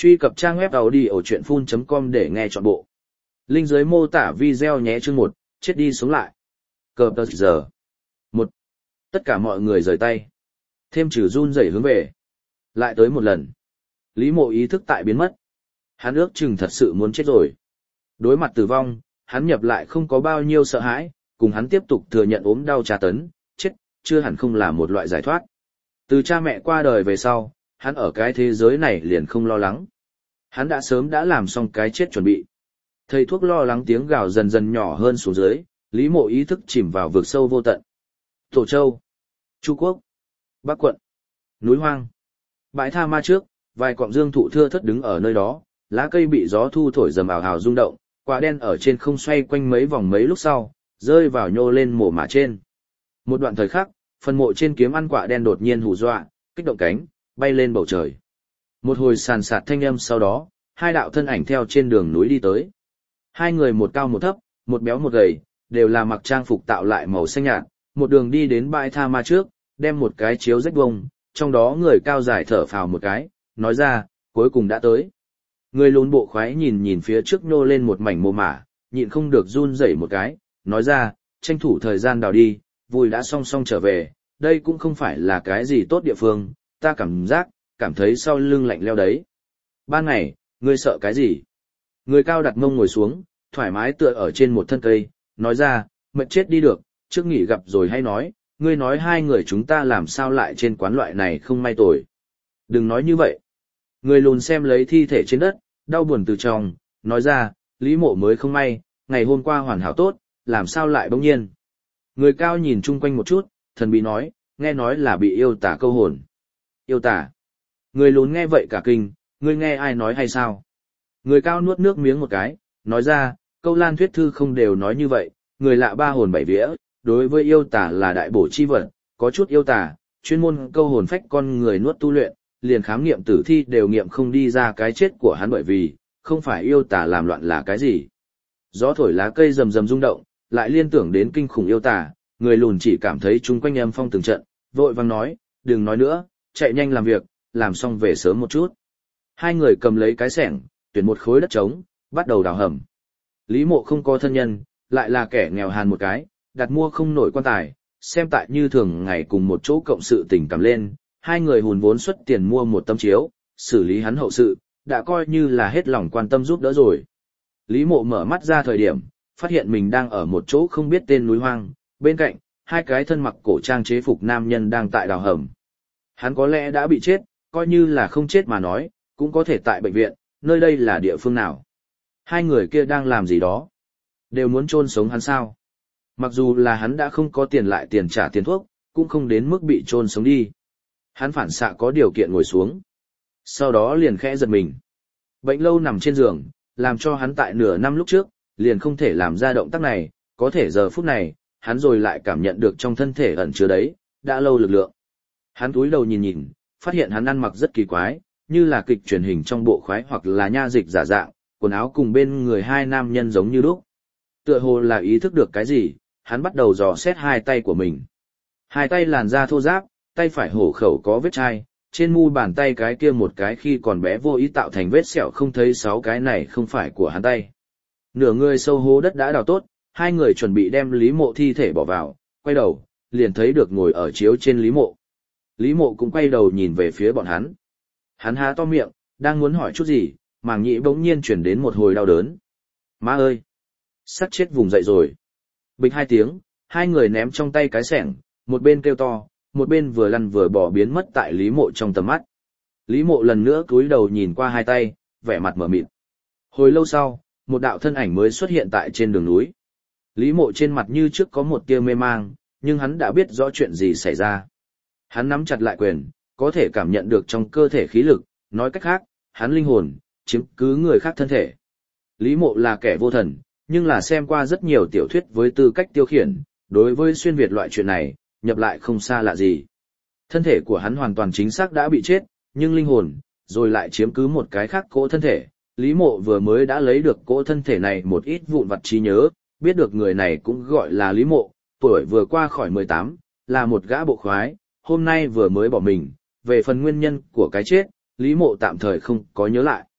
Truy cập trang web audiochuyenphun.com để nghe trọn bộ. Link dưới mô tả video nhé. Chương 1, chết đi sống lại. Cờ tờ giờ. 1. Tất cả mọi người rời tay. Thêm trừ run rẩy hướng về. Lại tới một lần. Lý Mộ ý thức tại biến mất. Hắn ước chừng thật sự muốn chết rồi. Đối mặt tử vong, hắn nhập lại không có bao nhiêu sợ hãi, cùng hắn tiếp tục thừa nhận ốm đau tra tấn, chết, chưa hẳn không là một loại giải thoát. Từ cha mẹ qua đời về sau, hắn ở cái thế giới này liền không lo lắng. Hắn đã sớm đã làm xong cái chết chuẩn bị. Thầy thuốc lo lắng tiếng gào dần dần nhỏ hơn xuống dưới, Lý Mộ ý thức chìm vào vực sâu vô tận. Tổ Châu, Chu Quốc, Bắc Quận, núi hoang. Bãi tha ma trước, vài cọng dương thụ thưa thớt đứng ở nơi đó, lá cây bị gió thu thổi rầm ào ào rung động, quả đen ở trên không xoay quanh mấy vòng mấy lúc sau, rơi vào nhô lên mồ mả trên. Một đoạn thời khắc, phần mộ trên kiếm ăn quả đen đột nhiên hù dọa, kích động cánh, bay lên bầu trời. Một hồi sàn sạt thanh âm sau đó, hai đạo thân ảnh theo trên đường núi đi tới. Hai người một cao một thấp, một béo một gầy, đều là mặc trang phục tạo lại màu xanh nhạt, một đường đi đến bãi tha ma trước, đem một cái chiếu rách bông, trong đó người cao dài thở phào một cái, nói ra, cuối cùng đã tới. Người lùn bộ khoái nhìn nhìn phía trước nhô lên một mảnh mồ mả, nhịn không được run rẩy một cái, nói ra, tranh thủ thời gian đào đi, vui đã song song trở về, đây cũng không phải là cái gì tốt địa phương, ta cảm thấy sau lưng lạnh leo đấy. Ban ngày, ngươi sợ cái gì? Người cao đặt mông ngồi xuống, thoải mái tựa ở trên một thân cây, nói ra, mệt chết đi được, trước nghỉ gặp rồi hay nói, ngươi nói hai người chúng ta làm sao lại trên quán loại này không may tồi. Đừng nói như vậy. Người lùn xem lấy thi thể trên đất, đau buồn từ trong, nói ra, Lý Mộ mới không may, ngày hôm qua hoàn hảo tốt, làm sao lại bỗng nhiên. Người cao nhìn chung quanh một chút, thần bí nói, nghe nói là bị yêu tả câu hồn. Yêu tả. Người lùn nghe vậy cả kinh, ngươi nghe ai nói hay sao? Người cao nuốt nước miếng một cái, nói ra, câu lan thuyết thư không đều nói như vậy, người lạ ba hồn bảy vía, đối với yêu tả là đại bổ chi vật, có chút yêu tả, chuyên môn câu hồn phách con người nuốt tu luyện, liền khám nghiệm tử thi đều nghiệm không đi ra cái chết của hắn bởi vì, không phải yêu tả làm loạn là cái gì. Gió thổi lá cây rầm rầm rung động, lại liên tưởng đến kinh khủng yêu tả, người lùn chỉ cảm thấy chung quanh âm phong từng trận, vội vang nói, đừng nói nữa, chạy nhanh làm việc, làm xong về sớm một chút. Hai người cầm lấy cái xẻng, tuyển một khối đất trống, bắt đầu đào hầm. Lý Mộ không có thân nhân, lại là kẻ nghèo hàn một cái, đặt mua không nổi quan tài, xem tại như thường ngày cùng một chỗ cộng sự tình cảm lên, hai người hùn vốn xuất tiền mua một tấm chiếu, xử lý hắn hậu sự, đã coi như là hết lòng quan tâm giúp đỡ rồi. Lý Mộ mở mắt ra thời điểm, phát hiện mình đang ở một chỗ không biết tên núi hoang, bên cạnh, hai cái thân mặc cổ trang chế phục nam nhân đang tại đào hầm. Hắn có lẽ đã bị chết, coi như là không chết mà nói, cũng có thể tại bệnh viện, nơi đây là địa phương nào. Hai người kia đang làm gì đó? Đều muốn chôn sống hắn sao? Mặc dù là hắn đã không có tiền lại tiền trả tiền thuốc, cũng không đến mức bị chôn sống đi. Hắn phản xạ có điều kiện ngồi xuống. Sau đó liền khẽ giật mình. Bệnh lâu nằm trên giường, làm cho hắn tại nửa năm lúc trước, liền không thể làm ra động tác này, có thể giờ phút này, hắn rồi lại cảm nhận được trong thân thể ẩn chứa đấy, đã lâu lực lượng. Hắn cúi đầu nhìn nhìn, phát hiện hắn ăn mặc rất kỳ quái, như là kịch truyền hình trong bộ khoái hoặc là nha dịch giả dạng, quần áo cùng bên người hai nam nhân giống như lúc. Tựa hồ là ý thức được cái gì, hắn bắt đầu dò xét hai tay của mình. Hai tay làn da thô ráp, tay phải hổ khẩu có vết chai, trên mu bàn tay cái kia một cái khi còn bé vô ý tạo thành vết sẹo không thấy 6 cái này không phải của hắn tay. Nửa người sâu hố đất đã đào tốt, hai người chuẩn bị đem Lý Mộ thi thể bỏ vào, quay đầu, liền thấy được ngồi ở chiếu trên Lý Mộ. Lý Mộ cũng quay đầu nhìn về phía bọn hắn. Hắn há to miệng, đang muốn hỏi chút gì, màng nhĩ bỗng nhiên chuyển đến một hồi đau đớn. Má ơi! Sắp chết vùng dậy rồi. Bịch hai tiếng, hai người ném trong tay cái xẻng, một bên kêu to, một bên vừa lăn vừa bỏ biến mất tại Lý Mộ trong tầm mắt. Lý Mộ lần nữa cúi đầu nhìn qua hai tay, vẻ mặt mờ mịt. Hồi lâu sau, một đạo thân ảnh mới xuất hiện tại trên đường núi. Lý Mộ trên mặt như trước có một tia mê mang, nhưng hắn đã biết rõ chuyện gì xảy ra. Hắn nắm chặt lại quyền, có thể cảm nhận được trong cơ thể khí lực, nói cách khác, hắn linh hồn, chiếm cứ người khác thân thể. Lý Mộ là kẻ vô thần, nhưng là xem qua rất nhiều tiểu thuyết với tư cách tiêu khiển, đối với xuyên Việt loại chuyện này, nhập lại không xa lạ gì. Thân thể của hắn hoàn toàn chính xác đã bị chết, nhưng linh hồn, rồi lại chiếm cứ một cái khác cỗ thân thể. Lý Mộ vừa mới đã lấy được cỗ thân thể này một ít vụn vặt trí nhớ, biết được người này cũng gọi là Lý Mộ, tuổi vừa qua khỏi 18, là một gã bộ khoái, hôm nay vừa mới bỏ mình, về phần nguyên nhân của cái chết, Lý Mộ tạm thời không có nhớ lại.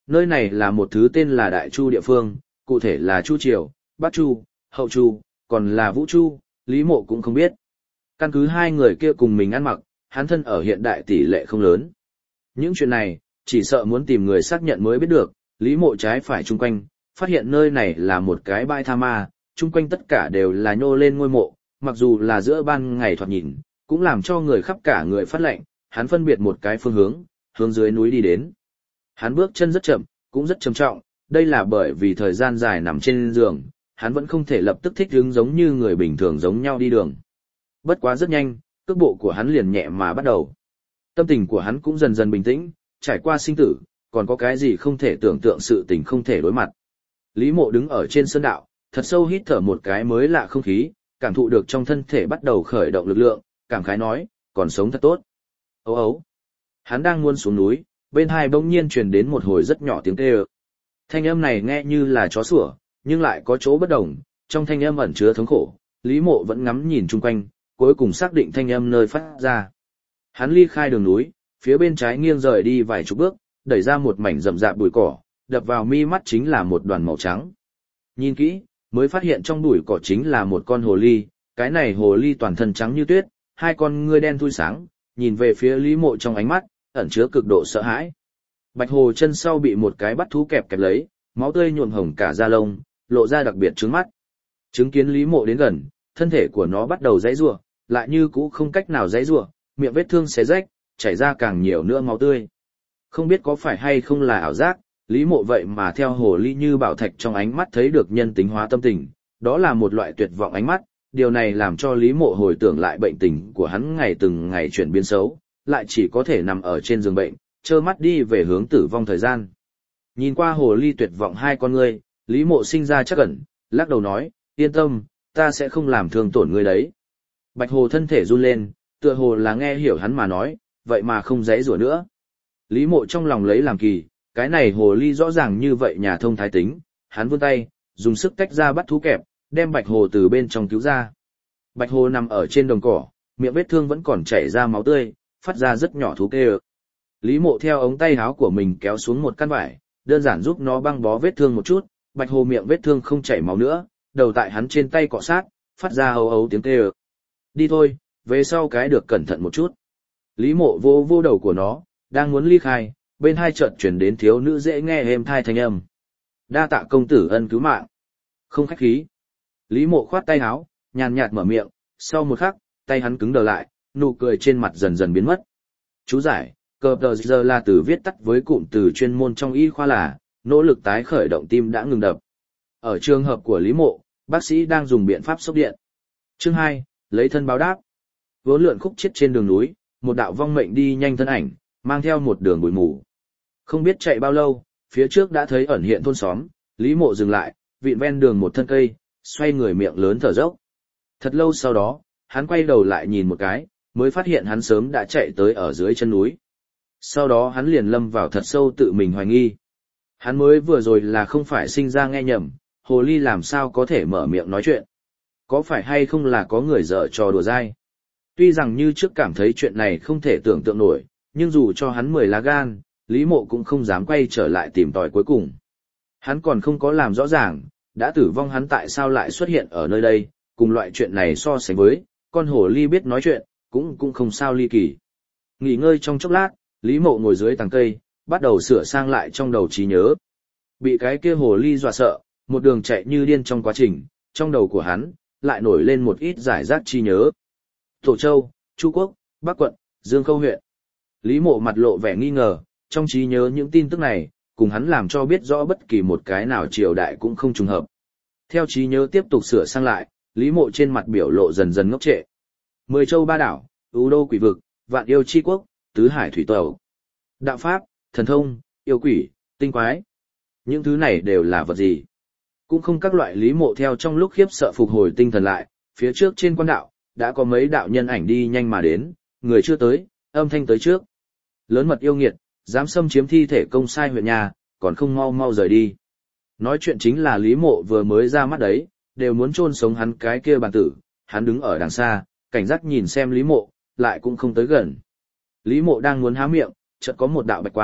Nơi này là một thứ tên là Đại Chu địa phương, cụ thể là Chu Triều, Bắc Chu, Hậu Chu, còn là Vũ Chu, Lý Mộ cũng không biết. Căn cứ hai người kia cùng mình ăn mặc, hắn thân ở hiện đại tỷ lệ không lớn. Những chuyện này, chỉ sợ muốn tìm người xác nhận mới biết được, Lý Mộ trái phải chung quanh, phát hiện nơi này là một cái bãi tha ma, chung quanh tất cả đều là nhô lên ngôi mộ, mặc dù là giữa ban ngày thoạt nhìn, cũng làm cho người khắp cả người phát lạnh, hắn phân biệt một cái phương hướng, hướng dưới núi đi đến. Hắn bước chân rất chậm, cũng rất trầm trọng, đây là bởi vì thời gian dài nằm trên giường, hắn vẫn không thể lập tức thích ứng giống như người bình thường giống nhau đi đường. Bất quá rất nhanh, cước bộ của hắn liền nhẹ mà bắt đầu. Tâm tình của hắn cũng dần dần bình tĩnh, trải qua sinh tử, còn có cái gì không thể tưởng tượng sự tình không thể đối mặt. Lý Mộ đứng ở trên sơn đạo, thật sâu hít thở một cái mới lạ không khí, cảm thụ được trong thân thể bắt đầu khởi động lực lượng, cảm khái nói, còn sống thật tốt. Ấu ấu. Hắn đang muốn xuống núi, bên hai bỗng nhiên truyền đến một hồi rất nhỏ tiếng kêu. Thanh âm này nghe như là chó sủa, nhưng lại có chỗ bất đồng, trong thanh âm ẩn chứa thống khổ. Lý Mộ vẫn ngắm nhìn chung quanh, cuối cùng xác định thanh âm nơi phát ra. Hắn ly khai đường núi, phía bên trái nghiêng rời đi vài chục bước, đẩy ra một mảnh rậm rạp bụi cỏ, đập vào mi mắt chính là một đoàn màu trắng. Nhìn kỹ, mới phát hiện trong bụi cỏ chính là một con hồ ly, cái này hồ ly toàn thân trắng như tuyết, hai con ngươi đen thui sáng, nhìn về phía Lý Mộ trong ánh mắt, ẩn chứa cực độ sợ hãi. Bạch hồ chân sau bị một cái bắt thú kẹp lấy, máu tươi nhuộm hồng cả da lông, lộ ra đặc biệt trướng mắt. Chứng kiến Lý Mộ đến gần, thân thể của nó bắt đầu giãy giụa, lại như cũ không cách nào giãy giụa, miệng vết thương xé rách, chảy ra càng nhiều nữa máu tươi. Không biết có phải hay không là ảo giác, Lý Mộ vậy mà theo hồ ly như bảo thạch trong ánh mắt thấy được nhân tính hóa tâm tình, đó là một loại tuyệt vọng ánh mắt, điều này làm cho Lý Mộ hồi tưởng lại bệnh tình của hắn ngày từng ngày chuyển biến xấu, lại chỉ có thể nằm ở trên giường bệnh, trơ mắt đi về hướng tử vong thời gian. Nhìn qua hồ ly tuyệt vọng hai con ngươi, Lý Mộ sinh ra chắc ẩn, lắc đầu nói, yên tâm, ta sẽ không làm thương tổn ngươi đấy. Bạch hồ thân thể run lên, tựa hồ là nghe hiểu hắn mà nói, vậy mà không giãy giụa nữa. Lý Mộ trong lòng lấy làm kỳ, cái này hồ ly rõ ràng như vậy nhà thông thái tính, hắn vươn tay, dùng sức tách ra bắt thú kẹp, đem bạch hồ từ bên trong cứu ra. Bạch hồ nằm ở trên đồng cỏ, miệng vết thương vẫn còn chảy ra máu tươi, phát ra rất nhỏ thú kêu. Lý Mộ theo ống tay áo của mình kéo xuống một căn vải, đơn giản giúp nó băng bó vết thương một chút, bạch hồ miệng vết thương không chảy máu nữa, đầu tại hắn trên tay cọ sát, phát ra âu âu tiếng kêu. Đi thôi, về sau cái được cẩn thận một chút. Lý Mộ vô vô đầu của nó, đang muốn ly khai, bên hai chợt chuyển đến thiếu nữ dễ nghe êm thai thanh âm. Đa tạ công tử ân cứu mạng. Không khách khí. Lý Mộ khoát tay áo, nhàn nhạt mở miệng, sau một khắc, tay hắn cứng đờ lại, nụ cười trên mặt dần dần biến mất. Chú giải, cờ tờ giờ là từ viết tắt với cụm từ chuyên môn trong y khoa là, nỗ lực tái khởi động tim đã ngừng đập. Ở trường hợp của Lý Mộ, bác sĩ đang dùng biện pháp sốc điện. Chương 2, lấy thân báo đáp. Vốn lượn khúc chết trên đường núi, một đạo vong mệnh đi nhanh thân ảnh, mang theo một đường bụi mù. Không biết chạy bao lâu, phía trước đã thấy ẩn hiện thôn xóm, Lý Mộ dừng lại, vịn ven đường một thân cây, xoay người miệng lớn thở dốc. Thật lâu sau đó, hắn quay đầu lại nhìn một cái, mới phát hiện hắn sớm đã chạy tới ở dưới chân núi. Sau đó hắn liền lâm vào thật sâu tự mình hoài nghi. Hắn mới vừa rồi là không phải sinh ra nghe nhầm, hồ ly làm sao có thể mở miệng nói chuyện. Có phải hay không là có người dở trò đùa dai. Tuy rằng như trước cảm thấy chuyện này không thể tưởng tượng nổi, nhưng dù cho hắn 10 lá gan, Lý Mộ cũng không dám quay trở lại tìm tòi cuối cùng. Hắn còn không có làm rõ ràng, đã tử vong hắn tại sao lại xuất hiện ở nơi đây, cùng loại chuyện này so sánh với, con hồ ly biết nói chuyện, cũng không sao ly kỳ. Nghỉ ngơi trong chốc lát, Lý Mộ ngồi dưới tàng cây, bắt đầu sửa sang lại trong đầu trí nhớ. Bị cái kia hồ ly dọa sợ, một đường chạy như điên trong quá trình, trong đầu của hắn, lại nổi lên một ít giải rác trí nhớ. Thổ Châu, Chu Quốc, Bắc Quận, Dương Khâu huyện. Lý Mộ mặt lộ vẻ nghi ngờ, trong trí nhớ những tin tức này, cùng hắn làm cho biết rõ bất kỳ một cái nào triều đại cũng không trùng hợp. Theo trí nhớ tiếp tục sửa sang lại, Lý Mộ trên mặt biểu lộ dần dần ngốc trệ. 10 châu ba đảo, ưu đô quỷ vực, vạn yêu chi quốc, tứ hải thủy tẩu. Đạo pháp, thần thông, yêu quỷ, tinh quái. Những thứ này đều là vật gì? Cũng không các loại. Lý Mộ theo trong lúc khiếp sợ phục hồi tinh thần lại, phía trước trên quan đạo, đã có mấy đạo nhân ảnh đi nhanh mà đến, người chưa tới, âm thanh tới trước. Lớn mật yêu nghiệt, dám xâm chiếm thi thể công sai huyện nhà, còn không mau mau rời đi. Nói chuyện chính là Lý Mộ vừa mới ra mắt đấy, đều muốn chôn sống hắn cái kia bàn tử, hắn đứng ở đằng xa, cảnh giác nhìn xem Lý Mộ, lại cũng không tới gần. Lý Mộ đang muốn há miệng, chợt có một đạo bạch quang,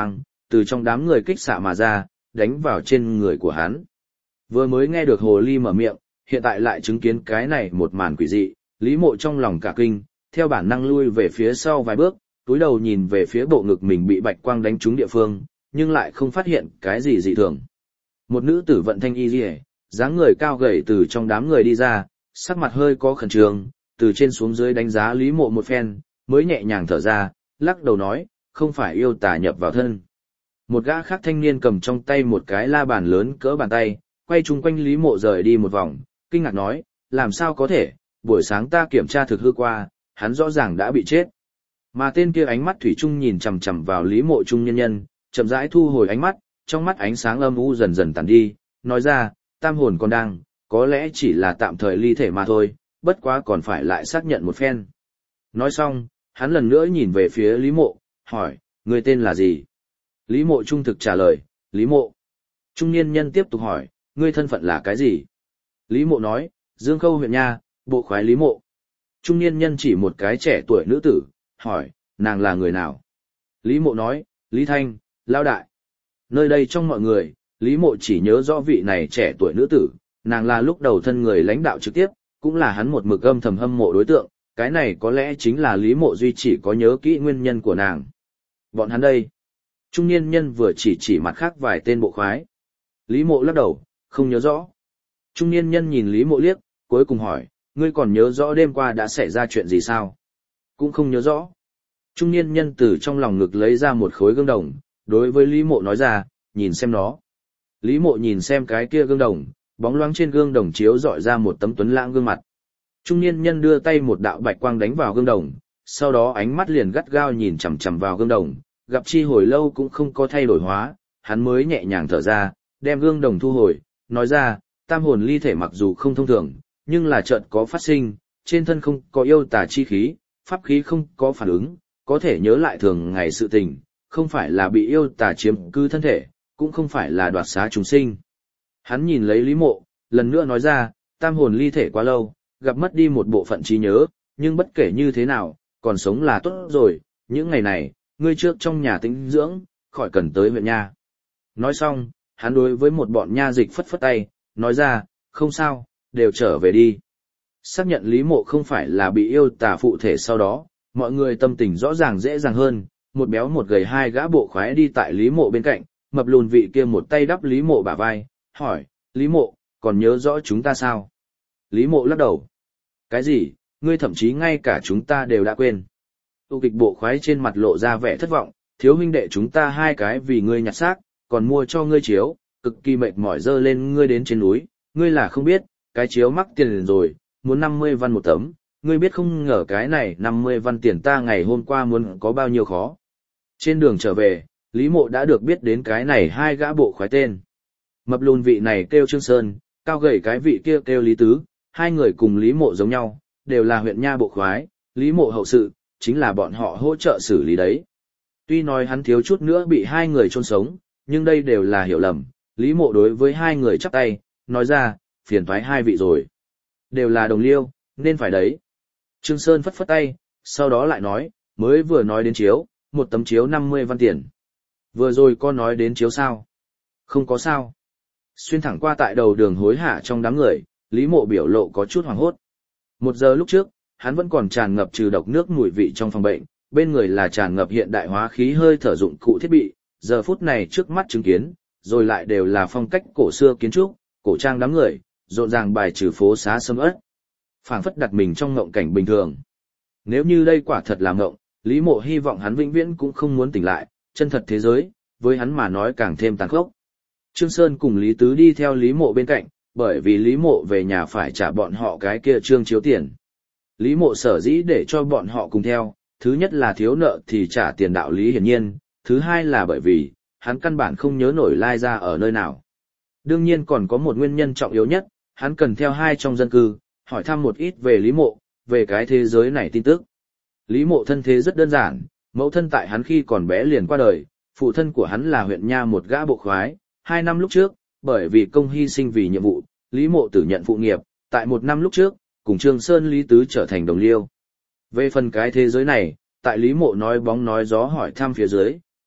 từ trong đám người kích xạ mà ra, đánh vào trên người của hắn. Vừa mới nghe được hồ ly mở miệng, hiện tại lại chứng kiến cái này một màn quỷ dị, Lý Mộ trong lòng cả kinh, theo bản năng lui về phía sau vài bước, túi đầu nhìn về phía bộ ngực mình bị bạch quang đánh trúng địa phương, nhưng lại không phát hiện cái gì dị thường. Một nữ tử vận thanh y liễu, dáng người cao gầy từ trong đám người đi ra, sắc mặt hơi có khẩn trương, từ trên xuống dưới đánh giá Lý Mộ một phen, mới nhẹ nhàng thở ra, lắc đầu nói, không phải yêu tà nhập vào thân. Một gã khác thanh niên cầm trong tay một cái la bàn lớn cỡ bàn tay, quay chung quanh Lý Mộ rời đi một vòng, kinh ngạc nói, làm sao có thể, buổi sáng ta kiểm tra thực hư qua, hắn rõ ràng đã bị chết. Mà tên kia ánh mắt thủy chung nhìn chằm chằm vào Lý Mộ trung nhân nhân, chậm rãi thu hồi ánh mắt, trong mắt ánh sáng âm u dần dần tàn đi, nói ra, tam hồn còn đang, có lẽ chỉ là tạm thời ly thể mà thôi, bất quá còn phải lại xác nhận một phen. Nói xong, hắn lần nữa nhìn về phía Lý Mộ, hỏi, người tên là gì? Lý Mộ trung thực trả lời, Lý Mộ. Trung niên nhân tiếp tục hỏi, ngươi thân phận là cái gì? Lý Mộ nói, Dương Khâu huyện nha, bộ khoái Lý Mộ. Trung niên nhân chỉ một cái trẻ tuổi nữ tử, hỏi, nàng là người nào? Lý Mộ nói, Lý Thanh, Lao Đại. Nơi đây trong mọi người, Lý Mộ chỉ nhớ rõ vị này trẻ tuổi nữ tử, nàng là lúc đầu thân người lãnh đạo trực tiếp, cũng là hắn một mực âm thầm hâm mộ đối tượng, cái này có lẽ chính là Lý Mộ duy chỉ có nhớ kỹ nguyên nhân của nàng. Bọn hắn đây. Trung niên nhân vừa chỉ mặt khác vài tên bộ khoái. Lý Mộ lắc đầu, không nhớ rõ. Trung niên nhân nhìn Lý Mộ liếc, cuối cùng hỏi, ngươi còn nhớ rõ đêm qua đã xảy ra chuyện gì sao? Cũng không nhớ rõ. Trung niên nhân từ trong lòng ngực lấy ra một khối gương đồng, đối với Lý Mộ nói ra, nhìn xem nó. Lý Mộ nhìn xem cái kia gương đồng, bóng loáng trên gương đồng chiếu dọi ra một tấm tuấn lãng gương mặt. Trung niên nhân đưa tay một đạo bạch quang đánh vào gương đồng, sau đó ánh mắt liền gắt gao nhìn chằm chằm vào gương đồng, gặp chi hồi lâu cũng không có thay đổi hóa, hắn mới nhẹ nhàng thở ra, đem gương đồng thu hồi, nói ra, tam hồn ly thể mặc dù không thông thường, nhưng là chợt có phát sinh, trên thân không có yêu tà chi khí, pháp khí không có phản ứng, có thể nhớ lại thường ngày sự tình, không phải là bị yêu tà chiếm cứ thân thể, cũng không phải là đoạt xá chúng sinh. Hắn nhìn lấy Lý Mộ, lần nữa nói ra, tam hồn ly thể quá lâu, gặp mất đi một bộ phận trí nhớ, nhưng bất kể như thế nào, còn sống là tốt rồi, những ngày này, ngươi trước trong nhà tĩnh dưỡng, khỏi cần tới huyện nha. Nói xong, hắn đối với một bọn nha dịch phất phất tay, nói ra, không sao, đều trở về đi. Xác nhận Lý Mộ không phải là bị yêu tà phụ thể sau đó, mọi người tâm tình rõ ràng dễ dàng hơn, một béo một gầy hai gã bộ khoái đi tại Lý Mộ bên cạnh, mập lùn vị kia một tay đắp Lý Mộ bả vai, hỏi, Lý Mộ, còn nhớ rõ chúng ta sao? Lý Mộ lắc đầu. Cái gì, ngươi thậm chí ngay cả chúng ta đều đã quên. Tu kịch bộ khoái trên mặt lộ ra vẻ thất vọng, thiếu huynh đệ chúng ta hai cái vì ngươi nhặt xác, còn mua cho ngươi chiếu, cực kỳ mệt mỏi dơ lên ngươi đến trên núi, ngươi là không biết, cái chiếu mắc tiền rồi, muốn 50 văn một tấm, ngươi biết không ngờ cái này 50 văn tiền ta ngày hôm qua muốn có bao nhiêu khó. Trên đường trở về, Lý Mộ đã được biết đến cái này hai gã bộ khoái tên. Mập lùn vị này kêu Trương Sơn, cao gầy cái vị kia kêu Lý Tứ, hai người cùng Lý Mộ giống nhau, đều là huyện nha bộ khoái, Lý Mộ hậu sự, chính là bọn họ hỗ trợ xử lý đấy. Tuy nói hắn thiếu chút nữa bị hai người chôn sống, nhưng đây đều là hiểu lầm, Lý Mộ đối với hai người chắp tay, nói ra, phiền toái hai vị rồi. Đều là đồng liêu, nên phải đấy. Trương Sơn phất phất tay, sau đó lại nói, mới vừa nói đến chiếu, một tấm chiếu 50 văn tiền. Vừa rồi có nói đến chiếu sao? Không có sao. Xuyên thẳng qua tại đầu đường hối hả trong đám người, Lý Mộ biểu lộ có chút hoảng hốt. Một giờ lúc trước, hắn vẫn còn tràn ngập trừ độc nước mùi vị trong phòng bệnh, bên người là tràn ngập hiện đại hóa khí hơi thở dụng cụ thiết bị, giờ phút này trước mắt chứng kiến, rồi lại đều là phong cách cổ xưa kiến trúc, cổ trang đám người, rộn ràng bài trừ phố xá sầm uất. Phảng phất đặt mình trong ngộng cảnh bình thường. Nếu như đây quả thật là ngộng, Lý Mộ hy vọng hắn vĩnh viễn cũng không muốn tỉnh lại, chân thật thế giới, với hắn mà nói càng thêm tàn khốc. Trương Sơn cùng Lý Tứ đi theo Lý Mộ bên cạnh, bởi vì Lý Mộ về nhà phải trả bọn họ cái kia trương chiếu tiền. Lý Mộ sở dĩ để cho bọn họ cùng theo, thứ nhất là thiếu nợ thì trả tiền đạo lý hiển nhiên, thứ hai là bởi vì, hắn căn bản không nhớ nổi lai ra ở nơi nào. Đương nhiên còn có một nguyên nhân trọng yếu nhất, hắn cần theo hai trong dân cư, hỏi thăm một ít về Lý Mộ, về cái thế giới này tin tức. Lý Mộ thân thế rất đơn giản, mẫu thân tại hắn khi còn bé liền qua đời, phụ thân của hắn là huyện nha một gã bộ khoái, 2 năm lúc trước, bởi vì công hy sinh vì nhiệm vụ, Lý Mộ tử nhận phụ nghiệp, tại 1 năm lúc trước, cùng Trương Sơn Lý Tứ trở thành đồng liêu. Về phần cái thế giới này, tại Lý Mộ nói bóng nói gió hỏi thăm phía dưới,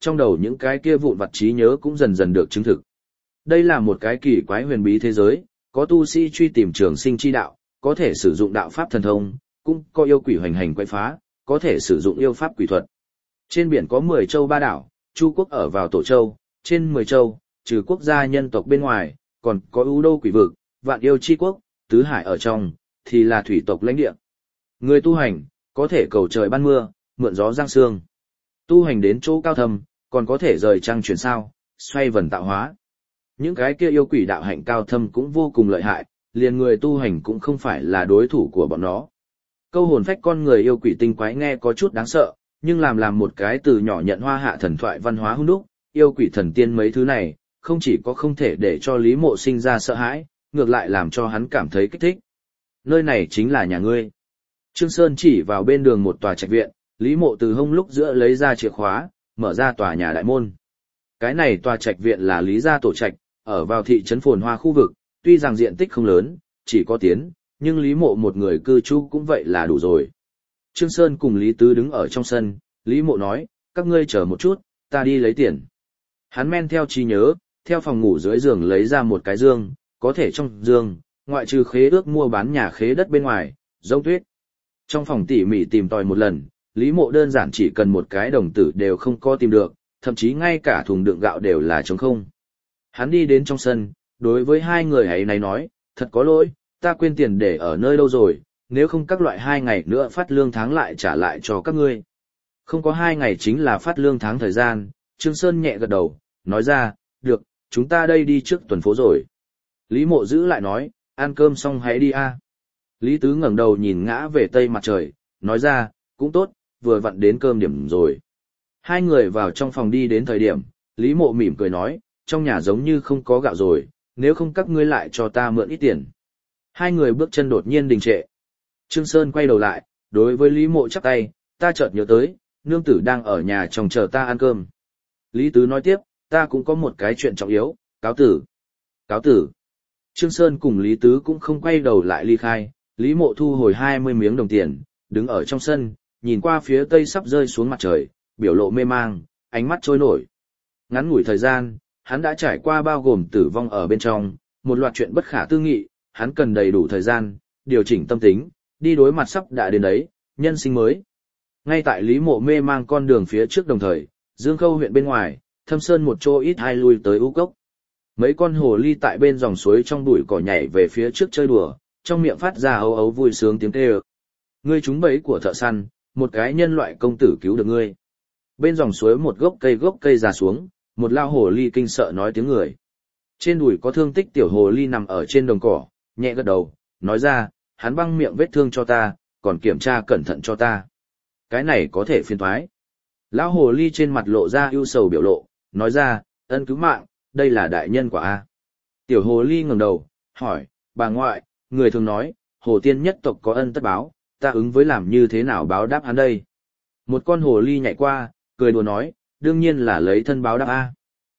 trong đầu những cái kia vụn vặt trí nhớ cũng dần dần được chứng thực. Đây là một cái kỳ quái huyền bí thế giới, có tu sĩ truy tìm trường sinh chi đạo, có thể sử dụng đạo pháp thần thông, cũng có yêu quỷ hoành hành quậy phá, có thể sử dụng yêu pháp quỷ thuật. Trên biển có 10 châu ba đảo, Chu quốc ở vào Tổ Châu, trên 10 châu, trừ quốc gia nhân tộc bên ngoài, còn có ưu đô quỷ vực, vạn yêu chi quốc, tứ hải ở trong, thì là thủy tộc lãnh địa. Người tu hành, có thể cầu trời ban mưa, mượn gió giăng sương. Tu hành đến chỗ cao thâm, còn có thể rời trăng chuyển sao, xoay vần tạo hóa. Những cái kia yêu quỷ đạo hạnh cao thâm cũng vô cùng lợi hại, liền người tu hành cũng không phải là đối thủ của bọn nó. Câu hồn phách con người yêu quỷ tinh quái nghe có chút đáng sợ, nhưng làm một cái từ nhỏ nhận hoa hạ thần thoại văn hóa hung đúc, yêu quỷ thần tiên mấy thứ này, không chỉ có không thể để cho Lý Mộ sinh ra sợ hãi, ngược lại làm cho hắn cảm thấy kích thích. Nơi này chính là nhà ngươi. Trương Sơn chỉ vào bên đường một tòa trạch viện, Lý Mộ từ hông lúc giữa lấy ra chìa khóa, mở ra tòa nhà đại môn. Cái này tòa trạch viện là Lý gia tổ trạch, ở vào thị trấn phồn hoa khu vực, tuy rằng diện tích không lớn, chỉ có tiến, nhưng Lý Mộ một người cư trú cũng vậy là đủ rồi. Trương Sơn cùng Lý Tứ đứng ở trong sân, Lý Mộ nói, các ngươi chờ một chút, ta đi lấy tiền. Hắn men theo trí nhớ, theo phòng ngủ dưới giường lấy ra một cái dương, có thể trong dương, ngoại trừ khế ước mua bán nhà khế đất bên ngoài, giống tuyết. Trong phòng tỉ mỉ tìm tòi một lần, Lý Mộ đơn giản chỉ cần một cái đồng tử đều không có tìm được, thậm chí ngay cả thùng đựng gạo đều là trống không. Hắn đi đến trong sân, đối với hai người ấy này nói, thật có lỗi, ta quên tiền để ở nơi đâu rồi, nếu không các loại 2 ngày nữa phát lương tháng lại trả lại cho các ngươi. Không có 2 ngày chính là phát lương tháng thời gian, Trương Sơn nhẹ gật đầu, nói ra, được, chúng ta đây đi trước tuần phố rồi. Lý Mộ giữ lại nói, ăn cơm xong hãy đi a. Lý Tứ ngẩng đầu nhìn ngã về tây mặt trời, nói ra, cũng tốt, vừa vặn đến cơm điểm rồi. Hai người vào trong phòng đi đến thời điểm, Lý Mộ mỉm cười nói, trong nhà giống như không có gạo rồi, nếu không các ngươi lại cho ta mượn ít tiền. Hai người bước chân đột nhiên đình trệ. Trương Sơn quay đầu lại, đối với Lý Mộ chắp tay, ta chợt nhớ tới, nương tử đang ở nhà chồng chờ ta ăn cơm. Lý Tứ nói tiếp, ta cũng có một cái chuyện trọng yếu, cáo tử. Cáo tử. Trương Sơn cùng Lý Tứ cũng không quay đầu lại ly khai, Lý Mộ thu hồi 20 miếng đồng tiền, đứng ở trong sân, nhìn qua phía tây sắp rơi xuống mặt trời, biểu lộ mê mang, ánh mắt trôi nổi. Ngắn ngủi thời gian, hắn đã trải qua bao gồm tử vong ở bên trong, một loạt chuyện bất khả tư nghị, hắn cần đầy đủ thời gian, điều chỉnh tâm tính, đi đối mặt sắp đã đến đấy, nhân sinh mới. Ngay tại Lý Mộ mê mang con đường phía trước đồng thời, Dương Khâu huyện bên ngoài, Thâm Sơn một chỗ ít hai lui tới u cốc. Mấy con hồ ly tại bên dòng suối trong bụi cỏ nhảy về phía trước chơi đùa, trong miệng phát ra âu âu vui sướng tiếng kêu. Ngươi trúng bẫy của thợ săn, một cái nhân loại công tử cứu được ngươi. Bên dòng suối một gốc cây già xuống, một lao hồ ly kinh sợ nói tiếng người. Trên đùi có thương tích tiểu hồ ly nằm ở trên đồng cỏ, nhẹ gật đầu, nói ra, hắn băng miệng vết thương cho ta, còn kiểm tra cẩn thận cho ta. Cái này có thể phiền toái. Lão hồ ly trên mặt lộ ra ưu sầu biểu lộ, nói ra, ân cứu mạng, đây là đại nhân quả a. Tiểu hồ ly ngẩng đầu, hỏi, bà ngoại, người thường nói, hồ tiên nhất tộc có ân tất báo, ta ứng với làm như thế nào báo đáp hắn đây? Một con hồ ly nhảy qua, cười đùa nói, đương nhiên là lấy thân báo đáp a.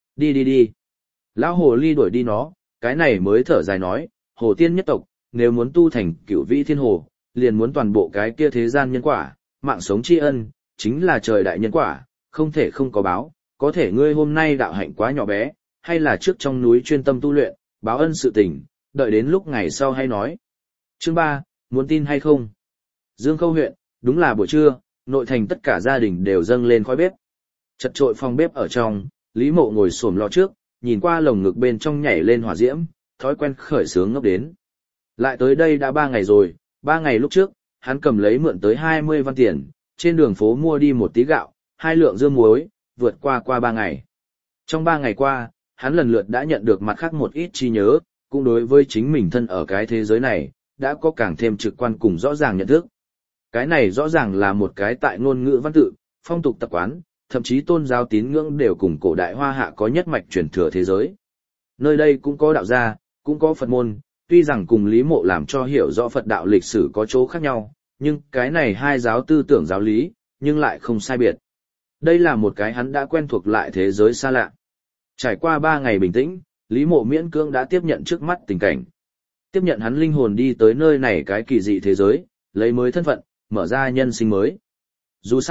Đi. Lão hồ ly đuổi đi nó, cái này mới thở dài nói, hồ tiên nhất tộc, nếu muốn tu thành cửu vĩ thiên hồ, liền muốn toàn bộ cái kia thế gian nhân quả, mạng sống tri ân, chính là trời đại nhân quả, không thể không có báo, có thể ngươi hôm nay đạo hạnh quá nhỏ bé, hay là trước trong núi chuyên tâm tu luyện, báo ân sự tình, đợi đến lúc ngày sau hay nói. Chương 3, muốn tin hay không? Dương Khâu huyện, đúng là buổi trưa, nội thành tất cả gia đình đều dâng lên khói bếp. Chật trội phòng bếp ở trong, Lý Mộ ngồi xổm lò trước, nhìn qua lồng ngực bên trong nhảy lên hỏa diễm, thói quen khởi sướng ngốc đến. Lại tới đây đã 3 ngày rồi, 3 ngày lúc trước, hắn cầm lấy mượn tới 20 văn tiền, trên đường phố mua đi một tí gạo, 2 lượng dưa muối, vượt qua 3 ngày. Trong 3 ngày qua, hắn lần lượt đã nhận được mặt khác một ít trí nhớ, cũng đối với chính mình thân ở cái thế giới này, đã có càng thêm trực quan cùng rõ ràng nhận thức. Cái này rõ ràng là một cái tại ngôn ngữ văn tự, phong tục tập quán, thậm chí tôn giáo tín ngưỡng đều cùng cổ đại Hoa Hạ có nhất mạch truyền thừa thế giới. Nơi đây cũng có đạo gia, cũng có Phật môn, tuy rằng cùng Lý Mộ làm cho hiểu rõ Phật đạo lịch sử có chỗ khác nhau, nhưng cái này hai giáo tư tưởng giáo lý, nhưng lại không sai biệt. Đây là một cái hắn đã quen thuộc lại thế giới xa lạ. Trải qua 3 ngày bình tĩnh, Lý Mộ miễn cưỡng đã tiếp nhận trước mắt tình cảnh. Tiếp nhận hắn linh hồn đi tới nơi này cái kỳ dị thế giới, lấy mới thân phận, mở ra nhân sinh mới. Dù sao,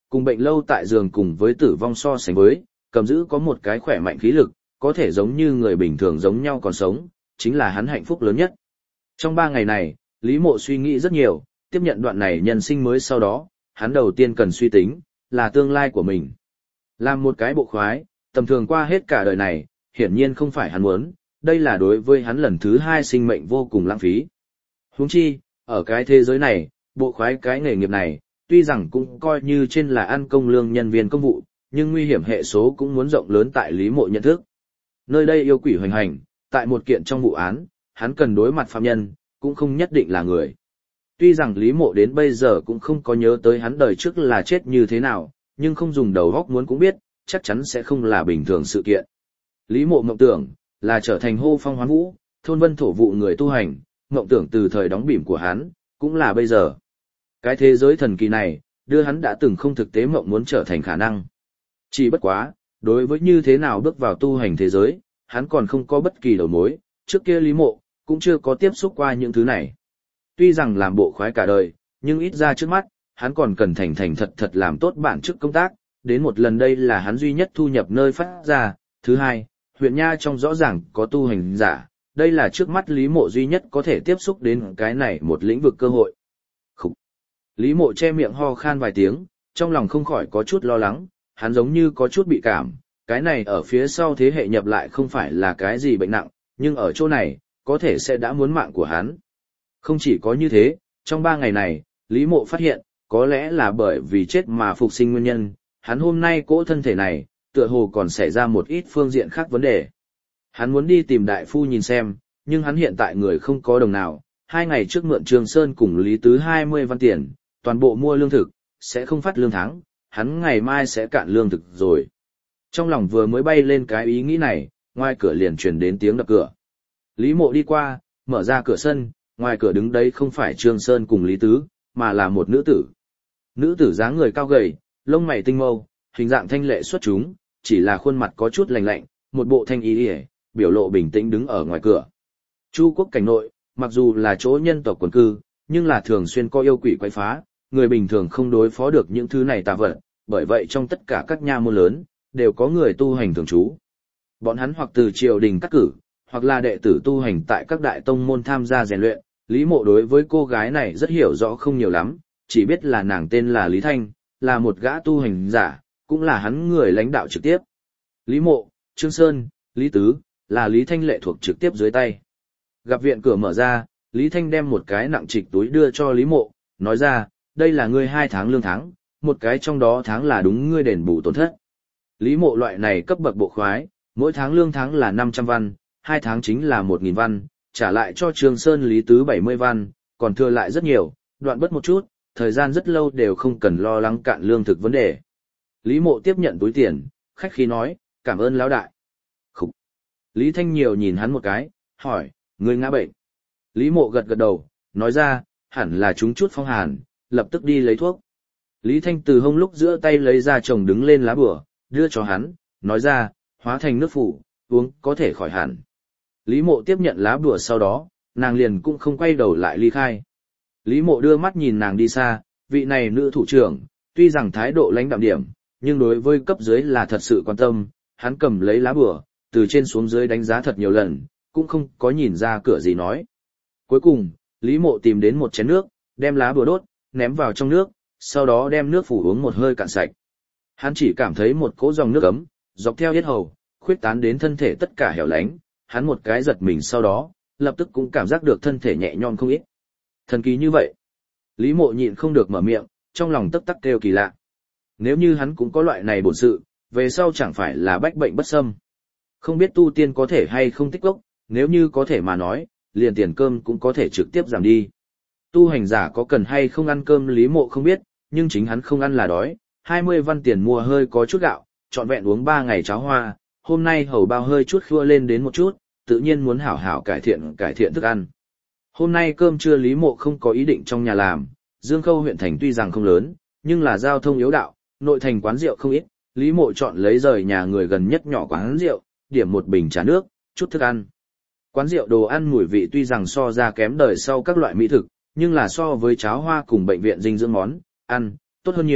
cùng bệnh lâu tại giường cùng với tử vong so sánh với, cầm giữ có một cái khỏe mạnh khí lực, có thể giống như người bình thường giống nhau còn sống, chính là hắn hạnh phúc lớn nhất. Trong 3 ngày này, Lý Mộ suy nghĩ rất nhiều, tiếp nhận đoạn này nhân sinh mới sau đó, hắn đầu tiên cần suy tính, là tương lai của mình. Làm một cái bộ khoái, tầm thường qua hết cả đời này, hiển nhiên không phải hắn muốn, đây là đối với hắn lần thứ 2 sinh mệnh vô cùng lãng phí. Huống chi, ở cái thế giới này, bộ khoái cái nghề nghiệp này, tuy rằng cũng coi như trên là ăn công lương nhân viên công vụ, nhưng nguy hiểm hệ số cũng muốn rộng lớn tại Lý Mộ nhận thức. Nơi đây yêu quỷ hoành hành, tại một kiện trong vụ án, hắn cần đối mặt phạm nhân, cũng không nhất định là người. Tuy rằng Lý Mộ đến bây giờ cũng không có nhớ tới hắn đời trước là chết như thế nào, nhưng không dùng đầu óc muốn cũng biết, chắc chắn sẽ không là bình thường sự kiện. Lý Mộ mộng tưởng, là trở thành hô phong hoán vũ, thôn vân thổ vụ người tu hành, mộng tưởng từ thời đóng bỉm của hắn, cũng là bây giờ. Cái thế giới thần kỳ này, đưa hắn đã từng không thực tế mộng muốn trở thành khả năng. Chỉ bất quá, đối với như thế nào bước vào tu hành thế giới, hắn còn không có bất kỳ đầu mối, trước kia Lý Mộ, cũng chưa có tiếp xúc qua những thứ này. Tuy rằng làm bộ khoái cả đời, nhưng ít ra trước mắt, hắn còn cần thành thành thật thật làm tốt bản chức công tác, đến một lần đây là hắn duy nhất thu nhập nơi phát ra. Thứ hai, huyện Nha trong rõ ràng có tu hành giả, đây là trước mắt Lý Mộ duy nhất có thể tiếp xúc đến cái này một lĩnh vực cơ hội. Khủ. Lý Mộ che miệng ho khan vài tiếng, trong lòng không khỏi có chút lo lắng, hắn giống như có chút bị cảm, cái này ở phía sau thế hệ nhập lại không phải là cái gì bệnh nặng, nhưng ở chỗ này, có thể sẽ đã muốn mạng của hắn. Không chỉ có như thế, trong 3 ngày này, Lý Mộ phát hiện, có lẽ là bởi vì chết mà phục sinh nguyên nhân, hắn hôm nay cỗ thân thể này, tựa hồ còn xảy ra một ít phương diện khác vấn đề. Hắn muốn đi tìm đại phu nhìn xem, nhưng hắn hiện tại người không có đồng nào, 2 ngày trước mượn Trường Sơn cùng Lý Tứ 20 văn tiền, toàn bộ mua lương thực, sẽ không phát lương tháng, hắn ngày mai sẽ cạn lương thực rồi. Trong lòng vừa mới bay lên cái ý nghĩ này, ngoài cửa liền truyền đến tiếng đập cửa. Lý Mộ đi qua, mở ra cửa sân, ngoài cửa đứng đấy không phải Trương Sơn cùng Lý Tứ, mà là một nữ tử. Nữ tử dáng người cao gầy, lông mày tinh mâu, hình dạng thanh lệ xuất chúng, chỉ là khuôn mặt có chút lạnh lạnh, một bộ thanh ý ỉa, biểu lộ bình tĩnh đứng ở ngoài cửa. Chu quốc cảnh nội, mặc dù là chỗ nhân tộc quần cư, nhưng là thường xuyên có yêu quỷ quấy phá, người bình thường không đối phó được những thứ này tà vật, bởi vậy trong tất cả các nha môn lớn, đều có người tu hành thường trú. Bọn hắn hoặc từ triều đình cắt cử, hoặc là đệ tử tu hành tại các đại tông môn tham gia rèn luyện. Lý Mộ đối với cô gái này rất hiểu rõ không nhiều lắm, chỉ biết là nàng tên là Lý Thanh, là một gã tu hành giả, cũng là hắn người lãnh đạo trực tiếp. Lý Mộ, Trương Sơn, Lý Tứ, là Lý Thanh lệ thuộc trực tiếp dưới tay. Gặp viện cửa mở ra, Lý Thanh đem một cái nặng trịch túi đưa cho Lý Mộ, nói ra, đây là ngươi 2 tháng lương tháng, một cái trong đó tháng là đúng ngươi đền bù tổn thất. Lý Mộ loại này cấp bậc bộ khoái, mỗi tháng lương tháng là 500 văn, 2 tháng chính là 1.000 văn, trả lại cho Trường Sơn Lý Tứ 70 văn, còn thừa lại rất nhiều, đoạn bớt một chút, thời gian rất lâu đều không cần lo lắng cạn lương thực vấn đề. Lý Mộ tiếp nhận túi tiền, khách khí nói, cảm ơn lão đại. Khúc. Lý Thanh nhiều nhìn hắn một cái, hỏi, ngươi ngã bệnh. Lý Mộ gật gật đầu, nói ra, hẳn là trúng chút phong hàn, lập tức đi lấy thuốc. Lý Thanh từ hông lúc giữa tay lấy ra chồng đứng lên lá bùa, đưa cho hắn, nói ra, hóa thành nước phủ, uống có thể khỏi hẳn. Lý Mộ tiếp nhận lá bùa sau đó, nàng liền cũng không quay đầu lại ly khai. Lý Mộ đưa mắt nhìn nàng đi xa, vị này nữ thủ trưởng, tuy rằng thái độ lãnh đạm điểm, nhưng đối với cấp dưới là thật sự quan tâm, hắn cầm lấy lá bùa, từ trên xuống dưới đánh giá thật nhiều lần, cũng không có nhìn ra cửa gì nói. Cuối cùng, Lý Mộ tìm đến một chén nước, đem lá bùa đốt, ném vào trong nước, sau đó đem nước phủ uống một hơi cạn sạch. Hắn chỉ cảm thấy một cỗ dòng nước ấm, dọc theo yết hầu, khuyết tán đến thân thể tất cả hẻo lánh, hắn một cái giật mình sau đó, lập tức cũng cảm giác được thân thể nhẹ nhõm không ít. Thần kỳ như vậy. Lý Mộ nhịn không được mở miệng, trong lòng tấp tắc kêu kỳ lạ. Nếu như hắn cũng có loại này bổn sự, về sau chẳng phải là bách bệnh bất xâm. Không biết tu tiên có thể hay không tích gốc, nếu như có thể mà nói, liền tiền cơm cũng có thể trực tiếp giảm đi. Tu hành giả có cần hay không ăn cơm Lý Mộ không biết, nhưng chính hắn không ăn là đói, 20 văn tiền mua hơi có chút gạo, trọn vẹn uống 3 ngày cháo hoa, hôm nay hầu bao hơi chút khua lên đến một chút, tự nhiên muốn hảo hảo cải thiện thức ăn. Hôm nay cơm trưa Lý Mộ không có ý định trong nhà làm, Dương Khâu huyện thành tuy rằng không lớn, nhưng là giao thông yếu đạo, nội thành quán rượu không ít, Lý Mộ chọn lấy rời nhà người gần nhất nhỏ quán rượu, điểm một bình trà nước, chút thức ăn. Quán rượu đồ ăn mùi vị tuy rằng so ra kém đời sau các loại mỹ thực, nhưng là so với cháo hoa cùng bệnh viện dinh dưỡng món ăn tốt hơn nhiều,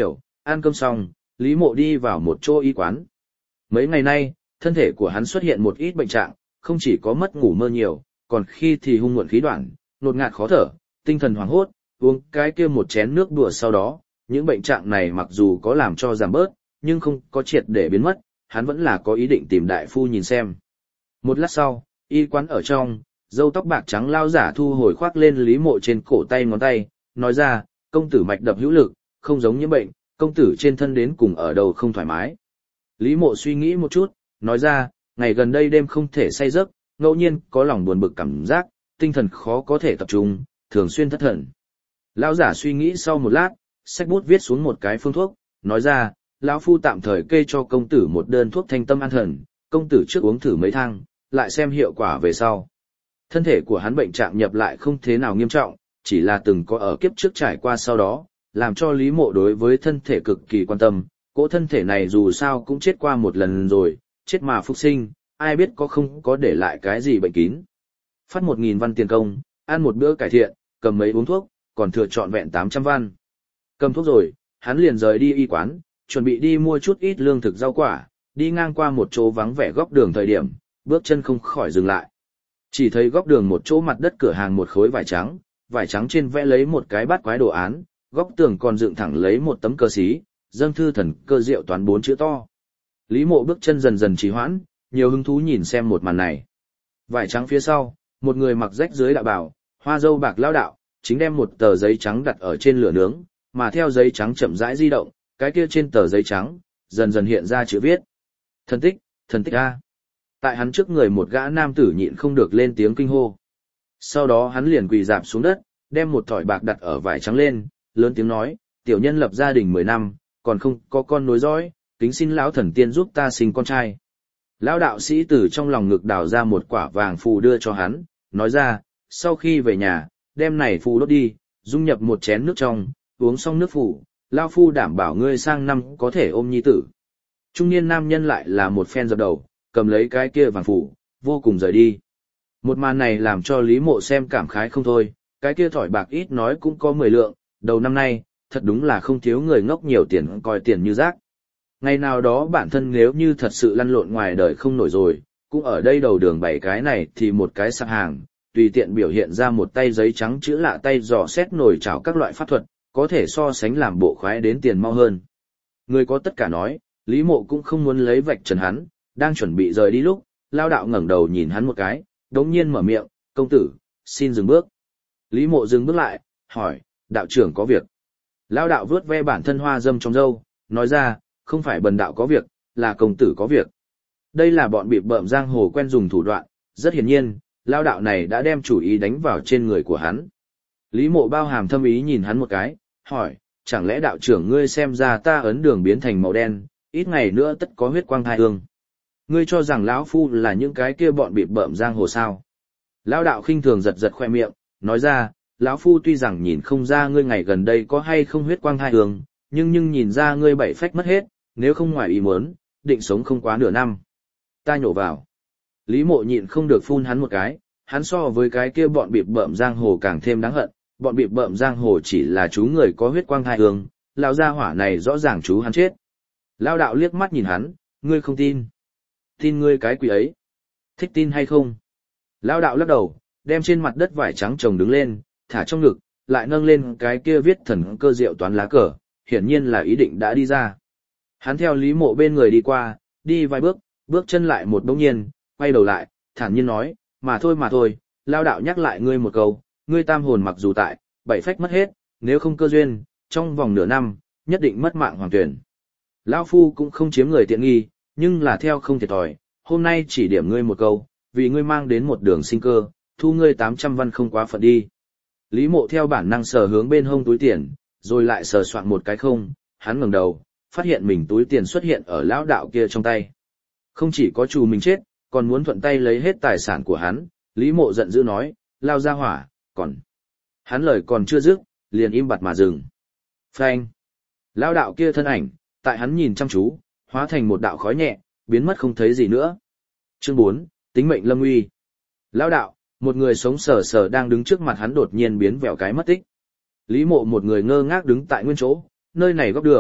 ăn cơm xong, Lý Mộ đi vào một chỗ y quán. Mấy ngày nay, thân thể của hắn xuất hiện một ít bệnh trạng, không chỉ có mất ngủ mơ nhiều, còn khi thì hung muộn khí đoạn, nột ngạt khó thở, tinh thần hoảng hốt, uống cái kia một chén nước đùa sau đó, những bệnh trạng này mặc dù có làm cho giảm bớt, nhưng không có triệt để biến mất, hắn vẫn là có ý định tìm đại phu nhìn xem. Một lát sau, y quán ở trong, râu tóc bạc trắng lao giả thu hồi khoác lên Lý Mộ trên cổ tay ngón tay, nói ra, công tử mạch đập hữu lực, không giống như bệnh, công tử trên thân đến cùng ở đầu không thoải mái. Lý Mộ suy nghĩ một chút, nói ra, ngày gần đây đêm không thể say giấc, ngẫu nhiên có lòng buồn bực cảm giác, tinh thần khó có thể tập trung, thường xuyên thất thần. Lão giả suy nghĩ sau một lát, xách bút viết xuống một cái phương thuốc, nói ra, lão phu tạm thời kê cho công tử một đơn thuốc thanh tâm an thần, công tử trước uống thử mấy thang, lại xem hiệu quả về sau. Thân thể của hắn bệnh trạng nhập lại không thế nào nghiêm trọng, chỉ là từng có ở kiếp trước trải qua sau đó, làm cho Lý Mộ đối với thân thể cực kỳ quan tâm, cỗ thân thể này dù sao cũng chết qua một lần rồi, chết mà phục sinh, ai biết có không có để lại cái gì bệnh kín. Phát 1.000 văn tiền công, ăn một bữa cải thiện, cầm mấy uống thuốc, còn thừa trọn vẹn 800 văn. Cầm thuốc rồi, hắn liền rời đi y quán, chuẩn bị đi mua chút ít lương thực rau quả, đi ngang qua một chỗ vắng vẻ góc đường thời điểm, bước chân không khỏi dừng lại. Chỉ thấy góc đường một chỗ mặt đất cửa hàng một khối vải trắng trên vẽ lấy một cái bát quái đồ án, góc tường còn dựng thẳng lấy một tấm cờ xí, dâng thư thần cơ diệu toán 4 chữ to. Lý Mộ bước chân dần dần trì hoãn, nhiều hứng thú nhìn xem một màn này. Vải trắng phía sau, một người mặc rách dưới đạo bào, hoa râu bạc lao đạo, chính đem một tờ giấy trắng đặt ở trên lửa nướng, mà theo giấy trắng chậm rãi di động, cái kia trên tờ giấy trắng, dần dần hiện ra chữ viết. Thần tích a. Tại hắn trước người một gã nam tử nhịn không được lên tiếng kinh hô. Sau đó hắn liền quỳ rạp xuống đất, đem một thỏi bạc đặt ở vải trắng lên, lớn tiếng nói, tiểu nhân lập gia đình 10 năm, còn không có con nối dõi, kính xin lão thần tiên giúp ta sinh con trai. Lão đạo sĩ từ trong lòng ngực đào ra một quả vàng phù đưa cho hắn, nói ra, sau khi về nhà, đem này phù đốt đi, dung nhập một chén nước trong, uống xong nước phù, lão phu đảm bảo ngươi sang năm có thể ôm nhi tử. Trung niên nam nhân lại là một phen dập đầu, cầm lấy cái kia vàng phù, vô cùng rời đi. Một màn này làm cho Lý Mộ xem cảm khái không thôi, cái kia thỏi bạc ít nói cũng có 10 lượng, đầu năm nay, thật đúng là không thiếu người ngốc nhiều tiền coi tiền như rác. Ngày nào đó bản thân nếu như thật sự lăn lộn ngoài đời không nổi rồi, cũng ở đây đầu đường bảy cái này thì một cái sạp hàng, tùy tiện biểu hiện ra một tay giấy trắng chữ lạ tay dò xét nổi trảo các loại pháp thuật, có thể so sánh làm bộ khoái đến tiền mau hơn. Người có tất cả nói, Lý Mộ cũng không muốn lấy vạch trần hắn, đang chuẩn bị rời đi lúc, lao đạo ngẩng đầu nhìn hắn một cái, đống nhiên mở miệng, công tử, xin dừng bước. Lý Mộ dừng bước lại, hỏi, đạo trưởng có việc. Lao đạo vướt ve bản thân hoa dâm trong râu, nói ra, không phải bần đạo có việc, là công tử có việc. Đây là bọn bịp bợm giang hồ quen dùng thủ đoạn, rất hiển nhiên, lao đạo này đã đem chủ ý đánh vào trên người của hắn. Lý Mộ bao hàm thâm ý nhìn hắn một cái, hỏi, chẳng lẽ đạo trưởng ngươi xem ra ta ấn đường biến thành màu đen, ít ngày nữa tất có huyết quang thai hương. Ngươi cho rằng lão phu là những cái kia bọn bịp bợm giang hồ sao? Lão đạo khinh thường giật giật khoe miệng, nói ra, lão phu tuy rằng nhìn không ra ngươi ngày gần đây có hay không huyết quang thai hương, nhưng nhìn ra ngươi bảy phách mất hết, nếu không ngoài ý muốn, định sống không quá nửa năm. Ta nhổ vào. Lý Mộ nhịn không được phun hắn một cái, hắn so với cái kia bọn bịp bợm giang hồ càng thêm đáng hận, bọn bịp bợm giang hồ chỉ là chú người có huyết quang thai hương, lão gia hỏa này rõ ràng chú hắn chết. Lão đạo liếc mắt nhìn hắn, ngươi không tin. Tin ngươi cái quỷ ấy. Thích tin hay không? Lão đạo lắc đầu, đem trên mặt đất vải trắng chồng đứng lên, thả trong ngực, lại nâng lên cái kia viết thần cơ diệu toán lá cờ, hiển nhiên là ý định đã đi ra. Hắn theo Lý Mộ bên người đi qua, đi vài bước, bước chân lại một bỗng nhiên, quay đầu lại, thản nhiên nói, mà thôi, lao đạo nhắc lại ngươi một câu, ngươi tam hồn mặc dù tại, bảy phách mất hết, nếu không cơ duyên, trong vòng nửa năm, nhất định mất mạng hoàng tuyển. Lão phu cũng không chiếm người tiện nghi, nhưng là theo không thiệt thòi, hôm nay chỉ điểm ngươi một câu, vì ngươi mang đến một đường sinh cơ, thu ngươi 800 văn không quá phận đi. Lý Mộ theo bản năng sờ hướng bên hông túi tiền, rồi lại sờ soạn một cái không, hắn ngẩng đầu, phát hiện mình túi tiền xuất hiện ở lão đạo kia trong tay. Không chỉ có chủ mình chết, còn muốn thuận tay lấy hết tài sản của hắn, Lý Mộ giận dữ nói, lao ra hỏa, còn. Hắn lời còn chưa dứt, liền im bặt mà dừng. Phanh. Lão đạo kia thân ảnh, tại hắn nhìn chăm chú, hóa thành một đạo khói nhẹ, biến mất không thấy gì nữa. Chương 4, tính mệnh lâm nguy. Lão đạo, một người sống sờ sờ đang đứng trước mặt hắn đột nhiên biến vẹo cái mất tích. Lý Mộ một người ngơ ngác đứng tại nguyên chỗ, nơi này góc đường,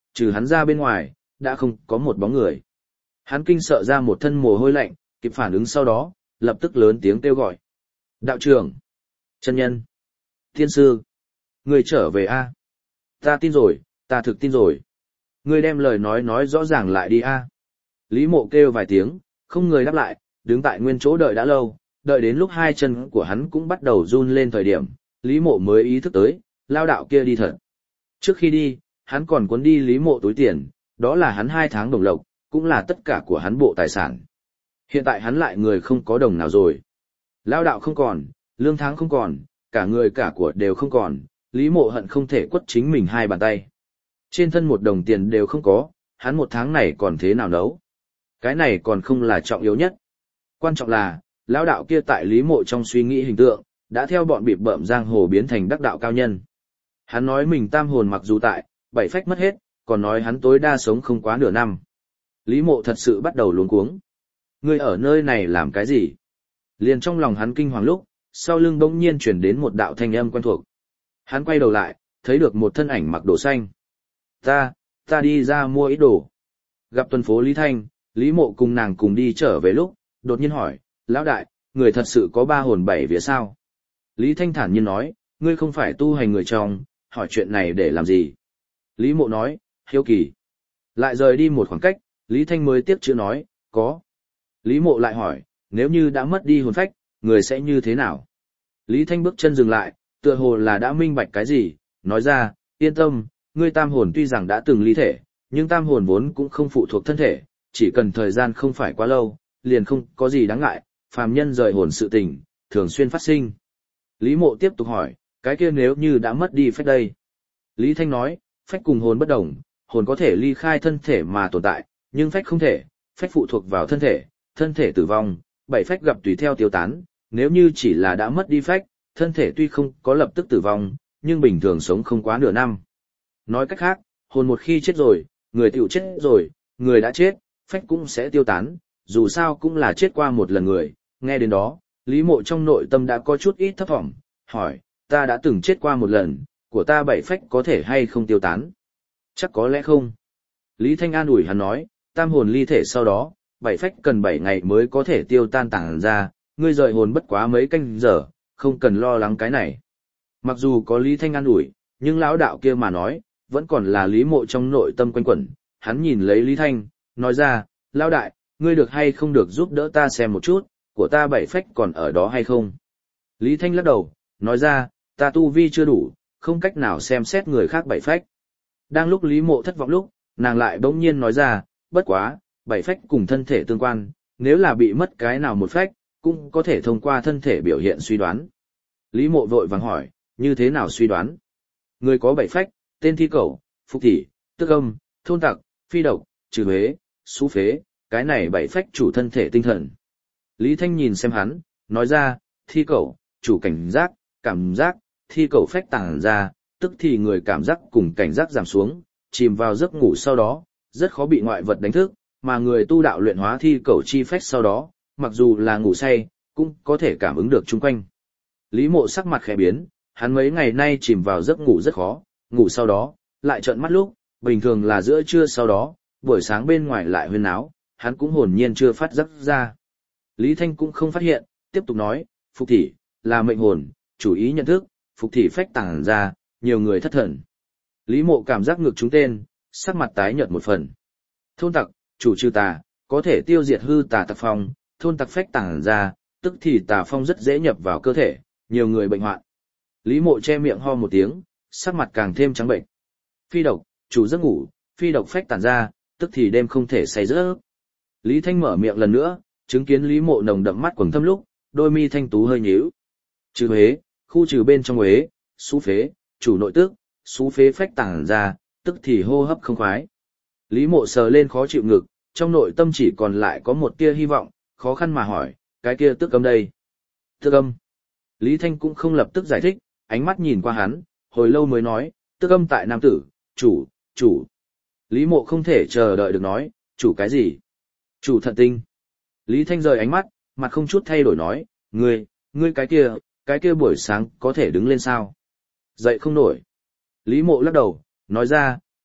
trừ hắn ra bên ngoài, đã không có một bóng người. Hắn kinh sợ ra một thân mồ hôi lạnh, kịp phản ứng sau đó, lập tức lớn tiếng kêu gọi. Đạo trưởng! Chân nhân! Thiên sư! Người trở về a? Ta tin rồi, ta thực tin rồi. Người đem lời nói rõ ràng lại đi a. Lý Mộ kêu vài tiếng, không người đáp lại, đứng tại nguyên chỗ đợi đã lâu, đợi đến lúc hai chân của hắn cũng bắt đầu run lên thời điểm, Lý Mộ mới ý thức tới, lao đạo kia đi thật. Trước khi đi, hắn còn cuốn đi Lý Mộ túi tiền, đó là hắn 2 tháng đồng lộc, cũng là tất cả của hắn bộ tài sản. Hiện tại hắn lại người không có đồng nào rồi. Lao đạo không còn, lương tháng không còn, cả người cả của đều không còn, Lý Mộ hận không thể quất chính mình 2 bàn tay. Trên thân 1 đồng tiền đều không có, hắn 1 tháng này còn thế nào nấu. Cái này còn không là trọng yếu nhất. Quan trọng là, lão đạo kia tại Lý Mộ trong suy nghĩ hình tượng, đã theo bọn bịp bợm giang hồ biến thành đắc đạo cao nhân. Hắn nói mình tam hồn mặc dù tại, 7 phách mất hết, còn nói hắn tối đa sống không quá nửa năm. Lý Mộ thật sự bắt đầu luống cuống. Ngươi ở nơi này làm cái gì? Liền trong lòng hắn kinh hoàng lúc, sau lưng bỗng nhiên chuyển đến một đạo thanh âm quen thuộc. Hắn quay đầu lại, thấy được một thân ảnh mặc đồ xanh. Ta đi ra mua ít đồ. Gặp tuần phố Lý Thanh, Lý Mộ cùng nàng cùng đi trở về lúc, đột nhiên hỏi, lão đại, người thật sự có 3 hồn 7 vía sao? Lý Thanh thản nhiên nói, ngươi không phải tu hành người trong, hỏi chuyện này để làm gì? Lý Mộ nói, hiếu kỳ. Lại rời đi một khoảng cách, Lý Thanh mới tiếc chữ nói, có. Lý Mộ lại hỏi, nếu như đã mất đi hồn phách, người sẽ như thế nào? Lý Thanh bước chân dừng lại, tựa hồ là đã minh bạch cái gì, nói ra, yên tâm, ngươi tam hồn tuy rằng đã từng ly thể, nhưng tam hồn vốn cũng không phụ thuộc thân thể, chỉ cần thời gian không phải quá lâu, liền không có gì đáng ngại, phàm nhân rời hồn sự tình, thường xuyên phát sinh. Lý Mộ tiếp tục hỏi, cái kia nếu như đã mất đi phách đây? Lý Thanh nói, phách cùng hồn bất đồng, hồn có thể ly khai thân thể mà tồn tại, nhưng phách không thể, phách phụ thuộc vào thân thể tử vong, 7 phách gặp tùy theo tiêu tán, nếu như chỉ là đã mất đi phách, thân thể tuy không có lập tức tử vong, nhưng bình thường sống không quá nửa năm. Nói cách khác, hồn một khi chết rồi, người tiểu chết rồi, người đã chết, phách cũng sẽ tiêu tán, dù sao cũng là chết qua một lần người. Nghe đến đó, Lý Mộ trong nội tâm đã có chút ít thấp thỏm, hỏi, ta đã từng chết qua một lần, của ta 7 phách có thể hay không tiêu tán? Chắc có lẽ không. Lý Thanh an ủi hắn nói, tam hồn ly thể sau đó, 7 phách cần 7 ngày mới có thể tiêu tan tản ra, ngươi rời hồn bất quá mấy canh giờ, không cần lo lắng cái này. Mặc dù có Lý Thanh an ủi, nhưng lão đạo kia mà nói, vẫn còn là Lý Mộ trong nội tâm quanh quẩn, hắn nhìn lấy Lý Thanh, nói ra, lão đại, ngươi được hay không được giúp đỡ ta xem một chút, của ta 7 phách còn ở đó hay không? Lý Thanh lắc đầu, nói ra, ta tu vi chưa đủ, không cách nào xem xét người khác 7 phách. Đang lúc Lý Mộ thất vọng lúc, nàng lại bỗng nhiên nói ra, bất quá, 7 phách cùng thân thể tương quan, nếu là bị mất cái nào một phách, cũng có thể thông qua thân thể biểu hiện suy đoán. Lý Mộ vội vàng hỏi, như thế nào suy đoán? Người có 7 phách, tên thi cẩu, phục thị, tức âm, thôn tặc, phi độc, trừ huế, xú phế, cái này 7 phách chủ thân thể tinh thần. Lý Thanh nhìn xem hắn, nói ra, thi cẩu, chủ cảnh giác, cảm giác, thi cẩu phách tàng ra, tức thì người cảm giác cùng cảnh giác giảm xuống, chìm vào giấc ngủ sau đó, rất khó bị ngoại vật đánh thức, mà người tu đạo luyện hóa thi cẩu chi phách sau đó, mặc dù là ngủ say, cũng có thể cảm ứng được chung quanh. Lý Mộ sắc mặt khẽ biến, hắn mấy ngày nay chìm vào giấc ngủ rất khó, ngủ sau đó, lại trợn mắt lúc, bình thường là giữa trưa sau đó, buổi sáng bên ngoài lại huyên náo, hắn cũng hồn nhiên chưa phát giấc ra. Lý Thanh cũng không phát hiện, tiếp tục nói, phục thị, là mệnh hồn, chủ ý nhận thức, phục thị phách tàng ra, nhiều người thất thần. Lý Mộ cảm giác ngược trúng tên, sắc mặt tái nhợt một phần. Thôn tặc, chủ trừ tà, có thể tiêu diệt hư tà tặc phong, thôn tặc phách tàng ra, tức thì tà phong rất dễ nhập vào cơ thể, nhiều người bệnh hoạn. Lý Mộ che miệng ho một tiếng, sắc mặt càng thêm trắng bệnh. Phi độc, chủ giấc ngủ, phi độc phách tản ra, tức thì đêm không thể say giấc. Lý Thanh mở miệng lần nữa, chứng kiến Lý Mộ nồng đậm mắt quầng thâm lúc, đôi mi thanh tú hơi nhíu. Trừ huế, khu trừ bên trong huế, xú phế, chủ nội tức, xú phế phách tản ra, tức thì hô hấp không khoái. Lý Mộ sờ lên khó chịu ngực, trong nội tâm chỉ còn lại có một tia hy vọng, khó khăn mà hỏi, cái kia tức âm đây. Tức âm. Lý Thanh cũng không lập tức giải thích, ánh mắt nhìn qua hắn, hồi lâu mới nói, tức âm tại nam tử, chủ. Lý Mộ không thể chờ đợi được nói, chủ cái gì? Chủ thận tinh. Lý Thanh rời ánh mắt, mặt không chút thay đổi nói, ngươi cái kia buổi sáng có thể đứng lên sao? Dậy không nổi. Lý Mộ lắc đầu, nói ra,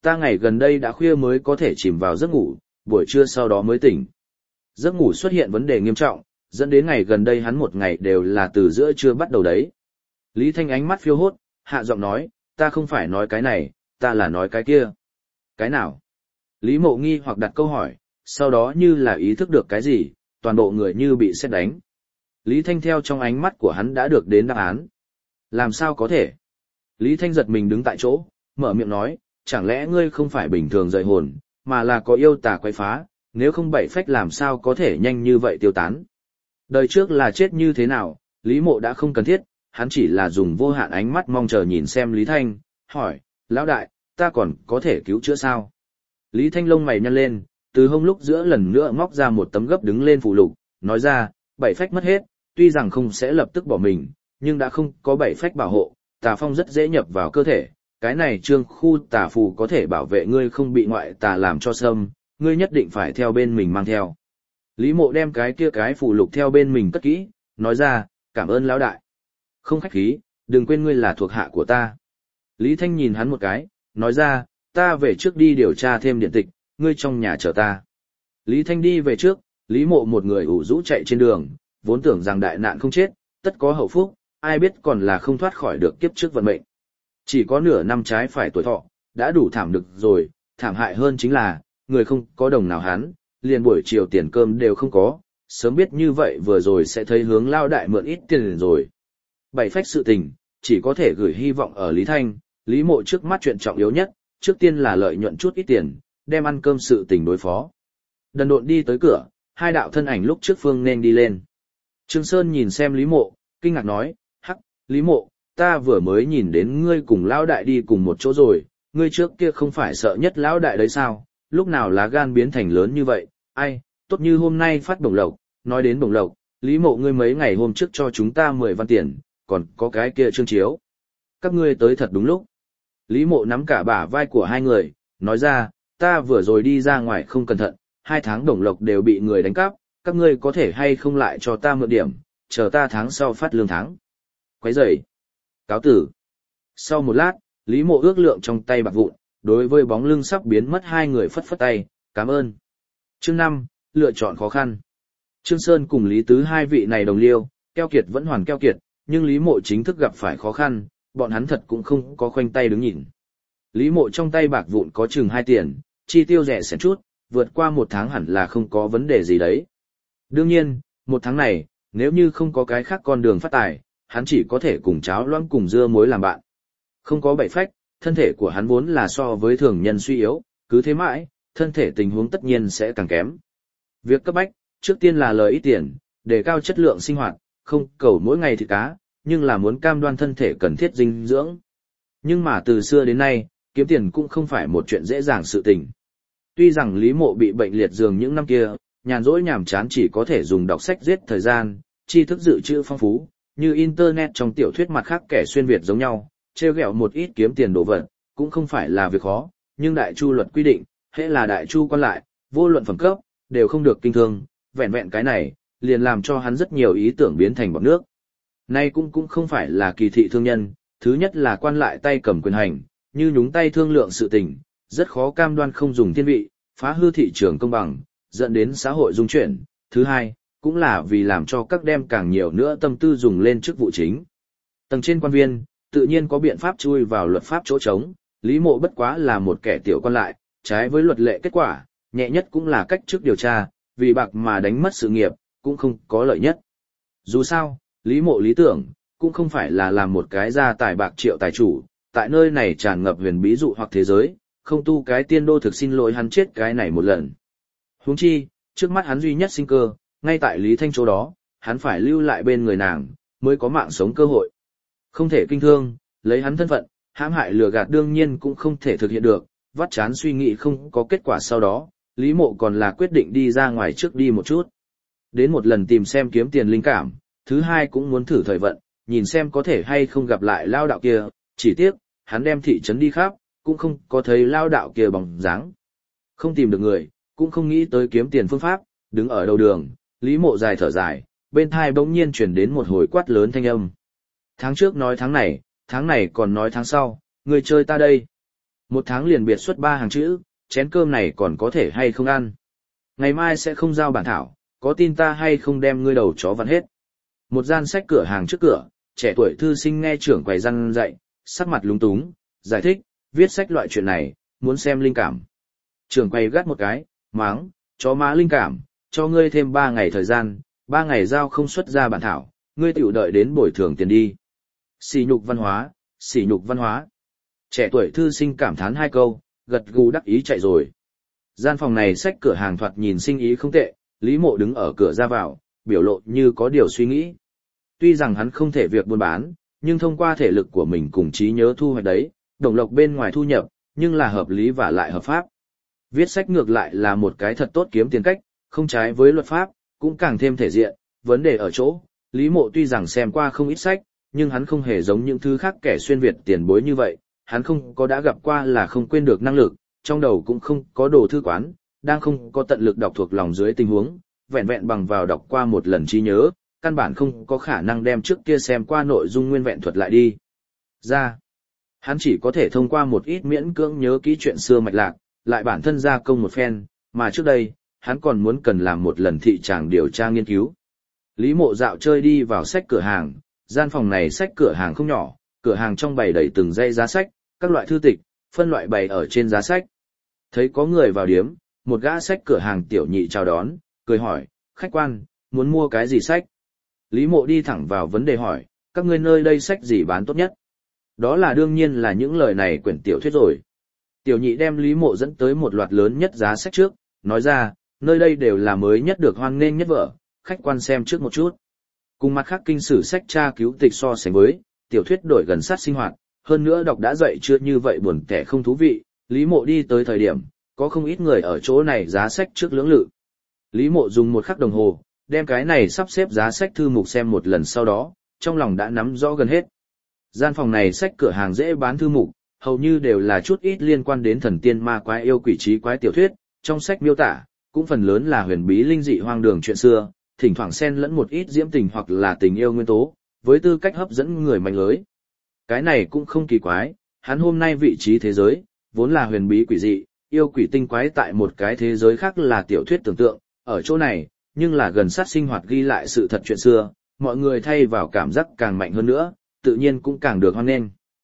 Ta ngày gần đây đã khuya mới có thể chìm vào giấc ngủ, buổi trưa sau đó mới tỉnh. Giấc ngủ xuất hiện vấn đề nghiêm trọng, dẫn đến ngày gần đây hắn một ngày đều là từ giữa trưa bắt đầu đấy. Lý Thanh ánh mắt phiêu hốt, hạ giọng nói, ta không phải nói cái này, ta là nói cái kia. Cái nào? Lý Mộ nghi hoặc đặt câu hỏi, sau đó như là ý thức được cái gì, toàn bộ người như bị sét đánh. Lý Thanh theo trong ánh mắt của hắn đã được đến đáp án. Làm sao có thể? Lý Thanh giật mình đứng tại chỗ, mở miệng nói, chẳng lẽ ngươi không phải bình thường rời hồn, mà là có yêu tà quấy phá, nếu không bảy phách làm sao có thể nhanh như vậy tiêu tán. Đời trước là chết như thế nào, Lý Mộ đã không cần thiết, hắn chỉ là dùng vô hạn ánh mắt mong chờ nhìn xem Lý Thanh, hỏi, lão đại, ta còn có thể cứu chữa sao? Lý Thanh lông mày nhăn lên, từ hông lúc giữa lần nữa móc ra một tấm gấp đứng lên phụ lục, nói ra, bảy phách mất hết, tuy rằng không sẽ lập tức bỏ mình, nhưng đã không có bảy phách bảo hộ, tà phong rất dễ nhập vào cơ thể, cái này trương khu tà phù có thể bảo vệ ngươi không bị ngoại tà làm cho xâm, ngươi nhất định phải theo bên mình mang theo. Lý Mộ đem cái kia cái phù lục theo bên mình cất kỹ, nói ra, cảm ơn lão đại. Không khách khí, đừng quên ngươi là thuộc hạ của ta. Lý Thanh nhìn hắn một cái, nói ra, ta về trước đi điều tra thêm điện tịch, ngươi trong nhà chờ ta. Lý Thanh đi về trước, Lý Mộ một người ủ rũ chạy trên đường, vốn tưởng rằng đại nạn không chết, tất có hậu phúc, ai biết còn là không thoát khỏi được kiếp trước vận mệnh. Chỉ có nửa năm trái phải tuổi thọ, đã đủ thảm được rồi, thảm hại hơn chính là, người không có đồng nào hắn, liền buổi chiều tiền cơm đều không có, sớm biết như vậy vừa rồi sẽ thấy hướng lao đại mượn ít tiền rồi. Bảy phách sự tình, chỉ có thể gửi hy vọng ở Lý Thanh, Lý Mộ trước mắt chuyện trọng yếu nhất, trước tiên là lợi nhuận chút ít tiền, đem ăn cơm sự tình đối phó. Đần độn đi tới cửa, hai đạo thân ảnh lúc trước phương nên đi lên. Trương Sơn nhìn xem Lý Mộ, kinh ngạc nói, hắc, Lý Mộ, ta vừa mới nhìn đến ngươi cùng lão đại đi cùng một chỗ rồi, ngươi trước kia không phải sợ nhất lão đại đấy sao, lúc nào lá gan biến thành lớn như vậy, ai, tốt như hôm nay phát bổng lộc, nói đến bổng lộc, Lý Mộ ngươi mấy ngày hôm trước cho chúng ta 10 văn tiền, còn có cái kia trương chiếu. Các ngươi tới thật đúng lúc. Lý Mộ nắm cả bả vai của hai người, nói ra, ta vừa rồi đi ra ngoài không cẩn thận, 2 tháng bổng lộc đều bị người đánh cắp, các ngươi có thể hay không lại cho ta mượn điểm, chờ ta tháng sau phát lương tháng. Quấy rầy. Cáo tử. Sau một lát, Lý Mộ ước lượng trong tay bạc vụn, đối với bóng lưng sắp biến mất hai người phất phất tay, cảm ơn. Chương 5, lựa chọn khó khăn. Trương Sơn cùng Lý Tứ hai vị này đồng liêu, keo kiệt vẫn hoàn keo kiệt, nhưng Lý Mộ chính thức gặp phải khó khăn, bọn hắn thật cũng không có khoanh tay đứng nhìn. Lý Mộ trong tay bạc vụn có chừng 2 tiền, chi tiêu rẻ xẻn chút, vượt qua 1 tháng hẳn là không có vấn đề gì đấy. Đương nhiên, 1 tháng này, nếu như không có cái khác con đường phát tài, hắn chỉ có thể cùng cháo loãng cùng dưa muối làm bạn. Không có bảy phách, thân thể của hắn vốn là so với thường nhân suy yếu, cứ thế mãi, thân thể tình huống tất nhiên sẽ càng kém. Việc cấp bách, trước tiên là lời ít tiền, để cao chất lượng sinh hoạt, không cầu mỗi ngày thịt cá, nhưng là muốn cam đoan thân thể cần thiết dinh dưỡng. Nhưng mà từ xưa đến nay, kiếm tiền cũng không phải một chuyện dễ dàng sự tình. Tuy rằng Lý Mộ bị bệnh liệt giường những năm kia, nhàn rỗi nhàm chán chỉ có thể dùng đọc sách giết thời gian, tri thức dự trữ phong phú, như internet trong tiểu thuyết mặt khác kẻ xuyên Việt giống nhau, trêu ghẹo một ít kiếm tiền đồ vật, cũng không phải là việc khó, nhưng đại chu luật quy định, hễ là đại chu quan lại, vô luận phẩm cấp, đều không được kinh thương, vẹn vẹn cái này, liền làm cho hắn rất nhiều ý tưởng biến thành bọt nước. Nay cũng không phải là kỳ thị thương nhân, thứ nhất là quan lại tay cầm quyền hành, như nhúng tay thương lượng sự tình, rất khó cam đoan không dùng thiên vị, phá hư thị trường công bằng, dẫn đến xã hội dung chuyển. Thứ hai, cũng là vì làm cho các đem càng nhiều nữa tâm tư dùng lên chức vụ chính. Tầng trên quan viên, tự nhiên có biện pháp chui vào luật pháp chỗ trống, Lý Mộ bất quá là một kẻ tiểu quan lại, trái với luật lệ kết quả, nhẹ nhất cũng là cách chức điều tra, vì bạc mà đánh mất sự nghiệp, cũng không có lợi nhất. Dù sao, Lý Mộ lý tưởng, cũng không phải là làm một cái gia tài bạc triệu tài chủ, tại nơi này tràn ngập huyền bí dụ hoặc thế giới, không tu cái tiên đô thực xin lỗi hắn chết cái này một lần. Huống chi, trước mắt hắn duy nhất sinh cơ, ngay tại Lý Thanh chỗ đó, hắn phải lưu lại bên người nàng, mới có mạng sống cơ hội. Không thể kinh thương, lấy hắn thân phận, hãm hại lừa gạt đương nhiên cũng không thể thực hiện được, vắt chán suy nghĩ không có kết quả sau đó, Lý Mộ còn là quyết định đi ra ngoài trước đi một chút. Đến một lần tìm xem kiếm tiền linh cảm, thứ hai cũng muốn thử thời vận, nhìn xem có thể hay không gặp lại lao đạo kia, chỉ tiếc, hắn đem thị trấn đi khắp, cũng không có thấy lao đạo kia bóng dáng. Không tìm được người, cũng không nghĩ tới kiếm tiền phương pháp, đứng ở đầu đường, Lý Mộ dài thở dài, bên tai bỗng nhiên truyền đến một hồi quát lớn thanh âm. Tháng trước nói tháng này còn nói tháng sau, người chơi ta đây. Một tháng liền biệt xuất 3 hàng chữ, chén cơm này còn có thể hay không ăn. Ngày mai sẽ không giao bản thảo, có tin ta hay không đem ngươi đầu chó vặn hết. Một gian sách cửa hàng trước cửa, trẻ tuổi thư sinh nghe trưởng quầy răn dạy, sắc mặt lúng túng, giải thích, viết sách loại chuyện này, muốn xem linh cảm. Trưởng quầy gắt một cái, máng, chó má linh cảm, cho ngươi thêm 3 ngày thời gian, 3 ngày giao không xuất ra bản thảo, ngươi tiểu đợi đến bồi thường tiền đi. Sỉ nhục văn hóa, sỉ nhục văn hóa. Trẻ tuổi thư sinh cảm thán 2 câu, gật gù đắc ý chạy rồi. Gian phòng này sách cửa hàng thoạt nhìn sinh ý không tệ, Lý Mộ đứng ở cửa ra vào, biểu lộ như có điều suy nghĩ. Tuy rằng hắn không thể việc buôn bán, nhưng thông qua thể lực của mình cùng trí nhớ thu hoạch đấy, đồng lộc bên ngoài thu nhập, nhưng là hợp lý và lại hợp pháp. Viết sách ngược lại là một cái thật tốt kiếm tiền cách, không trái với luật pháp, cũng càng thêm thể diện. Vấn đề ở chỗ, Lý Mộ tuy rằng xem qua không ít sách, nhưng hắn không hề giống những thứ khác kẻ xuyên Việt tiền bối như vậy, hắn không có đã gặp qua là không quên được năng lực, trong đầu cũng không có đồ thư quán, đang không có tận lực đọc thuộc lòng dưới tình huống, vẹn vẹn bằng vào đọc qua một lần trí nhớ, căn bản không có khả năng đem trước kia xem qua nội dung nguyên vẹn thuật lại đi ra. Hắn chỉ có thể thông qua một ít miễn cưỡng nhớ kỹ chuyện xưa mạch lạc, lại bản thân gia công một phen, mà trước đây, hắn còn muốn cần làm một lần thị tràng điều tra nghiên cứu. Lý Mộ dạo chơi đi vào sách cửa hàng, gian phòng này sách cửa hàng không nhỏ, cửa hàng trong bày đầy từng dãy giá sách, các loại thư tịch, phân loại bày ở trên giá sách. Thấy có người vào điếm, một gã sách cửa hàng tiểu nhị chào đón, cười hỏi, khách quan, muốn mua cái gì sách? Lý Mộ đi thẳng vào vấn đề hỏi, các ngươi nơi đây sách gì bán tốt nhất? Đó là đương nhiên là những lời này quyển tiểu thuyết rồi. Tiểu nhị đem Lý Mộ dẫn tới một loạt lớn nhất giá sách trước, nói ra, nơi đây đều là mới nhất được hoan nghênh nhất vở, khách quan xem trước một chút. Cùng mặt khác kinh sử sách tra cứu tịch so sánh với, tiểu thuyết đổi gần sát sinh hoạt, hơn nữa đọc đã dậy chưa như vậy buồn tẻ không thú vị, Lý Mộ đi tới thời điểm, có không ít người ở chỗ này giá sách trước lưỡng lự. Lý Mộ dùng 1 khắc đồng hồ, đem cái này sắp xếp giá sách thư mục xem một lần sau đó, trong lòng đã nắm rõ gần hết. Gian phòng này sách cửa hàng dễ bán thư mục, hầu như đều là chút ít liên quan đến thần tiên ma quái yêu quỷ trí quái tiểu thuyết, trong sách miêu tả, cũng phần lớn là huyền bí linh dị hoang đường chuyện xưa, thỉnh thoảng xen lẫn một ít diễm tình hoặc là tình yêu nguyên tố, với tư cách hấp dẫn người mạnh lưới. Cái này cũng không kỳ quái, hắn hôm nay vị trí thế giới, vốn là huyền bí quỷ dị, yêu quỷ tinh quái tại một cái thế giới khác là tiểu thuyết tưởng tượng, ở chỗ này, nhưng là gần sát sinh hoạt ghi lại sự thật chuyện xưa, mọi người thay vào cảm giác càng mạnh hơn nữa, tự nhiên cũng càng được hoan nghênh.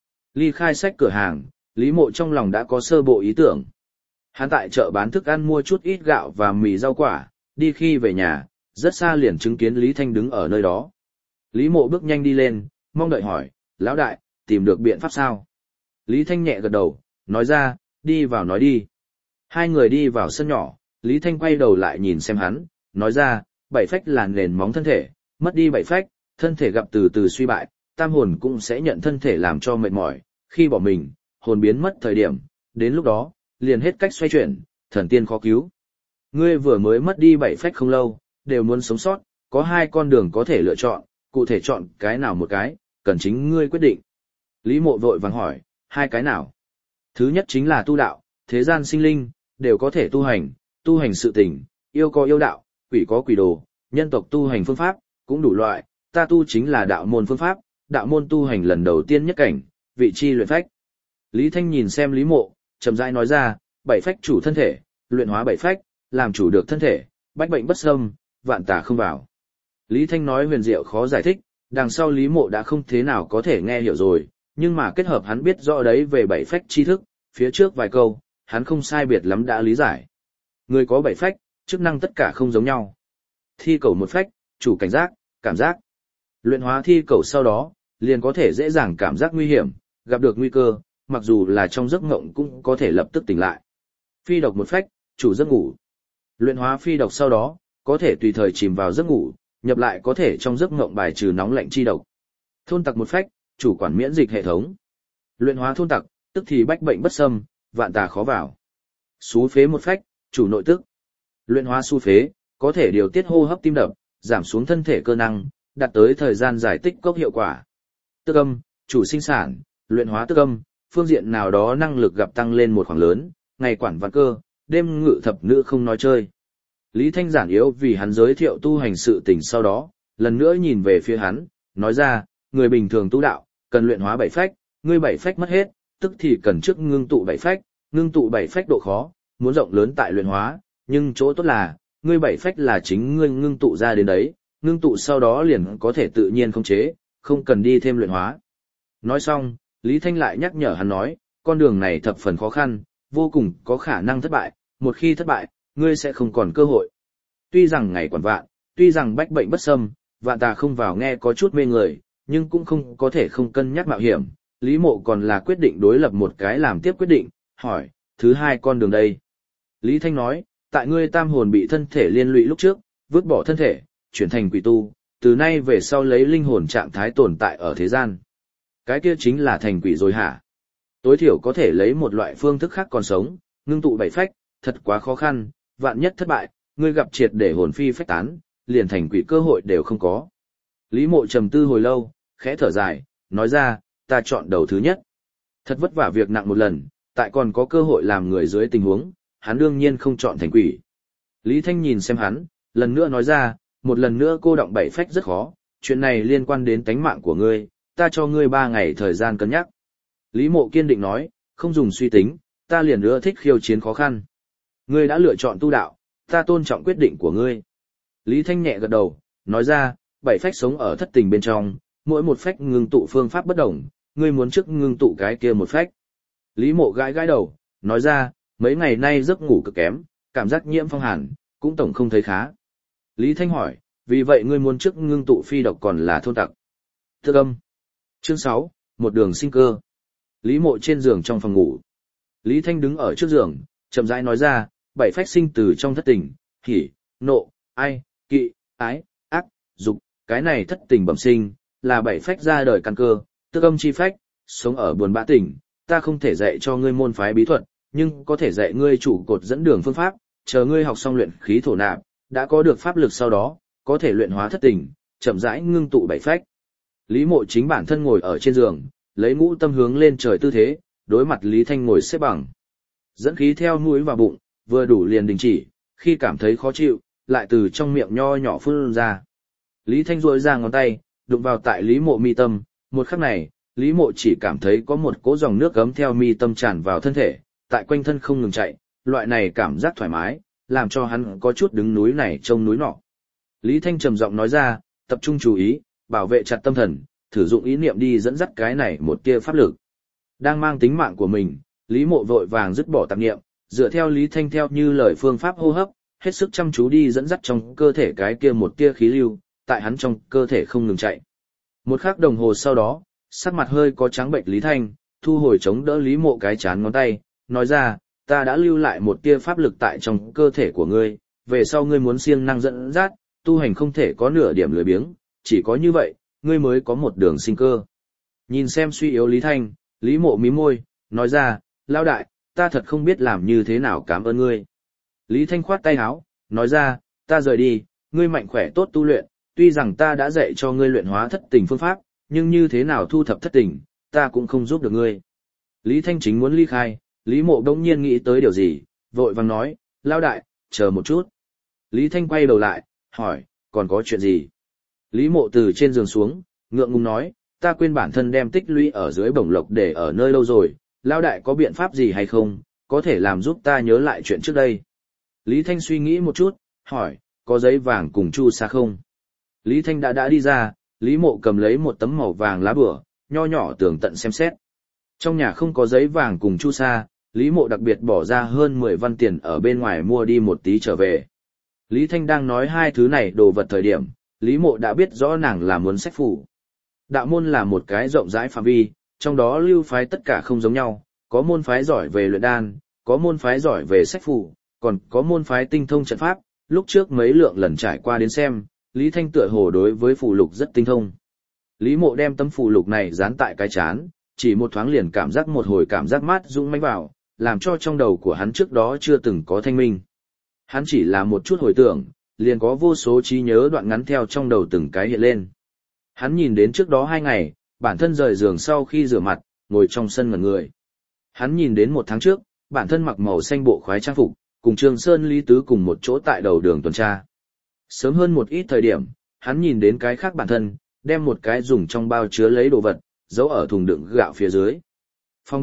Ly khai sách cửa hàng, Lý Mộ trong lòng đã có sơ bộ ý tưởng. Hắn tại chợ bán thức ăn mua chút ít gạo và mì rau quả, đi khi về nhà, rất xa liền chứng kiến Lý Thanh đứng ở nơi đó. Lý Mộ bước nhanh đi lên, mong đợi hỏi, lão đại, tìm được biện pháp sao? Lý Thanh nhẹ gật đầu, nói ra, đi vào nói đi. Hai người đi vào sân nhỏ, Lý Thanh quay đầu lại nhìn xem hắn, nói ra, 7 phách là nền móng thân thể, mất đi 7 phách, thân thể gặp từ từ suy bại, tam hồn cũng sẽ nhận thân thể làm cho mệt mỏi, khi bỏ mình, hồn biến mất thời điểm, đến lúc đó, liền hết cách xoay chuyển, thần tiên khó cứu. Ngươi vừa mới mất đi 7 phách không lâu, đều muốn sống sót, có 2 con đường có thể lựa chọn, cụ thể chọn cái nào một cái, cần chính ngươi quyết định. Lý Mộ vội vàng hỏi, 2 cái nào? Thứ nhất chính là tu đạo, thế gian sinh linh, đều có thể tu hành sự tình, yêu có yêu đạo, quỷ có quỷ đồ, nhân tộc tu hành phương pháp, cũng đủ loại, ta tu chính là đạo môn phương pháp, đạo môn tu hành lần đầu tiên nhất cảnh, vị chi luyện phách. Lý Thanh nhìn xem Lý Mộ, chậm rãi nói ra, 7 phách chủ thân thể, luyện hóa 7 phách, làm chủ được thân thể, bách bệnh bất xâm, vạn tà không vào. Lý Thanh nói huyền diệu khó giải thích, đằng sau Lý Mộ đã không thế nào có thể nghe hiểu rồi, nhưng mà kết hợp hắn biết rõ đấy về 7 phách tri thức, phía trước vài câu, hắn không sai biệt lắm đã lý giải. Người có 7 phách, chức năng tất cả không giống nhau. Thi cầu 1 phách, chủ cảnh giác, cảm giác. Luyện hóa thi cầu sau đó, liền có thể dễ dàng cảm giác nguy hiểm, gặp được nguy cơ, mặc dù là trong giấc ngộng cũng có thể lập tức tỉnh lại. Phi độc 1 phách, chủ giấc ngủ. Luyện hóa phi độc sau đó, có thể tùy thời chìm vào giấc ngủ, nhập lại có thể trong giấc ngộng bài trừ nóng lạnh chi độc. Thôn tặc 1 phách, chủ quản miễn dịch hệ thống. Luyện hóa thôn tặc, tức thì bách bệnh bất xâm, vạn tà khó vào. Xú phế 1 phách, chủ nội tức. Luyện hóa xú phế, có thể điều tiết hô hấp tim đập, giảm xuống thân thể cơ năng, đạt tới thời gian giải tích cốc hiệu quả. Tức âm, chủ sinh sản, luyện hóa tức âm, phương diện nào đó năng lực gặp tăng lên một khoảng lớn, ngày quản vạn cơ, đêm ngự thập nữ không nói chơi. Lý Thanh giản yếu vì hắn giới thiệu tu hành sự tình sau đó, lần nữa nhìn về phía hắn, nói ra, người bình thường tu đạo, cần luyện hóa 7 phách, ngươi 7 phách mất hết, tức thì cần trước ngưng tụ 7 phách độ khó, muốn rộng lớn tại luyện hóa, nhưng chỗ tốt là, ngươi 7 phách là chính ngươi ngưng tụ ra đến đấy, ngưng tụ sau đó liền có thể tự nhiên khống chế, không cần đi thêm luyện hóa. Nói xong, Lý Thanh lại nhắc nhở hắn nói, con đường này thập phần khó khăn, vô cùng có khả năng thất bại, một khi thất bại, ngươi sẽ không còn cơ hội. Tuy rằng ngày quản vạn, tuy rằng bách bệnh bất xâm, vạn tà không vào nghe có chút mê người, nhưng cũng không có thể không cân nhắc mạo hiểm. Lý Mộ còn là quyết định đối lập một cái làm tiếp quyết định, hỏi, thứ hai con đường đây. Lý Thanh nói, tại ngươi tam hồn bị thân thể liên lụy lúc trước, vứt bỏ thân thể, chuyển thành quỷ tu, từ nay về sau lấy linh hồn trạng thái tồn tại ở thế gian. Cái kia chính là thành quỷ rồi hả? Tối thiểu có thể lấy một loại phương thức khác còn sống, ngưng tụ 7 phách, thật quá khó khăn, vạn nhất thất bại, ngươi gặp triệt để hồn phi phách tán, liền thành quỷ cơ hội đều không có. Lý Mộ trầm tư hồi lâu, khẽ thở dài, nói ra, ta chọn đầu thứ nhất. Thật vất vả việc nặng một lần, tại còn có cơ hội làm người dưới tình huống, hắn đương nhiên không chọn thành quỷ. Lý Thanh nhìn xem hắn, lần nữa nói ra, một lần nữa cô động 7 phách rất khó, chuyện này liên quan đến tánh mạng của ngươi, ta cho ngươi 3 ngày thời gian cân nhắc. Lý Mộ kiên định nói, không dùng suy tính, ta liền ưa thích khiêu chiến khó khăn. Ngươi đã lựa chọn tu đạo, ta tôn trọng quyết định của ngươi. Lý Thanh nhẹ gật đầu, nói ra, 7 phách sống ở thất tình bên trong, mỗi một phách ngưng tụ phương pháp bất đồng, ngươi muốn trước ngưng tụ cái kia một phách. Lý Mộ gãi gãi đầu, nói ra, mấy ngày nay giấc ngủ cực kém, cảm giác nhiễm phong hàn, cũng tổng không thấy khá. Lý Thanh hỏi, vì vậy ngươi muốn trước ngưng tụ phi độc còn là thôn tặc? Thức âm. Chương 6, một đường sinh cơ. Lý Mộ trên giường trong phòng ngủ. Lý Thanh đứng ở trước giường, chậm rãi nói ra, 7 phách sinh từ trong thất tình, hỉ, nộ, ai, kỵ, ái, ác, dục, cái này thất tình bẩm sinh, là 7 phách ra đời căn cơ, tức âm chi phách, sống ở buồn bã tình, ta không thể dạy cho ngươi môn phái bí thuật, nhưng có thể dạy ngươi chủ cột dẫn đường phương pháp, chờ ngươi học xong luyện khí thổ nạp, đã có được pháp lực sau đó, có thể luyện hóa thất tình, chậm rãi ngưng tụ 7 phách. Lý Mộ chính bản thân ngồi ở trên giường, lấy ngũ tâm hướng lên trời tư thế, đối mặt Lý Thanh ngồi xếp bằng. Dẫn khí theo mũi vào bụng, vừa đủ liền đình chỉ, khi cảm thấy khó chịu, lại từ trong miệng nho nhỏ phun ra. Lý Thanh duỗi ra ngón tay, đụng vào tại Lý Mộ mi tâm, một khắc này, Lý Mộ chỉ cảm thấy có một cỗ dòng nước gấm theo mi tâm tràn vào thân thể, tại quanh thân không ngừng chạy, loại này cảm giác thoải mái, làm cho hắn có chút đứng núi này trông núi nọ. Lý Thanh trầm giọng nói ra, tập trung chú ý, bảo vệ chặt tâm thần, thử dụng ý niệm đi dẫn dắt cái này một tia pháp lực. Đang mang tính mạng của mình, Lý Mộ vội vàng dứt bỏ tạp niệm, dựa theo Lý Thanh theo như lời phương pháp hô hấp, hết sức chăm chú đi dẫn dắt trong cơ thể cái kia một tia khí lưu, tại hắn trong cơ thể không ngừng chạy. Một khắc đồng hồ sau đó, sắc mặt hơi có trắng bệnh Lý Thanh, thu hồi chống đỡ Lý Mộ cái chán ngón tay, nói ra, ta đã lưu lại một tia pháp lực tại trong cơ thể của ngươi, về sau ngươi muốn siêng năng dẫn dắt, tu hành không thể có nửa điểm lười biếng, chỉ có như vậy, ngươi mới có một đường sinh cơ. Nhìn xem suy yếu Lý Thanh, Lý Mộ mím môi, nói ra, lão đại, ta thật không biết làm như thế nào cảm ơn ngươi. Lý Thanh khoát tay áo, nói ra, ta rời đi, ngươi mạnh khỏe tốt tu luyện, tuy rằng ta đã dạy cho ngươi luyện hóa thất tình phương pháp, nhưng như thế nào thu thập thất tình, ta cũng không giúp được ngươi. Lý Thanh chính muốn ly khai, Lý Mộ đống nhiên nghĩ tới điều gì, vội vàng nói, lão đại, chờ một chút. Lý Thanh quay đầu lại, hỏi, còn có chuyện gì? Lý Mộ từ trên giường xuống, ngượng ngùng nói, ta quên bản thân đem tích lũy ở dưới bổng lộc để ở nơi lâu rồi, lão đại có biện pháp gì hay không, có thể làm giúp ta nhớ lại chuyện trước đây. Lý Thanh suy nghĩ một chút, hỏi, có giấy vàng cùng chu sa không? Lý Thanh đã đi ra, Lý Mộ cầm lấy một tấm màu vàng lá bửa, nho nhỏ tường tận xem xét. Trong nhà không có giấy vàng cùng chu sa, Lý Mộ đặc biệt bỏ ra hơn 10 văn tiền ở bên ngoài mua đi một tí trở về. Lý Thanh đang nói hai thứ này đồ vật thời điểm, Lý Mộ đã biết rõ nàng là muốn sách phủ. Đạo môn là một cái rộng rãi phạm vi, trong đó lưu phái tất cả không giống nhau, có môn phái giỏi về luyện đan, có môn phái giỏi về sách phủ, còn có môn phái tinh thông trận pháp, lúc trước mấy lượng lần trải qua đến xem, Lý Thanh tựa hồ đối với phù lục rất tinh thông. Lý Mộ đem tấm phù lục này dán tại cái chán, chỉ một thoáng liền cảm giác một hồi cảm giác mát dũng mãnh vào, làm cho trong đầu của hắn trước đó chưa từng có thanh minh. Hắn chỉ là một chút hồi tưởng, liền có vô số trí nhớ đoạn ngắn theo trong đầu từng cái hiện lên. Hắn nhìn đến trước đó 2 ngày, bản thân rời giường sau khi rửa mặt, ngồi trong sân ngẩn người. Hắn nhìn đến 1 tháng trước, bản thân mặc màu xanh bộ khoái trang phục, cùng Trường Sơn Lý Tứ cùng một chỗ tại đầu đường tuần tra. Sớm hơn một ít thời điểm, hắn nhìn đến cái khác bản thân, đem một cái dùng trong bao chứa lấy đồ vật, giấu ở thùng đựng gạo phía dưới. Phòng bếp,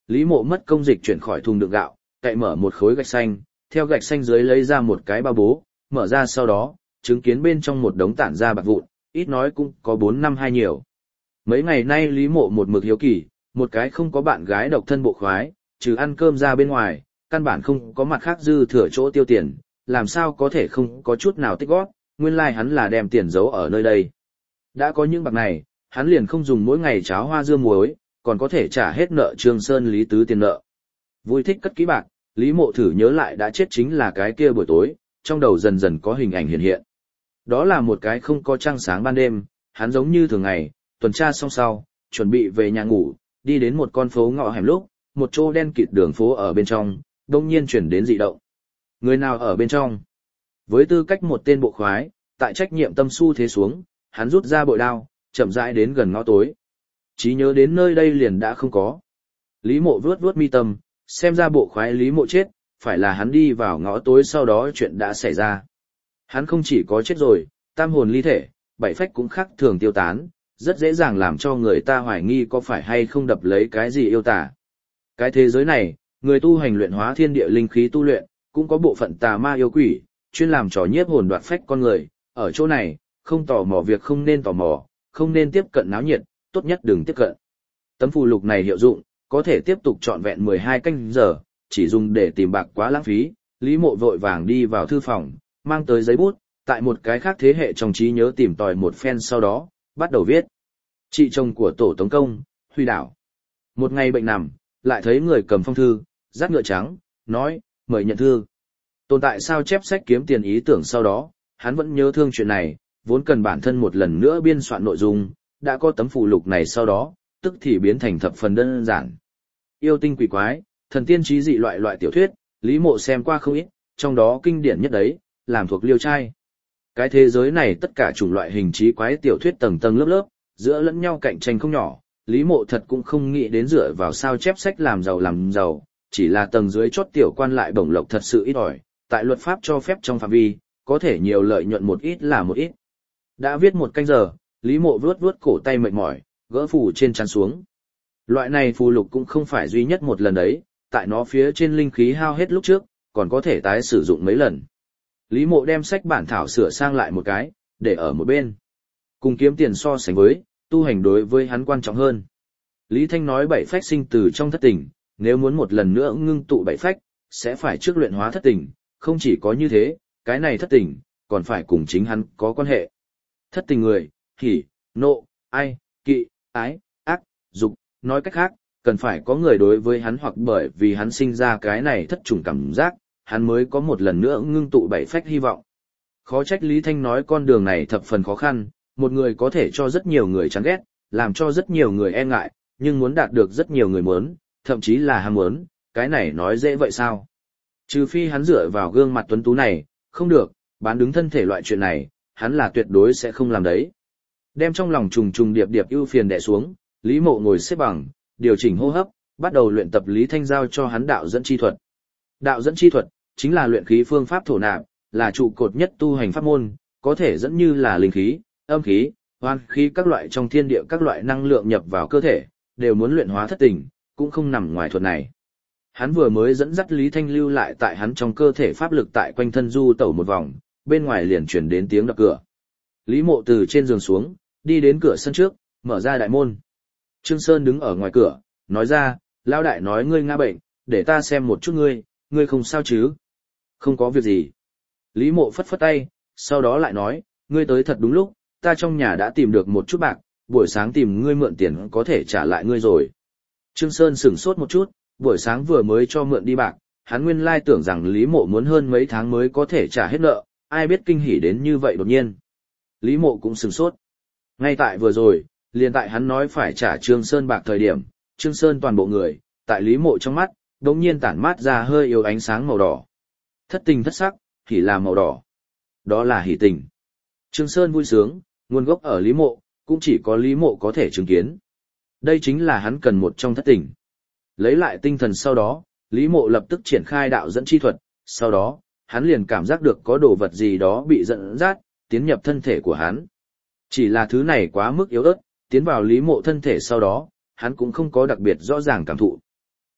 Lý Mộ mất công dịch chuyển khỏi thùng đựng gạo, cậy mở một khối gạch xanh, theo gạch xanh dưới lấy ra một cái bao bố, mở ra sau đó, chứng kiến bên trong một đống tản ra bạc vụn, ít nói cũng có 4 năm hay nhiều. Mấy ngày nay Lý Mộ một mực hiếu kỳ, một cái không có bạn gái độc thân bộ khoái, trừ ăn cơm ra bên ngoài, căn bản không có mặt khác dư thừa chỗ tiêu tiền, làm sao có thể không có chút nào tích góp, nguyên lai hắn là đem tiền giấu ở nơi đây. Đã có những bạc này, hắn liền không dùng mỗi ngày cháo hoa dưa muối, còn có thể trả hết nợ Trương Sơn Lý Tứ tiền nợ. Vui thích cất kỹ bạc, Lý Mộ thử nhớ lại đã chết chính là cái kia buổi tối, trong đầu dần dần có hình ảnh hiện hiện. Đó là một cái không có trăng sáng ban đêm, hắn giống như thường ngày, tuần tra xong sau, chuẩn bị về nhà ngủ, đi đến một con phố ngõ hẻm lúc, một chỗ đen kịt đường phố ở bên trong, đông nhiên chuyển đến dị động. Người nào ở bên trong? Với tư cách một tên bộ khoái, tại trách nhiệm tâm su thế xuống, hắn rút ra bội đao, chậm rãi đến gần ngõ tối. Trí nhớ đến nơi đây liền đã không có. Lý Mộ vuốt vuốt mi tâm, xem ra bộ khoái Lý Mộ chết, phải là hắn đi vào ngõ tối sau đó chuyện đã xảy ra. Hắn không chỉ có chết rồi, tam hồn ly thể, bảy phách cũng khác thường tiêu tán, rất dễ dàng làm cho người ta hoài nghi có phải hay không đập lấy cái gì yêu tà. Cái thế giới này, người tu hành luyện hóa thiên địa linh khí tu luyện, cũng có bộ phận tà ma yêu quỷ, chuyên làm trò nhiếp hồn đoạt phách con người, ở chỗ này, không tò mò việc không nên tò mò, không nên tiếp cận náo nhiệt, tốt nhất đừng tiếp cận. Tấm phù lục này hiệu dụng, có thể tiếp tục trọn vẹn 12 canh giờ, chỉ dùng để tìm bạc quá lãng phí, Lý Mộ vội vàng đi vào thư phòng, mang tới giấy bút, tại một cái khác thế hệ trong trí nhớ tìm tòi một phen sau đó, bắt đầu viết. Chị chồng của tổ tống công, Huy Đảo. Một ngày bệnh nằm, lại thấy người cầm phong thư, dắt ngựa trắng, nói, mời nhận thư. Tồn tại sao chép sách kiếm tiền ý tưởng sau đó, hắn vẫn nhớ thương chuyện này, vốn cần bản thân một lần nữa biên soạn nội dung, đã có tấm phụ lục này sau đó, tức thì biến thành thập phần đơn giản. Yêu tinh quỷ quái, thần tiên trí dị loại tiểu thuyết, Lý Mộ xem qua không ít, trong đó kinh điển nhất đấy, làm thuộc Liêu Trai. Cái thế giới này tất cả chủng loại hình trí quái tiểu thuyết tầng tầng lớp lớp, giữa lẫn nhau cạnh tranh không nhỏ, Lý Mộ thật cũng không nghĩ đến dựa vào sao chép sách làm giàu, chỉ là tầng dưới chót tiểu quan lại bổng lộc thật sự ít ỏi, tại luật pháp cho phép trong phạm vi, có thể nhiều lợi nhuận một ít là một ít. Đã viết một canh giờ, Lý Mộ vuốt cổ tay mệt mỏi, gỡ phù trên trán xuống. Loại này phù lục cũng không phải duy nhất một lần đấy, tại nó phía trên linh khí hao hết lúc trước, còn có thể tái sử dụng mấy lần. Lý Mộ đem sách bản thảo sửa sang lại một cái, để ở một bên. Cùng kiếm tiền so sánh với, tu hành đối với hắn quan trọng hơn. Lý Thanh nói bảy phách sinh từ trong thất tình, nếu muốn một lần nữa ngưng tụ bảy phách, sẽ phải trước luyện hóa thất tình, không chỉ có như thế, cái này thất tình, còn phải cùng chính hắn có quan hệ. Thất tình người, hỉ, nộ, ai, kỵ, ái, ác, dục, nói cách khác, cần phải có người đối với hắn hoặc bởi vì hắn sinh ra cái này thất trùng cảm giác, hắn mới có một lần nữa ngưng tụ bảy phách hy vọng. Khó trách Lý Thanh nói con đường này thập phần khó khăn, một người có thể cho rất nhiều người chán ghét, làm cho rất nhiều người e ngại, nhưng muốn đạt được rất nhiều người muốn, thậm chí là ham muốn, cái này nói dễ vậy sao? Trừ phi hắn dựa vào gương mặt tuấn tú này, không được, bán đứng thân thể loại chuyện này, hắn là tuyệt đối sẽ không làm đấy. Đem trong lòng trùng điệp ưu phiền đè xuống, Lý Mộ ngồi xếp bằng, điều chỉnh hô hấp, bắt đầu luyện tập Lý Thanh giao cho hắn đạo dẫn chi thuật. Đạo dẫn chi thuật chính là luyện khí phương pháp thổ nạp, là trụ cột nhất tu hành pháp môn, có thể dẫn như là linh khí, âm khí, hoan khí các loại trong thiên địa các loại năng lượng nhập vào cơ thể, đều muốn luyện hóa thất tình, cũng không nằm ngoài thuật này. Hắn vừa mới dẫn dắt Lý Thanh lưu lại tại hắn trong cơ thể pháp lực tại quanh thân du tẩu một vòng, bên ngoài liền chuyển đến tiếng đập cửa. Lý Mộ từ trên giường xuống, đi đến cửa sân trước, mở ra đại môn. Trương Sơn đứng ở ngoài cửa, nói ra, lão đại nói ngươi ngã bệnh, để ta xem một chút ngươi không sao chứ? Không có việc gì. Lý Mộ phất phất tay, sau đó lại nói, ngươi tới thật đúng lúc, ta trong nhà đã tìm được một chút bạc, buổi sáng tìm ngươi mượn tiền có thể trả lại ngươi rồi. Trương Sơn sửng sốt một chút, buổi sáng vừa mới cho mượn đi bạc, hắn nguyên lai tưởng rằng Lý Mộ muốn hơn mấy tháng mới có thể trả hết nợ, ai biết kinh hỉ đến như vậy đột nhiên. Lý Mộ cũng sửng sốt. Ngay tại vừa rồi, liền tại hắn nói phải trả Trương Sơn bạc thời điểm, Trương Sơn toàn bộ người, tại Lý Mộ trong mắt, đống nhiên tản mát ra hơi yếu ánh sáng màu đỏ. Thất tình thất sắc, hỉ là màu đỏ. Đó là hỉ tình. Trương Sơn vui sướng, nguồn gốc ở Lý Mộ, cũng chỉ có Lý Mộ có thể chứng kiến. Đây chính là hắn cần một trong thất tình. Lấy lại tinh thần sau đó, Lý Mộ lập tức triển khai đạo dẫn chi thuật, sau đó, hắn liền cảm giác được có đồ vật gì đó bị dẫn dắt, tiến nhập thân thể của hắn. Chỉ là thứ này quá mức yếu ớt, tiến vào Lý Mộ thân thể sau đó, hắn cũng không có đặc biệt rõ ràng cảm thụ.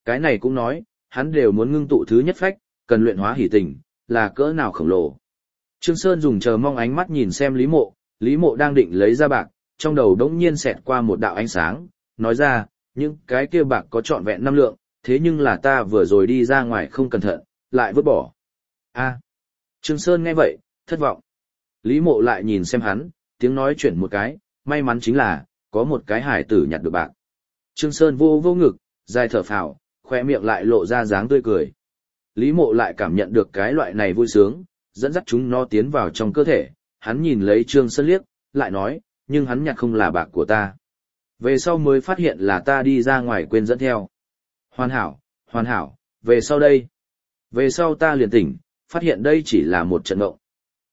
cái này cũng nói, hắn đều muốn ngưng tụ thứ nhất phách, cần luyện hóa hỉ tình, là cỡ nào khổng lồ. Trương Sơn dùng chờ mong ánh mắt nhìn xem Lý Mộ đang định lấy ra bạc, trong đầu đống nhiên xẹt qua một đạo ánh sáng, nói ra, những cái kia bạc có trọn vẹn 5 lượng, thế nhưng là ta vừa rồi đi ra ngoài không cẩn thận, lại vứt bỏ. Trương Sơn nghe vậy, thất vọng. Lý Mộ lại nhìn xem hắn, tiếng nói chuyển một cái, may mắn chính là, có một cái hải tử nhặt được bạc. Trương Sơn vô ngực, dài thở phào, khoe miệng lại lộ ra dáng tươi cười. Lý Mộ lại cảm nhận được cái loại này vui sướng, dẫn dắt chúng nó tiến vào trong cơ thể, hắn nhìn lấy Trương Sơn liếc, lại nói, nhưng hắn nhặt không là bạc của ta. Về sau mới phát hiện là ta đi ra ngoài quên dẫn theo. Hoàn hảo, về sau đây. Về sau ta liền tỉnh, phát hiện đây chỉ là một trận ngộng.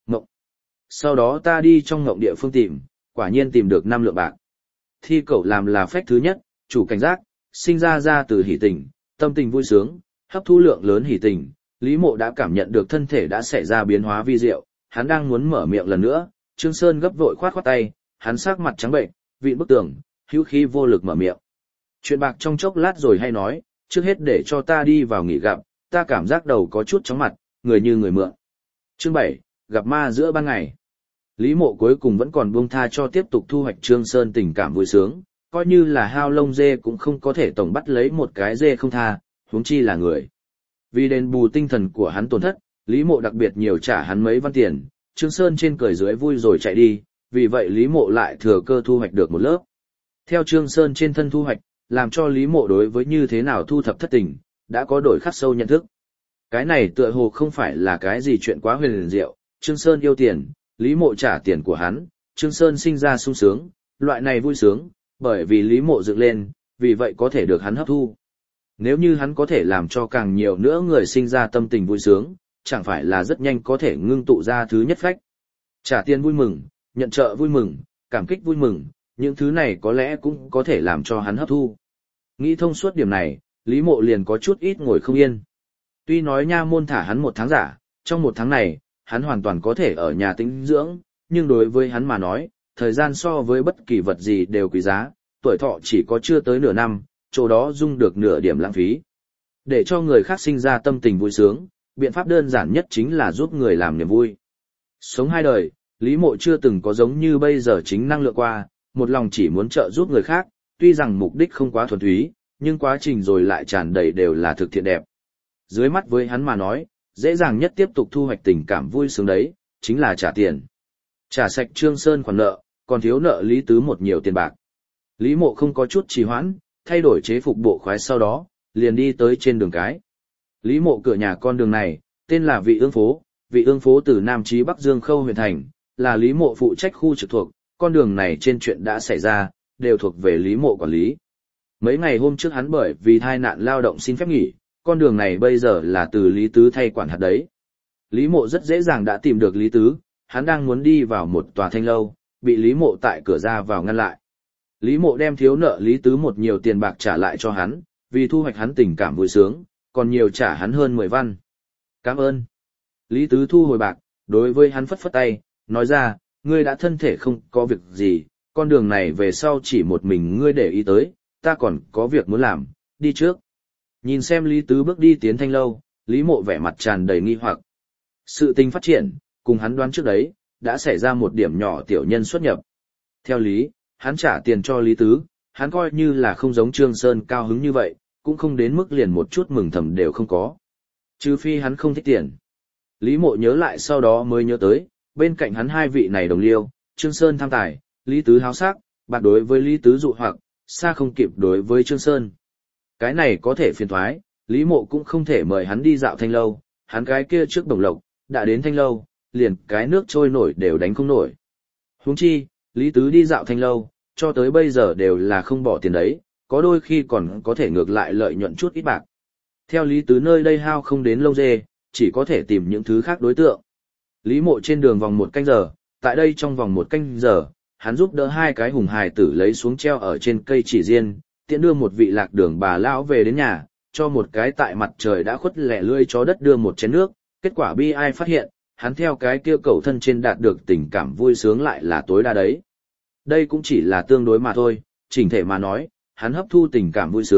Sau đó ta đi trong ngộng địa phương tìm, quả nhiên tìm được 5 lượng bạc. Thi cậu làm là phách thứ nhất, chủ cảnh giác, sinh ra từ hỉ tình, tâm tình vui sướng, hấp thu lượng lớn hỉ tình. Lý Mộ đã cảm nhận được thân thể đã xảy ra biến hóa vi diệu, hắn đang muốn mở miệng lần nữa, Trương Sơn gấp vội khoát tay, hắn sắc mặt trắng bệnh, vịn bức tường, hữu khí vô lực mở miệng. Chuyện bạc trong chốc lát rồi hay nói, trước hết để cho ta đi vào nghỉ gặp, ta cảm giác đầu có chút chóng mặt, người như người mượn. Chương 7, gặp ma giữa ban ngày. Lý Mộ cuối cùng vẫn còn buông tha cho tiếp tục thu hoạch Trương Sơn tình cảm vui sướng, coi như là hao lông dê cũng không có thể tổng bắt lấy một cái dê không tha, huống chi là người. Vì đền bù tinh thần của hắn tổn thất, Lý Mộ đặc biệt nhiều trả hắn mấy văn tiền, Trương Sơn trên cười dưới vui rồi chạy đi, vì vậy Lý Mộ lại thừa cơ thu hoạch được một lớp. Theo Trương Sơn trên thân thu hoạch, làm cho Lý Mộ đối với như thế nào thu thập thất tình, đã có đổi khắc sâu nhận thức. Cái này tựa hồ không phải là cái gì chuyện quá huyền diệu, Trương Sơn yêu tiền, Lý Mộ trả tiền của hắn, Trương Sơn sinh ra sung sướng, loại này vui sướng, bởi vì Lý Mộ dựng lên, vì vậy có thể được hắn hấp thu. Nếu như hắn có thể làm cho càng nhiều nữa người sinh ra tâm tình vui sướng, chẳng phải là rất nhanh có thể ngưng tụ ra thứ nhất phách. Trả tiền vui mừng, nhận trợ vui mừng, cảm kích vui mừng, những thứ này có lẽ cũng có thể làm cho hắn hấp thu. Nghĩ thông suốt điểm này, Lý Mộ liền có chút ít ngồi không yên. Tuy nói nha môn thả hắn 1 tháng giả, trong 1 tháng này, hắn hoàn toàn có thể ở nhà tĩnh dưỡng, nhưng đối với hắn mà nói, thời gian so với bất kỳ vật gì đều quý giá, tuổi thọ chỉ có chưa tới nửa năm, chỗ đó dung được nửa điểm lãng phí. Để cho người khác sinh ra tâm tình vui sướng, biện pháp đơn giản nhất chính là giúp người làm niềm vui. Sống 2 đời, Lý Mộ chưa từng có giống như bây giờ chính năng lượng qua, một lòng chỉ muốn trợ giúp người khác, tuy rằng mục đích không quá thuần túy, nhưng quá trình rồi lại tràn đầy đều là thực thiện đẹp. Dưới mắt với hắn mà nói, dễ dàng nhất tiếp tục thu hoạch tình cảm vui sướng đấy, chính là trả tiền. Trả sạch Trương Sơn khoản nợ, còn thiếu nợ Lý Tứ một nhiều tiền bạc. Lý Mộ không có chút trì hoãn, thay đổi chế phục bộ khoái sau đó, liền đi tới trên đường cái. Lý Mộ cửa nhà con đường này, tên là Vị Ương phố từ Nam chí Bắc Dương Khâu huyện thành, là Lý Mộ phụ trách khu trực thuộc, con đường này trên chuyện đã xảy ra, đều thuộc về Lý Mộ quản lý. Mấy ngày hôm trước hắn bởi vì tai nạn lao động xin phép nghỉ, con đường này bây giờ là từ Lý Tứ thay quản hạt đấy. Lý Mộ rất dễ dàng đã tìm được Lý Tứ, hắn đang muốn đi vào một tòa thanh lâu, bị Lý Mộ tại cửa ra vào ngăn lại. Lý Mộ đem thiếu nợ Lý Tứ một nhiều tiền bạc trả lại cho hắn, vì thu hoạch hắn tình cảm vui sướng, còn nhiều trả hắn hơn 10 văn. Cảm ơn. Lý Tứ thu hồi bạc, đối với hắn phất phất tay, nói ra, ngươi đã thân thể không có việc gì, con đường này về sau chỉ một mình ngươi để ý tới, ta còn có việc muốn làm, đi trước. Nhìn xem Lý Tứ bước đi tiến thanh lâu, Lý Mộ vẻ mặt tràn đầy nghi hoặc. Sự tình phát triển, cùng hắn đoán trước đấy, đã xảy ra một điểm nhỏ tiểu nhân xuất nhập. Theo lý, hắn trả tiền cho Lý Tứ, hắn coi như là không giống Trương Sơn cao hứng như vậy, cũng không đến mức liền một chút mừng thầm đều không có. Trừ phi hắn không thích tiền. Lý Mộ nhớ lại sau đó mới nhớ tới, bên cạnh hắn 2 vị này đồng liêu, Trương Sơn tham tài, Lý Tứ háo sắc, bạc đối với Lý Tứ dụ hoặc, xa không kịp đối với Trương Sơn. Cái này có thể phiền thoái, Lý Mộ cũng không thể mời hắn đi dạo thanh lâu, hắn cái kia trước đồng lộc, đã đến thanh lâu, liền cái nước trôi nổi đều đánh không nổi. Huống chi, Lý Tứ đi dạo thanh lâu, cho tới bây giờ đều là không bỏ tiền đấy, có đôi khi còn có thể ngược lại lợi nhuận chút ít bạc. Theo Lý Tứ nơi đây hao không đến lông dê, chỉ có thể tìm những thứ khác đối tượng. Lý Mộ trên đường vòng 1 canh giờ, tại đây trong vòng 1 canh giờ, hắn giúp đỡ 2 cái hùng hài tử lấy xuống treo ở trên cây chỉ riêng, tiện đưa một vị lạc đường bà lão về đến nhà, cho một cái tại mặt trời đã khuất lẻ lươi chó đất đưa một chén nước, kết quả bi ai phát hiện, hắn theo cái kia cầu thân trên đạt được tình cảm vui sướng lại là tối đa đấy. Đây cũng chỉ là tương đối mà thôi, chỉnh thể mà nói, hắn hấp thu tình cảm vui sướng,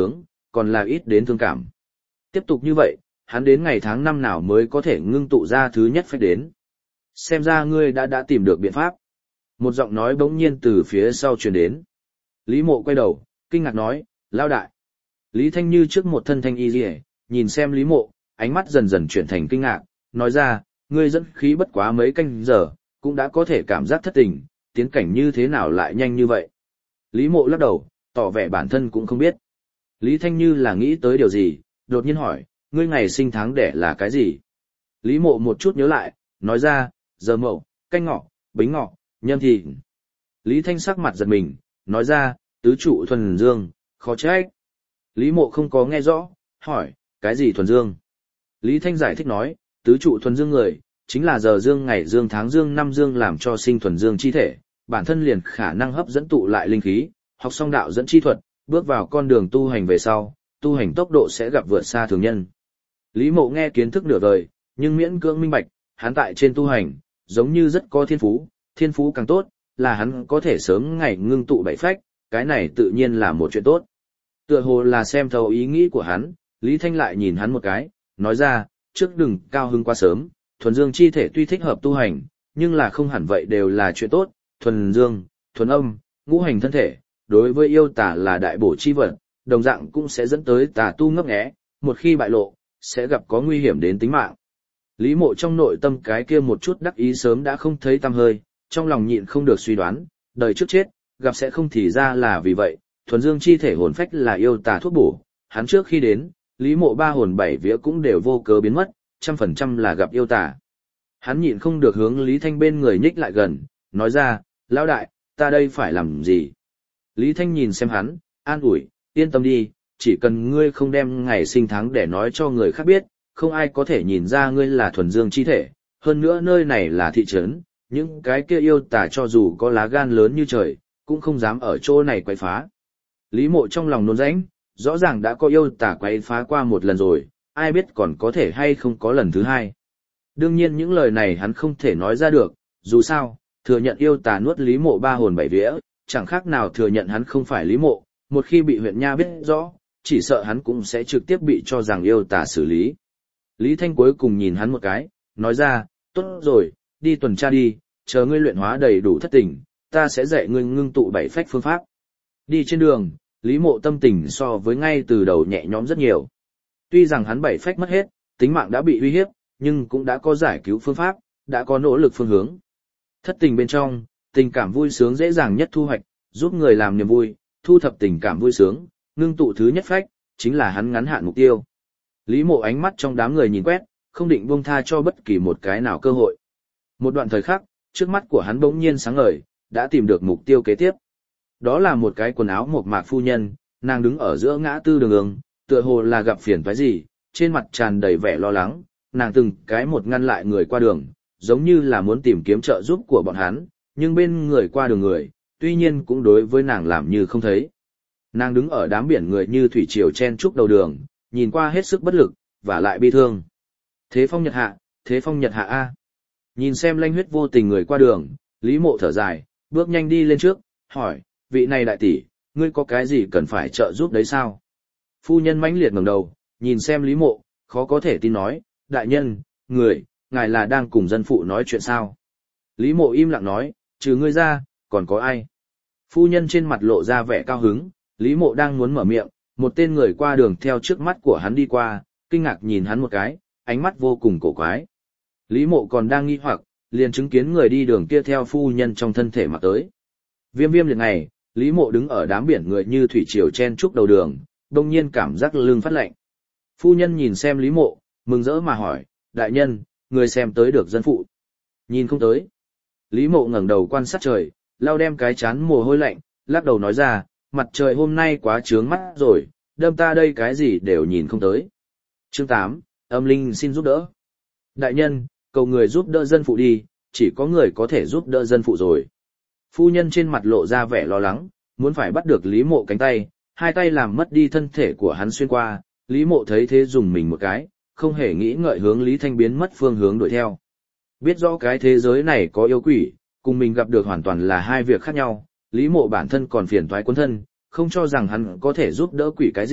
còn là ít đến thương cảm. Tiếp tục như vậy, hắn đến ngày tháng năm nào mới có thể ngưng tụ ra thứ nhất phách đến. Xem ra ngươi đã tìm được biện pháp. Một giọng nói bỗng nhiên từ phía sau truyền đến. Lý Mộ quay đầu, kinh ngạc nói, lao đại. Lý Thanh Như trước một thân thanh y rìa, nhìn xem Lý Mộ, ánh mắt dần dần chuyển thành kinh ngạc, nói ra, ngươi dẫn khí bất quá mấy canh giờ, cũng đã có thể cảm giác thất tình, tiến cảnh như thế nào lại nhanh như vậy. Lý Mộ lắc đầu, tỏ vẻ bản thân cũng không biết. Lý Thanh Như là nghĩ tới điều gì, đột nhiên hỏi, ngươi ngày sinh tháng đẻ là cái gì? Lý Mộ một chút nhớ lại, nói ra, giờ mậu, canh ngọ, bính ngọ, nhâm thìn. Lý Thanh sắc mặt giật mình, nói ra, tứ trụ thuần dương, khó trách. Lý Mộ không có nghe rõ, hỏi, cái gì thuần dương? Lý Thanh giải thích nói, tứ trụ thuần dương người, chính là giờ dương ngày dương tháng dương năm dương làm cho sinh thuần dương chi thể, bản thân liền khả năng hấp dẫn tụ lại linh khí, học xong đạo dẫn chi thuật, bước vào con đường tu hành về sau, tu hành tốc độ sẽ gặp vượt xa thường nhân. Lý Mộ nghe kiến thức nửa đời, nhưng miễn cưỡng minh bạch, hắn tại trên tu hành, giống như rất có thiên phú càng tốt, là hắn có thể sớm ngày ngưng tụ bảy phách, cái này tự nhiên là một chuyện tốt. Tựa hồ là xem thấu ý nghĩ của hắn, Lý Thanh lại nhìn hắn một cái, nói ra, trước đừng cao hứng quá sớm, thuần dương chi thể tuy thích hợp tu hành, nhưng là không hẳn vậy đều là chuyện tốt, thuần dương, thuần âm, ngũ hành thân thể, đối với yêu tà là đại bổ chi vật, đồng dạng cũng sẽ dẫn tới tà tu ngấp nghé, một khi bại lộ, sẽ gặp có nguy hiểm đến tính mạng. Lý Mộ trong nội tâm cái kia một chút đắc ý sớm đã không thấy tăm hơi, trong lòng nhịn không được suy đoán, đời trước chết, gặp sẽ không thì ra là vì vậy, thuần dương chi thể hồn phách là yêu tà thuốc bổ, hắn trước khi đến, Lý Mộ ba hồn bảy vía cũng đều vô cớ biến mất, 100% là gặp yêu tà. Hắn nhịn không được hướng Lý Thanh bên người nhích lại gần, nói ra, lão đại, ta đây phải làm gì? Lý Thanh nhìn xem hắn, an ủi, yên tâm đi, chỉ cần ngươi không đem ngày sinh tháng để nói cho người khác biết, không ai có thể nhìn ra ngươi là thuần dương chi thể, hơn nữa nơi này là thị trấn, những cái kia yêu tà cho dù có lá gan lớn như trời, cũng không dám ở chỗ này quấy phá. Lý Mộ trong lòng nôn rãnh, rõ ràng đã có yêu tà quấy phá qua một lần rồi, ai biết còn có thể hay không có lần thứ hai. Đương nhiên những lời này hắn không thể nói ra được, dù sao, thừa nhận yêu tà nuốt Lý Mộ ba hồn bảy vía, chẳng khác nào thừa nhận hắn không phải Lý Mộ, một khi bị huyện nha biết rõ, chỉ sợ hắn cũng sẽ trực tiếp bị cho rằng yêu tà xử lý. Lý Thanh cuối cùng nhìn hắn một cái, nói ra, tốt rồi, đi tuần tra đi, chờ ngươi luyện hóa đầy đủ thất tình, ta sẽ dạy ngươi ngưng tụ bảy phách phương pháp. Đi trên đường, Lý Mộ tâm tình so với ngay từ đầu nhẹ nhõm rất nhiều. Tuy rằng hắn bảy phách mất hết, tính mạng đã bị uy hiếp, nhưng cũng đã có giải cứu phương pháp, đã có nỗ lực phương hướng. Thất tình bên trong, tình cảm vui sướng dễ dàng nhất thu hoạch, giúp người làm niềm vui, thu thập tình cảm vui sướng, ngưng tụ thứ nhất phách, chính là hắn ngắn hạn mục tiêu. Lý Mộ ánh mắt trong đám người nhìn quét, không định buông tha cho bất kỳ một cái nào cơ hội. Một đoạn thời khắc, trước mắt của hắn bỗng nhiên sáng ngời, đã tìm được mục tiêu kế tiếp. Đó là một cái quần áo mộc mạc phu nhân, nàng đứng ở giữa ngã tư đường, tựa hồ là gặp phiền toái gì, trên mặt tràn đầy vẻ lo lắng, nàng từng cái một ngăn lại người qua đường, giống như là muốn tìm kiếm trợ giúp của bọn hắn, nhưng bên người qua đường người, tuy nhiên cũng đối với nàng làm như không thấy. Nàng đứng ở đám biển người như thủy triều chen trúc đầu đường, nhìn qua hết sức bất lực, và lại bi thương. Thế phong nhật hạ a. Nhìn xem lanh huyết vô tình người qua đường, Lý Mộ thở dài, bước nhanh đi lên trước, hỏi, vị này đại tỷ, ngươi có cái gì cần phải trợ giúp đấy sao? Phu nhân mãnh liệt ngẩng đầu, nhìn xem Lý Mộ, khó có thể tin nói, đại nhân, ngài là đang cùng dân phụ nói chuyện sao? Lý Mộ im lặng nói, trừ ngươi ra, còn có ai? Phu nhân trên mặt lộ ra vẻ cao hứng, Lý Mộ đang muốn mở miệng, một tên người qua đường theo trước mắt của hắn đi qua, kinh ngạc nhìn hắn một cái, ánh mắt vô cùng cổ quái. Lý Mộ còn đang nghi hoặc, liền chứng kiến người đi đường kia theo phu nhân trong thân thể mà tới. Viêm liệt ngày, Lý Mộ đứng ở đám biển người như thủy triều chen trúc đầu đường, đông nhiên cảm giác lưng phát lạnh. Phu nhân nhìn xem Lý Mộ, mừng rỡ mà hỏi, đại nhân, người xem tới được dân phụ. Nhìn không tới. Lý Mộ ngẩng đầu quan sát trời, lau đem cái chán mồ hôi lạnh, lắc đầu nói ra, mặt trời hôm nay quá chướng mắt rồi, đâm ta đây cái gì đều nhìn không tới. Chương 8, âm linh xin giúp đỡ. Đại nhân, cầu người giúp đỡ dân phụ đi, chỉ có người có thể giúp đỡ dân phụ rồi. Phu nhân trên mặt lộ ra vẻ lo lắng, muốn phải bắt được Lý Mộ cánh tay, hai tay làm mất đi thân thể của hắn xuyên qua, Lý Mộ thấy thế dùng mình một cái, không hề nghĩ ngợi hướng Lý Thanh biến mất phương hướng đuổi theo. Biết rõ cái thế giới này có yêu quỷ, cùng mình gặp được hoàn toàn là hai việc khác nhau, Lý Mộ bản thân còn phiền toái quân thân, không cho rằng hắn có thể giúp đỡ quỷ cái gì,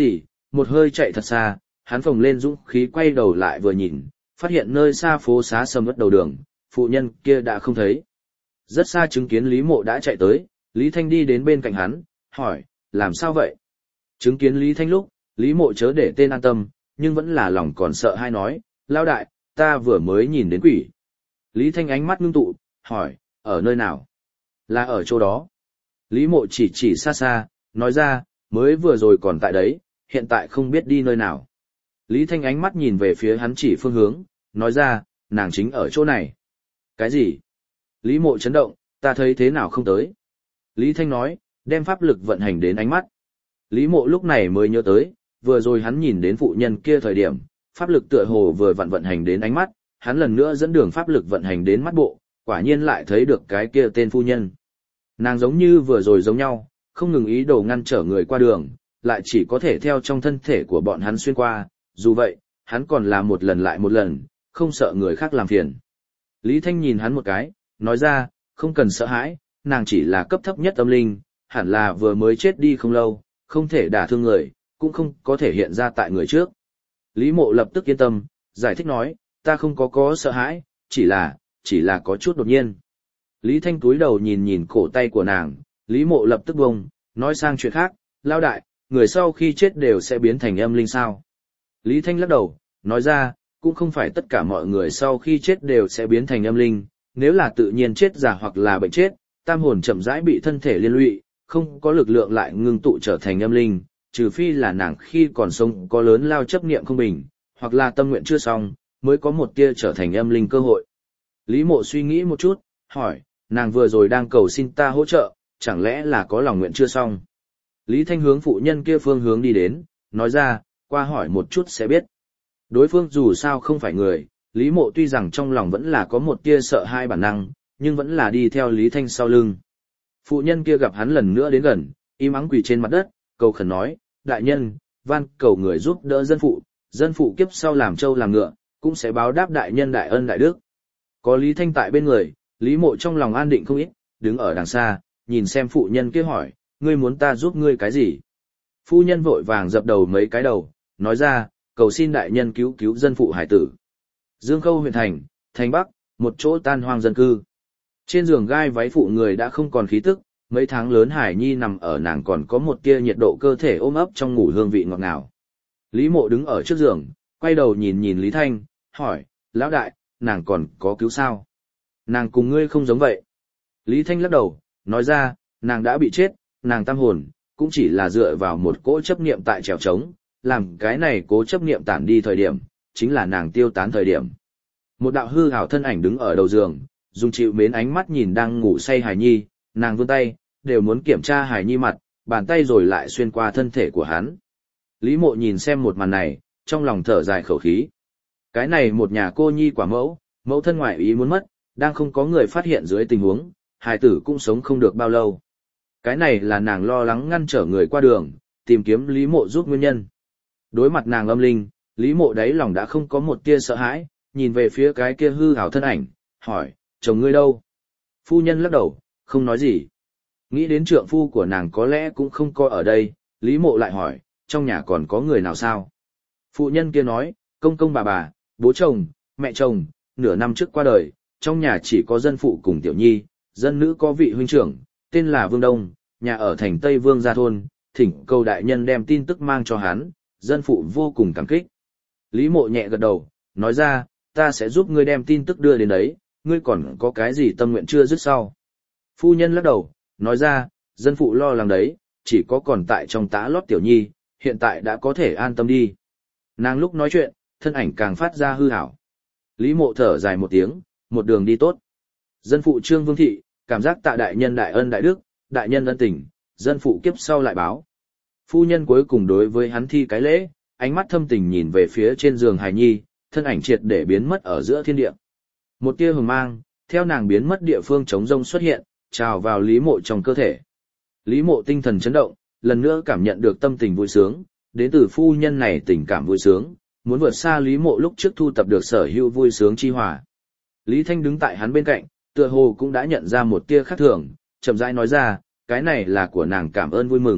một hơi chạy thật xa, hắn phồng lên dũng khí quay đầu lại vừa nhìn, phát hiện nơi xa phố xá sầm uất đầu đường, phụ nhân kia đã không thấy. Rất xa chứng kiến Lý Mộ đã chạy tới, Lý Thanh đi đến bên cạnh hắn, hỏi, làm sao vậy? Chứng kiến Lý Thanh lúc, Lý Mộ chớ để tên an tâm, nhưng vẫn là lòng còn sợ hay nói, lao đại, ta vừa mới nhìn đến quỷ. Lý Thanh ánh mắt ngưng tụ, hỏi, ở nơi nào? Là ở chỗ đó. Lý Mộ chỉ xa xa, nói ra, mới vừa rồi còn tại đấy, hiện tại không biết đi nơi nào. Lý Thanh ánh mắt nhìn về phía hắn chỉ phương hướng, nói ra, nàng chính ở chỗ này. Cái gì? Lý Mộ chấn động, ta thấy thế nào không tới. Lý Thanh nói, đem pháp lực vận hành đến ánh mắt. Lý Mộ lúc này mới nhớ tới, vừa rồi hắn nhìn đến phụ nhân kia thời điểm, pháp lực tựa hồ vừa vận hành đến ánh mắt, hắn lần nữa dẫn đường pháp lực vận hành đến mắt bộ, quả nhiên lại thấy được cái kia tên phu nhân. Nàng giống như vừa rồi giống nhau, không ngừng ý đồ ngăn trở người qua đường, lại chỉ có thể theo trong thân thể của bọn hắn xuyên qua, dù vậy, hắn còn làm một lần lại một lần, không sợ người khác làm phiền. Lý Thanh nhìn hắn một cái, nói ra, không cần sợ hãi, nàng chỉ là cấp thấp nhất âm linh, hẳn là vừa mới chết đi không lâu, không thể đả thương người, cũng không có thể hiện ra tại người trước. Lý Mộ lập tức yên tâm, giải thích nói, ta không có sợ hãi, chỉ là có chút đột nhiên. Lý Thanh túi đầu nhìn nhìn cổ tay của nàng, Lý Mộ lập tức bông, nói sang chuyện khác, lao đại, người sau khi chết đều sẽ biến thành âm linh sao. Lý Thanh lắc đầu, nói ra, cũng không phải tất cả mọi người sau khi chết đều sẽ biến thành âm linh, nếu là tự nhiên chết giả hoặc là bệnh chết, tam hồn chậm rãi bị thân thể liên lụy, không có lực lượng lại ngưng tụ trở thành âm linh, trừ phi là nàng khi còn sống có lớn lao chấp niệm không bình, hoặc là tâm nguyện chưa xong, mới có một tia trở thành âm linh cơ hội. Lý Mộ suy nghĩ một chút, hỏi, nàng vừa rồi đang cầu xin ta hỗ trợ, chẳng lẽ là có lòng nguyện chưa xong? Lý Thanh hướng phụ nhân kia phương hướng đi đến, nói ra, qua hỏi một chút sẽ biết. Đối phương dù sao không phải người, Lý Mộ tuy rằng trong lòng vẫn là có một tia sợ hai bản năng, nhưng vẫn là đi theo Lý Thanh sau lưng. Phụ nhân kia gặp hắn lần nữa đến gần, im ắng quỳ trên mặt đất, cầu khẩn nói, đại nhân, van cầu người giúp đỡ dân phụ kiếp sau làm trâu làm ngựa, cũng sẽ báo đáp đại nhân đại ân đại đức. Có Lý Thanh tại bên người, Lý Mộ trong lòng an định không ít, đứng ở đằng xa, nhìn xem phụ nhân kia hỏi, ngươi muốn ta giúp ngươi cái gì? Phu nhân vội vàng dập đầu mấy cái đầu, nói ra, cầu xin đại nhân cứu cứu dân phụ hải tử. Dương Khâu huyện thành, thành Bắc, một chỗ tan hoang dân cư. Trên giường gai váy phụ người đã không còn khí tức, mấy tháng lớn Hải Nhi nằm ở nàng còn có một tia nhiệt độ cơ thể ôm ấp trong ngủ hương vị ngọt ngào. Lý Mộ đứng ở trước giường, quay đầu nhìn nhìn Lý Thanh, hỏi, lão đại, nàng còn có cứu sao? Nàng cùng ngươi không giống vậy. Lý Thanh lắc đầu, nói ra, nàng đã bị chết, nàng tam hồn, cũng chỉ là dựa vào một cỗ chấp niệm tại trèo trống, làm cái này cố chấp niệm tản đi thời điểm, chính là nàng tiêu tán thời điểm. Một đạo hư hào thân ảnh đứng ở đầu giường, dùng chịu mến ánh mắt nhìn đang ngủ say Hải Nhi, nàng vươn tay, đều muốn kiểm tra Hải Nhi mặt, bàn tay rồi lại xuyên qua thân thể của hắn. Lý Mộ nhìn xem một màn này, trong lòng thở dài khẩu khí. Cái này một nhà cô nhi quả mẫu, mẫu thân ngoại ý muốn mất, đang không có người phát hiện dưới tình huống, hài tử cũng sống không được bao lâu. Cái này là nàng lo lắng ngăn trở người qua đường, tìm kiếm Lý Mộ giúp nguyên nhân. Đối mặt nàng âm linh, Lý Mộ đáy lòng đã không có một tia sợ hãi, nhìn về phía cái kia hư ảo thân ảnh, hỏi, chồng ngươi đâu? Phu nhân lắc đầu, không nói gì. Nghĩ đến trượng phu của nàng có lẽ cũng không có ở đây, Lý Mộ lại hỏi, trong nhà còn có người nào sao? Phụ nhân kia nói, công công bà, bố chồng, mẹ chồng, nửa năm trước qua đời, trong nhà chỉ có dân phụ cùng tiểu nhi, dân nữ có vị huynh trưởng, tên là Vương Đông, nhà ở thành Tây Vương Gia Thôn, thỉnh cầu đại nhân đem tin tức mang cho hắn, dân phụ vô cùng cảm kích. Lý Mộ nhẹ gật đầu, nói ra, ta sẽ giúp ngươi đem tin tức đưa đến đấy, ngươi còn có cái gì tâm nguyện chưa dứt sau. Phu nhân lắc đầu, nói ra, dân phụ lo lắng đấy, chỉ có còn tại trong tã lót tiểu nhi, hiện tại đã có thể an tâm đi. Nàng lúc nói chuyện, thân ảnh càng phát ra hư ảo. Lý Mộ thở dài một tiếng, một đường đi tốt. Dân phụ Trương Vương Thị, cảm giác tạ đại nhân đại ân đại đức, đại nhân ân tình, dân phụ kiếp sau lại báo. Phu nhân cuối cùng đối với hắn thi cái lễ, ánh mắt thâm tình nhìn về phía trên giường hài nhi, thân ảnh triệt để biến mất ở giữa thiên địa. Một tia hừng mang, theo nàng biến mất địa phương trống rông xuất hiện, trào vào Lý Mộ trong cơ thể. Lý Mộ tinh thần chấn động, lần nữa cảm nhận được tâm tình vui sướng, đến từ phu nhân này tình cảm vui sướng, muốn vượt xa Lý Mộ lúc trước thu tập được sở hữu vui sướng chi hòa. Lý Thanh đứng tại hắn bên cạnh, tựa hồ cũng đã nhận ra một tia khác thường, chậm rãi nói ra, cái này là của nàng cảm ơn vui mừng,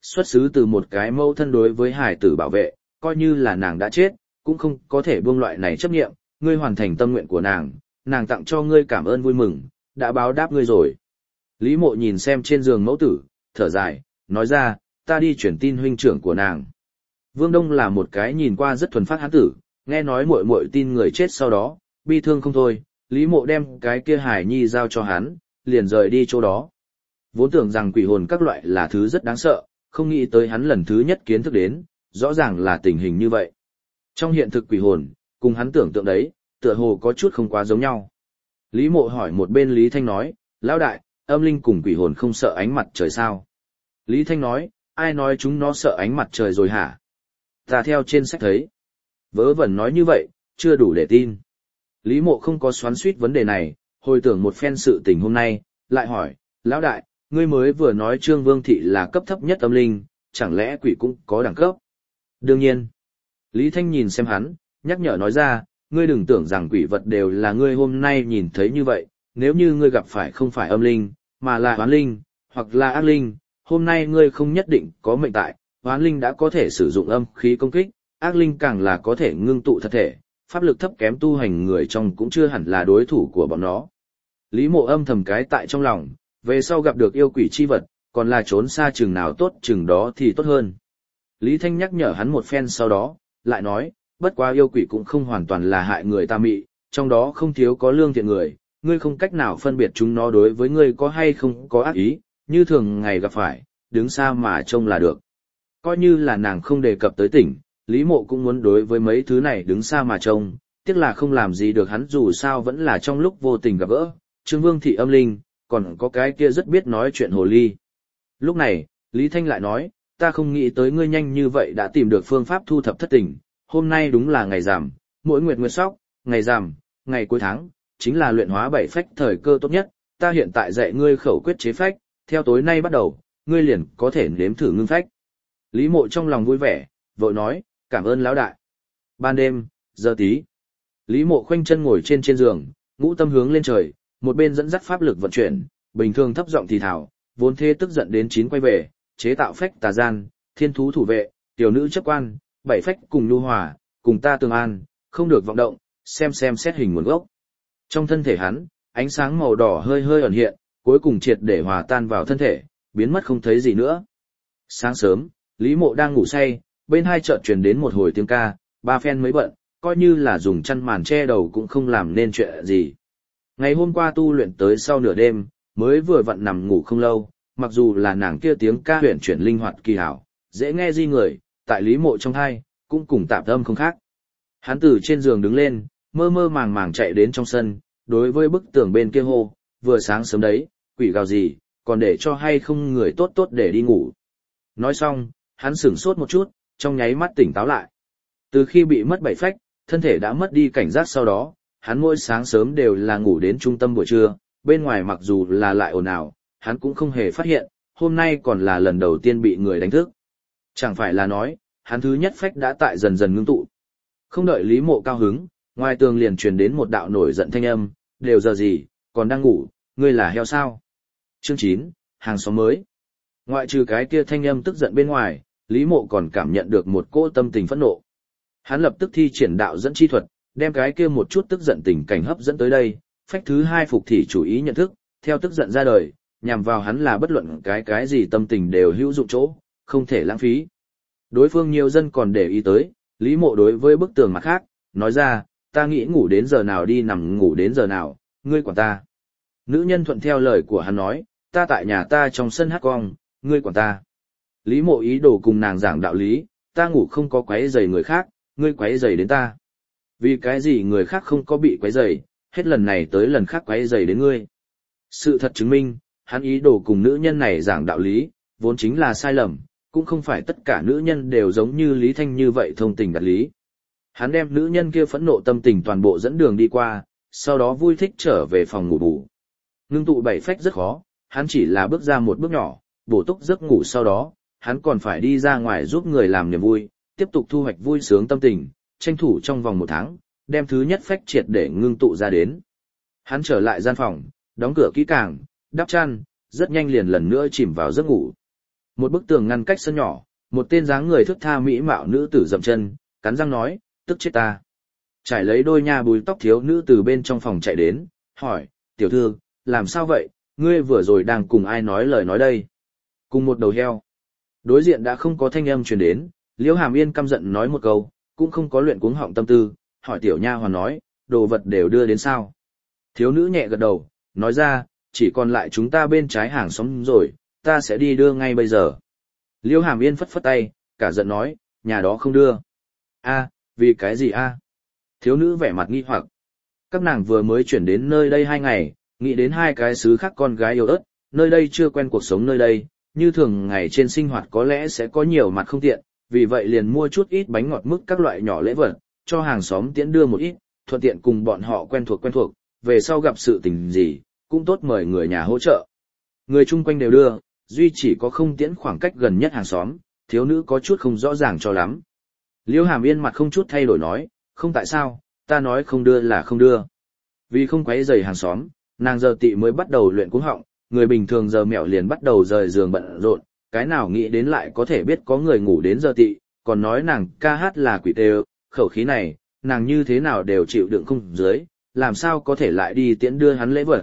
Xuất xứ từ một cái mẫu thân đối với hải tử bảo vệ, coi như là nàng đã chết, cũng không có thể buông loại này chấp nghiệm, ngươi hoàn thành tâm nguyện của nàng tặng cho ngươi cảm ơn vui mừng, đã báo đáp ngươi rồi. Lý Mộ nhìn xem trên giường mẫu tử, thở dài, nói ra, ta đi chuyển tin huynh trưởng của nàng. Vương Đông là một cái nhìn qua rất thuần phát hán tử, nghe nói muội muội tin người chết sau đó, bi thương không thôi, Lý Mộ đem cái kia hài nhi giao cho hắn, liền rời đi chỗ đó. Vốn tưởng rằng quỷ hồn các loại là thứ rất đáng sợ, không nghĩ tới hắn lần thứ nhất kiến thức đến, rõ ràng là tình hình như vậy. Trong hiện thực quỷ hồn, cùng hắn tưởng tượng đấy, tựa hồ có chút không quá giống nhau. Lý Mộ hỏi một bên Lý Thanh nói, lão đại, âm linh cùng quỷ hồn không sợ ánh mặt trời sao? Lý Thanh nói, ai nói chúng nó sợ ánh mặt trời rồi hả? Ta theo trên sách thấy. Vớ vẩn nói như vậy, chưa đủ để tin. Lý Mộ không có xoắn xuýt vấn đề này, hồi tưởng một phen sự tình hôm nay, lại hỏi, lão đại, ngươi mới vừa nói Trương Vương Thị là cấp thấp nhất âm linh, chẳng lẽ quỷ cũng có đẳng cấp? Đương nhiên. Lý Thanh nhìn xem hắn, nhắc nhở nói ra, ngươi đừng tưởng rằng quỷ vật đều là ngươi hôm nay nhìn thấy như vậy, nếu như ngươi gặp phải không phải âm linh, mà là oán linh, hoặc là ác linh, hôm nay ngươi không nhất định có mệnh tại, oán linh đã có thể sử dụng âm khí công kích, ác linh càng là có thể ngưng tụ thật thể, pháp lực thấp kém tu hành người trong cũng chưa hẳn là đối thủ của bọn nó. Lý Mộ âm thầm cái tại trong lòng, về sau gặp được yêu quỷ chi vật, còn là trốn xa chừng nào tốt chừng đó thì tốt hơn. Lý Thanh nhắc nhở hắn một phen sau đó, lại nói, bất quá yêu quỷ cũng không hoàn toàn là hại người ta mị, trong đó không thiếu có lương thiện người, ngươi không cách nào phân biệt chúng nó đối với ngươi có hay không có ác ý, như thường ngày gặp phải, đứng xa mà trông là được. Coi như là nàng không đề cập tới tỉnh, Lý Mộ cũng muốn đối với mấy thứ này đứng xa mà trông, tiếc là không làm gì được hắn dù sao vẫn là trong lúc vô tình gặp gỡ, Trương Vương Thị âm linh, còn có cái kia rất biết nói chuyện hồ ly. Lúc này, Lý Thanh lại nói, ta không nghĩ tới ngươi nhanh như vậy đã tìm được phương pháp thu thập thất tình, hôm nay đúng là ngày rằm, mỗi nguyệt nguyệt sóc, ngày rằm, ngày cuối tháng, chính là luyện hóa bảy phách thời cơ tốt nhất, ta hiện tại dạy ngươi khẩu quyết chế phách, theo tối nay bắt đầu, ngươi liền có thể nếm thử ngưng phách. Lý Mộ trong lòng vui vẻ, vội nói, cảm ơn lão đại. Ban đêm, giờ tí, Lý Mộ khoanh chân ngồi trên giường, ngũ tâm hướng lên trời, một bên dẫn dắt pháp lực vận chuyển, bình thường thấp giọng thì thào, vốn thế tức giận đến chín quay về, chế tạo phách tà gian, thiên thú thủ vệ, tiểu nữ chấp quan, bảy phách cùng nhu hòa, cùng ta tương an, không được vọng động, xem xét hình nguồn gốc. Trong thân thể hắn, ánh sáng màu đỏ hơi hơi ẩn hiện, cuối cùng triệt để hòa tan vào thân thể, biến mất không thấy gì nữa. Sáng sớm, Lý Mộ đang ngủ say, bên hai chợt truyền đến một hồi tiếng ca, ba phen mới bận, coi như là dùng chăn màn che đầu cũng không làm nên chuyện gì. Ngày hôm qua tu luyện tới sau nửa đêm, mới vừa vặn nằm ngủ không lâu, mặc dù là nàng kia tiếng ca huyền chuyển linh hoạt kỳ hảo, dễ nghe di người, tại Lý Mộ trong thai, cũng cùng tạp âm không khác. Hắn từ trên giường đứng lên, mơ mơ màng màng chạy đến trong sân, đối với bức tường bên kia hô, vừa sáng sớm đấy, quỷ gào gì, còn để cho hay không người tốt tốt để đi ngủ. Nói xong, hắn sửng sốt một chút, trong nháy mắt tỉnh táo lại. Từ khi bị mất bảy phách, thân thể đã mất đi cảnh giác sau đó, hắn mỗi sáng sớm đều là ngủ đến trung tâm buổi trưa, bên ngoài mặc dù là lại ồn ào, hắn cũng không hề phát hiện, hôm nay còn là lần đầu tiên bị người đánh thức. Chẳng phải là nói, hắn thứ nhất phách đã tại dần dần ngưng tụ. Không đợi Lý Mộ cao hứng, ngoài tường liền truyền đến một đạo nổi giận thanh âm, đều giờ gì, còn đang ngủ, ngươi là heo sao? Chương 9, hàng xóm mới. Ngoại trừ cái kia thanh âm tức giận bên ngoài, Lý Mộ còn cảm nhận được một cỗ tâm tình phẫn nộ. Hắn lập tức thi triển đạo dẫn chi thuật, đem cái kia một chút tức giận tình cảnh hấp dẫn tới đây, phách thứ hai phục thị chủ ý nhận thức, theo tức giận ra đời, nhằm vào hắn là bất luận cái gì tâm tình đều hữu dụng chỗ, không thể lãng phí. Đối phương nhiều dân còn để ý tới, Lý Mộ đối với bức tường mặt khác, nói ra, ta nghĩ ngủ đến giờ nào đi nằm ngủ đến giờ nào, ngươi quản ta. Nữ nhân thuận theo lời của hắn nói, ta tại nhà ta trong sân hát cong, ngươi quản ta. Lý Mộ ý đồ cùng nàng giảng đạo lý, ta ngủ không có quấy rầy người khác, ngươi quấy rầy đến ta. Vì cái gì người khác không có bị quấy rầy, hết lần này tới lần khác quấy rầy đến ngươi. Sự thật chứng minh, hắn ý đồ cùng nữ nhân này giảng đạo lý, vốn chính là sai lầm, cũng không phải tất cả nữ nhân đều giống như Lý Thanh như vậy thông tình đạt lý. Hắn đem nữ nhân kia phẫn nộ tâm tình toàn bộ dẫn đường đi qua, sau đó vui thích trở về phòng ngủ bù. Ngưng tụ bảy phách rất khó, hắn chỉ là bước ra một bước nhỏ, bổ túc giấc ngủ sau đó, hắn còn phải đi ra ngoài giúp người làm niềm vui, tiếp tục thu hoạch vui sướng tâm tình, tranh thủ trong vòng 1 tháng, đem thứ nhất phách triệt để ngưng tụ ra đến. Hắn trở lại gian phòng, đóng cửa kỹ càng, đắp chăn, rất nhanh liền lần nữa chìm vào giấc ngủ. Một bức tường ngăn cách sân nhỏ, một tên dáng người thước tha mỹ mạo nữ tử dậm chân, cắn răng nói, tức chết ta. Trải lấy đôi nha bùi tóc thiếu nữ từ bên trong phòng chạy đến, hỏi, tiểu thư, làm sao vậy, ngươi vừa rồi đang cùng ai nói lời nói đây? Cùng một đầu heo. Đối diện đã không có thanh âm truyền đến, Liễu Hàm Yên căm giận nói một câu, cũng không có luyện cuống họng tâm tư, hỏi tiểu nha hoàn nói, đồ vật đều đưa đến sao? Thiếu nữ nhẹ gật đầu, nói ra, chỉ còn lại chúng ta bên trái hàng xóm rồi, ta sẽ đi đưa ngay bây giờ. Liễu Hàm Yên phất phất tay, cả giận nói, nhà đó không đưa. A, vì cái gì a? Thiếu nữ vẻ mặt nghi hoặc. Các nàng vừa mới chuyển đến nơi đây 2 ngày, nghĩ đến 2 cái xứ khác con gái yêu ớt, nơi đây chưa quen cuộc sống nơi đây, như thường ngày trên sinh hoạt có lẽ sẽ có nhiều mặt không tiện, vì vậy liền mua chút ít bánh ngọt mức các loại nhỏ lễ vật, cho hàng xóm tiễn đưa một ít, thuận tiện cùng bọn họ quen thuộc, về sau gặp sự tình gì, cũng tốt mời người nhà hỗ trợ. Người chung quanh đều đưa, duy chỉ có không tiễn khoảng cách gần nhất hàng xóm, thiếu nữ có chút không rõ ràng cho lắm. Liễu Hàm Yên mặt không chút thay đổi nói, không tại sao, ta nói không đưa là không đưa. Vì không quấy rầy hàng xóm, nàng giờ tị mới bắt đầu luyện cuống họng, người bình thường giờ mẹo liền bắt đầu rời giường bận rộn, cái nào nghĩ đến lại có thể biết có người ngủ đến giờ tị, còn nói nàng ca hát là quỷ tê, khẩu khí này, nàng như thế nào đều chịu đựng không dưới, làm sao có thể lại đi tiễn đưa hắn lễ vật.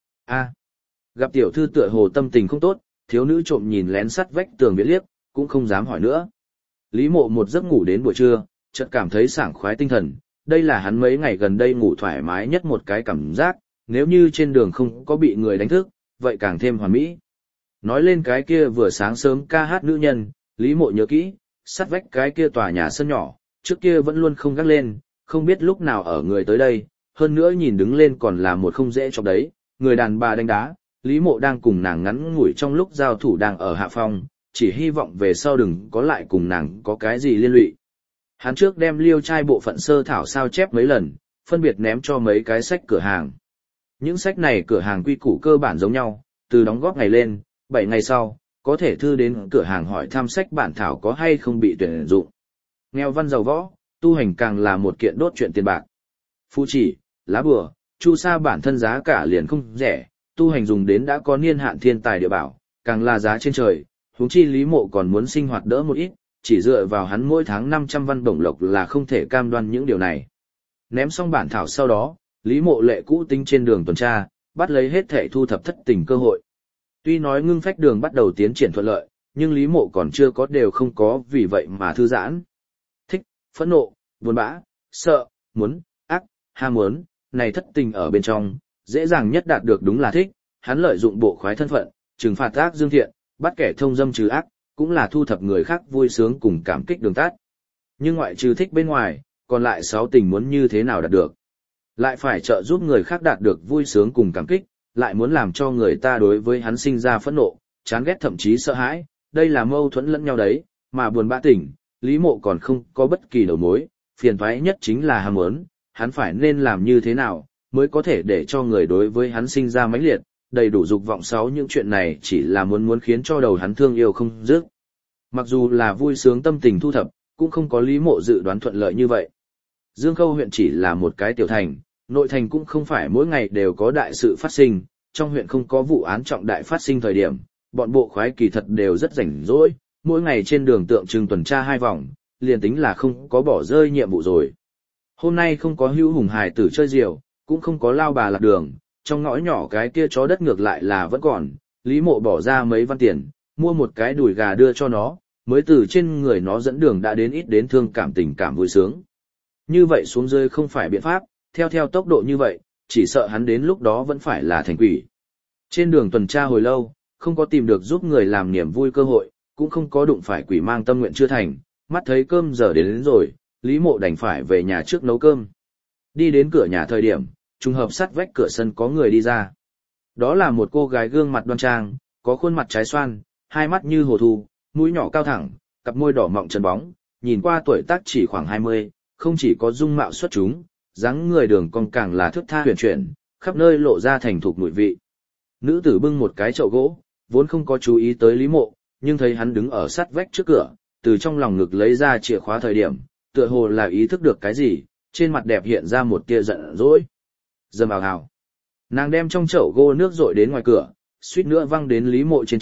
A, gặp tiểu thư tựa hồ tâm tình không tốt, thiếu nữ trộm nhìn lén sắt vách tường biết liếc, cũng không dám hỏi nữa. Lý Mộ một giấc ngủ đến buổi trưa, chợt cảm thấy sảng khoái tinh thần, đây là hắn mấy ngày gần đây ngủ thoải mái nhất một cái cảm giác, nếu như trên đường không có bị người đánh thức, vậy càng thêm hoàn mỹ. Nói lên cái kia vừa sáng sớm ca hát nữ nhân, Lý Mộ nhớ kỹ, sát vách cái kia tòa nhà sân nhỏ, trước kia vẫn luôn không gác lên, không biết lúc nào ở người tới đây, hơn nữa nhìn đứng lên còn là một không dễ chọc đấy, người đàn bà đánh đá, Lý Mộ đang cùng nàng ngắn ngủi trong lúc giao thủ đang ở hạ phong, chỉ hy vọng về sau đừng có lại cùng nàng có cái gì liên lụy. Hắn trước đem liêu trai bộ phận sơ thảo sao chép mấy lần, phân biệt ném cho mấy cái sách cửa hàng. Những sách này cửa hàng quy củ cơ bản giống nhau, từ đóng góp ngày lên, 7 ngày sau, có thể thư đến cửa hàng hỏi thăm sách bản thảo có hay không bị tuyển dụng. Nghèo văn giàu võ, tu hành càng là một kiện đốt chuyện tiền bạc. Phù chỉ, lá bùa, chu sa bản thân giá cả liền không rẻ, tu hành dùng đến đã có niên hạn thiên tài địa bảo, càng là giá trên trời, huống chi Lý Mộ còn muốn sinh hoạt đỡ một ít, chỉ dựa vào hắn mỗi tháng 500 văn bổng lộc là không thể cam đoan những điều này. Ném xong bản thảo sau đó, Lý Mộ lệ cũ tính trên đường tuần tra, bắt lấy hết thể thu thập thất tình cơ hội. Tuy nói ngưng phách đường bắt đầu tiến triển thuận lợi, nhưng Lý Mộ còn chưa có đều không có vì vậy mà thư giãn. Thích, phẫn nộ, buồn bã, sợ, muốn, ác, ham muốn, này thất tình ở bên trong, dễ dàng nhất đạt được đúng là thích, hắn lợi dụng bộ khoái thân phận, trừng phạt ác dương thiện, bắt kẻ thông dâm trừ ác, cũng là thu thập người khác vui sướng cùng cảm kích đường tắt. Nhưng ngoại trừ thích bên ngoài, còn lại 6 tình muốn như thế nào đạt được? Lại phải trợ giúp người khác đạt được vui sướng cùng cảm kích, lại muốn làm cho người ta đối với hắn sinh ra phẫn nộ, chán ghét thậm chí sợ hãi, đây là mâu thuẫn lẫn nhau đấy, mà buồn bã tình, Lý Mộ còn không có bất kỳ đầu mối, phiền toái nhất chính là ham muốn, hắn phải nên làm như thế nào, mới có thể để cho người đối với hắn sinh ra mãnh liệt, đầy đủ dục vọng 6 những chuyện này chỉ là muốn khiến cho đầu hắn thương yêu không dứt. Mặc dù là vui sướng tâm tình thu thập, cũng không có Lý Mộ dự đoán thuận lợi như vậy. Dương Khâu huyện chỉ là một cái tiểu thành, nội thành cũng không phải mỗi ngày đều có đại sự phát sinh, trong huyện không có vụ án trọng đại phát sinh thời điểm, bọn bộ khoái kỳ thật đều rất rảnh rỗi, mỗi ngày trên đường tượng trưng tuần tra 2 vòng, liền tính là không có bỏ rơi nhiệm vụ rồi. Hôm nay không có hữu hùng hài tử chơi diều, cũng không có lao bà lạc đường, trong ngõ nhỏ cái kia chó đất ngược lại là vẫn còn, Lý Mộ bỏ ra mấy văn tiền, mua một cái đùi gà đưa cho nó, mới từ trên người nó dẫn đường đã đến ít đến thương cảm tình cảm vui sướng. Như vậy xuống dưới không phải biện pháp, theo tốc độ như vậy, chỉ sợ hắn đến lúc đó vẫn phải là thành quỷ. Trên đường tuần tra hồi lâu, không có tìm được giúp người làm niềm vui cơ hội, cũng không có đụng phải quỷ mang tâm nguyện chưa thành, mắt thấy cơm giờ đến rồi, Lý Mộ đành phải về nhà trước nấu cơm. Đi đến cửa nhà thời điểm, trùng hợp sát vách cửa sân có người đi ra. Đó là một cô gái gương mặt đoan trang, có khuôn mặt trái xoan, hai mắt như hồ thu, mũi nhỏ cao thẳng, cặp môi đỏ mọng chân bóng, nhìn qua tuổi tác chỉ khoảng 20, không chỉ có dung mạo xuất chúng, dáng người đường cong càng là thước tha huyền chuyển, khắp nơi lộ ra thành thục mùi vị. Nữ tử bưng một cái chậu gỗ, vốn không có chú ý tới Lý Mộ, nhưng thấy hắn đứng ở sát vách trước cửa, từ trong lòng ngực lấy ra chìa khóa thời điểm, tựa hồ là ý thức được cái gì, trên mặt đẹp hiện ra một tia giận dỗi. Dầm ào ào. Nàng đem trong chậu gỗ nước rội đến ngoài cửa, suýt nữa văng đến Lý Mộ trên chân,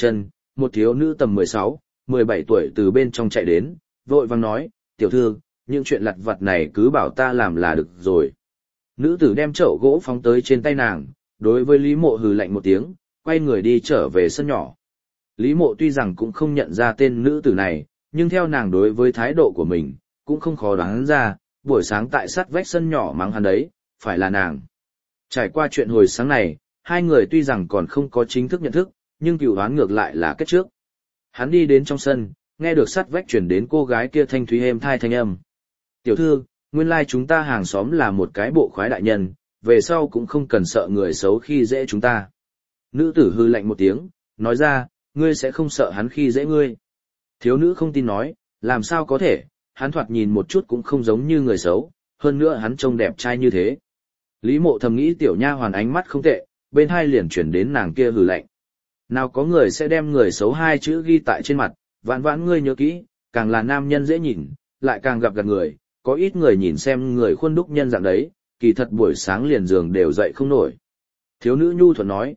một thiếu nữ tầm 16, 17 tuổi từ bên trong chạy đến, vội vàng nói, tiểu thư, những chuyện lặt vặt này cứ bảo ta làm là được rồi. Nữ tử đem chậu gỗ phóng tới trên tay nàng, đối với Lý Mộ hừ lạnh một tiếng, quay người đi trở về sân nhỏ. Lý Mộ tuy rằng cũng không nhận ra tên nữ tử này, nhưng theo nàng đối với thái độ của mình, cũng không khó đoán ra, buổi sáng tại sát vách sân nhỏ mắng hắn đấy, phải là nàng. Trải qua chuyện hồi sáng này, hai người tuy rằng còn không có chính thức nhận thức, nhưng cựu đoán ngược lại là kết trước. Hắn đi đến trong sân, nghe được sát vách chuyển đến cô gái kia thanh thúy êm thai thanh âm. Tiểu thư, nguyên lai chúng ta hàng xóm là một cái bộ khoái đại nhân, về sau cũng không cần sợ người xấu khi dễ chúng ta. Nữ tử hư lạnh một tiếng, nói ra, ngươi sẽ không sợ hắn khi dễ ngươi. Thiếu nữ không tin nói, làm sao có thể, hắn thoạt nhìn một chút cũng không giống như người xấu, hơn nữa hắn trông đẹp trai như thế. Lý Mộ thầm nghĩ tiểu nha hoàn ánh mắt không tệ, bên hai liền chuyển đến nàng kia hừ lạnh. Nào có người sẽ đem người xấu hai chữ ghi tại trên mặt, vãn vãn ngươi nhớ kỹ, càng là nam nhân dễ nhìn, lại càng gặp gạt người, có ít người nhìn xem người khuôn đúc nhân dạng đấy, kỳ thật buổi sáng liền giường đều dậy không nổi. Thiếu nữ nhu thuận nói,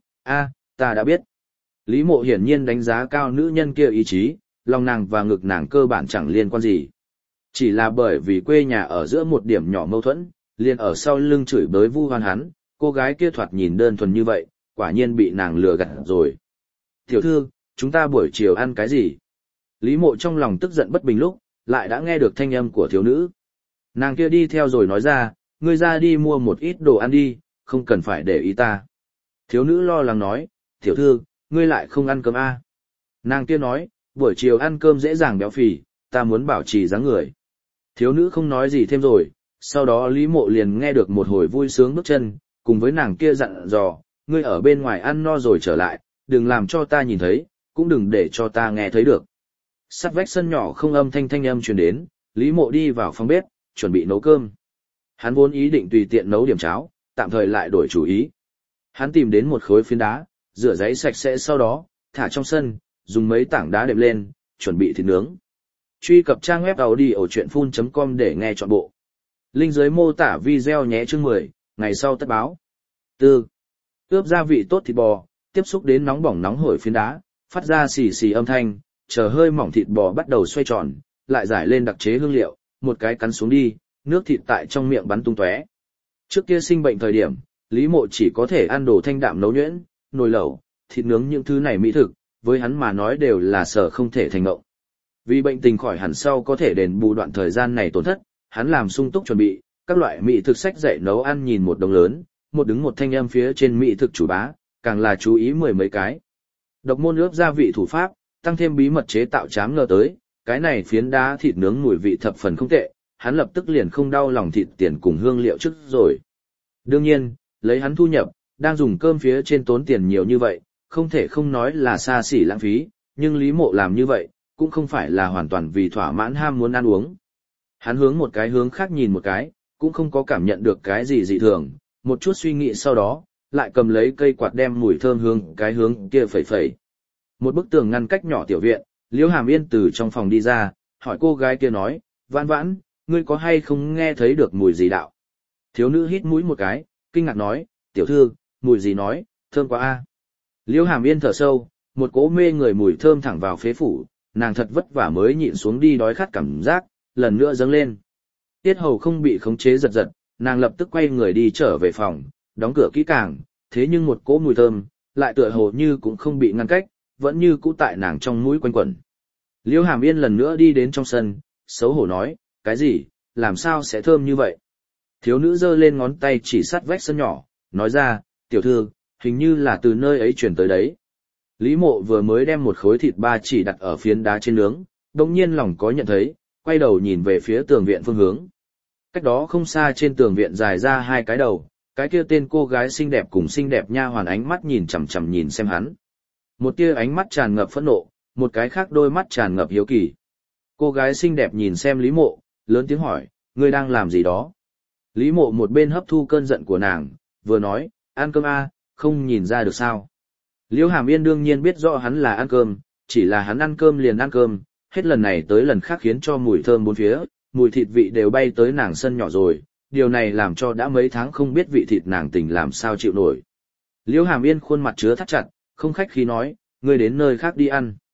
ta đã biết. Lý Mộ hiển nhiên đánh giá cao nữ nhân kia ý chí, lòng nàng và ngực nàng cơ bản chẳng liên quan gì. Chỉ là bởi vì quê nhà ở giữa một điểm nhỏ mâu thuẫn, liền ở sau lưng chửi bới vu oan hắn, cô gái kia thoạt nhìn đơn thuần như vậy, quả nhiên bị nàng lừa gạt rồi. Tiểu thư, chúng ta buổi chiều ăn cái gì? Lý Mộ trong lòng tức giận bất bình lúc, lại đã nghe được thanh âm của thiếu nữ. Nàng kia đi theo rồi nói ra, ngươi ra đi mua một ít đồ ăn đi, không cần phải để ý ta. Thiếu nữ lo lắng nói, tiểu thư, ngươi lại không ăn cơm à? Nàng kia nói, buổi chiều ăn cơm dễ dàng béo phì, ta muốn bảo trì dáng người. Thiếu nữ không nói gì thêm rồi, sau đó Lý Mộ liền nghe được một hồi vui sướng bước chân, cùng với nàng kia dặn dò, ngươi ở bên ngoài ăn no rồi trở lại, đừng làm cho ta nhìn thấy, cũng đừng để cho ta nghe thấy được. Sát vách sân nhỏ không âm thanh âm truyền đến, Lý Mộ đi vào phòng bếp, chuẩn bị nấu cơm. Hắn vốn ý định tùy tiện nấu điểm cháo, tạm thời lại đổi chủ ý. Hắn tìm đến một khối phiến đá, rửa giấy sạch sẽ sau đó, thả trong sân, dùng mấy tảng đá đệm lên, chuẩn bị thịt nướng. Truy cập trang web audiochuyenphun.com để nghe trọn bộ. Link dưới mô tả video nhé chương 10, ngày sau tất báo. 4. Ướp gia vị tốt thịt bò, tiếp xúc đến nóng bỏng nóng hổi phiến đá, phát ra xì xì âm thanh, chờ hơi mỏng thịt bò bắt đầu xoay tròn, lại giải lên đặc chế hương liệu, một cái cắn xuống đi, nước thịt tại trong miệng bắn tung tóe. Trước kia sinh bệnh thời điểm, Lý Mộ chỉ có thể ăn đồ thanh đạm nấu nhuyễn, nồi lẩu, thịt nướng những thứ này mỹ thực, với hắn mà nói đều là sở không thể thành ngộng. Vì bệnh tình khỏi hẳn sau có thể đền bù đoạn thời gian này tổn thất, hắn làm sung túc chuẩn bị, các loại mỹ thực sách dạy nấu ăn nhìn một đồng lớn, một đứng một thanh âm phía trên mỹ thực chủ bá, càng là chú ý mười mấy cái. Độc môn ướp gia vị thủ pháp, tăng thêm bí mật chế tạo chám ngờ tới, cái này phiến đá thịt nướng mùi vị thập phần không tệ, hắn lập tức liền không đau lòng thịt tiền cùng hương liệu trước rồi. Đương nhiên, lấy hắn thu nhập, đang dùng cơm phía trên tốn tiền nhiều như vậy, không thể không nói là xa xỉ lãng phí, nhưng Lý Mộ làm như vậy, cũng không phải là hoàn toàn vì thỏa mãn ham muốn ăn uống. Hắn hướng một cái hướng khác nhìn một cái, cũng không có cảm nhận được cái gì dị thường, một chút suy nghĩ sau đó, lại cầm lấy cây quạt đem mùi thơm hương cái hướng kia phẩy phẩy. Một bức tường ngăn cách nhỏ tiểu viện, Liễu Hàm Yên từ trong phòng đi ra, hỏi cô gái kia nói, Vãn Vãn, ngươi có hay không nghe thấy được mùi gì đạo? Thiếu nữ hít mũi một cái, kinh ngạc nói, tiểu thư, mùi gì nói, thơm quá a. Liễu Hàm Yên thở sâu, một cỗ mê người mùi thơm thẳng vào phế phủ, nàng thật vất vả mới nhịn xuống đi đói khát cảm giác, lần nữa dâng lên. Tiết hầu không bị khống chế giật giật, nàng lập tức quay người đi trở về phòng, đóng cửa kỹ càng, thế nhưng một cỗ mùi thơm, lại tựa hồ như cũng không bị ngăn cách, vẫn như cũ tại nàng trong mũi quanh quẩn. Liễu Hàm Yên lần nữa đi đến trong sân, xấu hổ nói, cái gì, làm sao sẽ thơm như vậy? Thiếu nữ giơ lên ngón tay chỉ sát vách sân nhỏ, nói ra, tiểu thư, hình như là từ nơi ấy chuyển tới đấy. Lý Mộ vừa mới đem một khối thịt ba chỉ đặt ở phiến đá trên nướng, đồng nhiên lòng có nhận thấy, quay đầu nhìn về phía tường viện phương hướng. Cách đó không xa trên tường viện dài ra hai cái đầu, cái kia tên cô gái xinh đẹp cùng xinh đẹp nha hoàn ánh mắt nhìn chằm chằm nhìn xem hắn. Một tia ánh mắt tràn ngập phẫn nộ, một cái khác đôi mắt tràn ngập hiếu kỳ. Cô gái xinh đẹp nhìn xem Lý Mộ, lớn tiếng hỏi, ngươi đang làm gì đó? Lý Mộ một bên hấp thu cơn giận của nàng, vừa nói, ăn cơm a, không nhìn ra được sao? Liễu Hàm Yên đương nhiên biết rõ hắn là ăn cơm, chỉ là hắn ăn cơm liền ăn cơm, hết lần này tới lần khác khiến cho mùi thơm bốn phía, mùi thịt vị đều bay tới nàng sân nhỏ rồi, điều này làm cho đã mấy tháng không biết vị thịt nàng tình làm sao chịu nổi. Liễu Hàm Yên khuôn mặt chứa thắt chặt, không khách khí nói, ngươi đến nơi khác đi ăn.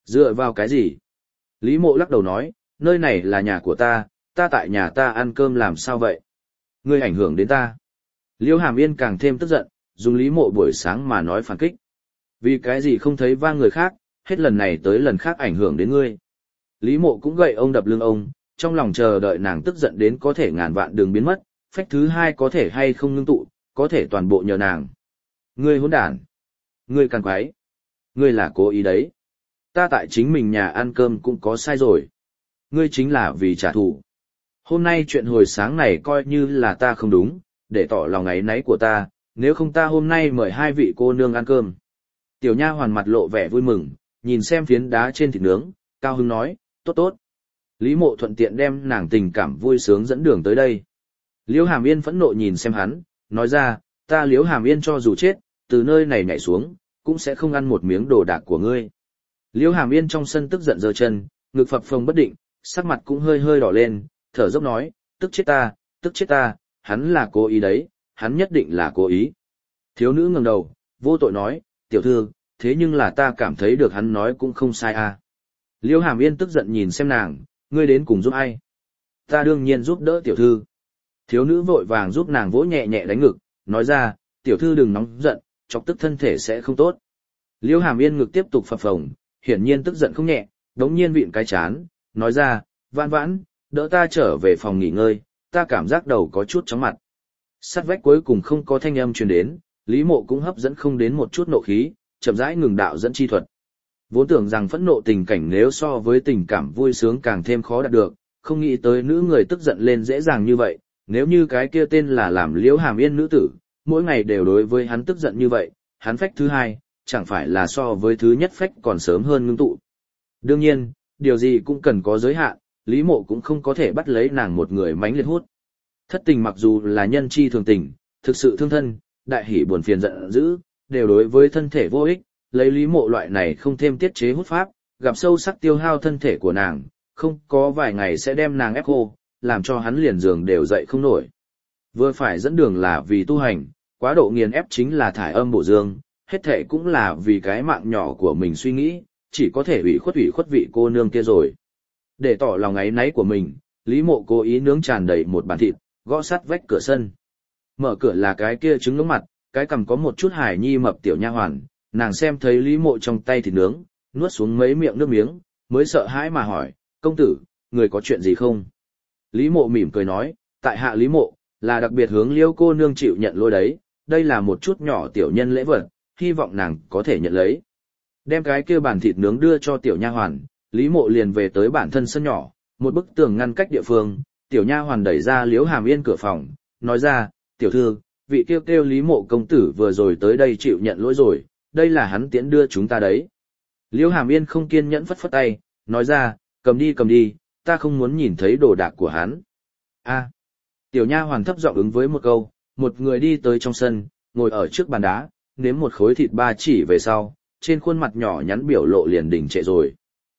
Dựa vào cái gì? Lý Mộ lắc đầu nói, nơi này là nhà của ta tại nhà ta ăn cơm làm sao vậy? Ngươi ảnh hưởng đến ta. Liễu Hàm Yên càng thêm tức giận, dùng Lý Mộ buổi sáng mà nói phản kích. Vì cái gì không thấy vang người khác, hết lần này tới lần khác ảnh hưởng đến ngươi. Lý Mộ cũng gậy ông đập lưng ông, trong lòng chờ đợi nàng tức giận đến có thể ngàn vạn đường biến mất, phách thứ hai có thể hay không ngưng tụ, có thể toàn bộ nhờ nàng. Ngươi hỗn đản, ngươi càng quái, ngươi là cố ý đấy. Ta tại chính mình nhà ăn cơm cũng có sai rồi. Ngươi chính là vì trả thù. Hôm nay chuyện hồi sáng này coi như là ta không đúng, để tỏ lòng áy náy của ta, nếu không ta hôm nay mời hai vị cô nương ăn cơm. Tiểu nha hoàn mặt lộ vẻ vui mừng, nhìn xem phiến đá trên thịt nướng, cao hứng nói, tốt tốt. Lý Mộ thuận tiện đem nàng tình cảm vui sướng dẫn đường tới đây. Liễu Hàm Yên phẫn nộ nhìn xem hắn, nói ra, ta Liễu Hàm Yên cho dù chết, từ nơi này nhảy xuống, cũng sẽ không ăn một miếng đồ đạc của ngươi. Liễu Hàm Yên trong sân tức giận giơ chân, ngực phập phồng bất định, sắc mặt cũng hơi hơi đỏ lên, thở dốc nói, tức chết ta, hắn là cố ý đấy, hắn nhất định là cố ý. Thiếu nữ ngẩng đầu, vô tội nói, tiểu thư, thế nhưng là ta cảm thấy được hắn nói cũng không sai à. Liễu Hàm Yên tức giận nhìn xem nàng, ngươi đến cùng giúp ai? Ta đương nhiên giúp đỡ tiểu thư. Thiếu nữ vội vàng giúp nàng vỗ nhẹ nhẹ đánh ngực, nói ra, tiểu thư đừng nóng giận, chọc tức thân thể sẽ không tốt. Liễu Hàm Yên ngực tiếp tục phập phồng, hiển nhiên tức giận không nhẹ, đống nhiên vịn cái chán, nói ra, vãn vãn, đỡ ta trở về phòng nghỉ ngơi, ta cảm giác đầu có chút chóng mặt. Sắt vách cuối cùng không có thanh âm truyền đến, Lý Mộ cũng hấp dẫn không đến một chút nộ khí, chậm rãi ngừng đạo dẫn chi thuật. Vốn tưởng rằng phẫn nộ tình cảnh nếu so với tình cảm vui sướng càng thêm khó đạt được, không nghĩ tới nữ người tức giận lên dễ dàng như vậy, nếu như cái kia tên là làm Liễu Hàm Yên nữ tử, mỗi ngày đều đối với hắn tức giận như vậy, hắn phách thứ hai, chẳng phải là so với thứ nhất phách còn sớm hơn ngưng tụ. Đương nhiên, điều gì cũng cần có giới hạn, Lý Mộ cũng không có thể bắt lấy nàng một người mãnh liệt hút. Thất tình mặc dù là nhân chi thường tình, thực sự thương thân, đại hỉ buồn phiền giận dữ, đều đối với thân thể vô ích, lấy Lý Mộ loại này không thêm tiết chế hút pháp, gặp sâu sắc tiêu hao thân thể của nàng, không có vài ngày sẽ đem nàng ép khô, làm cho hắn liền giường đều dậy không nổi. Vừa phải dẫn đường là vì tu hành, quá độ nghiền ép chính là thải âm bổ dương, hết thệ cũng là vì cái mạng nhỏ của mình suy nghĩ, chỉ có thể ủy khuất vị cô nương kia rồi. Để tỏ lòng áy náy của mình, Lý Mộ cố ý nướng tràn đầy một bàn thịt, gõ sắt vách cửa sân. Mở cửa là cái kia trứng ngưỡng mặt, cái cằm có một chút hài nhi mập tiểu nha hoàn, nàng xem thấy Lý Mộ trong tay thịt nướng, nuốt xuống mấy miệng nước miếng, mới sợ hãi mà hỏi, công tử, người có chuyện gì không? Lý Mộ mỉm cười nói, tại hạ Lý Mộ, là đặc biệt hướng Liêu cô nương chịu nhận lỗi đấy, đây là một chút nhỏ tiểu nhân lễ vật, hy vọng nàng có thể nhận lấy. Đem cái kia bàn thịt nướng đưa cho tiểu nha hoàn, Lý Mộ liền về tới bản thân sân nhỏ, một bức tường ngăn cách địa phương, tiểu nha hoàn đẩy ra Liễu Hàm Yên cửa phòng, nói ra, tiểu thư, vị kêu Lý Mộ công tử vừa rồi tới đây chịu nhận lỗi rồi, đây là hắn tiễn đưa chúng ta đấy. Liễu Hàm Yên không kiên nhẫn phất phất tay, nói ra, cầm đi, ta không muốn nhìn thấy đồ đạc của hắn. A. Tiểu nha hoàn thấp giọng ứng với một câu, một người đi tới trong sân, ngồi ở trước bàn đá, nếm một khối thịt ba chỉ về sau, trên khuôn mặt nhỏ nhắn biểu lộ liền đỉnh trệ rồi.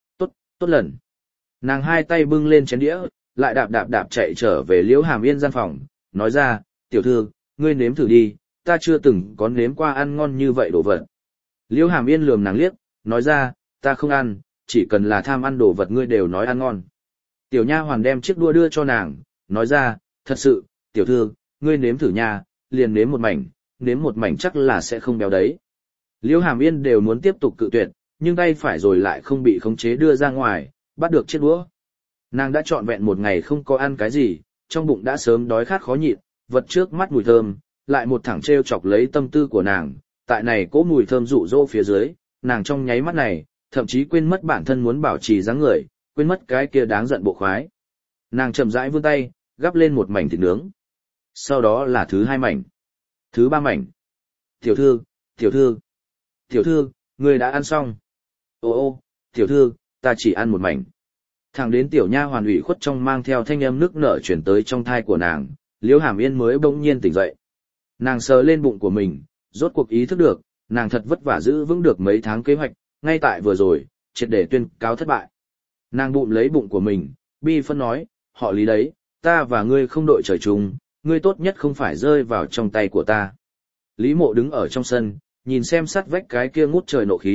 Tốt lần. Nàng hai tay bưng lên chén đĩa, lại đạp chạy trở về Liễu Hàm Yên gian phòng, nói ra, tiểu thư, ngươi nếm thử đi, ta chưa từng có nếm qua ăn ngon như vậy đồ vật. Liễu Hàm Yên lườm nàng liếc, nói ra, ta không ăn, chỉ cần là tham ăn đồ vật ngươi đều nói ăn ngon. Tiểu nha hoàn đem chiếc đũa đưa cho nàng, nói ra, thật sự, tiểu thư, ngươi nếm thử nha, liền nếm một mảnh chắc là sẽ không béo đấy. Liễu Hàm Yên đều muốn tiếp tục cự tuyệt, nhưng tay phải rồi lại không bị khống chế đưa ra ngoài, bắt được chiếc đũa. Nàng đã trọn vẹn một ngày không có ăn cái gì, trong bụng đã sớm đói khát khó nhịn, vật trước mắt mùi thơm, lại một thẳng treo chọc lấy tâm tư của nàng, tại này cỗ mùi thơm dụ dỗ phía dưới, nàng trong nháy mắt này, thậm chí quên mất bản thân muốn bảo trì dáng người, quên mất cái kia đáng giận bộ khoái. Nàng chậm rãi vươn tay, gắp lên một mảnh thịt nướng. Sau đó là thứ hai mảnh, thứ ba mảnh. Tiểu thư, ngươi đã ăn xong. Ô, tiểu thư, ta chỉ ăn một mảnh. Thẳng đến tiểu nha hoàn ủy khuất trong mang theo thanh âm nức nở chuyển tới trong thai của nàng, Liễu Hàm Yên mới bỗng nhiên tỉnh dậy. Nàng sờ lên bụng của mình, rốt cuộc ý thức được, nàng thật vất vả giữ vững được mấy tháng kế hoạch, ngay tại vừa rồi, triệt để tuyên cáo thất bại. Nàng bụng lấy bụng của mình, bi phân nói, họ Lý đấy, ta và ngươi không đội trời chung, ngươi tốt nhất không phải rơi vào trong tay của ta. Lý Mộ đứng ở trong sân, nhìn xem sát vách cái kia ngút trời nộ khí,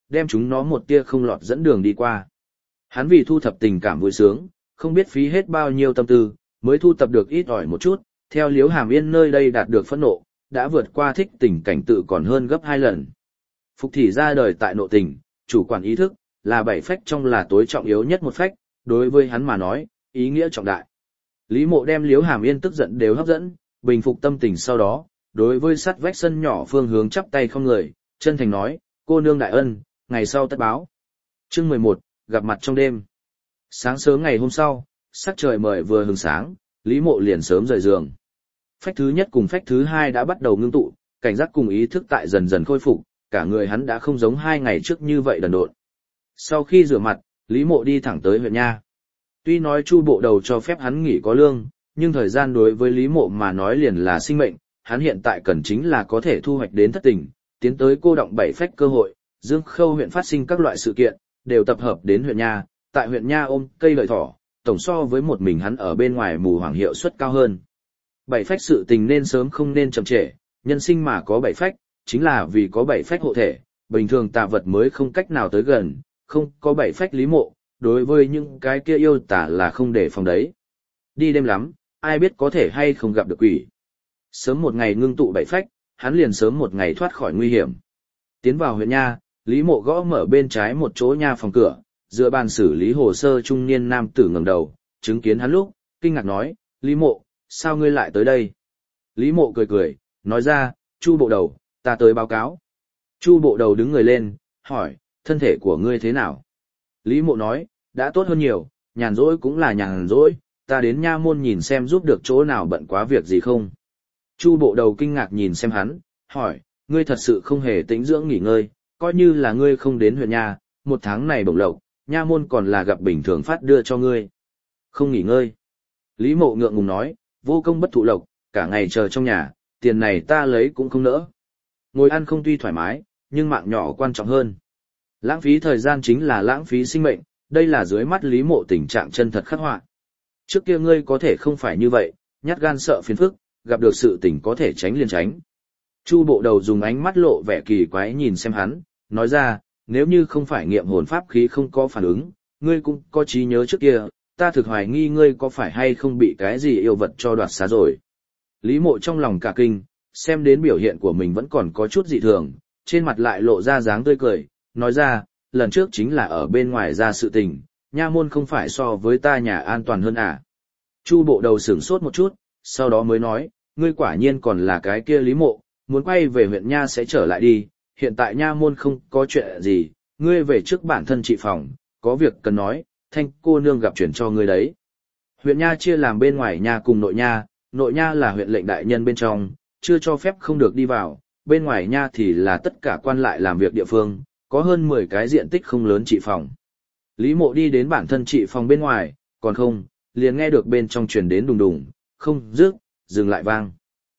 đem chúng nó một tia không lọt dẫn đường đi qua. Hắn vì thu thập tình cảm vui sướng, không biết phí hết bao nhiêu tâm tư, mới thu thập được ít ỏi một chút, theo Liễu Hàm Yên nơi đây đạt được phẫn nộ, đã vượt qua thích tình cảnh tự còn hơn gấp 2 lần. Phục thị ra đời tại nội tình, chủ quản ý thức, là 7 phách trong là tối trọng yếu nhất một phách, đối với hắn mà nói, ý nghĩa trọng đại. Lý Mộ đem Liễu Hàm Yên tức giận đều hấp dẫn, bình phục tâm tình sau đó, đối với sắt vách sân nhỏ phương hướng chắp tay không người, chân thành nói, cô nương đại ân, ngày sau tất báo. Chương 11, gặp mặt trong đêm. Sáng sớm ngày hôm sau, sắc trời mời vừa hừng sáng, Lý Mộ liền sớm rời giường. Phách thứ nhất cùng phách thứ hai đã bắt đầu ngưng tụ, cảnh giác cùng ý thức tại dần dần khôi phục, cả người hắn đã không giống 2 ngày trước như vậy đần độn. Sau khi rửa mặt, Lý Mộ đi thẳng tới huyện nha. Tuy nói Chu bộ đầu cho phép hắn nghỉ có lương, nhưng thời gian đối với Lý Mộ mà nói liền là sinh mệnh, hắn hiện tại cần chính là có thể thu hoạch đến thất tình, tiến tới cô động 7 phách cơ hội, Dương Khâu huyện phát sinh các loại sự kiện, đều tập hợp đến huyện nha, tại huyện nha ôm cây lợi thỏ, tổng so với một mình hắn ở bên ngoài mù hoàng hiệu suất cao hơn. 7 phách sự tình nên sớm không nên chậm trễ, nhân sinh mà có 7 phách, chính là vì có 7 phách hộ thể, bình thường tà vật mới không cách nào tới gần, không có 7 phách Lý Mộ, đối với những cái kia yêu tà là không để phòng đấy. Đi đêm lắm, ai biết có thể hay không gặp được quỷ. Sớm một ngày ngưng tụ 7 phách, hắn liền sớm một ngày thoát khỏi nguy hiểm. Tiến vào huyện nha, Lý Mộ gõ mở bên trái một chỗ nha phòng cửa, dựa bàn xử lý hồ sơ trung niên nam tử ngẩng đầu, chứng kiến hắn lúc, kinh ngạc nói, Lý Mộ, sao ngươi lại tới đây? Lý Mộ cười cười, nói ra, Chu bộ đầu, ta tới báo cáo. Chu bộ đầu đứng người lên, hỏi, thân thể của ngươi thế nào? Lý Mộ nói, đã tốt hơn nhiều, nhàn rỗi cũng là nhàn rỗi, ta đến nha môn nhìn xem giúp được chỗ nào bận quá việc gì không. Chu bộ đầu kinh ngạc nhìn xem hắn, hỏi, ngươi thật sự không hề tĩnh dưỡng nghỉ ngơi, coi như là ngươi không đến huyện nha, 1 tháng này bổng lộc, nha môn còn là gặp bình thường phát đưa cho ngươi. Không nghỉ ngơi. Lý Mộ ngượng ngùng nói, vô công bất thụ lộc, cả ngày chờ trong nhà, tiền này ta lấy cũng không nỡ. Ngồi ăn không tuy thoải mái, nhưng mạng nhỏ quan trọng hơn. Lãng phí thời gian chính là lãng phí sinh mệnh, đây là dưới mắt Lý Mộ tình trạng chân thật khắc họa. Trước kia ngươi có thể không phải như vậy, nhát gan sợ phiền phức, gặp được sự tình có thể tránh liền tránh. Chu bộ đầu dùng ánh mắt lộ vẻ kỳ quái nhìn xem hắn, nói ra, nếu như không phải nghiệm hồn pháp khí không có phản ứng, ngươi cũng có trí nhớ trước kia, ta thực hoài nghi ngươi có phải hay không bị cái gì yêu vật cho đoạt xá rồi. Lý Mộ trong lòng cả kinh, xem đến biểu hiện của mình vẫn còn có chút dị thường, trên mặt lại lộ ra dáng tươi cười, nói ra, lần trước chính là ở bên ngoài ra sự tình, nha môn không phải so với ta nhà an toàn hơn à. Chu bộ đầu sửng sốt một chút, sau đó mới nói, ngươi quả nhiên còn là cái kia Lý Mộ, muốn quay về huyện nha sẽ trở lại đi, hiện tại nha môn không có chuyện gì, ngươi về trước bản thân trị phòng, có việc cần nói, Thanh cô nương gặp chuyển cho ngươi đấy. Huyện nha chia làm bên ngoài nha cùng nội nha là huyện lệnh đại nhân bên trong, chưa cho phép không được đi vào, bên ngoài nha thì là tất cả quan lại làm việc địa phương, có hơn 10 cái diện tích không lớn trị phòng. Lý Mộ đi đến bản thân trị phòng bên ngoài, còn không, liền nghe được bên trong truyền đến đùng đùng, không dứt, dừng lại vang.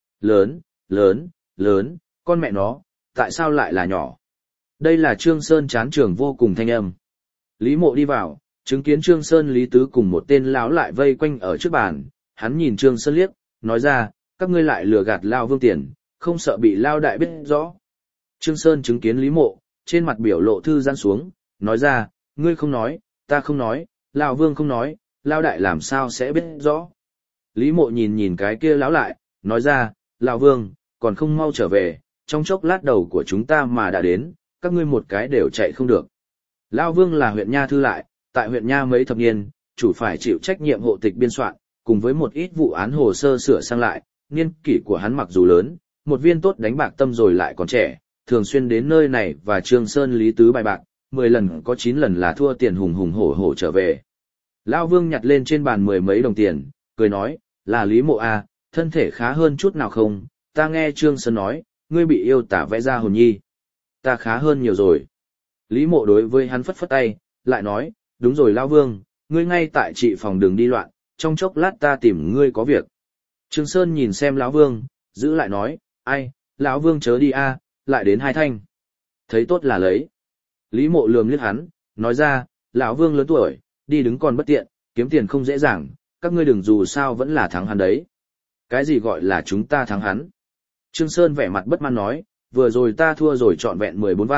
Lớn, con mẹ nó, tại sao lại là nhỏ? Đây là Trương Sơn chán trường vô cùng thanh âm. Lý Mộ đi vào, chứng kiến Trương Sơn Lý Tứ cùng một tên lão lại vây quanh ở trước bàn, hắn nhìn Trương Sơn liếc, nói ra, các ngươi lại lừa gạt Lao Vương tiền, không sợ bị Lao đại biết rõ. Trương Sơn chứng kiến Lý Mộ, trên mặt biểu lộ thư giãn xuống, nói ra, ngươi không nói, ta không nói, Lao Vương không nói, Lao đại làm sao sẽ biết rõ. Lý Mộ nhìn nhìn cái kia lão lại, nói ra, Lao Vương, còn không mau trở về, trong chốc lát đầu của chúng ta mà đã đến, các ngươi một cái đều chạy không được. Lao Vương là huyện nha thư lại, tại huyện nha mấy thập niên, chủ phải chịu trách nhiệm hộ tịch biên soạn, cùng với một ít vụ án hồ sơ sửa sang lại, niên kỷ của hắn mặc dù lớn, một viên tốt đánh bạc tâm rồi lại còn trẻ, thường xuyên đến nơi này và Trương Sơn Lý Tứ bài bạc, 10 lần có 9 lần là thua tiền hùng hùng hổ hổ trở về. Lao Vương nhặt lên trên bàn 10 mấy đồng tiền, cười nói, là Lý Mộ à, thân thể khá hơn chút nào không, ta nghe Trương Sơn nói, ngươi bị yêu tả vẽ ra hồn nhi. Ta khá hơn nhiều rồi. Lý Mộ đối với hắn phất phất tay, lại nói, đúng rồi Lao Vương, ngươi ngay tại trị phòng đường đi loạn, trong chốc lát ta tìm ngươi có việc. Trương Sơn nhìn xem Lão Vương, giữ lại nói, ai, Lão Vương chớ đi a, lại đến 2 thanh. Thấy tốt là lấy. Lý Mộ lườm liếc hắn, nói ra, Lão Vương lớn tuổi, đi đứng còn bất tiện, kiếm tiền không dễ dàng, các ngươi đừng dù sao vẫn là thắng hắn đấy. Cái gì gọi là chúng ta thắng hắn? Trương Sơn vẻ mặt bất mãn nói, vừa rồi ta thua rồi trọn vẹn 14 văn,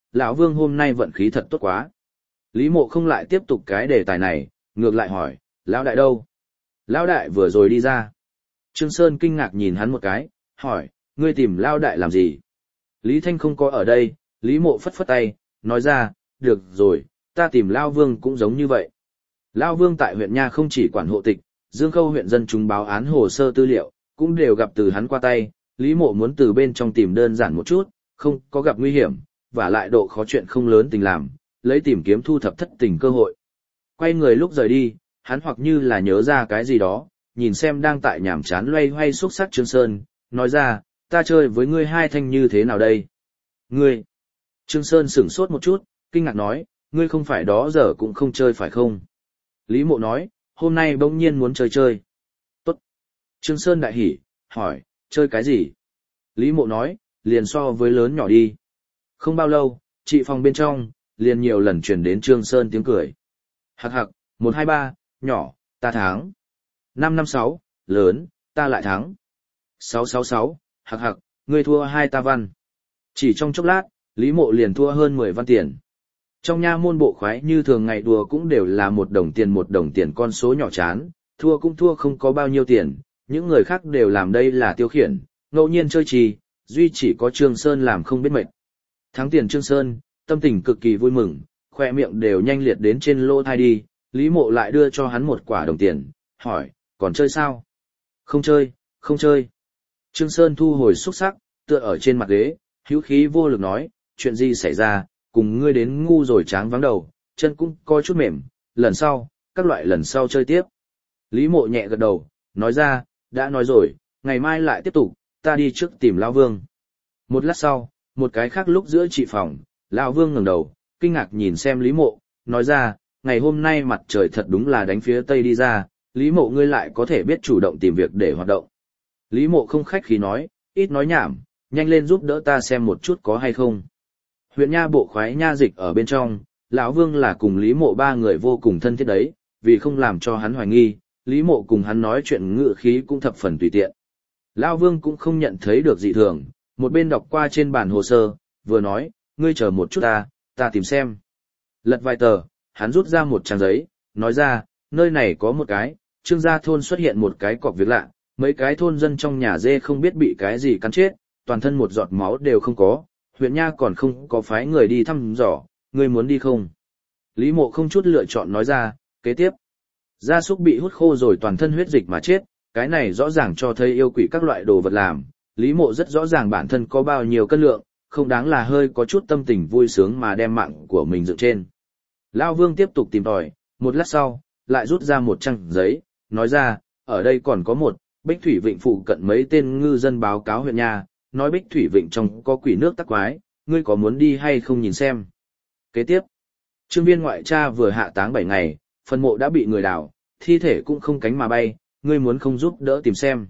lão Vương hôm nay vận khí thật tốt quá. Lý Mộ không lại tiếp tục cái đề tài này, ngược lại hỏi, lão đại đâu? Lão đại vừa rồi đi ra. Trương Sơn kinh ngạc nhìn hắn một cái, hỏi, ngươi tìm lão đại làm gì? Lý Thanh không có ở đây, Lý Mộ phất phất tay, nói ra, được rồi, ta tìm lão Vương cũng giống như vậy. Lão Vương tại huyện Nha không chỉ quản hộ tịch, Dương Khâu huyện dân chúng báo án hồ sơ tư liệu, cũng đều gặp từ hắn qua tay, Lý Mộ muốn từ bên trong tìm đơn giản một chút, không có gặp nguy hiểm, và lại độ khó chuyện không lớn tình làm, lấy tìm kiếm thu thập thất tình cơ hội. Quay người lúc rời đi, hắn hoặc như là nhớ ra cái gì đó, nhìn xem đang tại nhàm chán loay hoay xúc sắc Trương Sơn, nói ra, ta chơi với ngươi hai thanh như thế nào đây? Ngươi! Trương Sơn sửng sốt một chút, kinh ngạc nói, ngươi không phải đó giờ cũng không chơi phải không? Lý Mộ nói, hôm nay bỗng nhiên muốn chơi chơi. Tốt! Trương Sơn đại hỉ, hỏi, chơi cái gì? Lý Mộ nói, liền so với lớn nhỏ đi. Không bao lâu, chị phòng bên trong, liền nhiều lần truyền đến Trương Sơn tiếng cười. Hạc hạc, 123, nhỏ, ta thắng. 556, lớn, ta lại thắng. 666, hạc hạc, ngươi thua 2 ta văn. Chỉ trong chốc lát, Lý Mộ liền thua hơn 10 văn tiền. Trong nha môn bộ khoái như thường ngày đùa cũng đều là 1 đồng tiền con số nhỏ chán, thua cũng thua không có bao nhiêu tiền, những người khác đều làm đây là tiêu khiển, ngẫu nhiên chơi trì, duy chỉ có Trương Sơn làm không biết mệt. Thắng tiền Trương Sơn, tâm tình cực kỳ vui mừng, khoe miệng đều nhanh liệt đến trên lỗ thai đi, Lý Mộ lại đưa cho hắn 1 quả đồng tiền, hỏi, còn chơi sao? Không chơi, không chơi. Trương Sơn thu hồi xúc sắc, tựa ở trên mặt ghế, hữu khí vô lực nói, chuyện gì xảy ra, cùng ngươi đến ngu rồi tráng vắng đầu, chân cũng coi chút mềm, lần sau, các loại lần sau chơi tiếp. Lý Mộ nhẹ gật đầu, nói ra, đã nói rồi, ngày mai lại tiếp tục, ta đi trước tìm Lão Vương. Một lát sau, một cái khác lúc giữa trị phòng, Lão Vương ngẩng đầu, kinh ngạc nhìn xem Lý Mộ, nói ra, ngày hôm nay mặt trời thật đúng là đánh phía tây đi ra, Lý Mộ ngươi lại có thể biết chủ động tìm việc để hoạt động. Lý Mộ không khách khí nói, ít nói nhảm, nhanh lên giúp đỡ ta xem một chút có hay không. Huyện Nha bộ khoái nha dịch ở bên trong, Lão Vương là cùng Lý Mộ 3 người vô cùng thân thiết đấy, vì không làm cho hắn hoài nghi, Lý Mộ cùng hắn nói chuyện ngữ khí cũng thập phần tùy tiện. Lão Vương cũng không nhận thấy được dị thường, một bên đọc qua trên bản hồ sơ, vừa nói, ngươi chờ một chút ta tìm xem. Lật vài tờ, hắn rút ra một trang giấy, nói ra, nơi này có một cái, Trương gia thôn xuất hiện một cái cọc việc lạ, mấy cái thôn dân trong nhà dê không biết bị cái gì cắn chết, toàn thân một giọt máu đều không có, huyện Nha còn không có phái người đi thăm dò, ngươi muốn đi không? Lý Mộ không chút lựa chọn nói ra, kế tiếp. Gia súc bị hút khô rồi toàn thân huyết dịch mà chết, cái này rõ ràng cho thấy yêu quỷ các loại đồ vật làm, Lý Mộ rất rõ ràng bản thân có bao nhiêu cân lượng, không đáng là hơi có chút tâm tình vui sướng mà đem mạng của mình dựng trên. Lão Vương tiếp tục tìm tòi, một lát sau, lại rút ra một trang giấy, nói ra, ở đây còn có một, Bích Thủy Vịnh phụ cận mấy tên ngư dân báo cáo huyện Nha, nói Bích Thủy Vịnh trong có quỷ nước tắc quái, ngươi có muốn đi hay không nhìn xem. Kế tiếp, Trương Viên ngoại cha vừa hạ táng 7 ngày, phần mộ đã bị người đào, thi thể cũng không cánh mà bay, ngươi muốn không giúp đỡ tìm xem.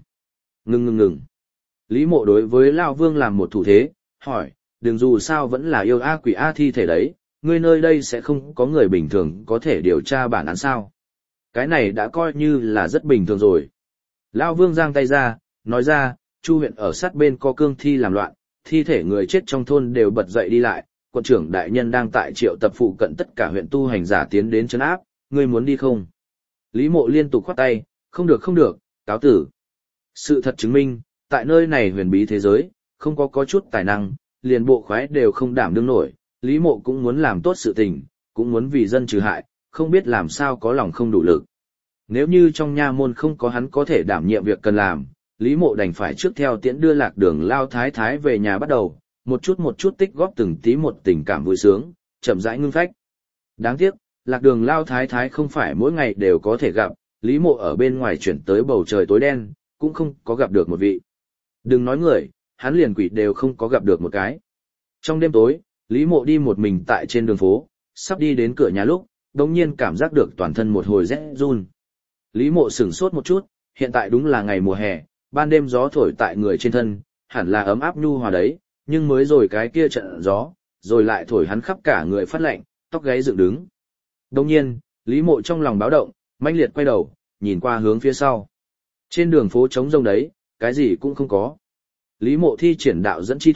Ngừng. Lý Mộ đối với Lão Vương làm một thủ thế, hỏi, đừng dù sao vẫn là yêu quỷ thi thể đấy, ngươi nơi đây sẽ không có người bình thường có thể điều tra bản án sao. Cái này đã coi như là rất bình thường rồi. Lão Vương giang tay ra, nói ra, Chu huyện ở sát bên có cương thi làm loạn, thi thể người chết trong thôn đều bật dậy đi lại, quận trưởng đại nhân đang tại triệu tập phụ cận tất cả huyện tu hành giả tiến đến trấn áp, ngươi muốn đi không? Lý Mộ liên tục khoát tay, không được, cáo tử. Sự thật chứng minh, tại nơi này huyền bí thế giới, không có chút tài năng, liền bộ khoái đều không đảm đương nổi, Lý Mộ cũng muốn làm tốt sự tình, cũng muốn vì dân trừ hại, không biết làm sao có lòng không đủ lực. Nếu như trong nha môn không có hắn có thể đảm nhiệm việc cần làm, Lý Mộ đành phải trước theo tiễn đưa Lạc Đường Lao Thái Thái về nhà bắt đầu, một chút tích góp từng tí một tình cảm vui sướng, chậm rãi ngưng phách. Đáng tiếc, Lạc Đường Lao Thái Thái không phải mỗi ngày đều có thể gặp, Lý Mộ ở bên ngoài chuyển tới bầu trời tối đen, cũng không có gặp được một vị. Đừng nói người, hắn liền quỷ đều không có gặp được một cái. Trong đêm tối, Lý Mộ đi một mình tại trên đường phố, sắp đi đến cửa nhà lúc, đột nhiên cảm giác được toàn thân một hồi rét run. Lý Mộ sửng sốt một chút, hiện tại đúng là ngày mùa hè, ban đêm gió thổi tại người trên thân, hẳn là ấm áp nhu hòa đấy, nhưng mới rồi cái kia trận gió, rồi lại thổi hắn khắp cả người phát lạnh, tóc gáy dựng đứng. Đột nhiên, Lý Mộ trong lòng báo động, mãnh liệt quay đầu, nhìn qua hướng phía sau. Trên đường phố trống rông đấy, cái gì cũng không có. Lý Mộ thi triển đạo dẫn chi thuật,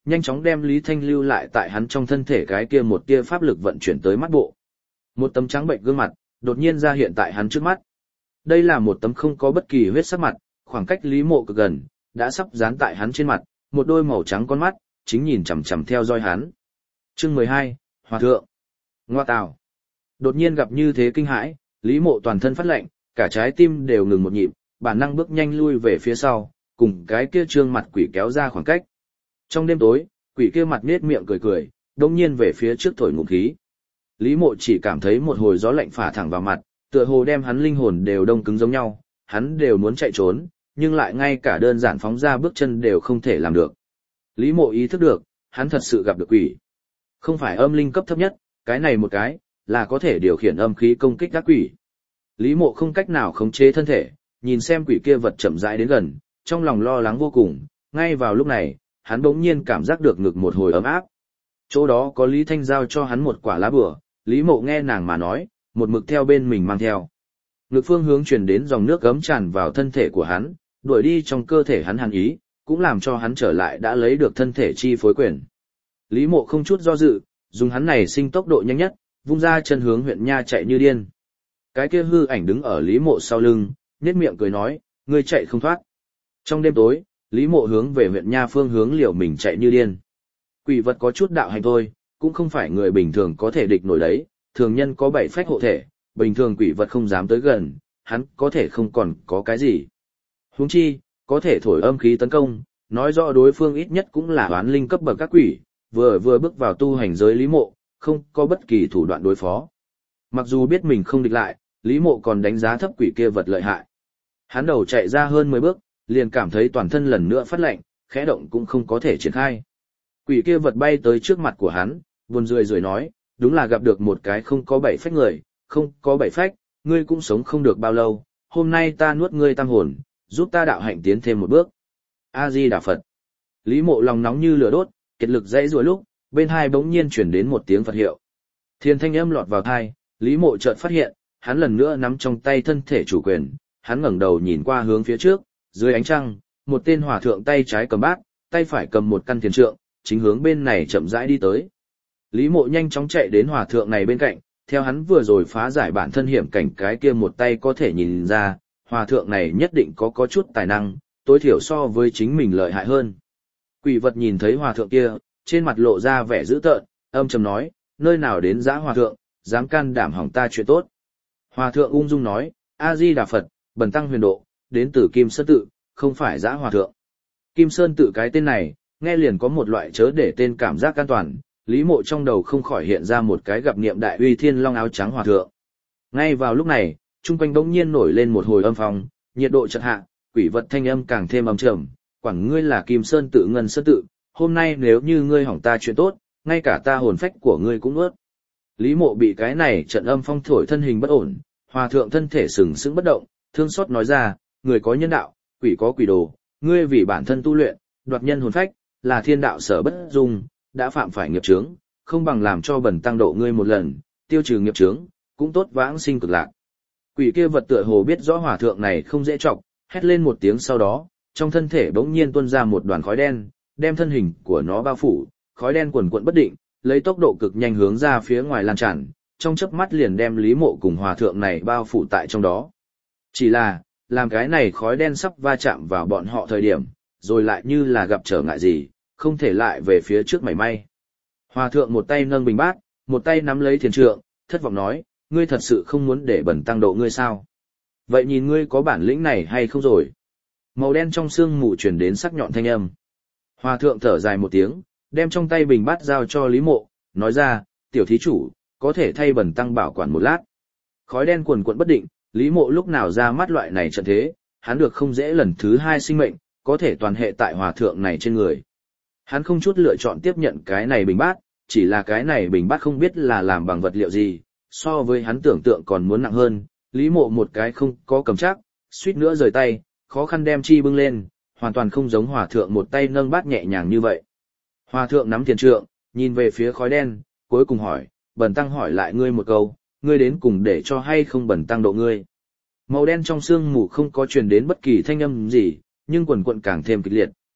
nhanh chóng đem Lý Thanh lưu lại tại hắn trong thân thể cái kia một tia pháp lực vận chuyển tới mắt bộ. Một tấm trắng bệnh gương mặt, đột nhiên ra hiện tại hắn trước mắt. Đây là một tấm không có bất kỳ huyết sắc mặt, khoảng cách Lý Mộ cực gần, đã sắp dán tại hắn trên mặt, một đôi màu trắng con mắt, chính nhìn chằm chằm theo dõi hắn. Chương 12, Hòa thượng. Ngoa tào. Đột nhiên gặp như thế kinh hãi, Lý Mộ toàn thân phát lạnh, cả trái tim đều ngừng một nhịp, bản năng bước nhanh lui về phía sau, cùng cái kia trương mặt quỷ kéo ra khoảng cách. Trong đêm tối, quỷ kia mặt nết miệng cười cười, đông nhiên về phía trước thổi ngụm khí. Lý Mộ chỉ cảm thấy một hồi gió lạnh phả thẳng vào mặt, tựa hồ đem hắn linh hồn đều đông cứng giống nhau, hắn đều muốn chạy trốn, nhưng lại ngay cả đơn giản phóng ra bước chân đều không thể làm được. Lý Mộ ý thức được, hắn thật sự gặp được quỷ. Không phải âm linh cấp thấp nhất, cái này một cái, là có thể điều khiển âm khí công kích các quỷ. Lý Mộ không cách nào khống chế thân thể, nhìn xem quỷ kia vật chậm rãi đến gần, trong lòng lo lắng vô cùng, ngay vào lúc này, hắn bỗng nhiên cảm giác được ngực một hồi ấm áp. Chỗ đó có Lý Thanh giao cho hắn một quả lá bùa, Lý Mộ nghe nàng mà nói, một mực theo bên mình mang theo. Ngực phương hướng truyền đến dòng nước ấm tràn vào thân thể của hắn, đuổi đi trong cơ thể hắn hàn ý, cũng làm cho hắn trở lại đã lấy được thân thể chi phối quyền. Lý Mộ không chút do dự, dùng hắn này sinh tốc độ nhanh nhất, vung ra chân hướng huyện Nha chạy như điên. Cái kia hư ảnh đứng ở Lý Mộ sau lưng, nhếch miệng cười nói, ngươi chạy không thoát. Trong đêm tối, Lý Mộ hướng về huyện Nha phương hướng liều mình chạy như điên. Quỷ vật có chút đạo hành thôi, cũng không phải người bình thường có thể địch nổi đấy, thường nhân có 7 phách hộ thể, bình thường quỷ vật không dám tới gần, hắn có thể không còn có cái gì. Huống chi, có thể thổi âm khí tấn công, nói rõ đối phương ít nhất cũng là oán linh cấp bậc các quỷ, vừa bước vào tu hành giới Lý Mộ, không có bất kỳ thủ đoạn đối phó. Mặc dù biết mình không địch lại, Lý Mộ còn đánh giá thấp quỷ kia vật lợi hại. Hắn đầu chạy ra hơn 10 bước, liền cảm thấy toàn thân lần nữa phát lạnh, khẽ động cũng không có thể triển khai. Quỷ kia vật bay tới trước mặt của hắn, buồn rười nói, đúng là gặp được một cái không có 7 phách người, không có 7 phách, ngươi cũng sống không được bao lâu, hôm nay ta nuốt ngươi tam hồn, giúp ta đạo hạnh tiến thêm một bước. A-di-đà Phật. Lý Mộ lòng nóng như lửa đốt, kiệt lực dãy rủa lúc, bên hai bỗng nhiên chuyển đến một tiếng Phật hiệu. Thiên thanh âm lọt vào tai, Lý Mộ chợt phát hiện, hắn lần nữa nắm trong tay thân thể chủ quyền, hắn ngẩng đầu nhìn qua hướng phía trước, dưới ánh trăng, một tên hòa thượng tay trái cầm bát, tay phải cầm một căn thiền trượng, chính hướng bên này chậm rãi đi tới. Lý Mộ nhanh chóng chạy đến hòa thượng này bên cạnh, theo hắn vừa rồi phá giải bản thân hiểm cảnh cái kia một tay có thể nhìn ra, hòa thượng này nhất định có chút tài năng, tối thiểu so với chính mình lợi hại hơn. Quỷ vật nhìn thấy hòa thượng kia, trên mặt lộ ra vẻ dữ tợn, âm trầm nói, nơi nào đến dã hòa thượng, dám can đảm hỏng ta chuyện tốt. Hòa thượng ung dung nói, A-di-đà Phật, bần tăng huyền độ, đến từ Kim Sơn Tự, không phải dã hòa thượng. Kim Sơn Tự cái tên này, nghe liền có một loại chớ để tên cảm giác an toàn, Lý Mộ trong đầu không khỏi hiện ra một cái gặp niệm đại uy thiên long áo trắng hòa thượng. Ngay vào lúc này, trung quanh bỗng nhiên nổi lên một hồi âm phong, nhiệt độ chợt hạ, quỷ vật thanh âm càng thêm âm trầm, quản ngươi là Kim Sơn Tự Ngân Sơn Tự, hôm nay nếu như ngươi hỏng ta chuyện tốt, ngay cả ta hồn phách của ngươi cũng nuốt. Lý Mộ bị cái này trận âm phong thổi thân hình bất ổn, hòa thượng thân thể sừng sững bất động, thương xót nói ra, người có nhân đạo, quỷ có quỷ đồ, ngươi vì bản thân tu luyện, đoạt nhân hồn phách, là thiên đạo sở bất dung, đã phạm phải nghiệp chướng, không bằng làm cho bần tăng độ ngươi một lần, tiêu trừ nghiệp chướng, cũng tốt vãng sinh cực lạc. Quỷ kia vật tựa hồ biết rõ hòa thượng này không dễ trọng, hét lên một tiếng sau đó, trong thân thể bỗng nhiên tuôn ra một đoàn khói đen, đem thân hình của nó bao phủ, khói đen quần quật bất định, lấy tốc độ cực nhanh hướng ra phía ngoài lan tràn, trong chớp mắt liền đem Lý Mộ cùng hòa thượng này bao phủ tại trong đó. Chỉ là, làm cái này khói đen sắp va chạm vào bọn họ thời điểm, rồi lại như là gặp trở ngại gì, không thể lại về phía trước mảy may. Hòa thượng một tay nâng bình bát, một tay nắm lấy thiền trượng, thất vọng nói, ngươi thật sự không muốn để bần tăng độ ngươi sao? Vậy nhìn ngươi có bản lĩnh này hay không rồi? Màu đen trong xương mù truyền đến sắc nhọn thanh âm. Hòa thượng thở dài một tiếng, đem trong tay bình bát giao cho Lý Mộ, nói ra, tiểu thí chủ, có thể thay bần tăng bảo quản một lát. Khói đen cuồn cuộn bất định, Lý Mộ lúc nào ra mắt loại này trận thế, hắn được không dễ lần thứ 2 sinh mệnh, có thể toàn hệ tại hòa thượng này trên người. Hắn không chút lựa chọn tiếp nhận cái này bình bát, chỉ là cái này bình bát không biết là làm bằng vật liệu gì, so với hắn tưởng tượng còn muốn nặng hơn, Lý Mộ một cái không có cầm chắc, suýt nữa rời tay, khó khăn đem chi bưng lên, hoàn toàn không giống hòa thượng một tay nâng bát nhẹ nhàng như vậy. Hòa thượng nắm thiền trượng, nhìn về phía khói đen, cuối cùng hỏi, bần tăng hỏi lại ngươi một câu, ngươi đến cùng để cho hay không bần tăng độ ngươi. Màu đen trong sương mù không có truyền đến bất kỳ thanh âm gì, nhưng quần quận càng thêm kịch liệt,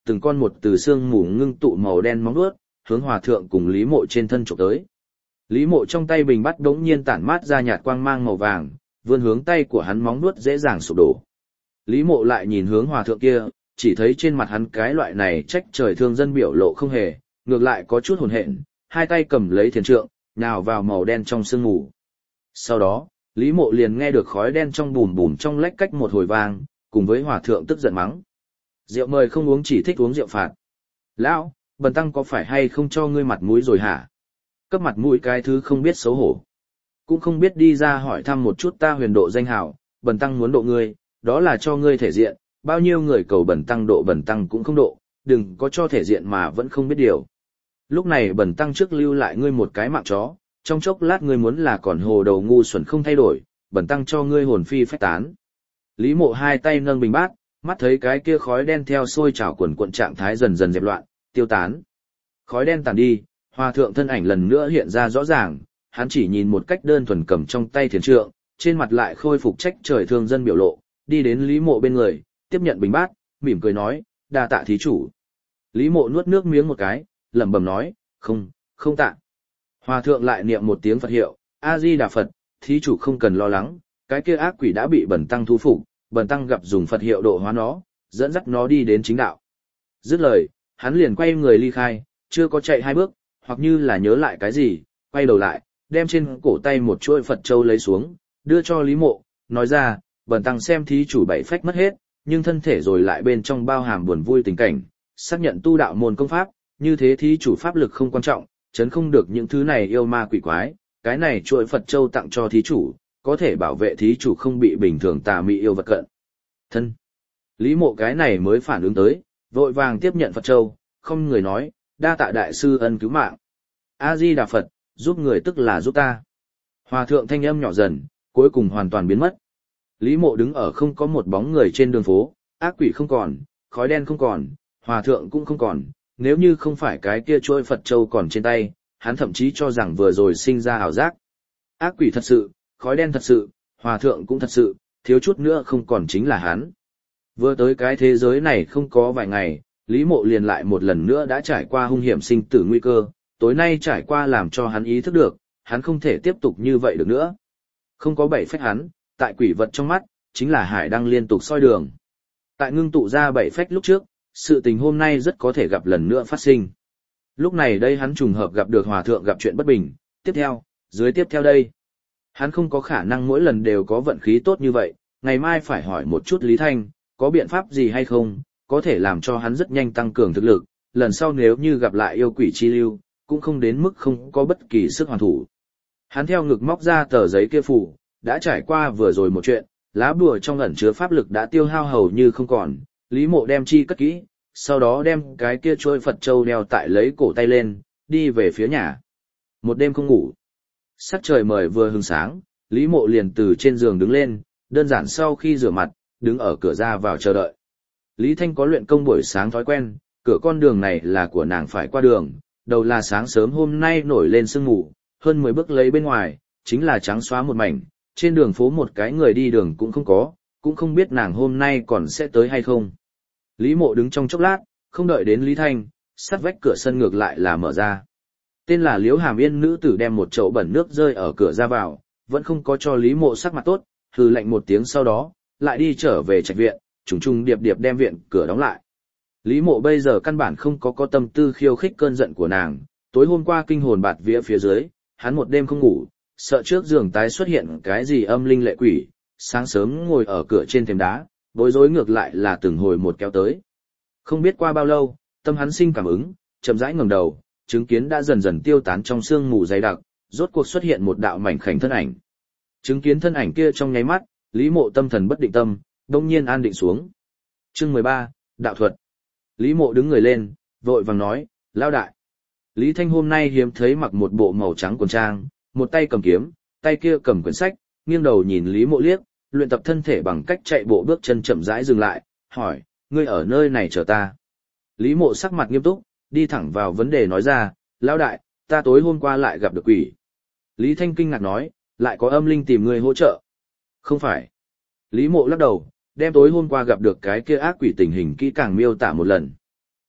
từng con một từ xương mù ngưng tụ màu đen móng vuốt, hướng hòa thượng cùng Lý Mộ trên thân chụp tới. Lý Mộ trong tay bình bắt đống nhiên tản mát ra nhạt quang mang màu vàng, vươn hướng tay của hắn móng vuốt dễ dàng sụp đổ. Lý Mộ lại nhìn hướng hòa thượng kia, chỉ thấy trên mặt hắn cái loại này trách trời thương dân biểu lộ không hề, ngược lại có chút hồn hện, hai tay cầm lấy thiền trượng, nhào vào màu đen trong sương mù. Sau đó, Lý Mộ liền nghe được khói đen trong bùm bùm trong lách cách một hồi vang, cùng với hòa thượng tức giận mắng. Rượu mời không uống chỉ thích uống rượu phạt. Lão, bần tăng có phải hay không cho ngươi mặt mũi rồi hả? Cấp mặt mũi cái thứ không biết xấu hổ. Cũng không biết đi ra hỏi thăm một chút ta huyền độ danh hào, bần tăng muốn độ ngươi, đó là cho ngươi thể diện, bao nhiêu người cầu bần tăng độ bần tăng cũng không độ, đừng có cho thể diện mà vẫn không biết điều. Lúc này bần tăng trước lưu lại ngươi một cái mạng chó, trong chốc lát ngươi muốn là còn hồ đầu ngu xuẩn không thay đổi, bần tăng cho ngươi hồn phi phách tán. Lý Mộ hai tay nâng bình bát, mắt thấy cái kia khói đen theo sôi trào quần cuộn trạng thái dần dần dẹp loạn, tiêu tán. Khói đen tàn đi, hòa thượng thân ảnh lần nữa hiện ra rõ ràng, hắn chỉ nhìn một cách đơn thuần cầm trong tay thiền trượng, trên mặt lại khôi phục trách trời thương dân biểu lộ, đi đến Lý Mộ bên người, tiếp nhận bình bát, mỉm cười nói, đa tạ thí chủ. Lý Mộ nuốt nước miếng một cái, lẩm bẩm nói, không tạ. Hòa thượng lại niệm một tiếng Phật hiệu, A-di-đà Phật, thí chủ không cần lo lắng, cái kia ác quỷ đã bị bần tăng thu phục, bần tăng gặp dùng Phật hiệu độ hóa nó, dẫn dắt nó đi đến chính đạo. Dứt lời, hắn liền quay người ly khai, chưa có chạy hai bước, hoặc như là nhớ lại cái gì, quay đầu lại, đem trên cổ tay một chuỗi Phật châu lấy xuống, đưa cho Lý Mộ, nói ra, bần tăng xem thí chủ bảy phách mất hết, nhưng thân thể rồi lại bên trong bao hàm buồn vui tình cảnh, xác nhận tu đạo môn công pháp, như thế thí chủ pháp lực không quan trọng, chấn không được những thứ này yêu ma quỷ quái, cái này chuỗi Phật châu tặng cho thí chủ, có thể bảo vệ thí chủ không bị bình thường tà mị yêu vật cận. Thân. Lý Mộ cái này mới phản ứng tới, vội vàng tiếp nhận Phật châu, không người nói, đa tạ đại sư ân cứu mạng. A-di-đà Phật, giúp người tức là giúp ta. Hòa thượng thanh âm nhỏ dần, cuối cùng hoàn toàn biến mất. Lý Mộ đứng ở không có một bóng người trên đường phố, ác quỷ không còn, khói đen không còn, hòa thượng cũng không còn, nếu như không phải cái kia chuỗi Phật châu còn trên tay, hắn thậm chí cho rằng vừa rồi sinh ra ảo giác. Ác quỷ thật sự, khói đen thật sự, hòa thượng cũng thật sự, thiếu chút nữa không còn chính là hắn. Vừa tới cái thế giới này không có vài ngày, Lý Mộ liền lại một lần nữa đã trải qua hung hiểm sinh tử nguy cơ, tối nay trải qua làm cho hắn ý thức được, hắn không thể tiếp tục như vậy được nữa. Không có bảy phách hắn, tại quỷ vật trong mắt, chính là hải đăng liên tục soi đường. Tại ngưng tụ ra bảy phách lúc trước, sự tình hôm nay rất có thể gặp lần nữa phát sinh. Lúc này đây hắn trùng hợp gặp được hòa thượng gặp chuyện bất bình, tiếp theo đây. Hắn không có khả năng mỗi lần đều có vận khí tốt như vậy, ngày mai phải hỏi một chút Lý Thanh, có biện pháp gì hay không, có thể làm cho hắn rất nhanh tăng cường thực lực, lần sau nếu như gặp lại yêu quỷ chi lưu, cũng không đến mức không có bất kỳ sức hoàn thủ. Hắn theo ngực móc ra tờ giấy kia phủ, đã trải qua vừa rồi một chuyện, lá bùa trong ẩn chứa pháp lực đã tiêu hao hầu như không còn, Lý Mộ đem chi cất kỹ, sau đó đem cái kia chuỗi Phật châu đeo tại lấy cổ tay lên, đi về phía nhà. Một đêm không ngủ. Sắc trời mời vừa hừng sáng, Lý Mộ liền từ trên giường đứng lên, đơn giản sau khi rửa mặt, đứng ở cửa ra vào chờ đợi. Lý Thanh có luyện công buổi sáng thói quen, cửa con đường này là của nàng phải qua đường, đầu là sáng sớm hôm nay nổi lên sương mù, hơn 10 bước lấy bên ngoài, chính là trắng xóa một mảnh, trên đường phố một cái người đi đường cũng không có, cũng không biết nàng hôm nay còn sẽ tới hay không. Lý Mộ đứng trong chốc lát, không đợi đến Lý Thanh, sắt vách cửa sân ngược lại là mở ra. Tên là Liễu Hàm Yên nữ tử đem một chậu bẩn nước rơi ở cửa ra vào, vẫn không có cho Lý Mộ sắc mặt tốt, hừ lạnh một tiếng sau đó, lại đi trở về trạch viện, trùng trùng điệp điệp đem viện cửa đóng lại. Lý Mộ bây giờ căn bản không có tâm tư khiêu khích cơn giận của nàng, tối hôm qua kinh hồn bạt vía phía dưới, hắn một đêm không ngủ, sợ trước giường tái xuất hiện cái gì âm linh lệ quỷ, sáng sớm ngồi ở cửa trên thềm đá, bối rối ngược lại là từng hồi một kéo tới. Không biết qua bao lâu, tâm hắn sinh cảm ứng, chậm rãi ngẩng đầu, chứng kiến đã dần dần tiêu tán trong sương mù dày đặc, rốt cuộc xuất hiện một đạo mảnh khảnh thân ảnh. Chứng kiến thân ảnh kia trong nháy mắt, Lý Mộ tâm thần bất định tâm, đông nhiên an định xuống. Chương 13, đạo thuật. Lý Mộ đứng người lên, vội vàng nói, lao đại. Lý Thanh hôm nay hiếm thấy mặc một bộ màu trắng quần trang, một tay cầm kiếm, tay kia cầm quyển sách, nghiêng đầu nhìn Lý Mộ liếc, luyện tập thân thể bằng cách chạy bộ bước chân chậm rãi dừng lại, hỏi, ngươi ở nơi này chờ ta. Lý Mộ sắc mặt nghiêm túc, đi thẳng vào vấn đề nói ra, lão đại, ta tối hôm qua lại gặp được quỷ. Lý Thanh kinh ngạc nói, lại có âm linh tìm ngươi hỗ trợ. Không phải. Lý Mộ lắc đầu, đem tối hôm qua gặp được cái kia ác quỷ tình hình kỹ càng miêu tả một lần.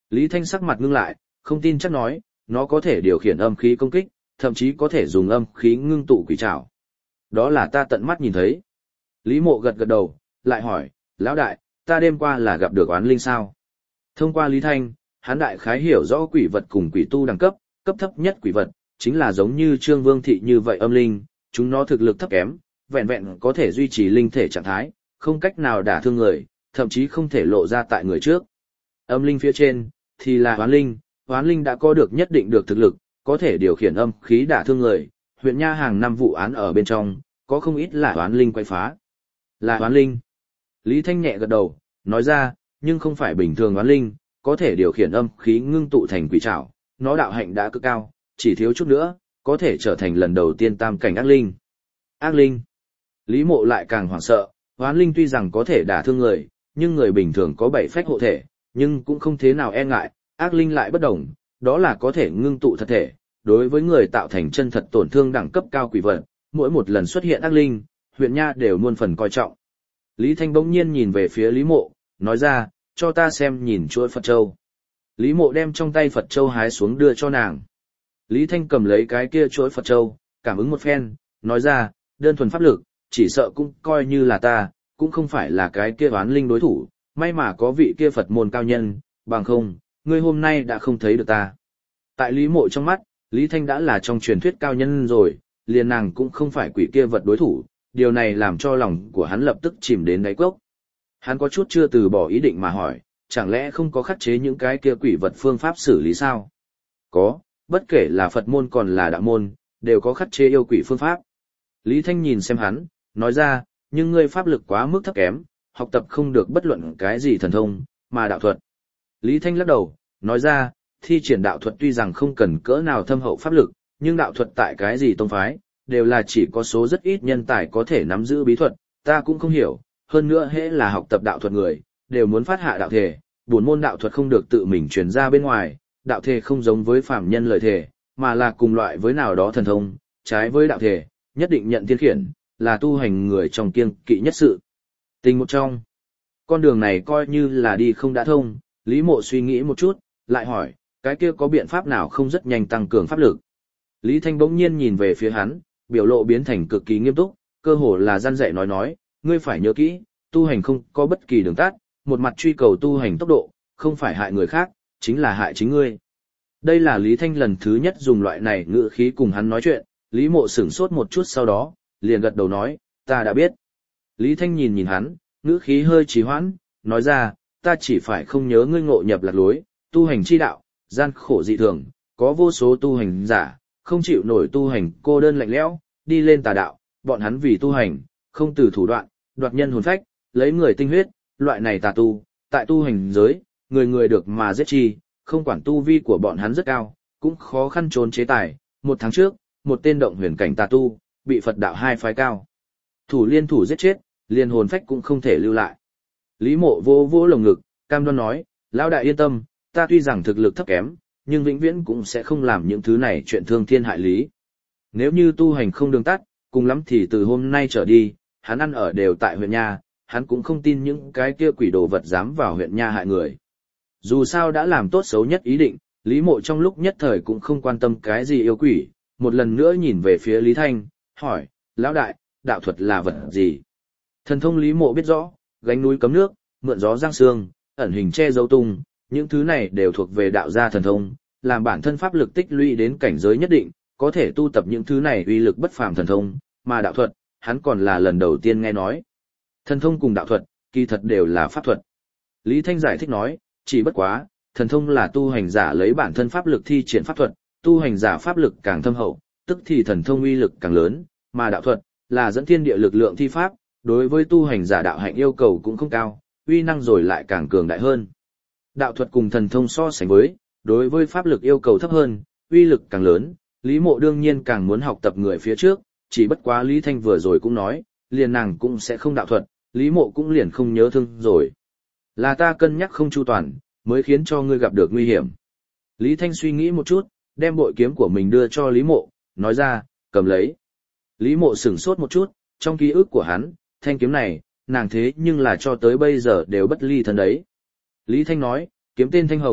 Lý Thanh sắc mặt ngưng lại, không tin chắc nói, nó có thể điều khiển âm khí công kích, thậm chí có thể dùng âm khí ngưng tụ quỷ trảo. Đó là ta tận mắt nhìn thấy. Lý Mộ gật gật đầu, lại hỏi, lão đại, ta đêm qua là gặp được oán linh sao? Thông qua Lý Thanh, hắn đại khái hiểu rõ quỷ vật cùng quỷ tu đẳng cấp, cấp thấp nhất quỷ vật, chính là giống như Trương Vương Thị như vậy âm linh, chúng nó thực lực thấp kém, vẹn vẹn có thể duy trì linh thể trạng thái, không cách nào đả thương người, thậm chí không thể lộ ra tại người trước. Âm linh phía trên, thì là hoán linh đã có được nhất định được thực lực, có thể điều khiển âm khí đả thương người, huyện Nha hàng năm vụ án ở bên trong, có không ít là hoán linh quay phá. Là hoán linh. Lý Thanh nhẹ gật đầu, nói ra, nhưng không phải bình thường hoán linh, có thể điều khiển âm khí ngưng tụ thành quỷ trảo, nó đạo hạnh đã cực cao, chỉ thiếu chút nữa, có thể trở thành lần đầu tiên tam cảnh ác linh. Ác linh. Lý Mộ lại càng hoảng sợ, hoán linh tuy rằng có thể đả thương người, nhưng người bình thường có 7 phách hộ thể, nhưng cũng không thế nào e ngại, ác linh lại bất đồng, đó là có thể ngưng tụ thật thể, đối với người tạo thành chân thật tổn thương đẳng cấp cao quỷ vật, mỗi một lần xuất hiện ác linh, huyện Nha đều muôn phần coi trọng. Lý Thanh bỗng nhiên nhìn về phía Lý Mộ, nói ra, cho ta xem nhìn chuỗi Phật Châu. Lý Mộ đem trong tay Phật Châu hái xuống đưa cho nàng. Lý Thanh cầm lấy cái kia chuỗi Phật Châu, cảm ứng một phen, nói ra, đơn thuần pháp lực, chỉ sợ cũng coi như là ta, cũng không phải là cái kia oán linh đối thủ, may mà có vị kia Phật môn cao nhân, bằng không, ngươi hôm nay đã không thấy được ta. Tại Lý Mộ trong mắt, Lý Thanh đã là trong truyền thuyết cao nhân rồi, liền nàng cũng không phải quỷ kia vật đối thủ, điều này làm cho lòng của hắn lập tức chìm đến đáy cốc. Hắn có chút chưa từ bỏ ý định mà hỏi, chẳng lẽ không có khắc chế những cái kia quỷ vật phương pháp xử lý sao? Có, bất kể là Phật môn còn là đạo môn, đều có khắc chế yêu quỷ phương pháp. Lý Thanh nhìn xem hắn, nói ra, nhưng ngươi pháp lực quá mức thấp kém, học tập không được bất luận cái gì thần thông, mà đạo thuật. Lý Thanh lắc đầu, nói ra, thi triển đạo thuật tuy rằng không cần cỡ nào thâm hậu pháp lực, nhưng đạo thuật tại cái gì tông phái, đều là chỉ có số rất ít nhân tài có thể nắm giữ bí thuật, ta cũng không hiểu, hơn nữa hễ là học tập đạo thuật người, đều muốn phát hạ đạo thể, bổn môn đạo thuật không được tự mình truyền ra bên ngoài, đạo thể không giống với phàm nhân lời thể, mà là cùng loại với nào đó thần thông, trái với đạo thể, nhất định nhận thiên khiển, là tu hành người trong kiêng kỵ nhất sự. Tình một trong, con đường này coi như là đi không đã thông, Lý Mộ suy nghĩ một chút, lại hỏi, cái kia có biện pháp nào không rất nhanh tăng cường pháp lực? Lý Thanh bỗng nhiên nhìn về phía hắn, biểu lộ biến thành cực kỳ nghiêm túc, cơ hồ là răn dạy nói, ngươi phải nhớ kỹ, tu hành không có bất kỳ đường tắt, một mặt truy cầu tu hành tốc độ, không phải hại người khác, chính là hại chính ngươi. Đây là Lý Thanh lần thứ nhất dùng loại này ngữ khí cùng hắn nói chuyện, Lý Mộ sửng sốt một chút sau đó, liền gật đầu nói, ta đã biết. Lý Thanh nhìn hắn, ngữ khí hơi trì hoãn, nói ra, ta chỉ phải không nhớ ngươi ngộ nhập lạc lối, tu hành chi đạo, gian khổ dị thường, có vô số tu hành giả, không chịu nổi tu hành cô đơn lạnh lẽo, đi lên tà đạo, bọn hắn vì tu hành, không từ thủ đoạn, đoạt nhân hồn phách, lấy người tinh huyết, loại này tà tu, tại tu hành giới, người người được mà giết chi, không quản tu vi của bọn hắn rất cao, cũng khó khăn trốn chế tài. Một tháng trước, một tên động huyền cảnh tà tu, bị Phật đạo hai phái cao thủ liên thủ giết chết, liền hồn phách cũng không thể lưu lại. Lý Mộ vô vô lồng ngực, cam đoan nói, lão đại yên tâm, ta tuy rằng thực lực thấp kém, nhưng vĩnh viễn cũng sẽ không làm những thứ này chuyện thương thiên hại lý. Nếu như tu hành không đường tắt, cùng lắm thì từ hôm nay trở đi, hắn ăn ở đều tại huyện Nha, hắn cũng không tin những cái kia quỷ đồ vật dám vào huyện Nha hại người. Dù sao đã làm tốt xấu nhất ý định, Lý Mộ trong lúc nhất thời cũng không quan tâm cái gì yêu quỷ, một lần nữa nhìn về phía Lý Thanh, hỏi, lão đại, đạo thuật là vật gì? Thần thông Lý Mộ biết rõ, gánh núi cấm nước, mượn gió giăng sương, ẩn hình che giấu tung, những thứ này đều thuộc về đạo gia thần thông, làm bản thân pháp lực tích lũy đến cảnh giới nhất định, có thể tu tập những thứ này uy lực bất phàm thần thông, mà đạo thuật, hắn còn là lần đầu tiên nghe nói. Thần thông cùng đạo thuật, kỳ thật đều là pháp thuật. Lý Thanh giải thích nói, chỉ bất quá, thần thông là tu hành giả lấy bản thân pháp lực thi triển pháp thuật, tu hành giả pháp lực càng thâm hậu, tức thì thần thông uy lực càng lớn, mà đạo thuật là dẫn thiên địa lực lượng thi pháp, đối với tu hành giả đạo hạnh yêu cầu cũng không cao, uy năng rồi lại càng cường đại hơn. Đạo thuật cùng thần thông so sánh với, đối với pháp lực yêu cầu thấp hơn, uy lực càng lớn, Lý Mộ đương nhiên càng muốn học tập người phía trước, chỉ bất quá Lý Thanh vừa rồi cũng nói, liền nàng cũng sẽ không đạo thuật, Lý Mộ cũng liền không nhớ thương rồi. Là ta cân nhắc không chu toàn, mới khiến cho ngươi gặp được nguy hiểm. Lý Thanh suy nghĩ một chút, đem bội kiếm của mình đưa cho Lý Mộ, nói ra, cầm lấy. Lý Mộ sửng sốt một chút, trong ký ức của hắn, thanh kiếm này, nàng thế nhưng là cho tới bây giờ đều bất ly thân đấy. Lý Thanh nói, kiếm tên Thanh Hồng,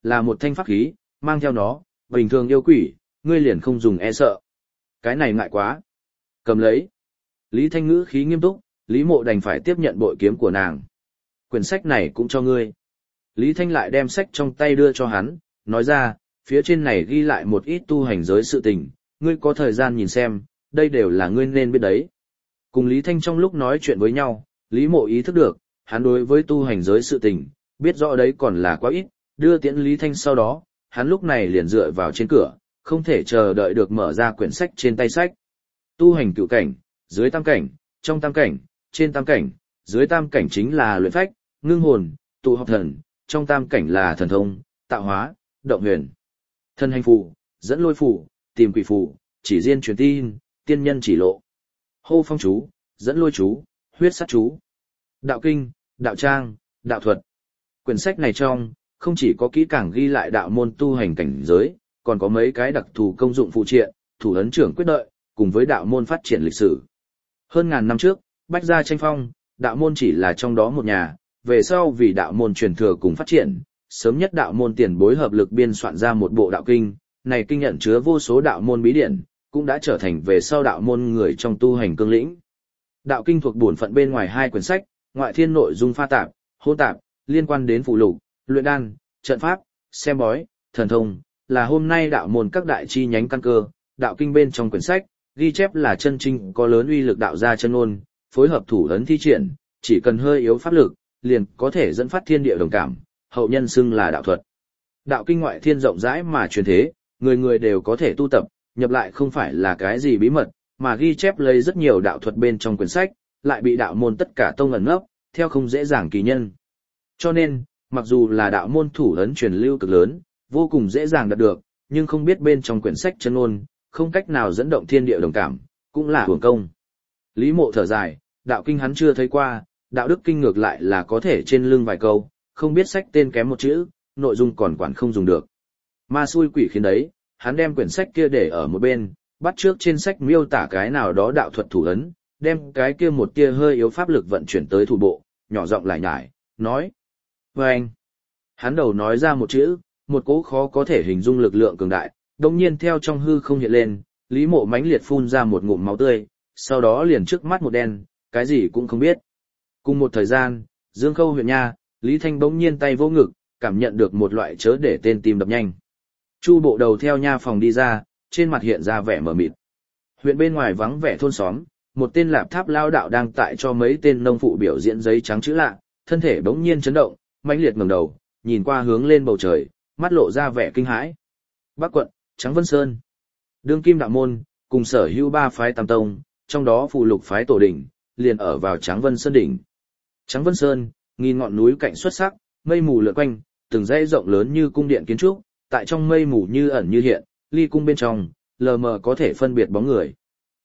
là một thanh pháp khí, mang theo nó, bình thường yêu quỷ, ngươi liền không dùng e sợ. Cái này ngại quá. Cầm lấy. Lý Thanh ngữ khí nghiêm túc, Lý Mộ đành phải tiếp nhận bội kiếm của nàng. Quyển sách này cũng cho ngươi. Lý Thanh lại đem sách trong tay đưa cho hắn, nói ra, phía trên này ghi lại một ít tu hành giới sự tình, ngươi có thời gian nhìn xem, đây đều là ngươi nên biết đấy. Cùng Lý Thanh trong lúc nói chuyện với nhau, Lý Mộ ý thức được, hắn đối với tu hành giới sự tình, biết rõ đấy còn là quá ít, đưa tiễn Lý Thanh sau đó, hắn lúc này liền dựa vào trên cửa, không thể chờ đợi được mở ra quyển sách trên tay sách. Tu hành cửu cảnh, dưới tam cảnh, trong tam cảnh, trên tam cảnh, dưới tam cảnh chính là luyện phách, ngưng hồn, tụ học thần, trong tam cảnh là thần thông, tạo hóa, động huyền. Thân hành phù, dẫn lôi phù, tìm quỷ phù, chỉ riêng truyền tin, tiên nhân chỉ lộ. Hô phong chú, dẫn lôi chú, huyết sát chú. Đạo kinh, đạo trang, đạo thuật. Quyển sách này trong, không chỉ có kỹ càng ghi lại đạo môn tu hành cảnh giới, còn có mấy cái đặc thù công dụng phụ triện, thủ ấn trưởng quyết đợi, cùng với đạo môn phát triển lịch sử. Hơn ngàn năm trước, bách gia tranh phong, đạo môn chỉ là trong đó một nhà, về sau vì đạo môn truyền thừa cùng phát triển, sớm nhất đạo môn tiền bối hợp lực biên soạn ra một bộ đạo kinh, này kinh nhận chứa vô số đạo môn bí điển, cũng đã trở thành về sau đạo môn người trong tu hành cương lĩnh. Đạo kinh thuộc bổn phận bên ngoài hai quyển sách, ngoại thiên nội dung pha tạp, hỗn tạp, liên quan đến phù lục, luyện đan, trận pháp, xem bói, thần thông, là hôm nay đạo môn các đại chi nhánh căn cơ. Đạo kinh bên trong quyển sách, ghi chép là chân chính có lớn uy lực đạo gia chân ngôn, phối hợp thủ ấn thi triển, chỉ cần hơi yếu pháp lực, liền có thể dẫn phát thiên địa đồng cảm, hậu nhân xưng là đạo thuật. Đạo kinh ngoại thiên rộng rãi mà truyền thế, người người đều có thể tu tập, nhập lại không phải là cái gì bí mật, mà ghi chép lấy rất nhiều đạo thuật bên trong quyển sách, lại bị đạo môn tất cả tông ẩn nấp, theo không dễ dàng kỳ nhân. Cho nên, mặc dù là đạo môn thủ ấn truyền lưu cực lớn, vô cùng dễ dàng đạt được, nhưng không biết bên trong quyển sách chân ngôn, không cách nào dẫn động thiên địa đồng cảm, cũng là hưởng công. Lý Mộ thở dài, đạo kinh hắn chưa thấy qua, đạo đức kinh ngược lại là có thể trên lưng vài câu, không biết sách tên kém một chữ, nội dung còn quản không dùng được. Ma xui quỷ khiến đấy, hắn đem quyển sách kia để ở một bên, bắt trước trên sách miêu tả cái nào đó đạo thuật thủ ấn, đem cái kia một tia hơi yếu pháp lực vận chuyển tới thủ bộ, nhỏ giọng lải nhải, nói. Và anh, hắn đầu nói ra một chữ, một cỗ khó có thể hình dung lực lượng cường đại, đồng nhiên theo trong hư không hiện lên, Lý Mộ mãnh liệt phun ra một ngụm máu tươi, sau đó liền trước mắt một đen, cái gì cũng không biết. Cùng một thời gian, Dương Khâu huyện nha, Lý Thanh bỗng nhiên tay vô ngực, cảm nhận được một loại chớ để tên tim đập nhanh. Chu bộ đầu theo nha phòng đi ra, trên mặt hiện ra vẻ mờ mịt. Huyện bên ngoài vắng vẻ thôn xóm, một tên lạp tháp lao đạo đang tại cho mấy tên nông phụ biểu diễn giấy trắng chữ lạ, thân thể bỗng nhiên chấn động, mãnh liệt ngẩng đầu, nhìn qua hướng lên bầu trời, mắt lộ ra vẻ kinh hãi. Bắc quận, Trắng Vân Sơn. Đương kim đạo môn, cùng sở hữu ba phái tam tông, trong đó phù lục phái tổ đỉnh, liền ở vào Trắng Vân Sơn đỉnh. Trắng Vân Sơn, nghìn ngọn núi cạnh xuất sắc, mây mù lượn quanh, từng dãy rộng lớn như cung điện kiến trúc, tại trong mây mù như ẩn như hiện, ly cung bên trong, lờ mờ có thể phân biệt bóng người.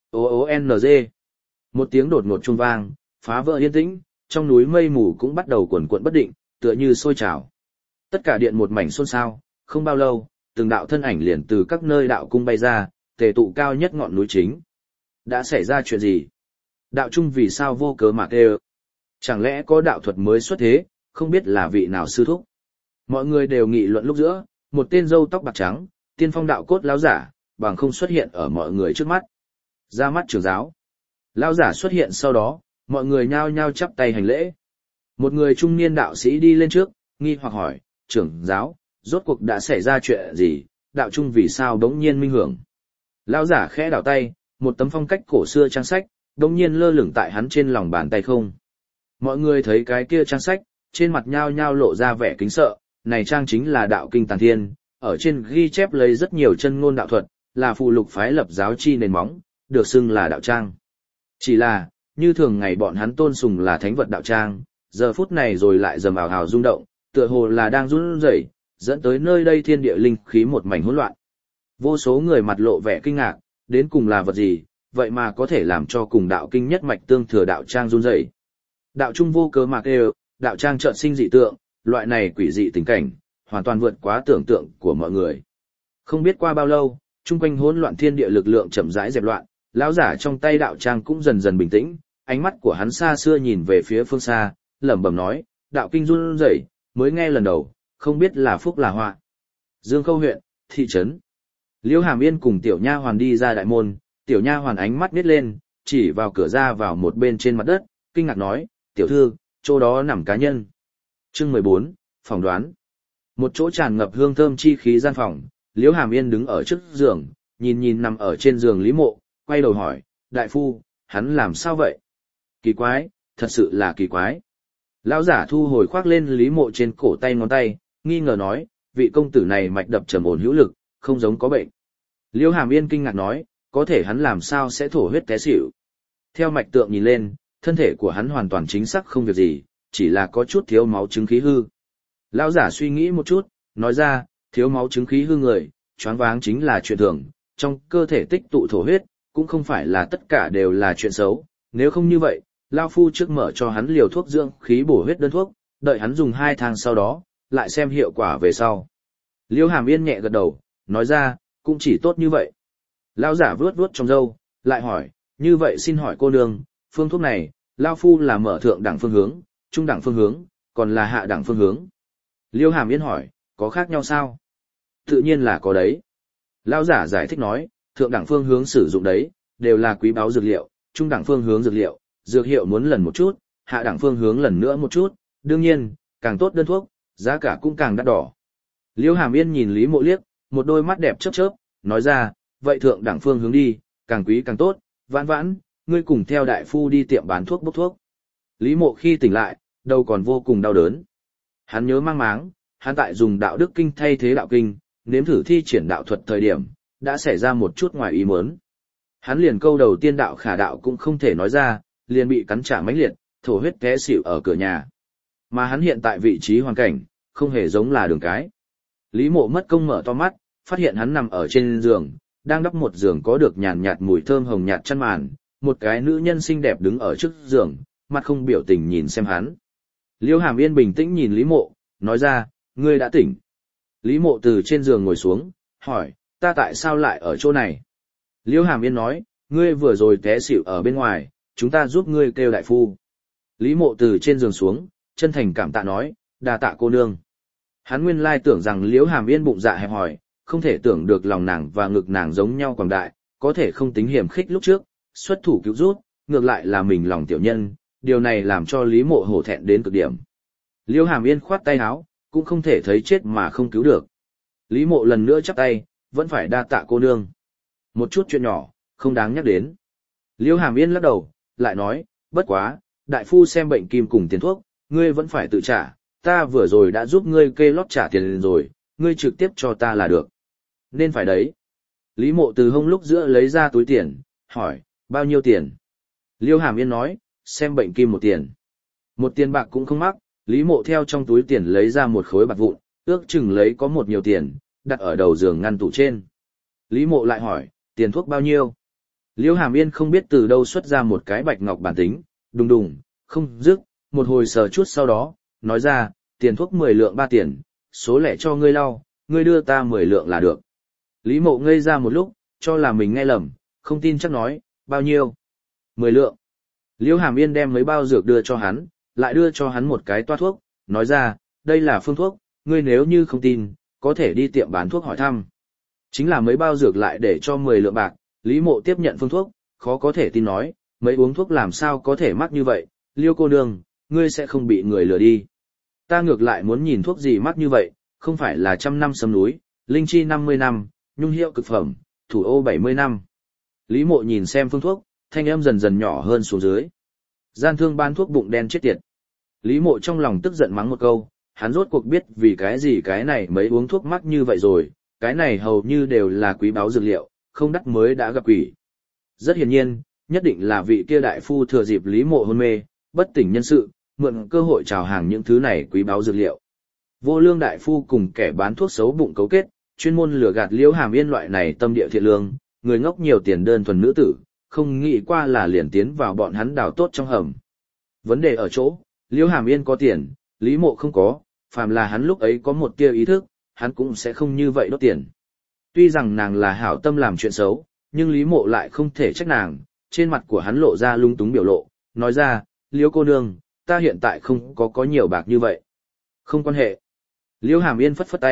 OONG. Một tiếng đột ngột chuông vang, phá vỡ yên tĩnh, trong núi mây mù cũng bắt đầu cuồn cuộn bất định, tựa như sôi trào. Tất cả điện một mảnh xôn xao, không bao lâu, từng đạo thân ảnh liền từ các nơi đạo cung bay ra, tề tụ cao nhất ngọn núi chính. Đã xảy ra chuyện gì? Đạo trung vì sao vô cớ mà kêu? Chẳng lẽ có đạo thuật mới xuất thế, không biết là vị nào sư thúc? Mọi người đều nghị luận lúc giữa, một tên râu tóc bạc trắng, tiên phong đạo cốt lão giả, bằng không xuất hiện ở mọi người trước mắt. Ra mắt trưởng giáo. Lão giả xuất hiện sau đó, mọi người nhao nhao chắp tay hành lễ. Một người trung niên đạo sĩ đi lên trước, nghi hoặc hỏi, trưởng giáo, rốt cuộc đã xảy ra chuyện gì, đạo trung vì sao đống nhiên minh hưởng. Lão giả khẽ đảo tay, một tấm phong cách cổ xưa trang sách, đống nhiên lơ lửng tại hắn trên lòng bàn tay không. Mọi người thấy cái kia trang sách, trên mặt nhao nhao lộ ra vẻ kính sợ, này trang chính là đạo kinh Tàn Thiên, ở trên ghi chép lấy rất nhiều chân ngôn đạo thuật, là phù lục phái lập giáo chi nền móng, được xưng là đạo trang. Chỉ là, như thường ngày bọn hắn tôn sùng là thánh vật đạo trang, giờ phút này rồi lại rầm ào ào rung động, tựa hồ là đang run rẩy, dẫn tới nơi đây thiên địa linh khí một mảnh hỗn loạn. Vô số người mặt lộ vẻ kinh ngạc, đến cùng là vật gì, vậy mà có thể làm cho cùng đạo kinh nhất mạch tương thừa đạo trang run rẩy. Đạo trung vô cớ mà kêu, đạo trang chợt sinh dị tượng, loại này quỷ dị tình cảnh, hoàn toàn vượt quá tưởng tượng của mọi người. Không biết qua bao lâu, chung quanh hỗn loạn thiên địa lực lượng chậm rãi dẹp loạn, lão giả trong tay đạo trang cũng dần dần bình tĩnh, ánh mắt của hắn xa xưa nhìn về phía phương xa, lẩm bẩm nói, đạo kinh run rẩy, mới nghe lần đầu, không biết là phúc là họa. Dương Khâu huyện, thị trấn. Liễu Hàm Yên cùng tiểu nha hoàn đi ra đại môn, tiểu nha hoàn ánh mắt nhếch lên, chỉ vào cửa ra vào một bên trên mặt đất, kinh ngạc nói, tiểu thư, chỗ đó nằm cá nhân. Chương 14, phỏng đoán. Một chỗ tràn ngập hương thơm chi khí gian phòng, Liễu Hàm Yên đứng ở trước giường, nhìn nhìn nằm ở trên giường Lý Mộ, quay đầu hỏi, đại phu, hắn làm sao vậy? Kỳ quái, thật sự là kỳ quái. Lão giả thu hồi khoác lên Lý Mộ trên cổ tay ngón tay, nghi ngờ nói, vị công tử này mạch đập trầm ổn hữu lực, không giống có bệnh. Liễu Hàm Yên kinh ngạc nói, có thể hắn làm sao sẽ thổ huyết té xỉu. Theo mạch tượng nhìn lên, thân thể của hắn hoàn toàn chính xác không việc gì, chỉ là có chút thiếu máu chứng khí hư. Lão giả suy nghĩ một chút, nói ra, thiếu máu chứng khí hư người, choáng váng chính là chuyện thường, trong cơ thể tích tụ thổ huyết, cũng không phải là tất cả đều là chuyện xấu, nếu không như vậy, Lao Phu trước mở cho hắn liều thuốc dưỡng khí bổ huyết đơn thuốc, đợi hắn dùng 2 tháng sau đó, lại xem hiệu quả về sau. Liễu Hàm Yên nhẹ gật đầu, nói ra, cũng chỉ tốt như vậy. Lão giả vuốt vuốt trong râu, lại hỏi, như vậy xin hỏi cô nương, phương thuốc này, Lao Phu là mở thượng đẳng phương hướng, trung đẳng phương hướng, còn là hạ đẳng phương hướng. Liễu Hàm Yên hỏi, có khác nhau sao? Tự nhiên là có đấy. Lão giả giải thích nói, thượng đẳng phương hướng sử dụng đấy, đều là quý báu dược liệu, trung đẳng phương hướng dược liệu, dược hiệu muốn lần một chút, hạ đẳng phương hướng lần nữa một chút, đương nhiên, càng tốt đơn thuốc, giá cả cũng càng đắt đỏ. Liễu Hàm Yên nhìn Lý Mộ liếc, một đôi mắt đẹp chớp chớp, nói ra, vậy thượng đẳng phương hướng đi, càng quý càng tốt, vãn vãn, ngươi cùng theo đại phu đi tiệm bán thuốc bốc thuốc. Lý Mộ khi tỉnh lại, đầu còn vô cùng đau đớn. Hắn nhớ mang máng, hắn tại dùng đạo đức kinh thay thế đạo kinh, nếm thử thi triển đạo thuật thời điểm, đã xảy ra một chút ngoài ý muốn. Hắn liền câu đầu tiên đạo khả đạo cũng không thể nói ra, liền bị cắn trả mãnh liệt, thổ huyết té xỉu ở cửa nhà. Mà hắn hiện tại vị trí hoàn cảnh, không hề giống là đường cái. Lý Mộ mất công mở to mắt, phát hiện hắn nằm ở trên giường, đang đắp một giường có được nhàn nhạt mùi thơm hồng nhạt chăn màn, một cái nữ nhân xinh đẹp đứng ở trước giường, mặt không biểu tình nhìn xem hắn. Liễu Hàm Yên bình tĩnh nhìn Lý Mộ, nói ra, ngươi đã tỉnh. Lý Mộ từ trên giường ngồi xuống, hỏi, ta tại sao lại ở chỗ này? Liễu Hàm Yên nói, ngươi vừa rồi té xỉu ở bên ngoài, chúng ta giúp ngươi kêu đại phu. Lý Mộ từ trên giường xuống, chân thành cảm tạ nói, đa tạ cô nương. Hắn nguyên lai tưởng rằng Liễu Hàm Yên bụng dạ hẹp hòi, không thể tưởng được lòng nàng và ngực nàng giống nhau quảng đại, có thể không tính hiểm khích lúc trước, xuất thủ cứu rút, ngược lại là mình lòng tiểu nhân, điều này làm cho Lý Mộ hổ thẹn đến cực điểm. Liễu Hàm Yên khoát tay áo, cũng không thể thấy chết mà không cứu được. Lý Mộ lần nữa chắp tay, vẫn phải đa tạ cô nương. Một chút chuyện nhỏ, không đáng nhắc đến. Liễu Hàm Yên lắc đầu, lại nói, bất quá, đại phu xem bệnh kim cùng tiền thuốc, ngươi vẫn phải tự trả, ta vừa rồi đã giúp ngươi kê lót trả tiền rồi, ngươi trực tiếp cho ta là được. Nên phải đấy. Lý Mộ từ hông lúc giữa lấy ra túi tiền, hỏi, bao nhiêu tiền? Liễu Hàm Yên nói, xem bệnh kim 1 tiền. 1 tiền bạc cũng không mắc, Lý Mộ theo trong túi tiền lấy ra một khối bạc vụn, ước chừng lấy có một nhiều tiền, đặt ở đầu giường ngăn tủ trên. Lý Mộ lại hỏi, tiền thuốc bao nhiêu? Liễu Hàm Yên không biết từ đâu xuất ra một cái bạch ngọc bản tính, đùng đùng, không dứt, một hồi sờ chút sau đó, nói ra, tiền thuốc 10 lượng 3 tiền, số lẻ cho ngươi lau, ngươi đưa ta 10 lượng là được. Lý Mộ ngây ra một lúc, cho là mình nghe lầm, không tin chắc nói, bao nhiêu? 10 lượng. Liễu Hàm Yên đem mấy bao dược đưa cho hắn, lại đưa cho hắn một cái toa thuốc, nói ra, đây là phương thuốc, ngươi nếu như không tin, có thể đi tiệm bán thuốc hỏi thăm. Chính là mấy bao dược lại để cho 10 lượng bạc, Lý Mộ tiếp nhận phương thuốc, khó có thể tin nói, mấy uống thuốc làm sao có thể mắc như vậy, Liêu cô nương, ngươi sẽ không bị người lừa đi. Ta ngược lại muốn nhìn thuốc gì mắc như vậy, không phải là 100 năm sâm núi, linh chi 50 năm, nhung hiệu cực phẩm, thủ ô 70 năm. Lý Mộ nhìn xem phương thuốc, thanh âm dần dần nhỏ hơn xuống dưới. Gian thương bán thuốc bụng đen chết tiệt. Lý Mộ trong lòng tức giận mắng một câu, hắn rốt cuộc biết vì cái gì cái này mấy uống thuốc mắc như vậy rồi, cái này hầu như đều là quý báu dược liệu, không đắt mới đã gặp quỷ. Rất hiển nhiên, nhất định là vị kia đại phu thừa dịp Lý Mộ hôn mê, bất tỉnh nhân sự, mượn cơ hội chào hàng những thứ này quý báu dược liệu. Vô Lương đại phu cùng kẻ bán thuốc xấu bụng cấu kết, chuyên môn lừa gạt Liễu Hàm Yên loại này tâm địa thiện lương, người ngốc nhiều tiền đơn thuần nữ tử, không nghĩ qua là liền tiến vào bọn hắn đào tốt trong hầm. Vấn đề ở chỗ, Liễu Hàm Yên có tiền, Lý Mộ không có, phàm là hắn lúc ấy có một tia ý thức, hắn cũng sẽ không như vậy đốt tiền. Tuy rằng nàng là hảo tâm làm chuyện xấu, nhưng Lý Mộ lại không thể trách nàng, trên mặt của hắn lộ ra lung túng biểu lộ, nói ra, Liễu cô nương, ta hiện tại không có nhiều bạc như vậy. Không quan hệ. Liễu Hàm Yên phất phất tay,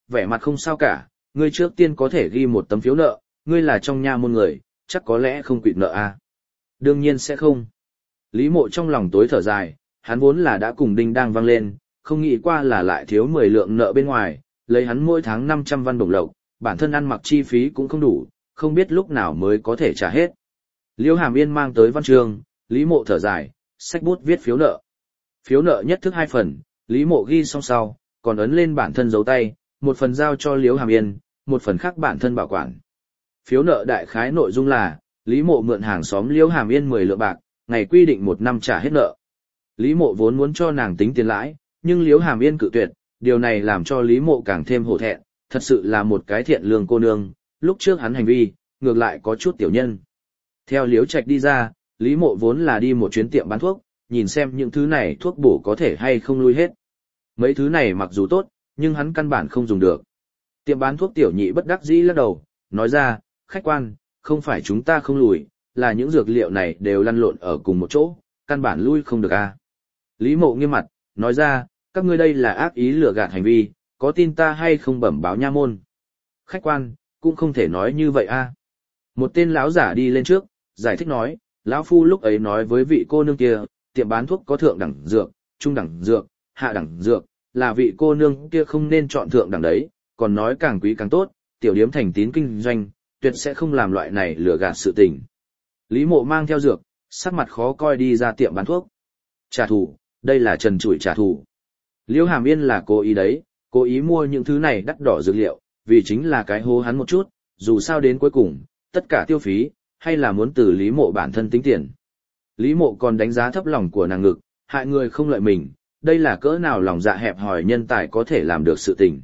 vẻ mặt không sao cả, ngươi trước tiên có thể ghi một tấm phiếu nợ, ngươi là trong nha môn người, chắc có lẽ không quỵt nợ à. Đương nhiên sẽ không. Lý Mộ trong lòng tối thở dài, hắn vốn là đã cùng đinh đang vang lên, không nghĩ qua là lại thiếu 10 lượng nợ bên ngoài, lấy hắn mỗi tháng 500 văn đồng lộc, bản thân ăn mặc chi phí cũng không đủ, không biết lúc nào mới có thể trả hết. Liễu Hàm Yên mang tới văn chương, Lý Mộ thở dài, xách bút viết phiếu nợ. Phiếu nợ nhất thức 2 phần, Lý Mộ ghi xong sau, còn ấn lên bản thân dấu tay, một phần giao cho Liễu Hàm Yên, một phần khác bản thân bảo quản. Phiếu nợ đại khái nội dung là, Lý Mộ mượn hàng xóm Liễu Hàm Yên 10 lượng bạc, ngày quy định 1 năm trả hết nợ. Lý Mộ vốn muốn cho nàng tính tiền lãi, nhưng Liễu Hàm Yên cự tuyệt, điều này làm cho Lý Mộ càng thêm hổ thẹn, thật sự là một cái thiện lương cô nương, lúc trước hắn hành vi, ngược lại có chút tiểu nhân. Theo Liễu Trạch đi ra, Lý Mộ vốn là đi một chuyến tiệm bán thuốc, nhìn xem những thứ này thuốc bổ có thể hay không lui hết. Mấy thứ này mặc dù tốt, nhưng hắn căn bản không dùng được. Tiệm bán thuốc tiểu nhị bất đắc dĩ lắc đầu, nói ra, khách quan, không phải chúng ta không lùi, là những dược liệu này đều lăn lộn ở cùng một chỗ, căn bản lui không được a. Lý Mộ nghiêm mặt, nói ra, các ngươi đây là ác ý lừa gạt hành vi, có tin ta hay không bẩm báo nha môn. Khách quan, cũng không thể nói như vậy a. Một tên lão giả đi lên trước, giải thích nói, lão phu lúc ấy nói với vị cô nương kia, tiệm bán thuốc có thượng đẳng dược, trung đẳng dược, hạ đẳng dược, là vị cô nương kia không nên chọn thượng đẳng đấy, còn nói càng quý càng tốt, tiểu điếm thành tín kinh doanh, tuyệt sẽ không làm loại này lừa gạt sự tình. Lý Mộ mang theo dược, sắc mặt khó coi đi ra tiệm bán thuốc. Trả thù, đây là trần trụi trả thù. Liễu Hàm Yên là cố ý đấy, cố ý mua những thứ này đắt đỏ dược liệu, vì chính là cái hố hắn một chút, dù sao đến cuối cùng, tất cả tiêu phí, hay là muốn từ Lý Mộ bản thân tính tiền. Lý Mộ còn đánh giá thấp lòng của nàng ngực, hại người không lợi mình, đây là cỡ nào lòng dạ hẹp hòi nhân tài có thể làm được sự tình.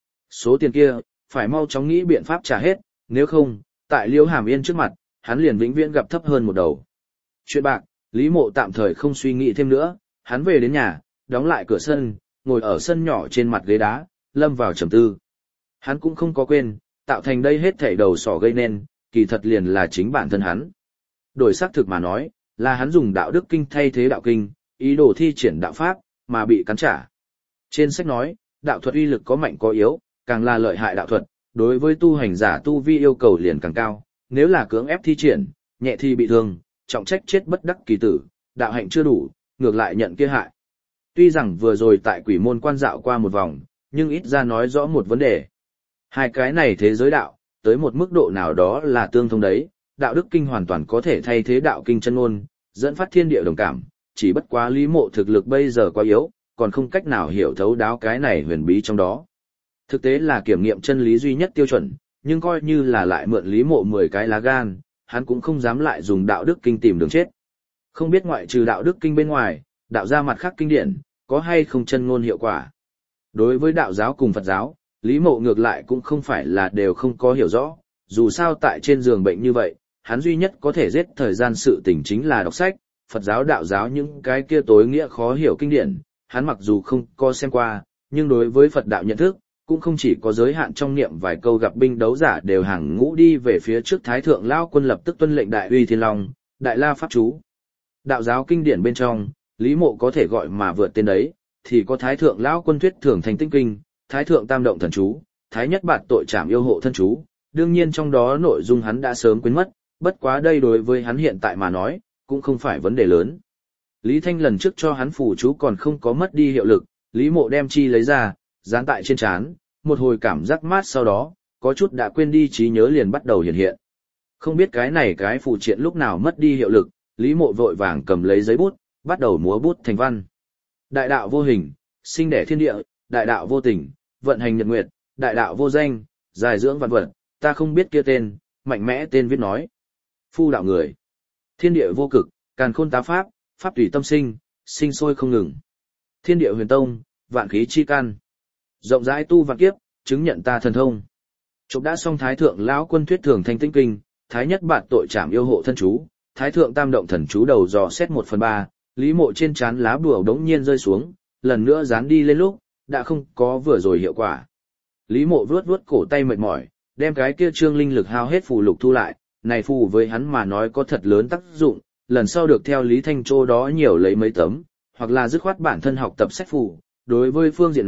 Số tiền kia, phải mau chóng nghĩ biện pháp trả hết, nếu không, tại Liễu Hàm Yên trước mặt, hắn liền vĩnh viễn gặp thấp hơn một đầu. Chuyện bạc, Lý Mộ tạm thời không suy nghĩ thêm nữa, hắn về đến nhà, đóng lại cửa sân, ngồi ở sân nhỏ trên mặt ghế đá, lâm vào trầm tư. Hắn cũng không có quên, tạo thành đây hết thảy đầu sỏ gây nên, kỳ thật liền là chính bản thân hắn. Đổi xác thực mà nói, là hắn dùng đạo đức kinh thay thế đạo kinh, ý đồ thi triển đạo pháp, mà bị cắn trả. Trên sách nói, đạo thuật uy lực có mạnh có yếu, càng là lợi hại đạo thuật, đối với tu hành giả tu vi yêu cầu liền càng cao, nếu là cưỡng ép thi triển, nhẹ thì bị thương, trọng trách chết bất đắc kỳ tử, đạo hạnh chưa đủ, ngược lại nhận kia hại. Tuy rằng vừa rồi tại quỷ môn quan dạo qua một vòng, nhưng ít ra nói rõ một vấn đề. Hai cái này thế giới đạo, tới một mức độ nào đó là tương thông đấy, đạo đức kinh hoàn toàn có thể thay thế đạo kinh chân ngôn, dẫn phát thiên địa đồng cảm, chỉ bất quá Lý Mộ thực lực bây giờ quá yếu, còn không cách nào hiểu thấu đáo cái này huyền bí trong đó. Thực tế là kiểm nghiệm chân lý duy nhất tiêu chuẩn, nhưng coi như là lại mượn Lý Mộ 10 cái lá gan, hắn cũng không dám lại dùng đạo đức kinh tìm đường chết. Không biết ngoại trừ đạo đức kinh bên ngoài, đạo gia mặt khác kinh điển, có hay không chân ngôn hiệu quả. Đối với đạo giáo cùng Phật giáo, Lý Mộ ngược lại cũng không phải là đều không có hiểu rõ, dù sao tại trên giường bệnh như vậy, hắn duy nhất có thể giết thời gian sự tình chính là đọc sách, Phật giáo đạo giáo những cái kia tối nghĩa khó hiểu kinh điển, hắn mặc dù không có xem qua, nhưng đối với Phật đạo nhận thức, cũng không chỉ có giới hạn trong niệm vài câu gặp binh đấu giả đều hàng ngũ đi về phía trước Thái Thượng Lao Quân lập tức tuân lệnh Đại Uy Thiên Long, Đại La Pháp Chú. Đạo giáo kinh điển bên trong, Lý Mộ có thể gọi mà vượt tên đấy, thì có Thái Thượng Lão Quân thuyết thường thành tinh kinh, Thái Thượng Tam Động Thần Chú, Thái Nhất Bạt Tội Trảm Yêu Hộ Thân Chú, đương nhiên trong đó nội dung hắn đã sớm quên mất, bất quá đây đối với hắn hiện tại mà nói, cũng không phải vấn đề lớn. Lý Thanh lần trước cho hắn phù chú còn không có mất đi hiệu lực, Lý Mộ đem chi lấy ra, dán tại trên trán, một hồi cảm giác mát sau đó, có chút đã quên đi trí nhớ liền bắt đầu hiện hiện. Không biết cái này cái phù triện lúc nào mất đi hiệu lực, Lý Mộ vội vàng cầm lấy giấy bút, bắt đầu múa bút thành văn. Đại đạo vô hình, sinh đẻ thiên địa, đại đạo vô tình, vận hành nhật nguyệt, đại đạo vô danh, giải dưỡng vạn vật, ta không biết kia tên, mạnh mẽ tên viết nói. Phu đạo người. Thiên địa vô cực, càn khôn tá pháp, pháp tùy tâm sinh, sinh sôi không ngừng. Thiên địa huyền tông, vạn khí chi căn. Rộng rãi tu vạn kiếp, chứng nhận ta thần thông. Chụp đã xong Thái Thượng Lão Quân thuyết thường thanh tinh kinh, Thái Nhất Bạt Tội Trảm Yêu Hộ Thân Chú, Thái Thượng Tam Động Thần Chú đầu dò xét 1/3, Lý Mộ trên trán lá bùa đống nhiên rơi xuống, lần nữa dán đi lên lúc, đã không có vừa rồi hiệu quả. Lý Mộ vuốt vuốt cổ tay mệt mỏi, đem cái kia trương linh lực hao hết phù lục thu lại, này phù với hắn mà nói có thật lớn tác dụng, lần sau được theo Lý Thanh Châu đó nhiều lấy mấy tấm, hoặc là dứt khoát bản thân học tập sách phù, đối với phương diện này,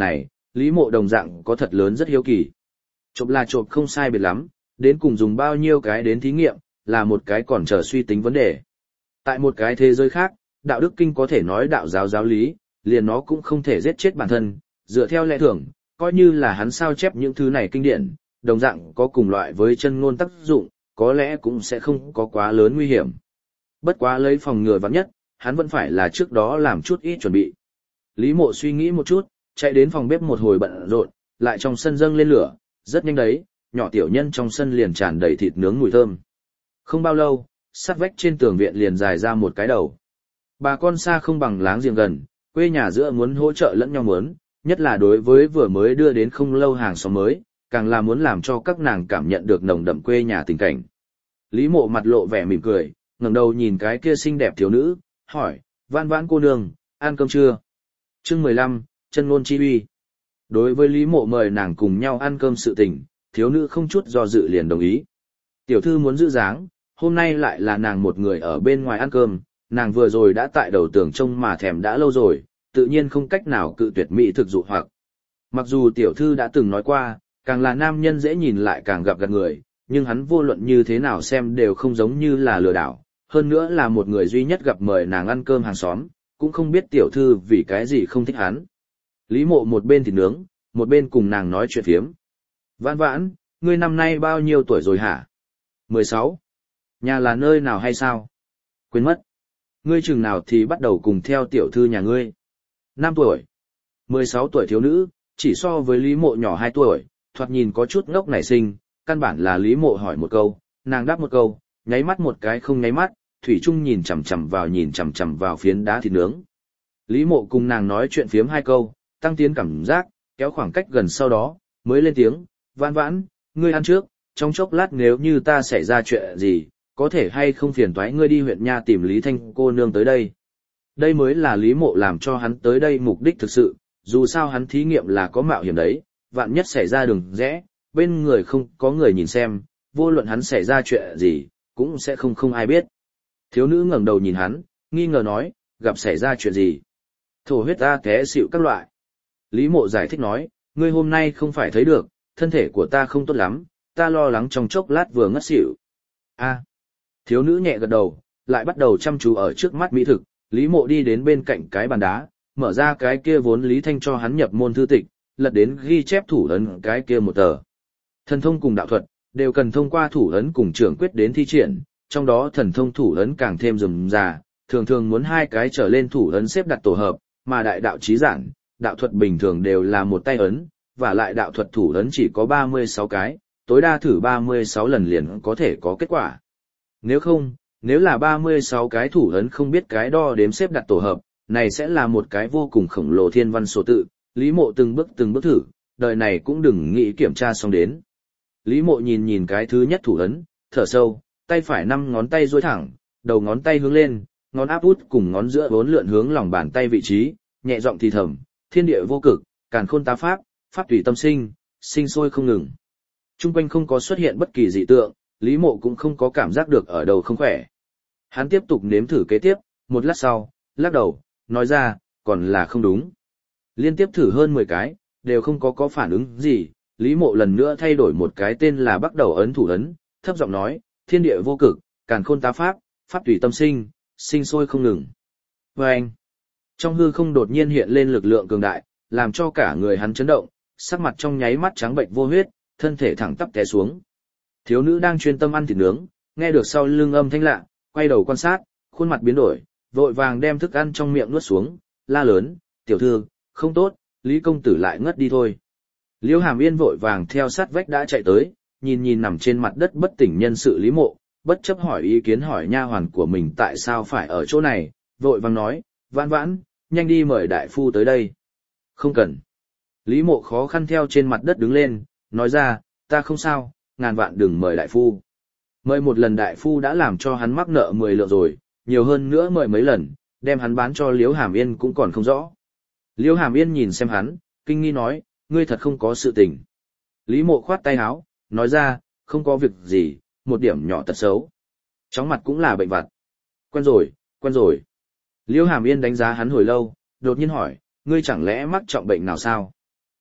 Lý Mộ đồng dạng có thật lớn rất hiếu kỳ. Trộm là trộm không sai biệt lắm, đến cùng dùng bao nhiêu cái đến thí nghiệm, là một cái còn chờ suy tính vấn đề. Tại một cái thế giới khác, đạo đức kinh có thể nói đạo giáo giáo lý, liền nó cũng không thể giết chết bản thân, dựa theo lẽ thường, coi như là hắn sao chép những thứ này kinh điển, đồng dạng có cùng loại với chân ngôn tác dụng, có lẽ cũng sẽ không có quá lớn nguy hiểm. Bất quá lấy phòng ngừa vắng nhất, hắn vẫn phải là trước đó làm chút ít chuẩn bị. Lý Mộ suy nghĩ một chút, chạy đến phòng bếp một hồi bận rộn, lại trong sân dâng lên lửa, rất nhanh đấy, nhỏ tiểu nhân trong sân liền tràn đầy thịt nướng mùi thơm. Không bao lâu, sát vách trên tường viện liền dài ra một cái đầu. Bà con xa không bằng láng giềng gần, quê nhà giữa muốn hỗ trợ lẫn nhau muốn, nhất là đối với vừa mới đưa đến không lâu hàng xóm mới, càng là muốn làm cho các nàng cảm nhận được nồng đậm quê nhà tình cảnh. Lý Mộ mặt lộ vẻ mỉm cười, ngẩng đầu nhìn cái kia xinh đẹp thiếu nữ, hỏi, Vãn Vãn cô nương, ăn cơm chưa? Chương 15, chân ngôn chi uy. Đối với Lý Mộ mời nàng cùng nhau ăn cơm sự tình, thiếu nữ không chút do dự liền đồng ý. Tiểu thư muốn giữ dáng, hôm nay lại là nàng một người ở bên ngoài ăn cơm, nàng vừa rồi đã tại đầu tường trông mà thèm đã lâu rồi, tự nhiên không cách nào cự tuyệt mỹ thực dụ hoặc. Mặc dù tiểu thư đã từng nói qua, càng là nam nhân dễ nhìn lại càng gặp gạt người, nhưng hắn vô luận như thế nào xem đều không giống như là lừa đảo, hơn nữa là một người duy nhất gặp mời nàng ăn cơm hàng xóm, cũng không biết tiểu thư vì cái gì không thích hắn. Lý Mộ một bên thịt nướng, một bên cùng nàng nói chuyện phiếm. Vãn Vãn, ngươi năm nay bao nhiêu tuổi rồi hả? 16. Nhà là nơi nào hay sao? Quên mất. Ngươi chừng nào thì bắt đầu cùng theo tiểu thư nhà ngươi? 5 tuổi. 16 tuổi thiếu nữ, chỉ so với Lý Mộ nhỏ 2 tuổi, thoạt nhìn có chút ngốc nảy sinh, căn bản là Lý Mộ hỏi một câu, nàng đáp một câu, nháy mắt một cái không nháy mắt, thủy chung nhìn chằm chằm vào phiến đá thịt nướng. Lý Mộ cùng nàng nói chuyện phiếm 2 câu, tăng tiến cảm giác, kéo khoảng cách gần sau đó, mới lên tiếng, Vãn Vãn, ngươi ăn trước, trong chốc lát nếu như ta xảy ra chuyện gì, có thể hay không phiền toái ngươi đi huyện nha tìm Lý Thanh cô nương tới đây. Đây mới là Lý Mộ làm cho hắn tới đây mục đích thực sự, dù sao hắn thí nghiệm là có mạo hiểm đấy, vạn nhất xảy ra đường rẽ, bên người không có người nhìn xem, vô luận hắn xảy ra chuyện gì, cũng sẽ không ai biết. Thiếu nữ ngẩng đầu nhìn hắn, nghi ngờ nói, gặp xảy ra chuyện gì? Thổ huyết ta té xịu các loại. Lý Mộ giải thích nói, ngươi hôm nay không phải thấy được, thân thể của ta không tốt lắm, ta lo lắng trong chốc lát vừa ngất xỉu. A. Thiếu nữ nhẹ gật đầu, lại bắt đầu chăm chú ở trước mắt mỹ thực, Lý Mộ đi đến bên cạnh cái bàn đá, mở ra cái kia vốn Lý Thanh cho hắn nhập môn thư tịch, lật đến ghi chép thủ ấn cái kia một tờ. Thần thông cùng đạo thuật, đều cần thông qua thủ ấn cùng trưởng quyết đến thi triển, trong đó thần thông thủ ấn càng thêm rườm rà, thường thường muốn 2 cái trở lên thủ ấn xếp đặt tổ hợp, mà đại đạo chí giản, đạo thuật bình thường đều là một tay ấn, và lại đạo thuật thủ ấn chỉ có 36 cái, tối đa thử 36 lần liền có thể có kết quả. Nếu là 36 cái thủ ấn không biết cái đo đếm xếp đặt tổ hợp, này sẽ là một cái vô cùng khổng lồ thiên văn số tự, Lý Mộ từng bước thử, đời này cũng đừng nghĩ kiểm tra xong đến. Lý Mộ nhìn cái thứ nhất thủ ấn, thở sâu, tay phải 5 ngón tay duỗi thẳng, đầu ngón tay hướng lên, ngón áp út cùng ngón giữa vốn lượn hướng lòng bàn tay vị trí, nhẹ giọng thì thầm, thiên địa vô cực, càn khôn tá pháp, pháp tùy tâm sinh, sinh sôi không ngừng. Trung quanh không có xuất hiện bất kỳ dị tượng, Lý Mộ cũng không có cảm giác được ở đầu không khỏe. Hắn tiếp tục nếm thử kế tiếp, một lát sau, lắc đầu, nói ra, còn là không đúng. Liên tiếp thử hơn 10 cái, đều không có phản ứng gì, Lý Mộ lần nữa thay đổi một cái tên là bắt đầu ấn thủ ấn, thấp giọng nói, thiên địa vô cực, càn khôn tá pháp, pháp tùy tâm sinh, sinh sôi không ngừng. Và anh, trong hư không đột nhiên hiện lên lực lượng cường đại, làm cho cả người hắn chấn động, sắc mặt trong nháy mắt trắng bệnh vô huyết, thân thể thẳng tắp té xuống. Thiếu nữ đang chuyên tâm ăn thịt nướng, nghe được sau lưng âm thanh lạ, quay đầu quan sát, khuôn mặt biến đổi, vội vàng đem thức ăn trong miệng nuốt xuống, la lớn, tiểu thư, không tốt, Lý công tử lại ngất đi thôi. Liễu Hàm Yên vội vàng theo sát vách đã chạy tới, nhìn nằm trên mặt đất bất tỉnh nhân sự Lý Mộ, bất chấp hỏi ý kiến hỏi nha hoàn của mình tại sao phải ở chỗ này, vội vàng nói, Vãn Vãn, nhanh đi mời đại phu tới đây. Không cần. Lý Mộ khó khăn theo trên mặt đất đứng lên, nói ra, ta không sao, ngàn vạn đừng mời đại phu. Mời một lần đại phu đã làm cho hắn mắc nợ 10 lượng rồi, nhiều hơn nữa mời mấy lần, đem hắn bán cho Liễu Hàm Yên cũng còn không rõ. Liễu Hàm Yên nhìn xem hắn, kinh nghi nói, ngươi thật không có sự tình. Lý Mộ khoát tay áo, nói ra, không có việc gì, một điểm nhỏ tật xấu. Chóng mặt cũng là bệnh vặt. Quen rồi. Liễu Hàm Yên đánh giá hắn hồi lâu, đột nhiên hỏi, ngươi chẳng lẽ mắc trọng bệnh nào sao?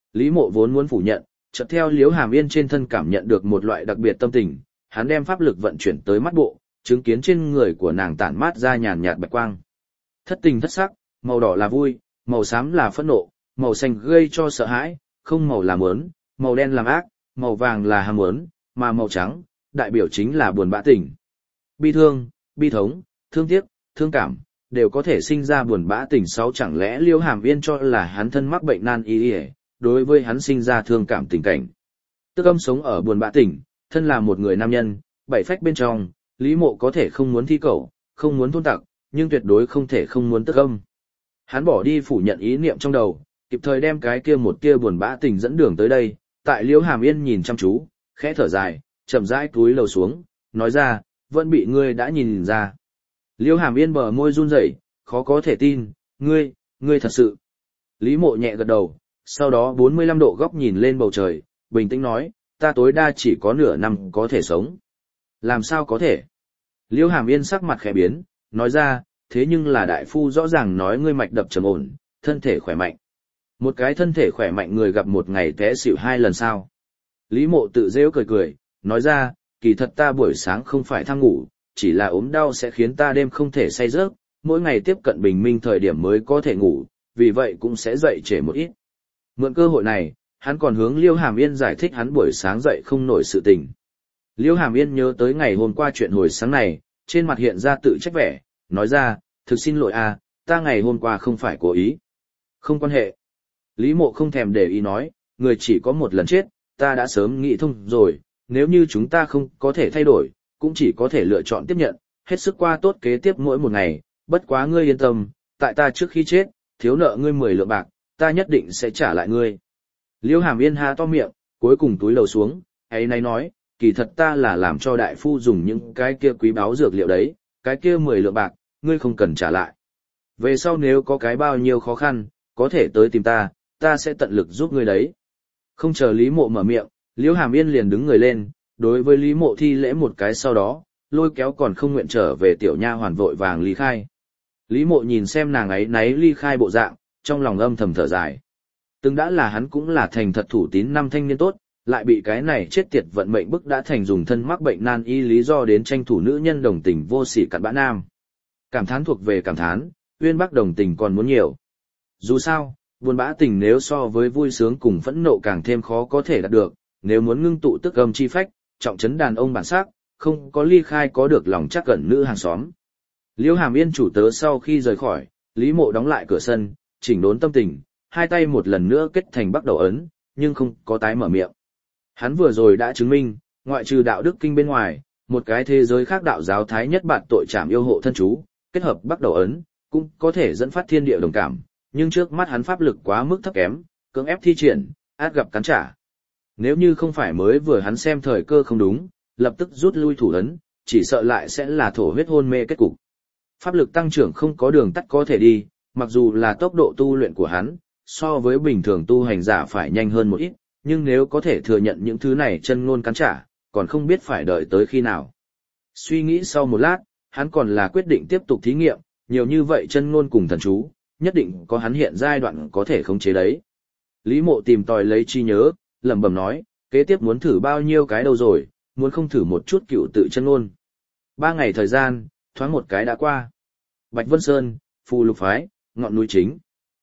Lý Mộ vốn muốn phủ nhận, chợt theo Liễu Hàm Yên trên thân cảm nhận được một loại đặc biệt tâm tình, hắn đem pháp lực vận chuyển tới mắt bộ, chứng kiến trên người của nàng tản mát ra nhàn nhạt bạch quang. Thất tình thất sắc, màu đỏ là vui, màu xám là phẫn nộ, màu xanh gây cho sợ hãi, không màu là muốn, màu đen làm ác, màu vàng là ham muốn, mà màu trắng, đại biểu chính là buồn bã tình. Bi thương, bi thống, thương tiếc, thương cảm, đều có thể sinh ra buồn bã tình. Sáu chẳng lẽ Liễu Hàm Yên cho là hắn thân mắc bệnh nan y, đối với hắn sinh ra thương cảm tình cảnh. Tức âm sống ở buồn bã tình, thân là một người nam nhân, bảy phách bên trong, Lý Mộ có thể không muốn thi cẩu, không muốn thôn tặc, nhưng tuyệt đối không thể không muốn tức âm. Hắn bỏ đi phủ nhận ý niệm trong đầu, kịp thời đem cái kia một kia buồn bã tình dẫn đường tới đây, tại Liễu Hàm Yên nhìn chăm chú, khẽ thở dài, chậm rãi cúi lầu xuống, nói ra, vẫn bị ngươi đã nhìn ra. Liễu Hàm Yên bờ môi run rẩy, khó có thể tin, ngươi thật sự. Lý Mộ nhẹ gật đầu, sau đó 45 độ góc nhìn lên bầu trời, bình tĩnh nói, ta tối đa chỉ có nửa năm có thể sống. Làm sao có thể? Liễu Hàm Yên sắc mặt khẽ biến, nói ra, thế nhưng là đại phu rõ ràng nói ngươi mạch đập trầm ổn, thân thể khỏe mạnh. Một cái thân thể khỏe mạnh người gặp một ngày té xỉu 2 lần sao? Lý Mộ tự rêu cười cười, nói ra, kỳ thật ta buổi sáng không phải tham ngủ, chỉ là ốm đau sẽ khiến ta đêm không thể say giấc, mỗi ngày tiếp cận bình minh thời điểm mới có thể ngủ, vì vậy cũng sẽ dậy trễ một ít. Mượn cơ hội này, hắn còn hướng Liễu Hàm Yên giải thích hắn buổi sáng dậy không nổi sự tình. Liễu Hàm Yên nhớ tới ngày hôm qua chuyện hồi sáng này, trên mặt hiện ra tự trách vẻ, nói ra, thực xin lỗi à, ta ngày hôm qua không phải cố ý. Không quan hệ. Lý Mộ không thèm để ý nói, người chỉ có một lần chết, ta đã sớm nghĩ thông rồi, nếu như chúng ta không có thể thay đổi, cũng chỉ có thể lựa chọn tiếp nhận, hết sức qua tốt kế tiếp mỗi một ngày, bất quá ngươi yên tâm, tại ta trước khi chết, thiếu nợ ngươi 10 lượng bạc, ta nhất định sẽ trả lại ngươi. Liễu Hàm Yên há to miệng, cuối cùng túi lầu xuống, ấy nay nói, kỳ thật ta là làm cho đại phu dùng những cái kia quý báu dược liệu đấy, cái kia 10 lượng bạc, ngươi không cần trả lại. Về sau nếu có cái bao nhiêu khó khăn, có thể tới tìm ta, ta sẽ tận lực giúp ngươi đấy. Không chờ Lý Mộ mở miệng, Liễu Hàm Yên liền đứng người lên, đối với Lý Mộ thi lễ một cái, sau đó, lôi kéo còn không nguyện trở về tiểu nha hoàn vội vàng ly khai. Lý Mộ nhìn xem nàng ấy náy ly khai bộ dạng, trong lòng âm thầm thở dài. Từng đã là hắn cũng là thành thật thủ tín năm thanh niên tốt, lại bị cái này chết tiệt vận mệnh bức đã thành dùng thân mắc bệnh nan y lý do đến tranh thủ nữ nhân đồng tình vô sỉ cặn bã nam. Cảm thán thuộc về cảm thán, uyên bác đồng tình còn muốn nhiều. Dù sao, buồn bã tình nếu so với vui sướng cùng phẫn nộ càng thêm khó có thể đạt được, nếu muốn ngưng tụ tức âm chi phách, trọng trấn đàn ông bản sắc, không có ly khai có được lòng chắc gần nữ hàng xóm. Liễu Hàm Yên chủ tớ sau khi rời khỏi, Lý Mộ đóng lại cửa sân, chỉnh đốn tâm tình, hai tay một lần nữa kết thành bắt đầu ấn, nhưng không có tái mở miệng. Hắn vừa rồi đã chứng minh, ngoại trừ đạo đức kinh bên ngoài, một cái thế giới khác đạo giáo thái nhất bạt tội trảm yêu hộ thân chú, kết hợp bắt đầu ấn, cũng có thể dẫn phát thiên địa đồng cảm, nhưng trước mắt hắn pháp lực quá mức thấp kém, cưỡng ép thi triển, át gặp cắn trả. Nếu như không phải mới vừa hắn xem thời cơ không đúng, lập tức rút lui thủ ấn, chỉ sợ lại sẽ là thổ huyết hôn mê kết cục. Pháp lực tăng trưởng không có đường tắt có thể đi, mặc dù là tốc độ tu luyện của hắn, so với bình thường tu hành giả phải nhanh hơn một ít, nhưng nếu có thể thừa nhận những thứ này chân ngôn cắn trả, còn không biết phải đợi tới khi nào. Suy nghĩ sau một lát, hắn còn là quyết định tiếp tục thí nghiệm, nhiều như vậy chân ngôn cùng thần chú, nhất định có hắn hiện giai đoạn có thể khống chế đấy. Lý Mộ tìm tòi lấy trí nhớ, lẩm bẩm nói, kế tiếp muốn thử bao nhiêu cái đâu rồi, muốn không thử một chút cựu tự chân ngôn. 3 ngày thời gian, thoáng một cái đã qua. Bạch Vân Sơn, Phù Lục Phái, ngọn núi chính.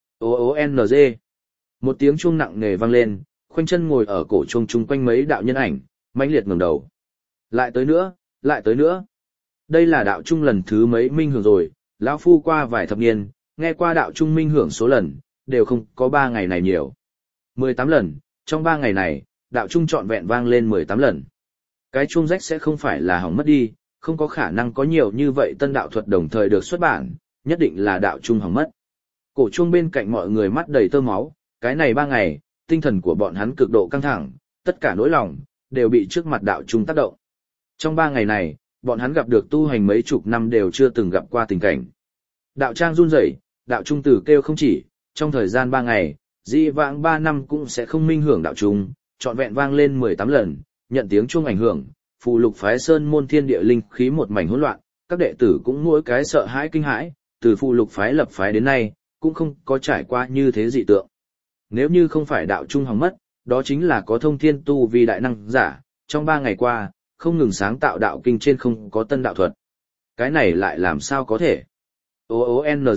OONG. Một tiếng chuông nặng nề vang lên, khoanh chân ngồi ở cổ chuông chung quanh mấy đạo nhân ảnh, mãnh liệt ngẩng đầu. Lại tới nữa, lại tới nữa. Đây là đạo trung lần thứ mấy minh hưởng rồi, lão phu qua vài thập niên, nghe qua đạo trung minh hưởng số lần, đều không có 3 ngày này nhiều. 18 lần, trong 3 ngày này, đạo trung trọn vẹn vang lên 18 lần. Cái chuông rách sẽ không phải là hỏng mất đi, không có khả năng có nhiều như vậy tân đạo thuật đồng thời được xuất bản, nhất định là đạo trung hỏng mất. Cổ chuông bên cạnh mọi người mắt đầy tơ máu, cái này 3 ngày, tinh thần của bọn hắn cực độ căng thẳng, tất cả nỗi lòng, đều bị trước mặt đạo trung tác động. Trong 3 ngày này, bọn hắn gặp được tu hành mấy chục năm đều chưa từng gặp qua tình cảnh. Đạo trang run rẩy, đạo trung tử kêu không chỉ, trong thời gian 3 ngày, dị vãng 3 năm cũng sẽ không minh hưởng đạo trung, trọn vẹn vang lên 18 lần, nhận tiếng chuông ảnh hưởng, Phù Lục Phái sơn môn thiên địa linh khí một mảnh hỗn loạn, các đệ tử cũng mỗi cái sợ hãi kinh hãi, từ Phù Lục Phái lập phái đến nay, cũng không có trải qua như thế dị tượng. Nếu như không phải đạo trung hỏng mất, đó chính là có thông thiên tu vi đại năng giả, trong 3 ngày qua, không ngừng sáng tạo đạo kinh trên không có tân đạo thuật. Cái này lại làm sao có thể? OONG.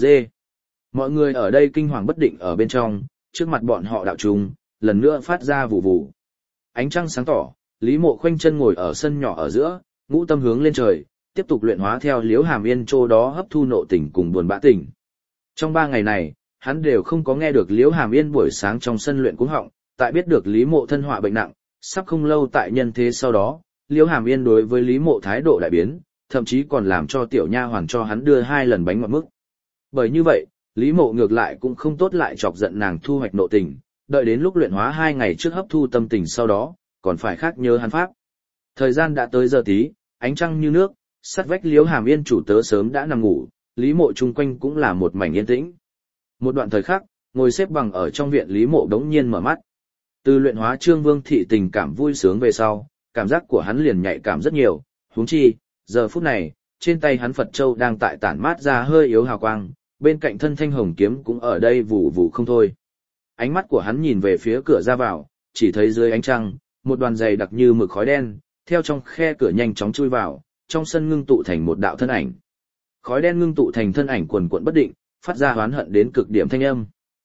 Mọi người ở đây kinh hoàng bất định ở bên trong, trước mặt bọn họ đạo trung, lần nữa phát ra vụ vụ. Ánh trăng sáng tỏ, Lý Mộ khoanh chân ngồi ở sân nhỏ ở giữa, ngũ tâm hướng lên trời, tiếp tục luyện hóa theo Liễu Hàm Yên chỗ đó hấp thu nộ tình cùng buồn bã tình. Trong 3 ngày này, hắn đều không có nghe được Liễu Hàm Yên buổi sáng trong sân luyện cuống họng, tại biết được Lý Mộ thân họa bệnh nặng, sắp không lâu tại nhân thế sau đó, Liễu Hàm Yên đối với Lý Mộ thái độ đại biến, thậm chí còn làm cho tiểu nha hoàn cho hắn đưa 2 lần bánh ngọt mức. Bởi như vậy, Lý Mộ ngược lại cũng không tốt lại chọc giận nàng thu hoạch nộ tình, đợi đến lúc luyện hóa 2 ngày trước hấp thu tâm tình sau đó, còn phải khác nhớ hắn pháp. Thời gian đã tới giờ tí, ánh trăng như nước, sát vách Liễu Hàm Yên chủ tớ sớm đã nằm ngủ, Lý Mộ chung quanh cũng là một mảnh yên tĩnh. Một đoạn thời khắc, ngồi xếp bằng ở trong viện Lý Mộ đống nhiên mở mắt. Từ luyện hóa Trương Vương thị tình cảm vui sướng về sau, cảm giác của hắn liền nhạy cảm rất nhiều, huống chi, giờ phút này, trên tay hắn Phật Châu đang tại tản mát ra hơi yếu hào quang, bên cạnh thân thanh hồng kiếm cũng ở đây vụ vụ không thôi. Ánh mắt của hắn nhìn về phía cửa ra vào, chỉ thấy dưới ánh trăng, một đoàn dày đặc như mực khói đen, theo trong khe cửa nhanh chóng chui vào, trong sân ngưng tụ thành một đạo thân ảnh. Khói đen ngưng tụ thành thân ảnh quần quật bất định, phát ra oán hận đến cực điểm thanh âm.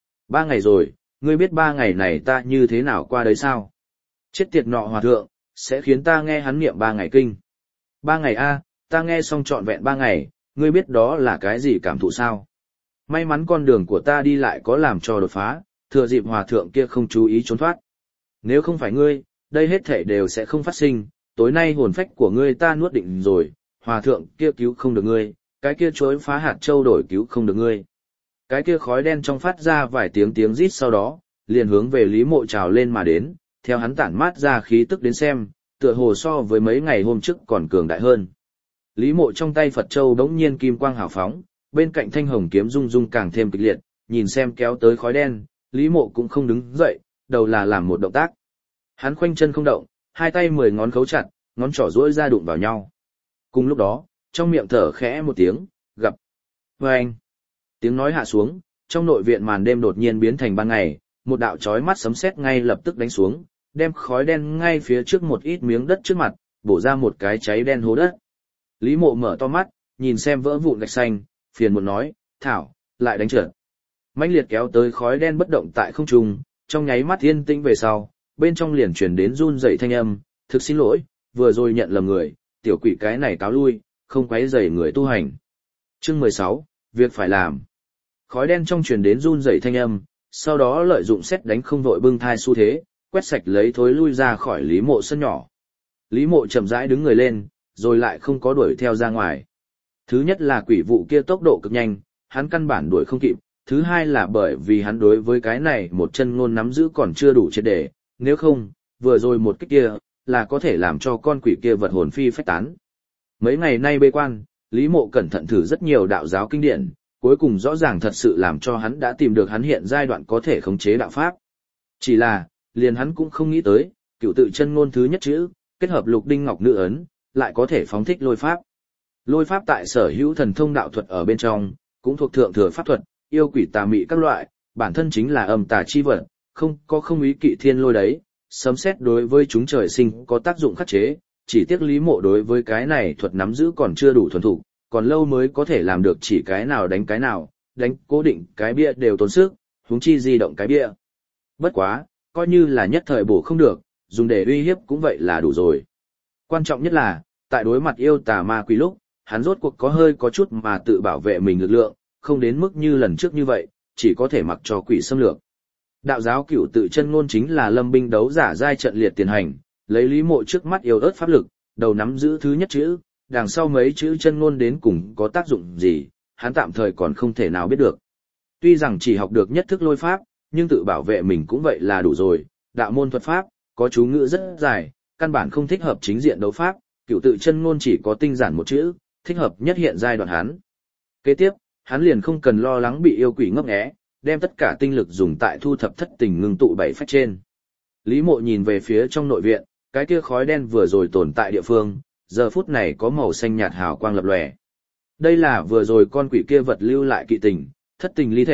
3 ngày rồi, ngươi biết 3 ngày này ta như thế nào qua đấy sao? Chết tiệt nọ hòa thượng, sẽ khiến ta nghe hắn niệm 3 ngày kinh. 3 ngày a, ta nghe xong trọn vẹn 3 ngày, ngươi biết đó là cái gì cảm thụ sao? May mắn con đường của ta đi lại có làm cho đột phá, thừa dịp hòa thượng kia không chú ý trốn thoát. Nếu không phải ngươi, đây hết thảy đều sẽ không phát sinh, tối nay hồn phách của ngươi ta nuốt định rồi, hòa thượng kia cứu không được ngươi, cái kia chối phá hạt châu đổi cứu không được ngươi. Cái kia khói đen trong phát ra vài tiếng rít sau đó, liền hướng về Lý Mộ trào lên mà đến, theo hắn tản mát ra khí tức đến xem, tựa hồ so với mấy ngày hôm trước còn cường đại hơn. Lý Mộ trong tay Phật Châu đống nhiên kim quang hào phóng, bên cạnh thanh hồng kiếm rung rung càng thêm kịch liệt, nhìn xem kéo tới khói đen, Lý Mộ cũng không đứng dậy, đầu là làm một động tác. Hắn khoanh chân không động, hai tay 10 ngón khấu chặt, ngón trỏ duỗi ra đụng vào nhau. Cùng lúc đó, trong miệng thở khẽ một tiếng, gặp. Vâng! Tiếng nói hạ xuống, trong nội viện màn đêm đột nhiên biến thành ban ngày, một đạo chói mắt sấm sét ngay lập tức đánh xuống, đem khói đen ngay phía trước một ít miếng đất trước mặt, bổ ra một cái cháy đen hố đất. Lý Mộ mở to mắt, nhìn xem vỡ vụn gạch xanh, phiền muộn nói, thảo, lại đánh trượt. Mãnh liệt kéo tới khói đen bất động tại không trung, trong nháy mắt yên tĩnh về sau, bên trong liền truyền đến run rẩy thanh âm, thực xin lỗi, vừa rồi nhận lầm người, tiểu quỷ cái này cáo lui, không quấy rầy người tu hành. Chương 16, việc phải làm. Khói đen trong truyền đến run rẩy thanh âm, sau đó lợi dụng xét đánh không vội bưng thai xu thế, quét sạch lấy thối lui ra khỏi Lý Mộ sân nhỏ. Lý Mộ chậm rãi đứng người lên, rồi lại không có đuổi theo ra ngoài. Thứ nhất là quỷ vụ kia tốc độ cực nhanh, hắn căn bản đuổi không kịp, thứ hai là bởi vì hắn đối với cái này một chân ngôn nắm giữ còn chưa đủ triệt để, nếu không, vừa rồi một cái kia, là có thể làm cho con quỷ kia vật hồn phi phách tán. Mấy ngày nay bế quan, Lý Mộ cẩn thận thử rất nhiều đạo giáo kinh điển, cuối cùng rõ ràng thật sự làm cho hắn đã tìm được hắn hiện giai đoạn có thể khống chế đạo pháp. Chỉ là, liền hắn cũng không nghĩ tới, cựu tự chân ngôn thứ nhất chữ, kết hợp lục đinh ngọc nữ ấn, lại có thể phóng thích lôi pháp. Lôi pháp tại sở hữu thần thông đạo thuật ở bên trong, cũng thuộc thượng thừa pháp thuật, yêu quỷ tà mị các loại, bản thân chính là âm tà chi vật, không ý kỵ thiên lôi đấy, sấm sét đối với chúng trời sinh có tác dụng khắc chế, chỉ tiếc Lý Mộ đối với cái này thuật nắm giữ còn chưa đủ thuần thục, còn lâu mới có thể làm được chỉ cái nào đánh cái nào, đánh cố định cái bia đều tốn sức, huống chi di động cái bia. Bất quá, coi như là nhất thời bổ không được, dùng để uy hiếp cũng vậy là đủ rồi. Quan trọng nhất là, tại đối mặt yêu tà ma quỷ lúc, hắn rốt cuộc có chút mà tự bảo vệ mình lực lượng, không đến mức như lần trước như vậy, chỉ có thể mặc cho quỷ xâm lược. Đạo giáo cửu tự chân ngôn chính là lâm binh đấu giả giai trận liệt tiền hành, lấy Lý Mộ trước mắt yếu ớt pháp lực, đầu nắm giữ thứ nhất chữ, đằng sau mấy chữ chân ngôn đến cùng có tác dụng gì, hắn tạm thời còn không thể nào biết được. Tuy rằng chỉ học được nhất thức lôi pháp, nhưng tự bảo vệ mình cũng vậy là đủ rồi, đạo môn thuật pháp, có chú ngữ rất dài, căn bản không thích hợp chính diện đấu pháp, cửu tự chân ngôn chỉ có tinh giản một chữ, thích hợp nhất hiện giai đoạn hắn. Kế tiếp, hắn liền không cần lo lắng bị yêu quỷ ngấp nghé, đem tất cả tinh lực dùng tại thu thập thất tình ngưng tụ bảy phách trên. Lý Mộ nhìn về phía trong nội viện, cái kia khói đen vừa rồi tồn tại địa phương, giờ phút này có màu xanh nhạt hào quang lập lòe. Đây là vừa rồi con quỷ kia vật lưu lại kỵ tình, thất tình ly thể,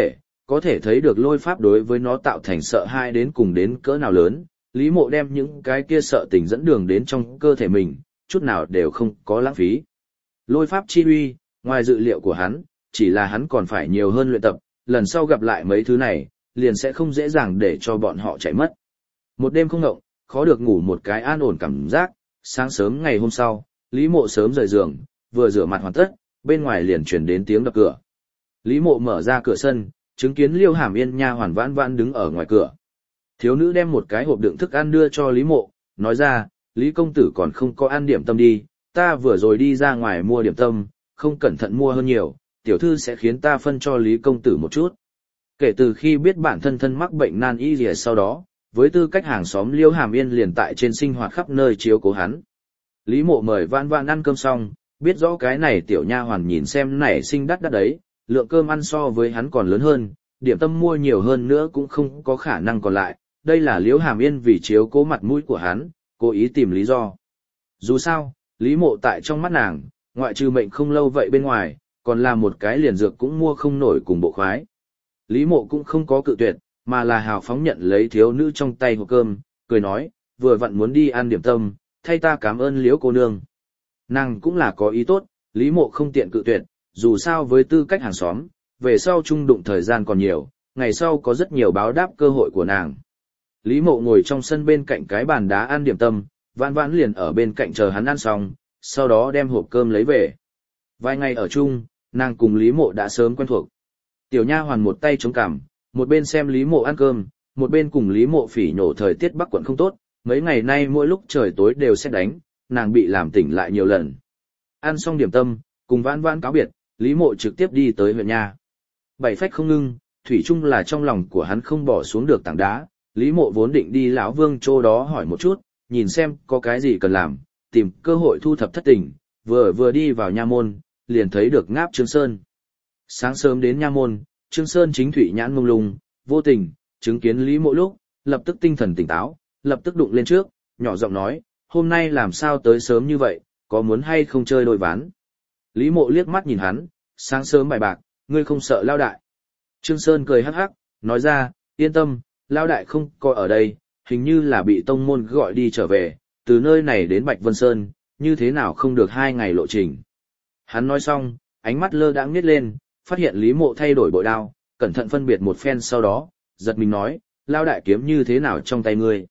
có thể thấy được lôi pháp đối với nó tạo thành sợ hãi đến cùng đến cỡ nào lớn. Lý Mộ đem những cái kia sợ tình dẫn đường đến trong cơ thể mình, chút nào đều không có lãng phí. Lôi pháp chi uy, ngoài dự liệu của hắn, chỉ là hắn còn phải nhiều hơn luyện tập, lần sau gặp lại mấy thứ này, liền sẽ không dễ dàng để cho bọn họ chạy mất. Một đêm không ngộng, khó được ngủ một cái an ổn cảm giác, sáng sớm ngày hôm sau, Lý Mộ sớm rời giường, vừa rửa mặt hoàn tất, bên ngoài liền truyền đến tiếng đập cửa. Lý Mộ mở ra cửa sân, chứng kiến Liêu Hàm Yên nha hoàn vãn vãn đứng ở ngoài cửa. Thiếu nữ đem một cái hộp đựng thức ăn đưa cho Lý Mộ, nói ra, Lý công tử còn không có ăn điểm tâm đi, ta vừa rồi đi ra ngoài mua điểm tâm, không cẩn thận mua hơn nhiều, tiểu thư sẽ khiến ta phân cho Lý công tử một chút. Kể từ khi biết bản thân thân mắc bệnh nan y rìa sau đó, với tư cách hàng xóm Liêu Hàm Yên liền tại trên sinh hoạt khắp nơi chiếu cố hắn. Lý Mộ mời vãn vãn ăn cơm xong, biết rõ cái này tiểu nha hoàn nhìn xem nảy sinh đắt đắt đấy, lượng cơm ăn so với hắn còn lớn hơn, điểm tâm mua nhiều hơn nữa cũng không có khả năng còn lại, đây là Liễu Hàm Yên vì chiếu cố mặt mũi của hắn, cố ý tìm lý do. Dù sao, Lý Mộ tại trong mắt nàng, ngoại trừ mệnh không lâu vậy bên ngoài, còn là một cái liền dược cũng mua không nổi cùng bộ khoái. Lý Mộ cũng không có cự tuyệt, mà là hào phóng nhận lấy thiếu nữ trong tay hộp cơm, cười nói, vừa vặn muốn đi ăn điểm tâm, thay ta cảm ơn Liễu cô nương. Nàng cũng là có ý tốt, Lý Mộ không tiện cự tuyệt, dù sao với tư cách hàng xóm, về sau chung đụng thời gian còn nhiều, ngày sau có rất nhiều báo đáp cơ hội của nàng. Lý Mộ ngồi trong sân bên cạnh cái bàn đá ăn điểm tâm, vãn vãn liền ở bên cạnh chờ hắn ăn xong, sau đó đem hộp cơm lấy về. Vài ngày ở chung, nàng cùng Lý Mộ đã sớm quen thuộc. Tiểu nha hoàn một tay chống cằm, một bên xem Lý Mộ ăn cơm, một bên cùng Lý Mộ phỉ nhổ thời tiết Bắc quận không tốt, mấy ngày nay mỗi lúc trời tối đều sẽ đánh, nàng bị làm tỉnh lại nhiều lần. Ăn xong điểm tâm, cùng vãn vãn cáo biệt, Lý Mộ trực tiếp đi tới huyện nha. Bảy phách không ngưng, thủy chung là trong lòng của hắn không bỏ xuống được tảng đá, Lý Mộ vốn định đi lão Vương chỗ đó hỏi một chút, nhìn xem có cái gì cần làm, tìm cơ hội thu thập thất tình, vừa đi vào nha môn, liền thấy được Ngáp Trương Sơn. Sáng sớm đến nha môn, Trương Sơn chính thủy nhãn mông lung, vô tình, chứng kiến Lý Mộ lúc, lập tức tinh thần tỉnh táo, lập tức đụng lên trước, nhỏ giọng nói, hôm nay làm sao tới sớm như vậy, có muốn hay không chơi đôi ván. Lý Mộ liếc mắt nhìn hắn, sáng sớm bài bạc, ngươi không sợ lao đại. Trương Sơn cười hắc hắc, nói ra, yên tâm, lao đại không có ở đây, hình như là bị tông môn gọi đi trở về, từ nơi này đến Bạch Vân Sơn, như thế nào không được 2 ngày lộ trình. Hắn nói xong, ánh mắt lơ đãng nhếch lên, phát hiện Lý Mộ thay đổi bội đao, cẩn thận phân biệt một phen sau đó, giật mình nói, lao đại kiếm như thế nào trong tay ngươi.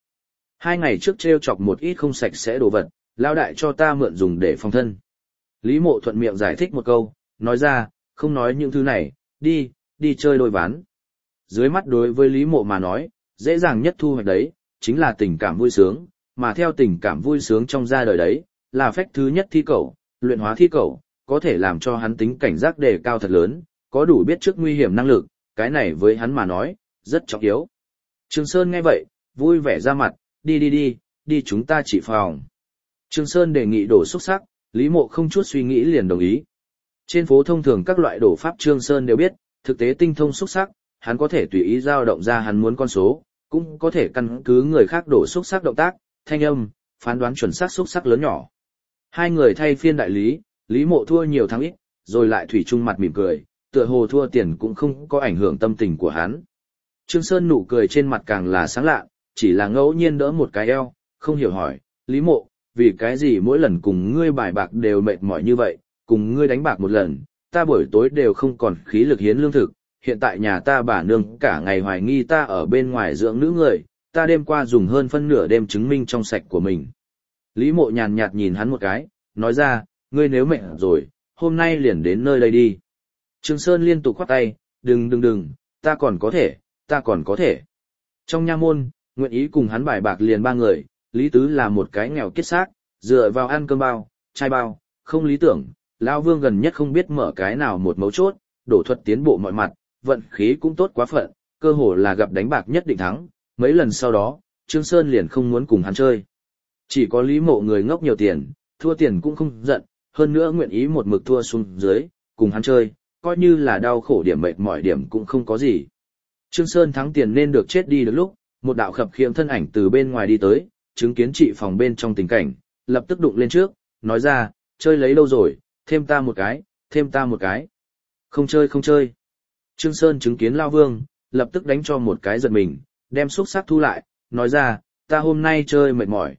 2 ngày trước treo chọc một ít không sạch sẽ đồ vật, lao đại cho ta mượn dùng để phòng thân. Lý Mộ thuận miệng giải thích một câu, nói ra, không nói những thứ này, đi chơi đôi ván. Dưới mắt đối với Lý Mộ mà nói, dễ dàng nhất thu hoạch đấy, chính là tình cảm vui sướng, mà theo tình cảm vui sướng trong ra đời đấy, là phách thứ nhất thi cẩu, luyện hóa thi cẩu, có thể làm cho hắn tính cảnh giác đề cao thật lớn, có đủ biết trước nguy hiểm năng lực, cái này với hắn mà nói, rất trọng yếu. Trương Sơn nghe vậy, vui vẻ ra mặt, đi chúng ta chỉ phòng. Trương Sơn đề nghị đổ xúc sắc, Lý Mộ không chút suy nghĩ liền đồng ý. Trên phố thông thường các loại đổ pháp Trương Sơn đều biết, thực tế tinh thông xúc sắc, hắn có thể tùy ý dao động ra hắn muốn con số, cũng có thể căn cứ người khác đổ xúc sắc động tác, thanh âm, phán đoán chuẩn xác xúc sắc lớn nhỏ. Hai người thay phiên đại lý, Lý Mộ thua nhiều thắng ít, rồi lại thủy chung mặt mỉm cười, tựa hồ thua tiền cũng không có ảnh hưởng tâm tình của hắn. Trương Sơn nụ cười trên mặt càng là sáng lạ, chỉ là ngẫu nhiên đỡ một cái eo, không hiểu hỏi, Lý Mộ, vì cái gì mỗi lần cùng ngươi bài bạc đều mệt mỏi như vậy, cùng ngươi đánh bạc một lần, ta buổi tối đều không còn khí lực hiến lương thực, hiện tại nhà ta bà nương cả ngày hoài nghi ta ở bên ngoài dưỡng nữ người, ta đêm qua dùng hơn phân nửa đêm chứng minh trong sạch của mình. Lý Mộ nhàn nhạt nhìn hắn một cái, nói ra, ngươi nếu mệt rồi, hôm nay liền đến nơi đây đi. Trương Sơn liên tục khoát tay, đừng, ta còn có thể. Trong nha môn, nguyện ý cùng hắn bài bạc liền 3 người, Lý Tứ là một cái nghèo kiết xác, dựa vào ăn cơm bao, chai bao, không lý tưởng, Lão Vương gần nhất không biết mở cái nào một mấu chốt, đổ thuật tiến bộ mọi mặt, vận khí cũng tốt quá phận, cơ hồ là gặp đánh bạc nhất định thắng, mấy lần sau đó, Trương Sơn liền không muốn cùng hắn chơi. Chỉ có Lý Mộ người ngốc nhiều tiền, thua tiền cũng không giận, hơn nữa nguyện ý một mực thua xuống dưới, cùng hắn chơi, coi như là đau khổ điểm mệt mỏi điểm cũng không có gì. Trương Sơn thắng tiền nên được chết đi được lúc, một đạo khập khiễng thân ảnh từ bên ngoài đi tới, chứng kiến chị phòng bên trong tình cảnh, lập tức đụng lên trước, nói ra, chơi lấy lâu rồi, thêm ta một cái. Không chơi. Trương Sơn chứng kiến Lao Vương, lập tức đánh cho một cái giật mình, đem xúc sắc thu lại, nói ra, ta hôm nay chơi mệt mỏi,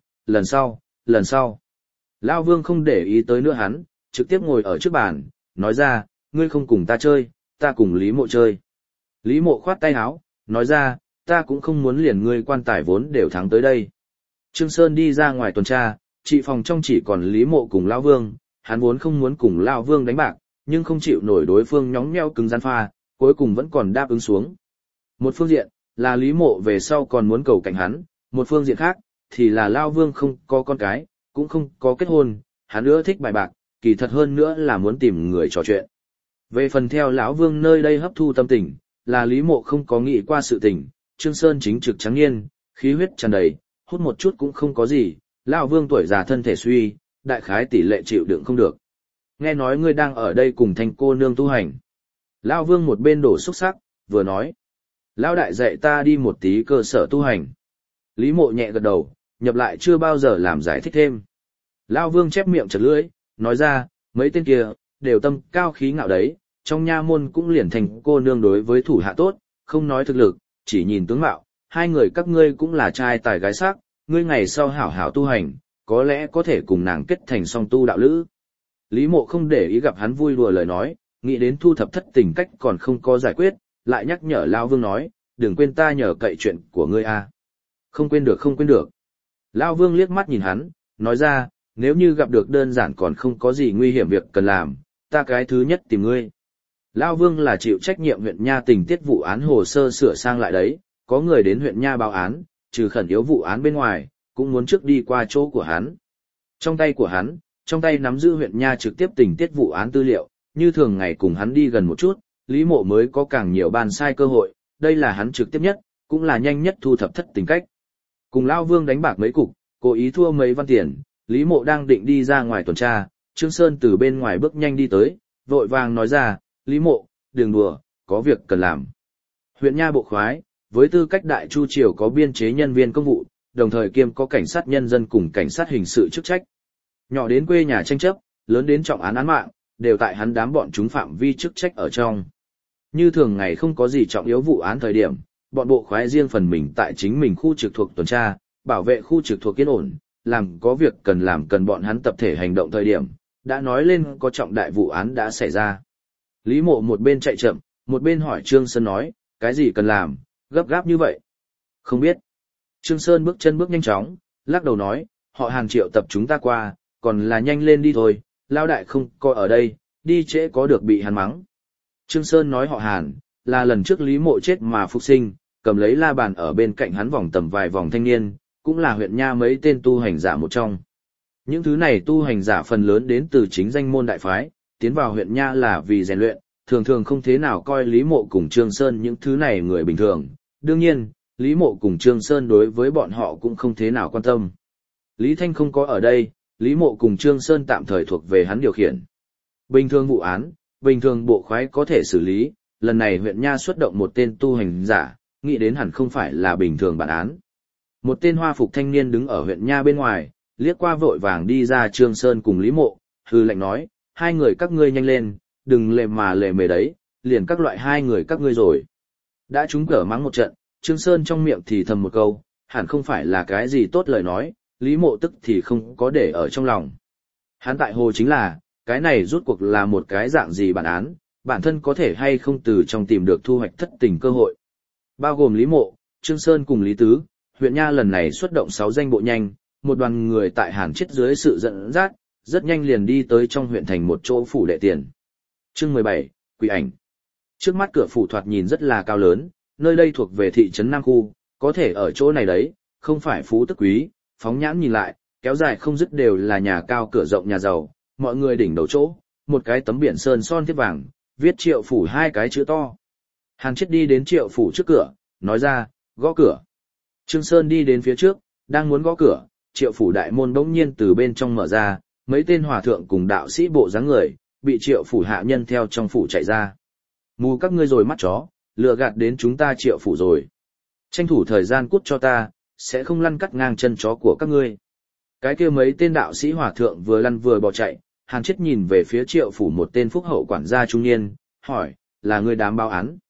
lần sau. Lao Vương không để ý tới nữa hắn, trực tiếp ngồi ở trước bàn, nói ra, ngươi không cùng ta chơi, ta cùng Lý Mộ chơi. Lý Mộ khoát tay áo, nói ra, ta cũng không muốn liền ngươi quan tài vốn đều thắng tới đây. Trương Sơn đi ra ngoài tuần tra, trị phòng trong chỉ còn Lý Mộ cùng Lao Vương, hắn vốn không muốn cùng Lao Vương đánh bạc, nhưng không chịu nổi đối phương nhõng nhẽo cứng rắn pha, cuối cùng vẫn còn đáp ứng xuống. Một phương diện, là Lý Mộ về sau còn muốn cầu cạnh hắn, một phương diện khác, thì là Lao Vương không có con cái, cũng không có kết hôn, hắn ưa thích bài bạc, kỳ thật hơn nữa là muốn tìm người trò chuyện. Về phần theo lão Vương nơi đây hấp thu tâm tình, là Lý Mộ không có nghĩ qua sự tình, Trương Sơn chính trực trắng nhiên, khí huyết tràn đầy, hút một chút cũng không có gì, lão Vương tuổi già thân thể suy, đại khái tỷ lệ chịu đựng không được. Nghe nói ngươi đang ở đây cùng Thanh cô nương tu hành. Lão Vương một bên đổ xúc sắc, vừa nói, lão đại dạy ta đi một tí cơ sở tu hành. Lý Mộ nhẹ gật đầu, nhập lại chưa bao giờ làm giải thích thêm. Lão Vương chép miệng chật lưỡi, nói ra, mấy tên kia, đều tâm cao khí ngạo đấy, trong nha môn cũng liền Thành cô nương đối với thủ hạ tốt, không nói thực lực, chỉ nhìn tướng mạo, hai người các ngươi cũng là trai tài gái sắc, ngươi ngày sau hảo hảo tu hành, có lẽ có thể cùng nàng kết thành song tu đạo lữ. Lý Mộ không để ý gặp hắn vui đùa lời nói, nghĩ đến thu thập thất tình cách còn không có giải quyết, lại nhắc nhở Lão Vương nói, đừng quên ta nhờ cậy chuyện của ngươi a. Không quên được không quên được. Lão Vương liếc mắt nhìn hắn, nói ra, nếu như gặp được đơn giản còn không có gì nguy hiểm việc cần làm, ta cái thứ nhất tìm ngươi. Lão Vương là chịu trách nhiệm huyện Nha tình tiết vụ án hồ sơ sửa sang lại đấy, có người đến huyện Nha báo án, trừ khẩn yếu vụ án bên ngoài, cũng muốn trước đi qua chỗ của hắn. Trong tay của hắn, trong tay nắm giữ huyện Nha trực tiếp tình tiết vụ án tư liệu, như thường ngày cùng hắn đi gần một chút, Lý Mộ mới có càng nhiều bàn sai cơ hội, đây là hắn trực tiếp nhất, cũng là nhanh nhất thu thập thất tình cách. Cùng Lão Vương đánh bạc mấy cục, cố ý thua mấy văn tiền, Lý Mộ đang định đi ra ngoài tuần tra, Trương Sơn từ bên ngoài bước nhanh đi tới, vội vàng nói ra, Lý Mộ, đừng đùa, có việc cần làm. Huyện Nha bộ khoái, với tư cách đại chu triều có biên chế nhân viên công vụ, đồng thời kiêm có cảnh sát nhân dân cùng cảnh sát hình sự chức trách. Nhỏ đến quê nhà tranh chấp, lớn đến trọng án mạng, đều tại hắn đám bọn chúng phạm vi chức trách ở trong. Như thường ngày không có gì trọng yếu vụ án thời điểm, bọn bộ khoái riêng phần mình tại chính mình khu trực thuộc tuần tra, bảo vệ khu trực thuộc yên ổn, làm có việc cần làm cần bọn hắn tập thể hành động thời điểm, đã nói lên có trọng đại vụ án đã xảy ra. Lý Mộ một bên chạy chậm, một bên hỏi Trương Sơn nói, cái gì cần làm, gấp gáp như vậy? Không biết. Trương Sơn bước chân bước nhanh chóng, lắc đầu nói, họ Hàn triệu tập chúng ta qua, còn là nhanh lên đi thôi, Lão đại không coi ở đây, đi trễ có được bị hắn mắng. Trương Sơn nói họ Hàn, là lần trước Lý Mộ chết mà phục sinh, cầm lấy la bàn ở bên cạnh hắn vòng tầm vài vòng thanh niên, cũng là huyện Nha mấy tên tu hành giả một trong. Những thứ này tu hành giả phần lớn đến từ chính danh môn đại phái, tiến vào huyện Nha là vì rèn luyện, thường thường không thế nào coi Lý Mộ cùng Trương Sơn những thứ này người bình thường. Đương nhiên, Lý Mộ cùng Trương Sơn đối với bọn họ cũng không thế nào quan tâm. Lý Thanh không có ở đây, Lý Mộ cùng Trương Sơn tạm thời thuộc về hắn điều khiển. Bình thường vụ án, bình thường bộ khoái có thể xử lý, lần này huyện Nha xuất động một tên tu hành giả, nghĩ đến hẳn không phải là bình thường bản án. Một tên hoa phục thanh niên đứng ở huyện Nha bên ngoài, liếc qua vội vàng đi ra Trương Sơn cùng Lý Mộ, hư lệnh nói, hai người các ngươi nhanh lên, đừng lề mà lề mề đấy, liền các loại hai người các ngươi rồi. Đã trúng cờ mắng một trận, Trương Sơn trong miệng thì thầm một câu, hẳn không phải là cái gì tốt lời nói, Lý Mộ tức thì không có để ở trong lòng. Hắn tại hồ chính là, cái này rút cuộc là một cái dạng gì bản án, bản thân có thể hay không từ trong tìm được thu hoạch thất tình cơ hội. Bao gồm Lý Mộ, Trương Sơn cùng Lý Tứ, huyện Nha lần này xuất động 6 danh bộ nhanh, một đoàn người tại Hàn Chiết dưới sự dẫn dắt, rất nhanh liền đi tới trong huyện thành một chỗ phủ đệ tiền. Chương 17, Quỷ ảnh. Trước mắt cửa phủ thoạt nhìn rất là cao lớn, nơi đây thuộc về thị trấn Nam Khu, có thể ở chỗ này đấy, không phải phú tức quý, phóng nhãn nhìn lại, kéo dài không dứt đều là nhà cao cửa rộng nhà giàu, mọi người đỉnh đầu chỗ, một cái tấm biển sơn son thiết vàng, viết Triệu phủ hai cái chữ to. Hàn Chiết đi đến Triệu phủ trước cửa, nói ra, gõ cửa. Trương Sơn đi đến phía trước, đang muốn gõ cửa, Triệu phủ đại môn bỗng nhiên từ bên trong mở ra, mấy tên hòa thượng cùng đạo sĩ bộ dáng người, bị Triệu phủ hạ nhân theo trong phủ chạy ra. Mù các ngươi rồi mắt chó, lừa gạt đến chúng ta Triệu phủ rồi. Tranh thủ thời gian cút cho ta, sẽ không lăn cắt ngang chân chó của các ngươi. Cái kia mấy tên đạo sĩ hòa thượng vừa lăn vừa bỏ chạy, Hàn Chiết nhìn về phía Triệu phủ một tên phúc hậu quản gia trung niên, hỏi, là ngươi đám báo án,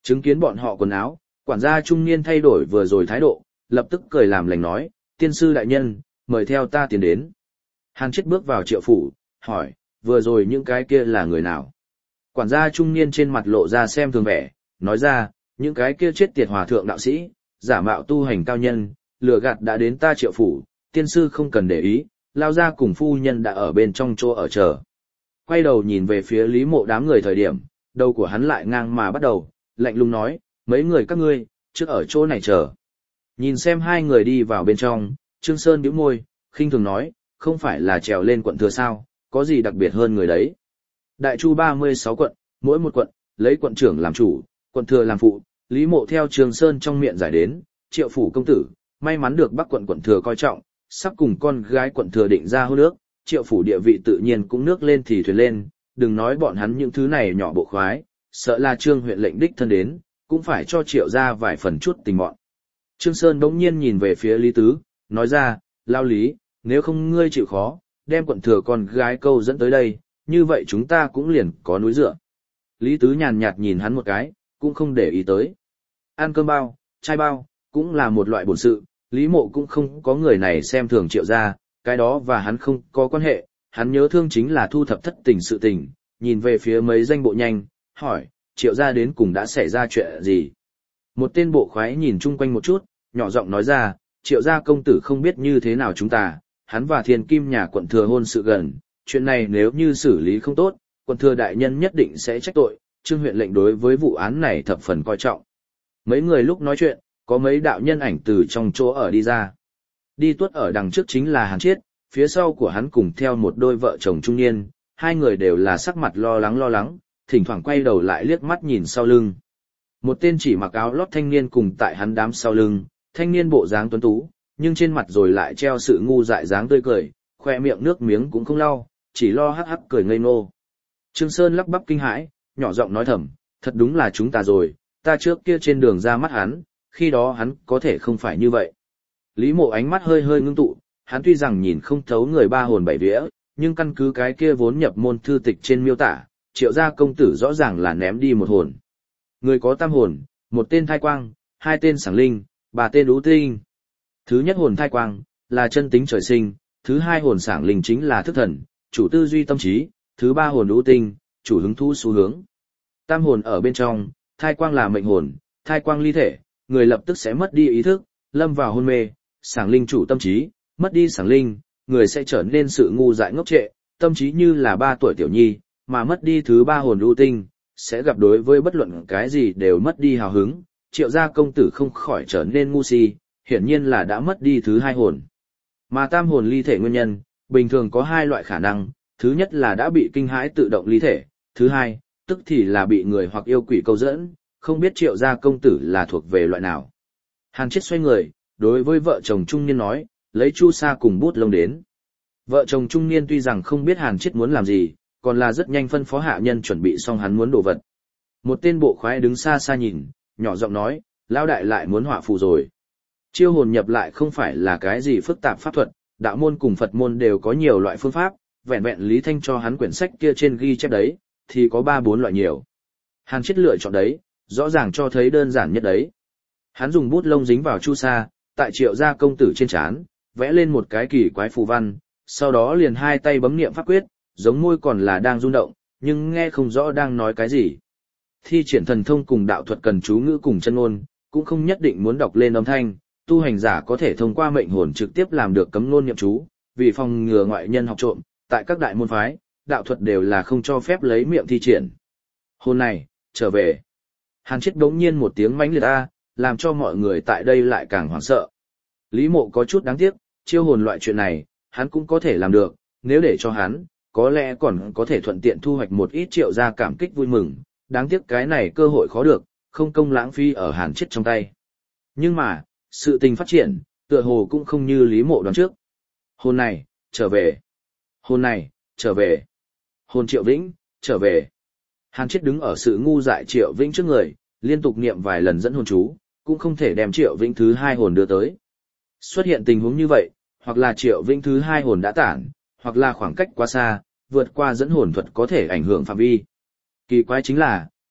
Chứng kiến bọn họ quần áo, quản gia trung niên thay đổi vừa rồi thái độ, lập tức cười làm lành nói, tiên sư đại nhân, mời theo ta tiến đến. Hàn Chiết bước vào Triệu phủ, hỏi, vừa rồi những cái kia là người nào? Quản gia trung niên trên mặt lộ ra xem thường vẻ, nói ra, những cái kia chết tiệt hòa thượng đạo sĩ, giả mạo tu hành cao nhân, lừa gạt đã đến ta Triệu phủ, tiên sư không cần để ý, lao ra cùng phu nhân đã ở bên trong chỗ ở chờ. Quay đầu nhìn về phía Lý Mộ đám người thời điểm, đầu của hắn lại ngang mà bắt đầu, lạnh lùng nói, mấy người các ngươi, trước ở chỗ này chờ. Nhìn xem hai người đi vào bên trong, Trương Sơn bĩu môi, khinh thường nói, không phải là trèo lên quận thừa sao, có gì đặc biệt hơn người đấy. Đại Chu 36 quận, mỗi một quận, lấy quận trưởng làm chủ, quận thừa làm phụ, Lý Mộ theo Trương Sơn trong miệng giải đến, Triệu phủ công tử, may mắn được Bắc quận thừa coi trọng, sắp cùng con gái quận thừa định ra hôn ước, Triệu phủ địa vị tự nhiên cũng nước lên thì thuyền lên, đừng nói bọn hắn những thứ này nhỏ bộ khoái, sợ là Trương huyện lệnh đích thân đến, cũng phải cho Triệu ra vài phần chút tình bọn. Trương Sơn bỗng nhiên nhìn về phía Lý Tứ, nói ra, lao Lý, nếu không ngươi chịu khó, đem quận thừa con gái câu dẫn tới đây, như vậy chúng ta cũng liền có núi dựa. Lý Tứ nhàn nhạt nhìn hắn một cái, cũng không để ý tới. Ăn cơm bao, chai bao, cũng là một loại bổn sự, Lý Mộ cũng không có người này xem thường Triệu gia, cái đó và hắn không có quan hệ, hắn nhớ thương chính là thu thập thất tình sự tình, nhìn về phía mấy danh bộ nhanh, hỏi, Triệu gia đến cùng đã xảy ra chuyện gì? Một tên bộ khoái nhìn chung quanh một chút, nhỏ giọng nói ra, Triệu gia công tử không biết như thế nào chúng ta, hắn và Thiên Kim nhà quận thừa hôn sự gần, chuyện này nếu như xử lý không tốt, quận thừa đại nhân nhất định sẽ trách tội, Trương huyện lệnh đối với vụ án này thập phần coi trọng. Mấy người lúc nói chuyện, có mấy đạo nhân ảnh từ trong chỗ ở đi ra. Đi tuốt ở đằng trước chính là Hàn Chiết, phía sau của hắn cùng theo một đôi vợ chồng trung niên, hai người đều là sắc mặt lo lắng, thỉnh thoảng quay đầu lại liếc mắt nhìn sau lưng. Một tên chỉ mặc áo lót thanh niên cùng tại hắn đám sau lưng, thanh niên bộ dáng tuấn tú, nhưng trên mặt rồi lại treo sự ngu dại dáng tươi cười, khoe miệng nước miếng cũng không lau, chỉ lo hắc hắc cười ngây ngô. Trương Sơn lắp bắp kinh hãi, nhỏ giọng nói thầm, thật đúng là chúng ta rồi, ta trước kia trên đường ra mắt hắn, khi đó hắn có thể không phải như vậy. Lý Mộ ánh mắt hơi hơi ngưng tụ, hắn tuy rằng nhìn không thấu người ba hồn bảy vía, nhưng căn cứ cái kia vốn nhập môn thư tịch trên miêu tả, Triệu gia công tử rõ ràng là ném đi một hồn. Người có tam hồn, một tên thai quang, hai tên sảng linh, ba tên ú tinh. Thứ nhất hồn thai quang, là chân tính trời sinh, thứ hai hồn sảng linh chính là thức thần, chủ tư duy tâm trí, thứ ba hồn ú tinh, chủ hứng thú xu hướng. Tam hồn ở bên trong, thai quang là mệnh hồn, thai quang ly thể, người lập tức sẽ mất đi ý thức, lâm vào hôn mê, sảng linh chủ tâm trí, mất đi sảng linh, người sẽ trở nên sự ngu dại ngốc trệ, tâm trí như là 3 tuổi tiểu nhi, mà mất đi thứ ba hồn ưu tinh, sẽ gặp đối với bất luận cái gì đều mất đi hào hứng, Triệu gia công tử không khỏi trở nên ngu si, hiển nhiên là đã mất đi thứ hai hồn. Mà tam hồn ly thể nguyên nhân, bình thường có hai loại khả năng, thứ nhất là đã bị kinh hãi tự động ly thể, thứ hai, tức thì là bị người hoặc yêu quỷ câu dẫn, không biết Triệu gia công tử là thuộc về loại nào. Hàn Chiết xoay người, đối với vợ chồng trung niên nói, lấy chu sa cùng bút lông đến. Vợ chồng trung niên tuy rằng không biết Hàn Chiết muốn làm gì, còn là rất nhanh phân phó hạ nhân chuẩn bị xong hắn muốn đồ vật. Một tên bộ khoái đứng xa xa nhìn, nhỏ giọng nói, lão đại lại muốn họa phù rồi. Chiêu hồn nhập lại không phải là cái gì phức tạp pháp thuật, đạo môn cùng Phật môn đều có nhiều loại phương pháp, vẹn vẹn Lý Thanh cho hắn quyển sách kia trên ghi chép đấy, thì có 3-4 loại nhiều. Hàn Chiết lựa chọn đấy, rõ ràng cho thấy đơn giản nhất đấy. Hắn dùng bút lông dính vào chu sa, tại Triệu gia công tử trên trán, vẽ lên một cái kỳ quái phù văn, sau đó liền hai tay bấm niệm pháp quyết, giống môi còn là đang rung động, nhưng nghe không rõ đang nói cái gì. Thi triển thần thông cùng đạo thuật cần chú ngữ cùng chân ngôn, cũng không nhất định muốn đọc lên âm thanh, tu hành giả có thể thông qua mệnh hồn trực tiếp làm được cấm ngôn niệm chú, vì phòng ngừa ngoại nhân học trộm, tại các đại môn phái, đạo thuật đều là không cho phép lấy miệng thi triển. Hôm nay, trở về. Hàn Chiết đống nhiên một tiếng mãnh liệt a, làm cho mọi người tại đây lại càng hoảng sợ. Lý Mộ có chút đáng tiếc, chiêu hồn loại chuyện này, hắn cũng có thể làm được, nếu để cho hắn, có lẽ còn có thể thuận tiện thu hoạch một ít Triệu gia cảm kích vui mừng, đáng tiếc cái này cơ hội khó được, không công lãng phí ở Hàn Chiết trong tay. Nhưng mà, sự tình phát triển, tựa hồ cũng không như Lý Mộ đoán trước. Hồn này, trở về. Hồn này, trở về. Hồn Triệu Vĩnh, trở về. Hàn Chiết đứng ở sự ngu dại Triệu Vĩnh trước người, liên tục niệm vài lần dẫn hồn chú, cũng không thể đem Triệu Vĩnh thứ hai hồn đưa tới. Xuất hiện tình huống như vậy, hoặc là Triệu Vĩnh thứ hai hồn đã tản, hoặc là khoảng cách quá xa, vượt qua dẫn hồn thuật có thể ảnh hưởng phạm vi. Kỳ quái chính là,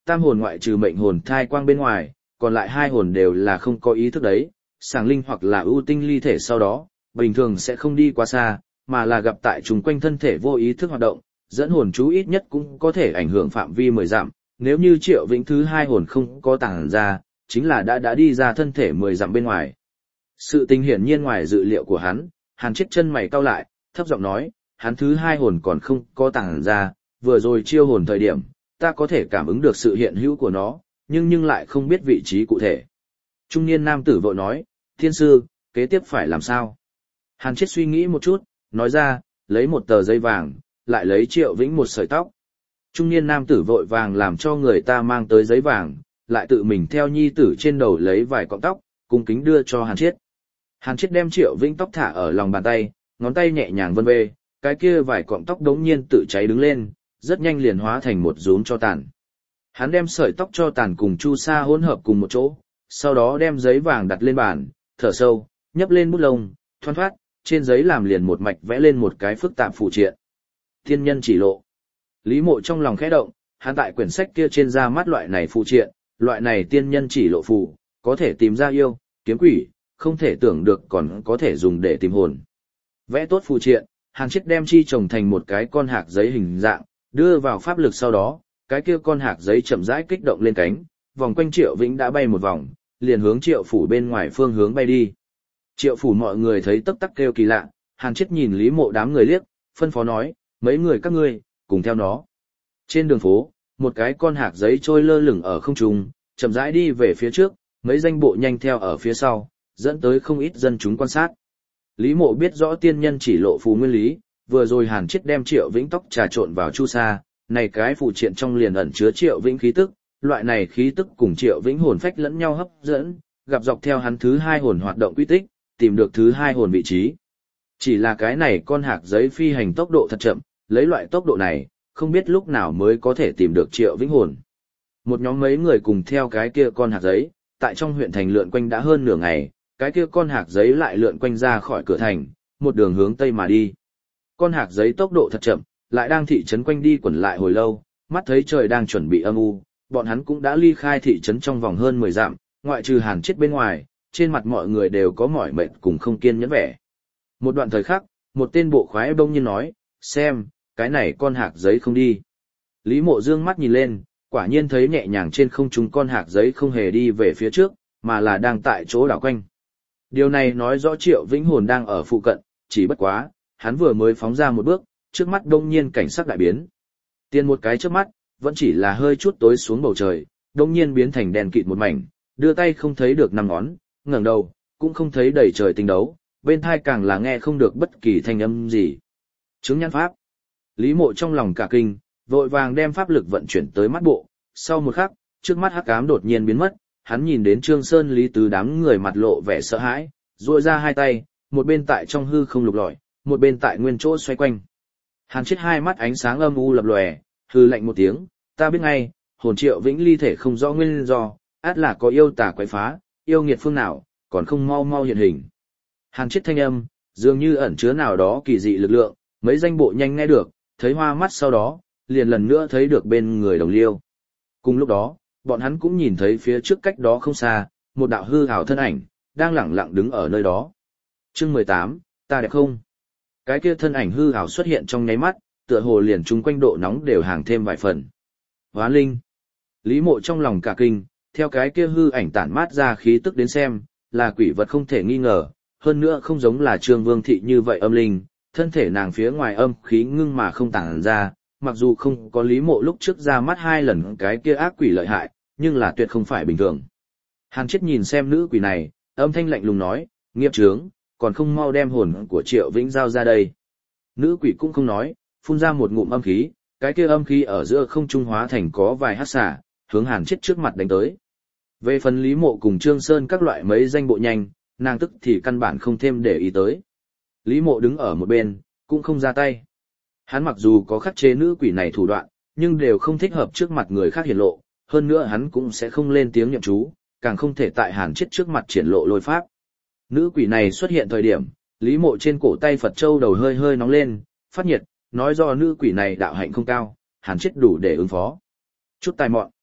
Tam hồn ngoại trừ mệnh hồn thai quang bên ngoài, còn lại hai hồn đều là không có ý thức đấy, sàng linh hoặc là ưu tinh ly thể sau đó, bình thường sẽ không đi quá xa, mà là gặp tại chung quanh thân thể vô ý thức hoạt động, dẫn hồn chú ít nhất cũng có thể ảnh hưởng phạm vi 10 dặm, nếu như Triệu Vĩnh thứ hai hồn không có tàng ra, chính là đã đi ra thân thể 10 dặm bên ngoài. Sự tình hiển nhiên ngoài dự liệu của hắn, Hàn Chết chân mày cau lại, thấp giọng nói, hắn thứ hai hồn còn không có tàng ra, vừa rồi chiêu hồn thời điểm, ta có thể cảm ứng được sự hiện hữu của nó, nhưng lại không biết vị trí cụ thể. Trung niên nam tử vội nói, thiên sư, kế tiếp phải làm sao? Hàn Chết suy nghĩ một chút, nói ra, lấy một tờ giấy vàng, lại lấy Triệu Vĩnh một sợi tóc. Trung niên nam tử vội vàng làm cho người ta mang tới giấy vàng, lại tự mình theo nhi tử trên đầu lấy vài cọng tóc, cung kính đưa cho Hàn Chết. Hàn Chết đem Triệu Vĩnh tóc thả ở lòng bàn tay, ngón tay nhẹ nhàng vân vê, cái kia vài cọng tóc đống nhiên tự cháy đứng lên, rất nhanh liền hóa thành một rúm tro tàn. Hắn đem sợi tóc cho tàn cùng chu sa hỗn hợp cùng một chỗ, sau đó đem giấy vàng đặt lên bàn, thở sâu, nhấp lên bút lông, thoăn thoắt, trên giấy làm liền một mạch vẽ lên một cái phức tạp phụ triện. Thiên nhân chỉ lộ. Lý Mộ trong lòng khẽ động, hắn tại quyển sách kia trên ra mắt loại này phụ triện, loại này tiên nhân chỉ lộ phù, có thể tìm ra yêu, kiếm quỷ, không thể tưởng được còn có thể dùng để tìm hồn. Vẽ tốt phù triện, Hàn Chết đem chi trồng thành một cái con hạc giấy hình dạng, đưa vào pháp lực sau đó, cái kia con hạc giấy chậm rãi kích động lên cánh, vòng quanh Triệu Vĩnh đã bay một vòng, liền hướng Triệu phủ bên ngoài phương hướng bay đi. Triệu phủ mọi người thấy tấp tắc kêu kỳ lạ, Hàn Chết nhìn Lý Mộ đám người liếc, phân phó nói, mấy người các ngươi, cùng theo nó. Trên đường phố, một cái con hạc giấy trôi lơ lửng ở không trung, chậm rãi đi về phía trước, mấy danh bộ nhanh theo ở phía sau, dẫn tới không ít dân chúng quan sát. Lý Mộ biết rõ tiên nhân chỉ lộ phù nguyên lý, vừa rồi Hàn Chết đem Triệu Vĩnh tóc trà trộn vào chu sa, này cái phù triện trong liền ẩn chứa Triệu Vĩnh khí tức, loại này khí tức cùng Triệu Vĩnh hồn phách lẫn nhau hấp dẫn, gặp dọc theo hắn thứ hai hồn hoạt động quy tích, tìm được thứ hai hồn vị trí. Chỉ là cái này con hạc giấy phi hành tốc độ thật chậm, lấy loại tốc độ này, không biết lúc nào mới có thể tìm được Triệu Vĩnh hồn. Một nhóm mấy người cùng theo cái kia con hạc giấy, tại trong huyện thành lượn quanh đã hơn nửa ngày, cái kia con hạc giấy lại lượn quanh ra khỏi cửa thành, một đường hướng tây mà đi. Con hạc giấy tốc độ thật chậm, lại đang thị trấn quanh đi quẩn lại hồi lâu, mắt thấy trời đang chuẩn bị âm u, bọn hắn cũng đã ly khai thị trấn trong vòng hơn 10 dặm, ngoại trừ Hàn Chết bên ngoài, trên mặt mọi người đều có mỏi mệt cùng không kiên nhẫn vẻ. Một đoạn thời khắc, một tên bộ khoái bỗng nhiên nói, xem, cái này con hạc giấy không đi. Lý Mộ dương mắt nhìn lên, quả nhiên thấy nhẹ nhàng trên không trung con hạc giấy không hề đi về phía trước, mà là đang tại chỗ đảo quanh. Điều này nói rõ Triệu Vĩnh hồn đang ở phụ cận, chỉ bất quá, hắn vừa mới phóng ra một bước, trước mắt đông nhiên cảnh sắc đại biến. Tiên một cái trước mắt, vẫn chỉ là hơi chút tối xuống bầu trời, đông nhiên biến thành đèn kịt một mảnh, đưa tay không thấy được năm ngón, ngẩng đầu, cũng không thấy đầy trời tinh đấu, bên thai càng là nghe không được bất kỳ thanh âm gì. Chứng nhãn pháp. Lý Mộ trong lòng cả kinh, vội vàng đem pháp lực vận chuyển tới mắt bộ, sau một khắc, trước mắt hắc ám đột nhiên biến mất, hắn nhìn đến Trương Sơn Lý Tứ đám người mặt lộ vẻ sợ hãi, duỗi ra hai tay, một bên tại trong hư không lục lọi, một bên tại nguyên chỗ xoay quanh. Hàn Chết hai mắt ánh sáng âm u lập lòe, hừ lạnh một tiếng, ta biết ngay, hồn Triệu Vĩnh ly thể không rõ nguyên do, át là có yêu tà quái phá, yêu nghiệt phương nào, còn không mau mau hiện hình. Hàn Chết thanh âm, dường như ẩn chứa nào đó kỳ dị lực lượng, mấy danh bộ nhanh nghe được, thấy hoa mắt sau đó, liền lần nữa thấy được bên người Đồng Liêu. Cùng lúc đó, bọn hắn cũng nhìn thấy phía trước cách đó không xa, một đạo hư ảo thân ảnh, đang lẳng lặng đứng ở nơi đó. Chương 18, ta đẹp không? Cái kia thân ảnh hư ảo xuất hiện trong nháy mắt, tựa hồ liền chung quanh độ nóng đều hàng thêm vài phần. Hóa linh. Lý Mộ trong lòng cả kinh, theo cái kia hư ảnh tản mát ra khí tức đến xem, là quỷ vật không thể nghi ngờ, hơn nữa không giống là Trương Vương thị như vậy âm linh, thân thể nàng phía ngoài âm khí ngưng mà không tản ra, mặc dù không có Lý Mộ lúc trước ra mắt hai lần cái kia ác quỷ lợi hại, nhưng là tuyệt không phải bình thường. Hàn Chết nhìn xem nữ quỷ này, âm thanh lạnh lùng nói, nghiệp chướng, còn không mau đem hồn của Triệu Vĩnh giao ra đây. Nữ quỷ cũng không nói, phun ra một ngụm âm khí, cái kia âm khí ở giữa không trung hóa thành có vài hắc xả, hướng Hàn Chết trước mặt đánh tới. Về phần Lý Mộ cùng Trương Sơn các loại mấy danh bộ nhanh, nàng tức thì căn bản không thêm để ý tới. Lý Mộ đứng ở một bên, cũng không ra tay. Hắn mặc dù có khắc chế nữ quỷ này thủ đoạn, nhưng đều không thích hợp trước mặt người khác hiển lộ, hơn nữa hắn cũng sẽ không lên tiếng nhậm chú, càng không thể tại Hàn Chết trước mặt triển lộ lôi pháp. Nữ quỷ này xuất hiện thời điểm, Lý Mộ trên cổ tay Phật Châu đầu hơi hơi nóng lên, phát nhiệt, nói do nữ quỷ này đạo hạnh không cao, Hàn Chết đủ để ứng phó. Chút tài mọn.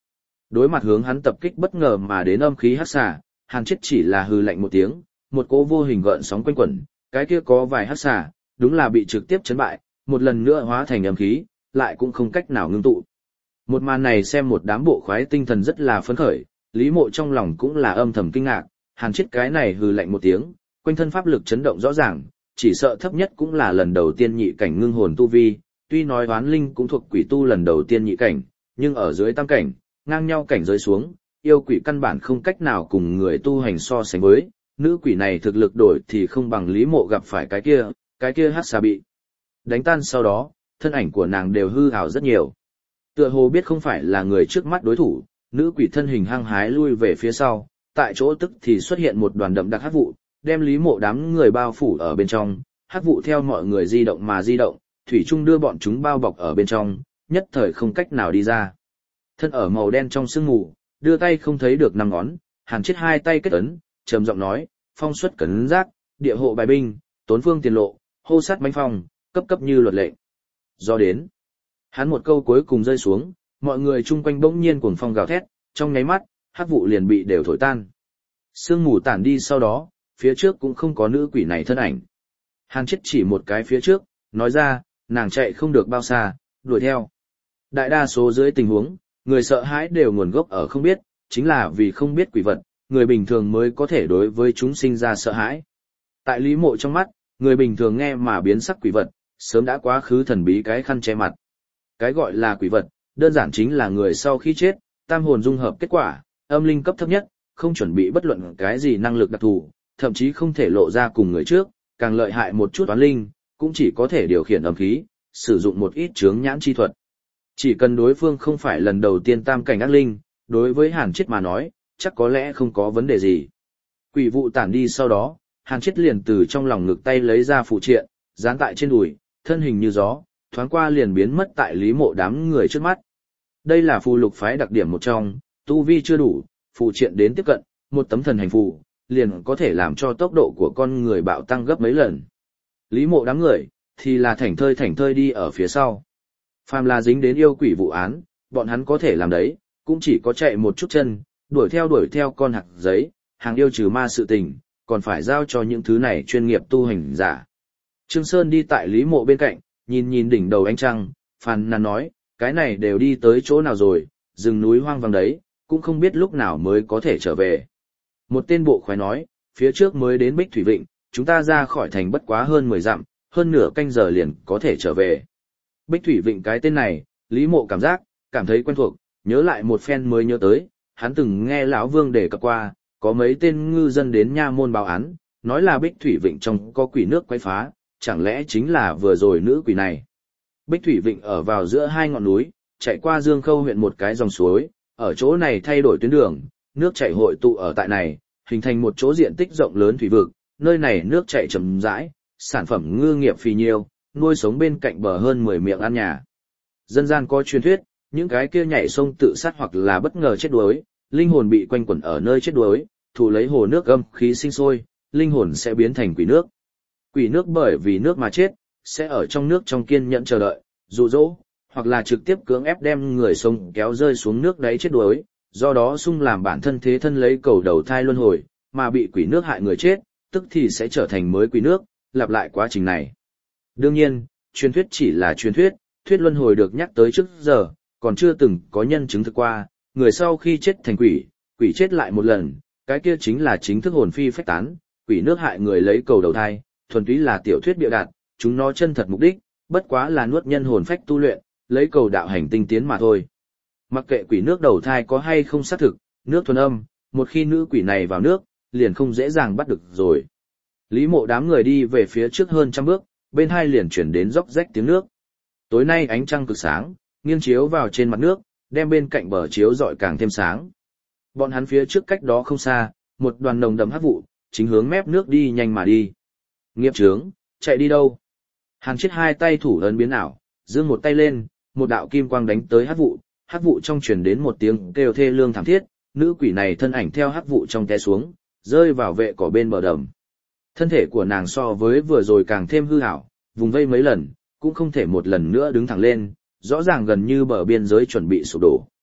Đối mặt hướng hắn tập kích bất ngờ mà đến âm khí hắc xà, Hàn Chết chỉ là hừ lạnh một tiếng, một cỗ vô hình gợn sóng quanh quẩn, cái kia có vài hắc xà, đúng là bị trực tiếp chấn bại, một lần nữa hóa thành âm khí, lại cũng không cách nào ngưng tụ. Một màn này xem một đám bộ khoái tinh thần rất là phấn khởi, Lý Mộ trong lòng cũng là âm thầm kinh ngạc, Hàn Chết cái này hừ lạnh một tiếng, quanh thân pháp lực chấn động rõ ràng, chỉ sợ thấp nhất cũng là lần đầu tiên nhị cảnh ngưng hồn tu vi, tuy nói oán linh cũng thuộc quỷ tu lần đầu tiên nhị cảnh, nhưng ở dưới tam cảnh, ngang nhau cảnh giới xuống, yêu quỷ căn bản không cách nào cùng người tu hành so sánh với, nữ quỷ này thực lực đổi thì không bằng Lý Mộ gặp phải cái kia hắc xà bị đánh tan sau đó, thân ảnh của nàng đều hư ảo rất nhiều. Tựa hồ biết không phải là người trước mắt đối thủ, nữ quỷ thân hình hăng hái lui về phía sau, tại chỗ tức thì xuất hiện một đoàn đậm đặc hắc vụ, đem Lý Mộ đám người bao phủ ở bên trong, hắc vụ theo mọi người di động mà di động, thủy chung đưa bọn chúng bao bọc ở bên trong, nhất thời không cách nào đi ra. Thân ở màu đen trong sương mù, đưa tay không thấy được năm ngón, Hàn Chết hai tay kết ấn, trầm giọng nói, phong xuất cấn giác, địa hộ bài binh, tốn phương tiền lộ, hô sát bánh phong, cấp cấp như luật lệ. Do đến, hắn một câu cuối cùng rơi xuống, mọi người chung quanh bỗng nhiên cuồng phong gào thét, trong nháy mắt, hắc vụ liền bị đều thổi tan. Sương mù tản đi sau đó, phía trước cũng không có nữ quỷ này thân ảnh. Hàn Chết chỉ một cái phía trước, nói ra, nàng chạy không được bao xa, đuổi theo. Đại đa số dưới tình huống, người sợ hãi đều nguồn gốc ở không biết, chính là vì không biết quỷ vật, người bình thường mới có thể đối với chúng sinh ra sợ hãi. Tại Lý Mộ trong mắt, người bình thường nghe mà biến sắc quỷ vật, sớm đã quá khứ thần bí cái khăn che mặt. Cái gọi là quỷ vật, đơn giản chính là người sau khi chết, tam hồn dung hợp kết quả, âm linh cấp thấp nhất, không chuẩn bị bất luận cái gì năng lực đặc thù, thậm chí không thể lộ ra cùng người trước, càng lợi hại một chút toán linh, cũng chỉ có thể điều khiển âm khí, sử dụng một ít chướng nhãn chi thuật. Chỉ cần đối phương không phải lần đầu tiên tam cảnh ác linh, đối với Hàn Chết mà nói, chắc có lẽ không có vấn đề gì. Quỷ vụ tản đi sau đó, Hàn Chết liền từ trong lòng ngực tay lấy ra phụ triện, dán tại trên đùi, thân hình như gió, thoáng qua liền biến mất tại Lý Mộ đám người trước mắt. Đây là phù lục phái đặc điểm một trong, tu vi chưa đủ, phụ triện đến tiếp cận, một tấm thần hành phù, liền có thể làm cho tốc độ của con người bạo tăng gấp mấy lần. Lý Mộ đám người, thì là thảnh thơi đi ở phía sau. Phàm là dính đến yêu quỷ vụ án, bọn hắn có thể làm đấy, cũng chỉ có chạy một chút chân, đuổi theo con hạc giấy, hàng yêu trừ ma sự tình, còn phải giao cho những thứ này chuyên nghiệp tu hành giả. Trương Sơn đi tại Lý Mộ bên cạnh, nhìn đỉnh đầu ánh trăng, phàn nàn nói, cái này đều đi tới chỗ nào rồi, rừng núi hoang vắng đấy, cũng không biết lúc nào mới có thể trở về. Một tên bộ khoái nói, phía trước mới đến Bích Thủy Vịnh, chúng ta ra khỏi thành bất quá hơn 10 dặm, hơn nửa canh giờ liền có thể trở về. Bích Thủy Vịnh cái tên này, Lý Mộ cảm thấy quen thuộc, nhớ lại một phen mới nhớ tới, hắn từng nghe lão Vương đề cập qua, có mấy tên ngư dân đến nha môn báo án, nói là Bích Thủy Vịnh trong có quỷ nước quấy phá, chẳng lẽ chính là vừa rồi nữ quỷ này. Bích Thủy Vịnh ở vào giữa hai ngọn núi, chạy qua Dương Khâu huyện một cái dòng suối, ở chỗ này thay đổi tuyến đường, nước chảy hội tụ ở tại này, hình thành một chỗ diện tích rộng lớn thủy vực, nơi này nước chảy chậm rãi, sản phẩm ngư nghiệp phì nhiêu, nuôi sống bên cạnh bờ hơn 10 miệng ăn nhà. Dân gian có truyền thuyết, những cái kia nhảy sông tự sát hoặc là bất ngờ chết đuối, linh hồn bị quanh quẩn ở nơi chết đuối, thụ lấy hồ nước âm khí sinh sôi, linh hồn sẽ biến thành quỷ nước. Quỷ nước bởi vì nước mà chết, sẽ ở trong nước trong kiên nhẫn chờ đợi, dụ dỗ, hoặc là trực tiếp cưỡng ép đem người sống kéo rơi xuống nước đáy chết đuối, do đó sung làm bản thân thế thân lấy cầu đầu thai luân hồi, mà bị quỷ nước hại người chết, tức thì sẽ trở thành mới quỷ nước, lặp lại quá trình này. Đương nhiên, truyền thuyết chỉ là truyền thuyết, thuyết luân hồi được nhắc tới trước giờ, còn chưa từng có nhân chứng thực qua, người sau khi chết thành quỷ, quỷ chết lại một lần, cái kia chính là chính thức hồn phi phách tán, quỷ nước hại người lấy cầu đầu thai, thuần túy là tiểu thuyết bịa đặt, chúng nó chân thật mục đích, bất quá là nuốt nhân hồn phách tu luyện, lấy cầu đạo hành tinh tiến mà thôi. Mặc kệ quỷ nước đầu thai có hay không xác thực, nước thuần âm, một khi nữ quỷ này vào nước, liền không dễ dàng bắt được rồi. Lý Mộ đám người đi về phía trước hơn 100 bước, bên hai liền chuyển đến róc rách tiếng nước. Tối nay ánh trăng cực sáng, nghiêng chiếu vào trên mặt nước, đem bên cạnh bờ chiếu rọi càng thêm sáng. Bọn hắn phía trước cách đó không xa, một đoàn nồng đậm hắc vụ, chính hướng mép nước đi nhanh mà đi. Nghiệp chướng, chạy đi đâu? Hàn Chết hai tay thủ ấn biến ảo, giương một tay lên, một đạo kim quang đánh tới hắc vụ trong truyền đến một tiếng kêu thê lương thảm thiết, nữ quỷ này thân ảnh theo hắc vụ trong té xuống, rơi vào vệ cỏ bên bờ đầm. Thân thể của nàng so với vừa rồi càng thêm hư ảo, vùng vây mấy lần, cũng không thể một lần nữa đứng thẳng lên, rõ ràng gần như bờ biên giới chuẩn bị sụp đổ.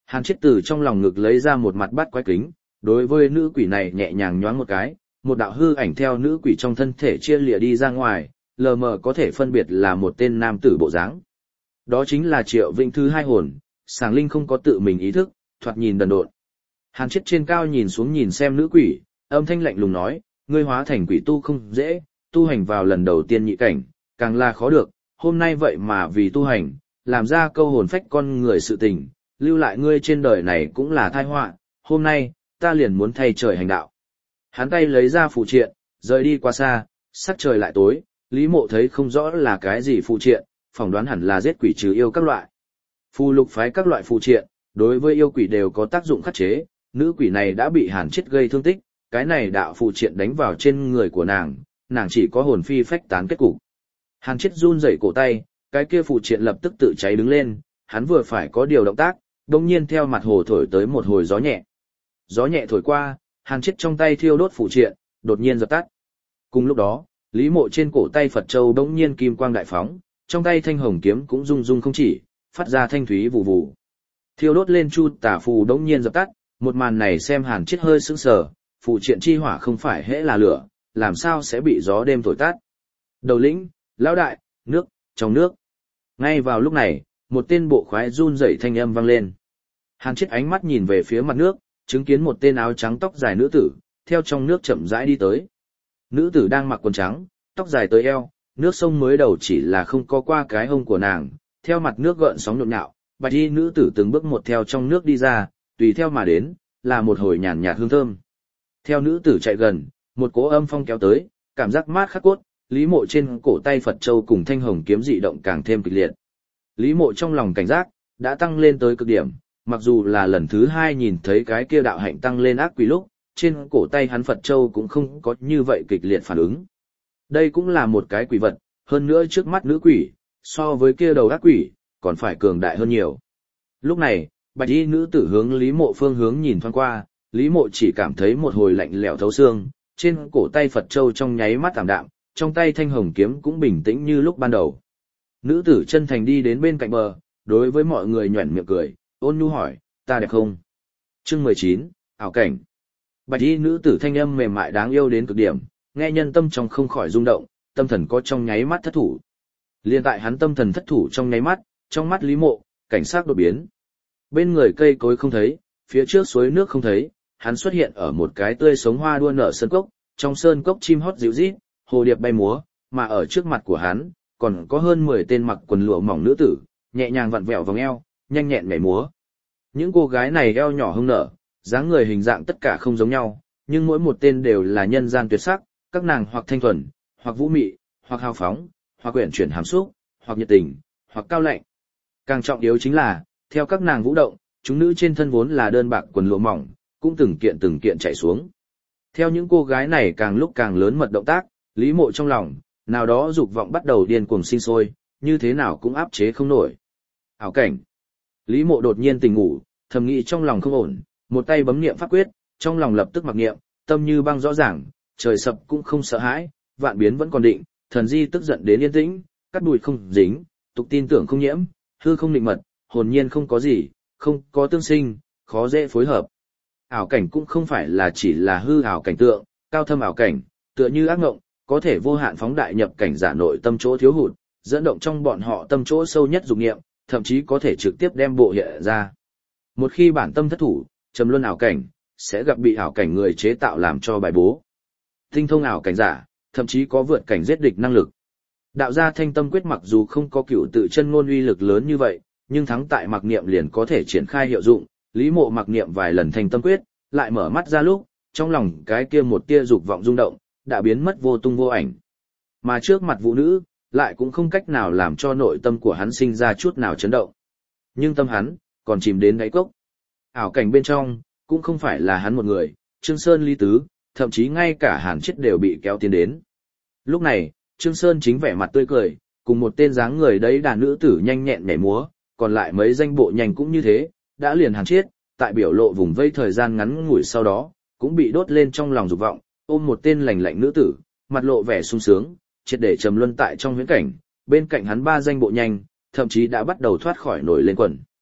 Hàn Chết từ trong lòng ngực lấy ra một mặt bát quái kính, đối với nữ quỷ này nhẹ nhàng nhoáng một cái, một đạo hư ảnh theo nữ quỷ trong thân thể chia lìa đi ra ngoài, lờ mờ có thể phân biệt là một tên nam tử bộ dáng. Đó chính là Triệu Vĩnh thứ hai hồn, Sàng Linh không có tự mình ý thức, thoạt nhìn đần độn. Hàn Chết trên cao nhìn xuống nhìn xem nữ quỷ, âm thanh lạnh lùng nói, ngươi hóa thành quỷ tu không dễ, tu hành vào lần đầu tiên nhị cảnh, càng là khó được, hôm nay vậy mà vì tu hành, làm ra câu hồn phách con người sự tình, lưu lại ngươi trên đời này cũng là tai họa, hôm nay, ta liền muốn thay trời hành đạo. Hắn tay lấy ra phù triện, rời đi qua xa, sắc trời lại tối, Lý Mộ thấy không rõ là cái gì phù triện, phỏng đoán hẳn là giết quỷ trừ yêu các loại. Phù lục phái các loại phù triện, đối với yêu quỷ đều có tác dụng khắc chế, nữ quỷ này đã bị Hàn Chết gây thương tích, cái này đạo phù triện đánh vào trên người của nàng chỉ có hồn phi phách tán kết cục. Hàn Chết run rẩy cổ tay, cái kia phù triện lập tức tự cháy đứng lên, hắn vừa phải có điều động tác, đột nhiên theo mặt hồ thổi tới một hồi gió nhẹ. Gió nhẹ thổi qua, Hàn Chết trong tay thiêu đốt phù triện, đột nhiên dập tắt. Cùng lúc đó, Lý Mộ trên cổ tay Phật Châu bỗng nhiên kim quang đại phóng, trong tay thanh hồng kiếm cũng rung rung không chỉ, phát ra thanh thúy vù vù. Thiêu đốt lên chu tả phù bỗng nhiên dập tắt, một màn này xem Hàn Chết hơi sững sờ, phù triện chi hỏa không phải hễ là lửa, làm sao sẽ bị gió đêm thổi tắt. Đầu lĩnh, lão đại, nước, trong nước. Ngay vào lúc này, một tên bộ khoái run rẩy thanh âm vang lên. Hàn Chết ánh mắt nhìn về phía mặt nước, chứng kiến một tên áo trắng tóc dài nữ tử, theo trong nước chậm rãi đi tới. Nữ tử đang mặc quần trắng, tóc dài tới eo, nước sông mới đầu chỉ là không có qua cái hông của nàng, theo mặt nước gợn sóng nhộn nhạo, bạch y nữ tử từng bước một theo trong nước đi ra, tùy theo mà đến, là một hồi nhàn nhạt hương thơm. Theo nữ tử chạy gần, một cỗ âm phong kéo tới, cảm giác mát khắc cốt, Lý Mộ trên cổ tay Phật Châu cùng thanh hồng kiếm dị động càng thêm kịch liệt. Lý Mộ trong lòng cảnh giác, đã tăng lên tới cực điểm, mặc dù là lần thứ hai nhìn thấy cái kia đạo hạnh tăng lên ác quỷ lúc, trên cổ tay hắn Phật Châu cũng không có như vậy kịch liệt phản ứng. Đây cũng là một cái quỷ vật, hơn nữa trước mắt nữ quỷ, so với kia đầu ác quỷ, còn phải cường đại hơn nhiều. Lúc này, bạch y nữ tử hướng Lý Mộ phương hướng nhìn thoáng qua, Lý Mộ chỉ cảm thấy một hồi lạnh lẽo thấu xương, trên cổ tay Phật Châu trong nháy mắt tạm đạm, trong tay thanh hồng kiếm cũng bình tĩnh như lúc ban đầu. Nữ tử chân thành đi đến bên cạnh bờ, đối với mọi người nhoẻn miệng cười, ôn nhu hỏi, ta đẹp không? Chương 19, ảo cảnh. Bạch y nữ tử thanh âm mềm mại đáng yêu đến cực điểm, nghe nhân tâm trong không khỏi rung động, tâm thần có trong nháy mắt thất thủ. Liên tại hắn tâm thần thất thủ trong nháy mắt, trong mắt Lý Mộ, cảnh sát đột biến. Bên người cây cối không thấy, phía trước suối nước không thấy, hắn xuất hiện ở một cái tươi sống hoa đua nở sơn cốc, trong sơn cốc chim hót dịu rít, hồ điệp bay múa, mà ở trước mặt của hắn, còn có hơn 10 tên mặc quần lụa mỏng nữ tử, nhẹ nhàng vặn vẹo vòng eo, nhanh nhẹn nhảy múa. Những cô gái này eo nhỏ hông nở, dáng người hình dạng tất cả không giống nhau, nhưng mỗi một tên đều là nhân gian tuyệt sắc, các nàng hoặc thanh thuần, hoặc vũ mị, hoặc hào phóng, hoặc uyển chuyển hàm xúc, hoặc nhiệt tình, hoặc cao lạnh. Càng trọng yếu chính là, theo các nàng vũ động, chúng nữ trên thân vốn là đơn bạc quần lụa mỏng, cũng từng kiện chạy xuống. Theo những cô gái này càng lúc càng lớn mật động tác, Lý Mộ trong lòng, nào đó dục vọng bắt đầu điên cuồng sinh sôi, như thế nào cũng áp chế không nổi. Ảo cảnh. Lý Mộ đột nhiên tỉnh ngủ, thầm nghĩ trong lòng không ổn, một tay bấm niệm pháp quyết, trong lòng lập tức mặc niệm, tâm như băng rõ ràng, trời sập cũng không sợ hãi, vạn biến vẫn còn định, thần di tức giận đến yên tĩnh, cắt bụi không dính, tục tin tưởng không nhiễm, hư không định mật, hồn nhiên không có gì, không có tương sinh, khó dễ phối hợp. Ảo cảnh cũng không phải là chỉ là hư ảo cảnh tượng, cao thâm ảo cảnh, tựa như ác ngộng, có thể vô hạn phóng đại nhập cảnh giả nội tâm chỗ thiếu hụt, dẫn động trong bọn họ tâm chỗ sâu nhất dục nghiệm, thậm chí có thể trực tiếp đem bộ hiện ra. Một khi bản tâm thất thủ, trầm luân ảo cảnh, sẽ gặp bị ảo cảnh người chế tạo làm cho bài bố. Tinh thông ảo cảnh giả, thậm chí có vượt cảnh giết địch năng lực. Đạo gia Thanh Tâm Quyết mặc dù không có cựu tự chân ngôn uy lực lớn như vậy, nhưng thắng tại mặc niệm liền có thể triển khai hiệu dụng. Lý Mộ mặc niệm vài lần Thanh Tâm Quyết, lại mở mắt ra lúc, trong lòng cái kia một tia dục vọng rung động, đã biến mất vô tung vô ảnh. Mà trước mặt vũ nữ, lại cũng không cách nào làm cho nội tâm của hắn sinh ra chút nào chấn động. Nhưng tâm hắn, còn chìm đến đáy cốc. Ảo cảnh bên trong, cũng không phải là hắn một người, Trương Sơn Lý Tứ, thậm chí ngay cả Hàn Chết đều bị kéo tiến đến. Lúc này, Trương Sơn chính vẻ mặt tươi cười, cùng một tên dáng người đấy đàn nữ tử nhanh nhẹn nhảy múa, còn lại mấy danh bộ nhanh cũng như thế, đã liền Hàn Chết, tại biểu lộ vùng vây thời gian ngắn ngủi sau đó, cũng bị đốt lên trong lòng dục vọng, ôm một tên lành lạnh nữ tử, mặt lộ vẻ sung sướng, triệt để trầm luân tại trong huyễn cảnh, bên cạnh hắn ba danh bộ nhanh, thậm chí đã bắt đầu thoát khỏi nổi lên quần.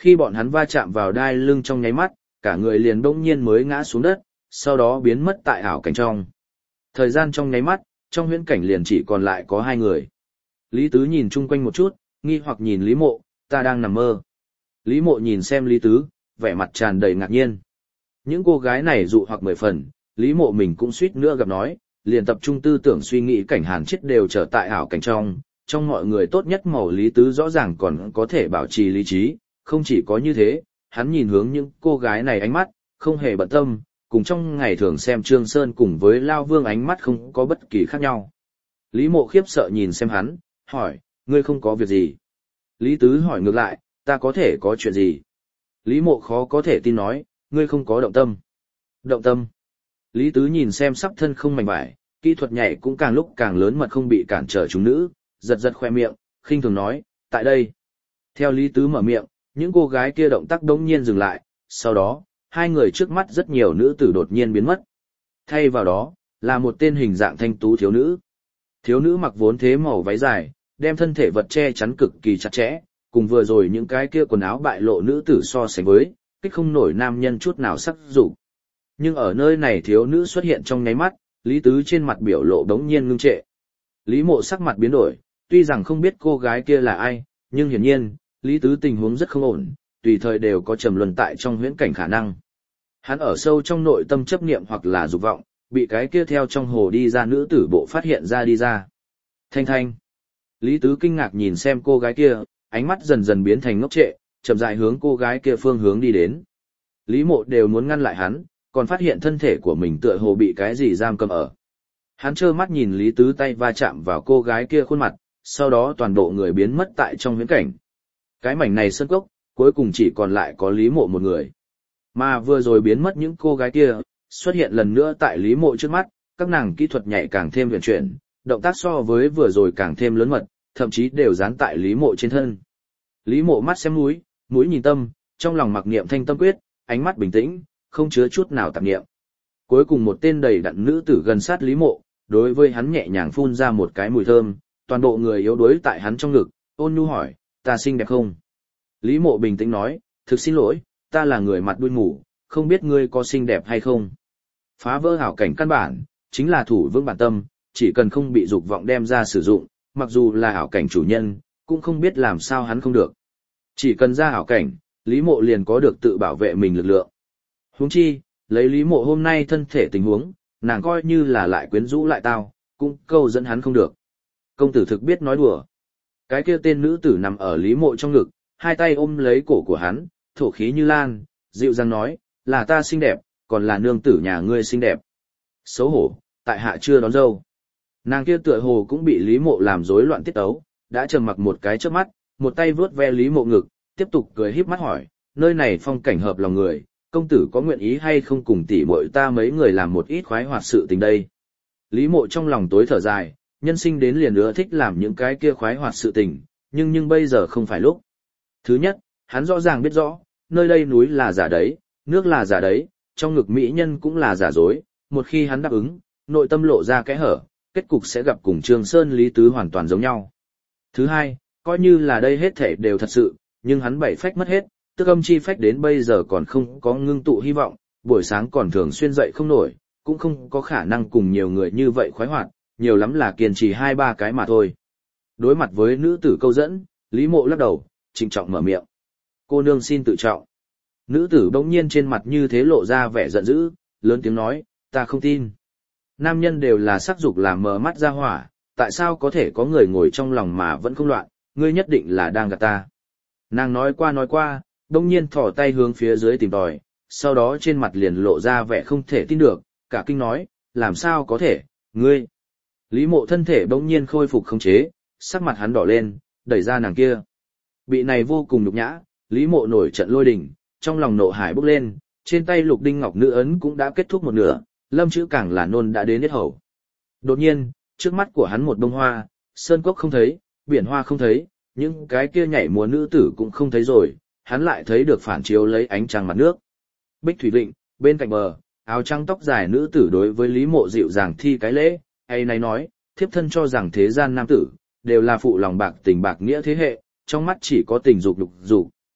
Khi bọn hắn va chạm vào đai lưng trong nháy mắt, cả người liền bỗng nhiên mới ngã xuống đất, sau đó biến mất tại ảo cảnh trong. Thời gian trong nháy mắt, trong huyễn cảnh liền chỉ còn lại có hai người. Lý Tứ nhìn chung quanh một chút, nghi hoặc nhìn Lý Mộ, ta đang nằm mơ. Lý Mộ nhìn xem Lý Tứ, vẻ mặt tràn đầy ngạc nhiên. Những cô gái này dụ hoặc 10 phần, Lý Mộ mình cũng suýt nữa gặp nói, liền tập trung tư tưởng suy nghĩ cảnh hàn chết đều trở tại ảo cảnh trong mọi người tốt nhất màu Lý Tứ rõ ràng còn có thể bảo trì lý trí, không chỉ có như thế, hắn nhìn hướng những cô gái này ánh mắt, không hề bận tâm, cùng trong ngày thường xem Trương Sơn cùng với Lao Vương ánh mắt không có bất kỳ khác nhau. Lý Mộ khiếp sợ nhìn xem hắn, hỏi, ngươi không có việc gì? Lý Tứ hỏi ngược lại, ta có thể có chuyện gì? Lý Mộ khó có thể tin nói, ngươi không có động tâm. Động tâm. Lý Tứ nhìn xem sắp thân không mảnh vải, kỹ thuật nhảy cũng càng lúc càng lớn mật không bị cản trở chúng nữ, giật giật khoe miệng, khinh thường nói, tại đây. Theo Lý Tứ mở miệng, những cô gái kia động tác đống nhiên dừng lại, sau đó, hai người trước mắt rất nhiều nữ tử đột nhiên biến mất. Thay vào đó, là một tên hình dạng thanh tú thiếu nữ. Thiếu nữ mặc vốn thế màu váy dài, đem thân thể vật che chắn cực kỳ chặt chẽ, cùng vừa rồi những cái kia quần áo bại lộ nữ tử so sánh với, kích không nổi nam nhân chút nào sắc dục. Nhưng ở nơi này thiếu nữ xuất hiện trong nháy mắt, Lý Tứ trên mặt biểu lộ đống nhiên ngưng trệ. Lý Mộ sắc mặt biến đổi, tuy rằng không biết cô gái kia là ai, nhưng hiển nhiên, Lý Tứ tình huống rất không ổn, tùy thời đều có trầm luân tại trong huyễn cảnh khả năng. Hắn ở sâu trong nội tâm chấp niệm hoặc là dục vọng, bị cái kia theo trong hồ đi ra nữ tử bộ phát hiện ra đi ra. Thanh Thanh. Lý Tứ kinh ngạc nhìn xem cô gái kia, ánh mắt dần dần biến thành ngốc trệ, chậm rãi hướng cô gái kia phương hướng đi đến. Lý Mộ đều muốn ngăn lại hắn, còn phát hiện thân thể của mình tựa hồ bị cái gì giam cầm ở. Hắn trơ mắt nhìn Lý Tứ tay va chạm vào cô gái kia khuôn mặt, sau đó toàn bộ người biến mất tại trong huyễn cảnh. Cái mảnh này sơn cốc, cuối cùng chỉ còn lại có Lý Mộ một người. Mà vừa rồi biến mất những cô gái kia, xuất hiện lần nữa tại Lý Mộ trước mắt, các nàng kỹ thuật nhảy càng thêm huyền chuyển, động tác so với vừa rồi càng thêm lớn mật, thậm chí đều dán tại Lý Mộ trên thân. Lý Mộ mắt xem mũi, mũi nhìn tâm, trong lòng mặc niệm thanh tâm quyết, ánh mắt bình tĩnh, không chứa chút nào tạp niệm. Cuối cùng một tên đầy đặn nữ tử gần sát Lý Mộ, đối với hắn nhẹ nhàng phun ra một cái mùi thơm, toàn bộ người yếu đuối tại hắn trong ngực, ôn nhu hỏi, ta xinh đẹp không? Lý Mộ bình tĩnh nói, thực xin lỗi, ta là người mặt đuôi mù, không biết ngươi có xinh đẹp hay không. Phá vỡ hảo cảnh căn bản, chính là thủ vững bản tâm, chỉ cần không bị dục vọng đem ra sử dụng, mặc dù là hảo cảnh chủ nhân, cũng không biết làm sao hắn không được. Chỉ cần ra hảo cảnh, Lý Mộ liền có được tự bảo vệ mình lực lượng. Huống chi, lấy Lý Mộ hôm nay thân thể tình huống, nàng coi như là lại quyến rũ lại tao, cũng câu dẫn hắn không được. Công tử thực biết nói đùa. Cái kia tên nữ tử nằm ở Lý Mộ trong ngực, hai tay ôm lấy cổ của hắn, thổ khí như lan, dịu dàng nói, là ta xinh đẹp, còn là nương tử nhà ngươi xinh đẹp. Xấu hổ, tại hạ chưa đón dâu. Nàng kia tựa hồ cũng bị Lý Mộ làm rối loạn tiết tấu, đã trầm mặc một cái trước mắt, một tay vuốt ve Lý Mộ ngực, tiếp tục cười híp mắt hỏi, nơi này phong cảnh hợp lòng người, công tử có nguyện ý hay không cùng tỷ muội ta mấy người làm một ít khoái hoạt sự tình đây. Lý Mộ trong lòng tối thở dài, nhân sinh đến liền ưa thích làm những cái kia khoái hoạt sự tình, nhưng bây giờ không phải lúc. Thứ nhất, hắn rõ ràng biết rõ, nơi đây núi là giả đấy, nước là giả đấy, trong ngực mỹ nhân cũng là giả dối, một khi hắn đáp ứng, nội tâm lộ ra kẽ hở, kết cục sẽ gặp cùng Trường Sơn Lý Tứ hoàn toàn giống nhau. Thứ hai, coi như là đây hết thể đều thật sự, nhưng hắn bảy phách mất hết, tức âm chi phách đến bây giờ còn không có ngưng tụ hy vọng, buổi sáng còn thường xuyên dậy không nổi, cũng không có khả năng cùng nhiều người như vậy khoái hoạt, nhiều lắm là kiên trì 2-3 cái mà thôi. Đối mặt với nữ tử câu dẫn, Lý Mộ lắc đầu, trịnh trọng mở miệng. Cô nương xin tự trọng. Nữ tử bỗng nhiên trên mặt như thế lộ ra vẻ giận dữ, lớn tiếng nói, ta không tin. Nam nhân đều là sắc dục làm mờ mắt ra hỏa, tại sao có thể có người ngồi trong lòng mà vẫn không loạn, ngươi nhất định là đang gạt ta. Nàng nói qua, bỗng nhiên thò tay hướng phía dưới tìm tòi, sau đó trên mặt liền lộ ra vẻ không thể tin được, cả kinh nói, làm sao có thể, ngươi. Lý Mộ thân thể bỗng nhiên khôi phục khống chế, sắc mặt hắn đỏ lên, đẩy ra nàng kia. Bị này vô cùng nhục nhã, Lý Mộ nổi trận lôi đình, trong lòng nộ hải bốc lên, trên tay lục đinh ngọc nữ ấn cũng đã kết thúc một nửa, lâm chữ càng là nôn đã đến hết hầu. Đột nhiên, trước mắt của hắn một bông hoa, sơn cốc không thấy, biển hoa không thấy, những cái kia nhảy múa nữ tử cũng không thấy rồi, hắn lại thấy được phản chiếu lấy ánh trăng mặt nước. Bích thủy vịnh, bên cạnh bờ, áo trắng tóc dài nữ tử đối với Lý Mộ dịu dàng thi cái lễ, hay này nói, thiếp thân cho rằng thế gian nam tử, đều là phụ lòng bạc tình bạc nghĩa thế hệ, trong mắt chỉ có tình dục lục dục,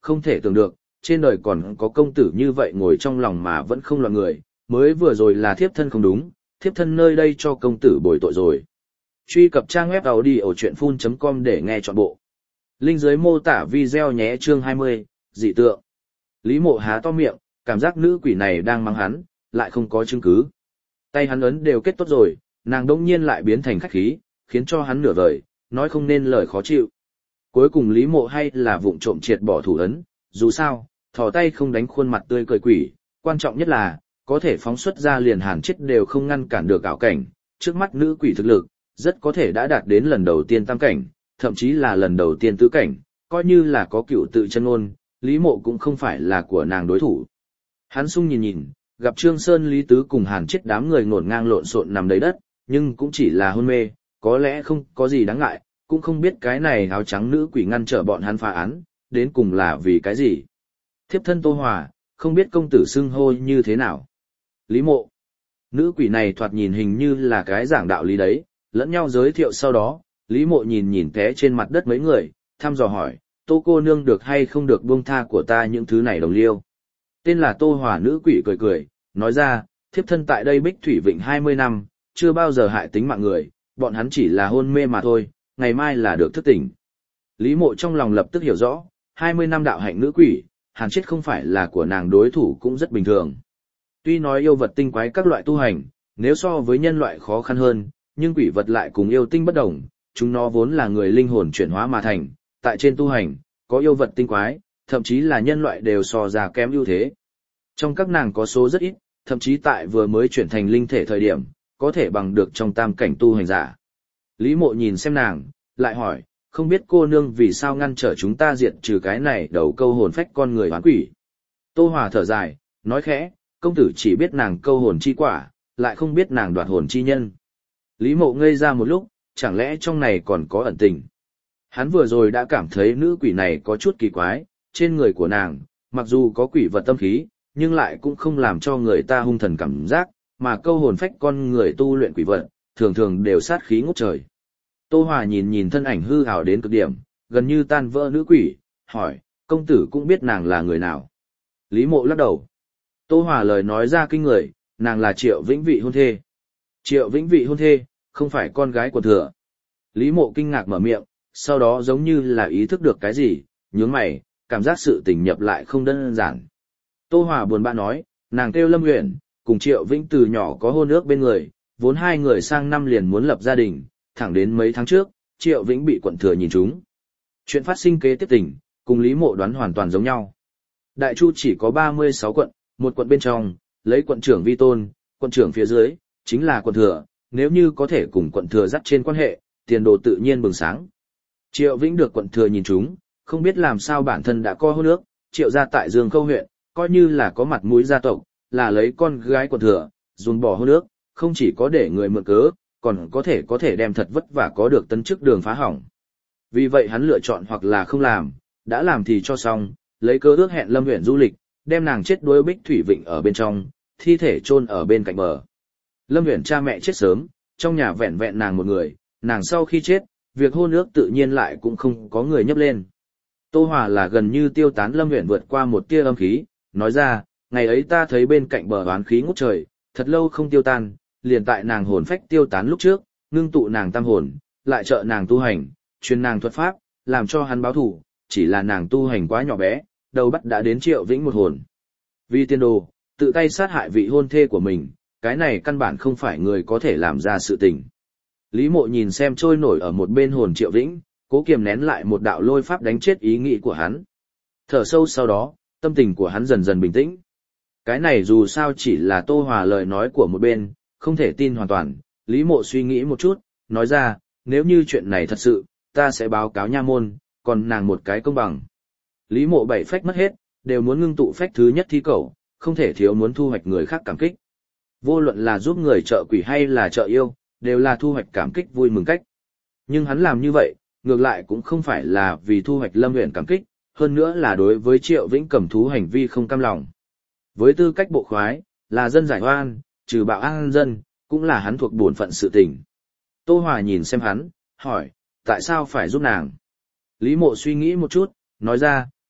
không thể tưởng được, trên đời còn có công tử như vậy ngồi trong lòng mà vẫn không loạn người, mới vừa rồi là thiếp thân không đúng, thiếp thân nơi đây cho công tử bồi tội rồi. Truy cập trang web audiochuyenphun.com để nghe trọn bộ. Link dưới mô tả video nhé. Chương 20, dị tượng. Lý Mộ há to miệng, cảm giác nữ quỷ này đang mắng hắn, lại không có chứng cứ. Tay hắn ấn đều kết tốt rồi, nàng đông nhiên lại biến thành khách khí, khiến cho hắn nửa vời, nói không nên lời khó chịu. Cuối cùng Lý Mộ hay là vụng trộm triệt bỏ thủ ấn, dù sao, thò tay không đánh khuôn mặt tươi cười quỷ, quan trọng nhất là, có thể phóng xuất ra liền hàn chết đều không ngăn cản được ảo cảnh, trước mắt nữ quỷ thực lực, rất có thể đã đạt đến lần đầu tiên tam cảnh, thậm chí là lần đầu tiên tứ cảnh, coi như là có cựu tự chân ngôn, Lý Mộ cũng không phải là của nàng đối thủ. Hắn sung nhìn nhìn, gặp Trương Sơn Lý Tứ cùng hàn chết đám người ngổn ngang lộn xộn nằm đầy đất, nhưng cũng chỉ là hôn mê, có lẽ không có gì đáng ngại, cũng không biết cái này áo trắng nữ quỷ ngăn trở bọn hắn phá án, đến cùng là vì cái gì. Thiếp thân Tô Hòa, không biết công tử xưng hô như thế nào. Lý Mộ. Nữ quỷ này thoạt nhìn hình như là cái giảng đạo lý đấy, lẫn nhau giới thiệu sau đó, Lý Mộ nhìn nhìn té trên mặt đất mấy người, thăm dò hỏi, Tô cô nương được hay không được buông tha của ta những thứ này đồng liêu. Tên là Tô Hòa nữ quỷ cười cười, nói ra, thiếp thân tại đây Bích Thủy Vịnh 20 năm, chưa bao giờ hại tính mạng người, bọn hắn chỉ là hôn mê mà thôi, ngày mai là được thức tỉnh. Lý Mộ trong lòng lập tức hiểu rõ, 20 năm đạo hạnh nữ quỷ, hàn chết không phải là của nàng đối thủ cũng rất bình thường. Tuy nói yêu vật tinh quái các loại tu hành, nếu so với nhân loại khó khăn hơn, nhưng quỷ vật lại cùng yêu tinh bất đồng, chúng nó vốn là người linh hồn chuyển hóa mà thành, tại trên tu hành, có yêu vật tinh quái, thậm chí là nhân loại đều so ra kém ưu thế. Trong các nàng có số rất ít, thậm chí tại vừa mới chuyển thành linh thể thời điểm, có thể bằng được trong tam cảnh tu hành giả. Lý Mộ nhìn xem nàng, lại hỏi, không biết cô nương vì sao ngăn trở chúng ta diệt trừ cái này đầu câu hồn phách con người hoán quỷ. Tô Hòa thở dài, nói khẽ, công tử chỉ biết nàng câu hồn chi quả, lại không biết nàng đoạt hồn chi nhân. Lý Mộ ngây ra một lúc, chẳng lẽ trong này còn có ẩn tình. Hắn vừa rồi đã cảm thấy nữ quỷ này có chút kỳ quái, trên người của nàng, mặc dù có quỷ vật tâm khí, nhưng lại cũng không làm cho người ta hung thần cảm giác, mà câu hồn phách con người tu luyện quỷ vật, thường thường đều sát khí ngút trời. Tô Hòa nhìn nhìn thân ảnh hư ảo đến cực điểm, gần như tan vỡ nữ quỷ, hỏi, công tử cũng biết nàng là người nào. Lý Mộ lắc đầu. Tô Hòa lời nói ra kinh người, nàng là Triệu Vĩnh Vị hôn thê. Triệu Vĩnh Vị hôn thê, không phải con gái của Thừa. Lý Mộ kinh ngạc mở miệng, sau đó giống như là ý thức được cái gì, nhướng mày, cảm giác sự tình nhập lại không đơn giản. Tô Hòa buồn bã nói, nàng kêu Lâm Uyển, cùng Triệu Vĩnh từ nhỏ có hôn ước bên người, vốn hai người sang năm liền muốn lập gia đình, thẳng đến mấy tháng trước, Triệu Vĩnh bị quận Thừa nhìn trúng. Chuyện phát sinh kế tiếp tình, cùng Lý Mộ đoán hoàn toàn giống nhau. Đại Chu chỉ có 36 quận, một quận bên trong, lấy quận trưởng vi tôn, quận trưởng phía dưới, chính là quận Thừa, nếu như có thể cùng quận Thừa dắt trên quan hệ, tiền đồ tự nhiên bừng sáng. Triệu Vĩnh được quận Thừa nhìn trúng, không biết làm sao bản thân đã có hôn ước, Triệu gia tại Dương Khâu huyện, coi như là có mặt mũi gia tộc, là lấy con gái quận Thừa, dùn bỏ hôn ước, không chỉ có để người mượn cớ, còn có thể đem thật vất vả có được tấn chức đường phá hỏng. Vì vậy hắn lựa chọn hoặc là không làm, đã làm thì cho xong, lấy cớ ước hẹn Lâm Uyển du lịch, đem nàng chết đuối Bích Thủy Vịnh ở bên trong, thi thể chôn ở bên cạnh bờ. Lâm Uyển cha mẹ chết sớm, trong nhà vẹn vẹn nàng một người, nàng sau khi chết, việc hôn ước tự nhiên lại cũng không có người nhấp lên. Tô Hòa là gần như tiêu tán Lâm Uyển vượt qua một tia âm khí, nói ra, ngày ấy ta thấy bên cạnh bờ oán khí ngút trời, thật lâu không tiêu tan, liền tại nàng hồn phách tiêu tán lúc trước, ngưng tụ nàng tam hồn, lại trợ nàng tu hành, truyền nàng thuật pháp, làm cho hắn báo thủ, chỉ là nàng tu hành quá nhỏ bé, đầu bắt đã đến Triệu Vĩnh một hồn. Vì tiên đồ, tự tay sát hại vị hôn thê của mình, cái này căn bản không phải người có thể làm ra sự tình. Lý Mộ nhìn xem trôi nổi ở một bên hồn Triệu Vĩnh, cố kiềm nén lại một đạo lôi pháp đánh chết ý nghĩ của hắn. Thở sâu sau đó, tâm tình của hắn dần dần bình tĩnh. Cái này dù sao chỉ là Tô Hòa lời nói của một bên, không thể tin hoàn toàn. Lý Mộ suy nghĩ một chút, nói ra, nếu như chuyện này thật sự, ta sẽ báo cáo nha môn, còn nàng một cái công bằng. Lý Mộ bảy phách mất hết, đều muốn ngưng tụ phách thứ nhất thi cầu, không thể thiếu muốn thu hoạch người khác cảm kích. Vô luận là giúp người trợ quỷ hay là trợ yêu, đều là thu hoạch cảm kích vui mừng cách. Nhưng hắn làm như vậy, ngược lại cũng không phải là vì thu hoạch Lâm Uyển cảm kích, hơn nữa là đối với Triệu Vĩnh cầm thú hành vi không cam lòng. Với tư cách bộ khoái, là dân giải oan, trừ bạo an dân, cũng là hắn thuộc bổn phận sự tình. Tô Hòa nhìn xem hắn, hỏi, tại sao phải giúp nàng? Lý Mộ suy nghĩ một chút, nói ra,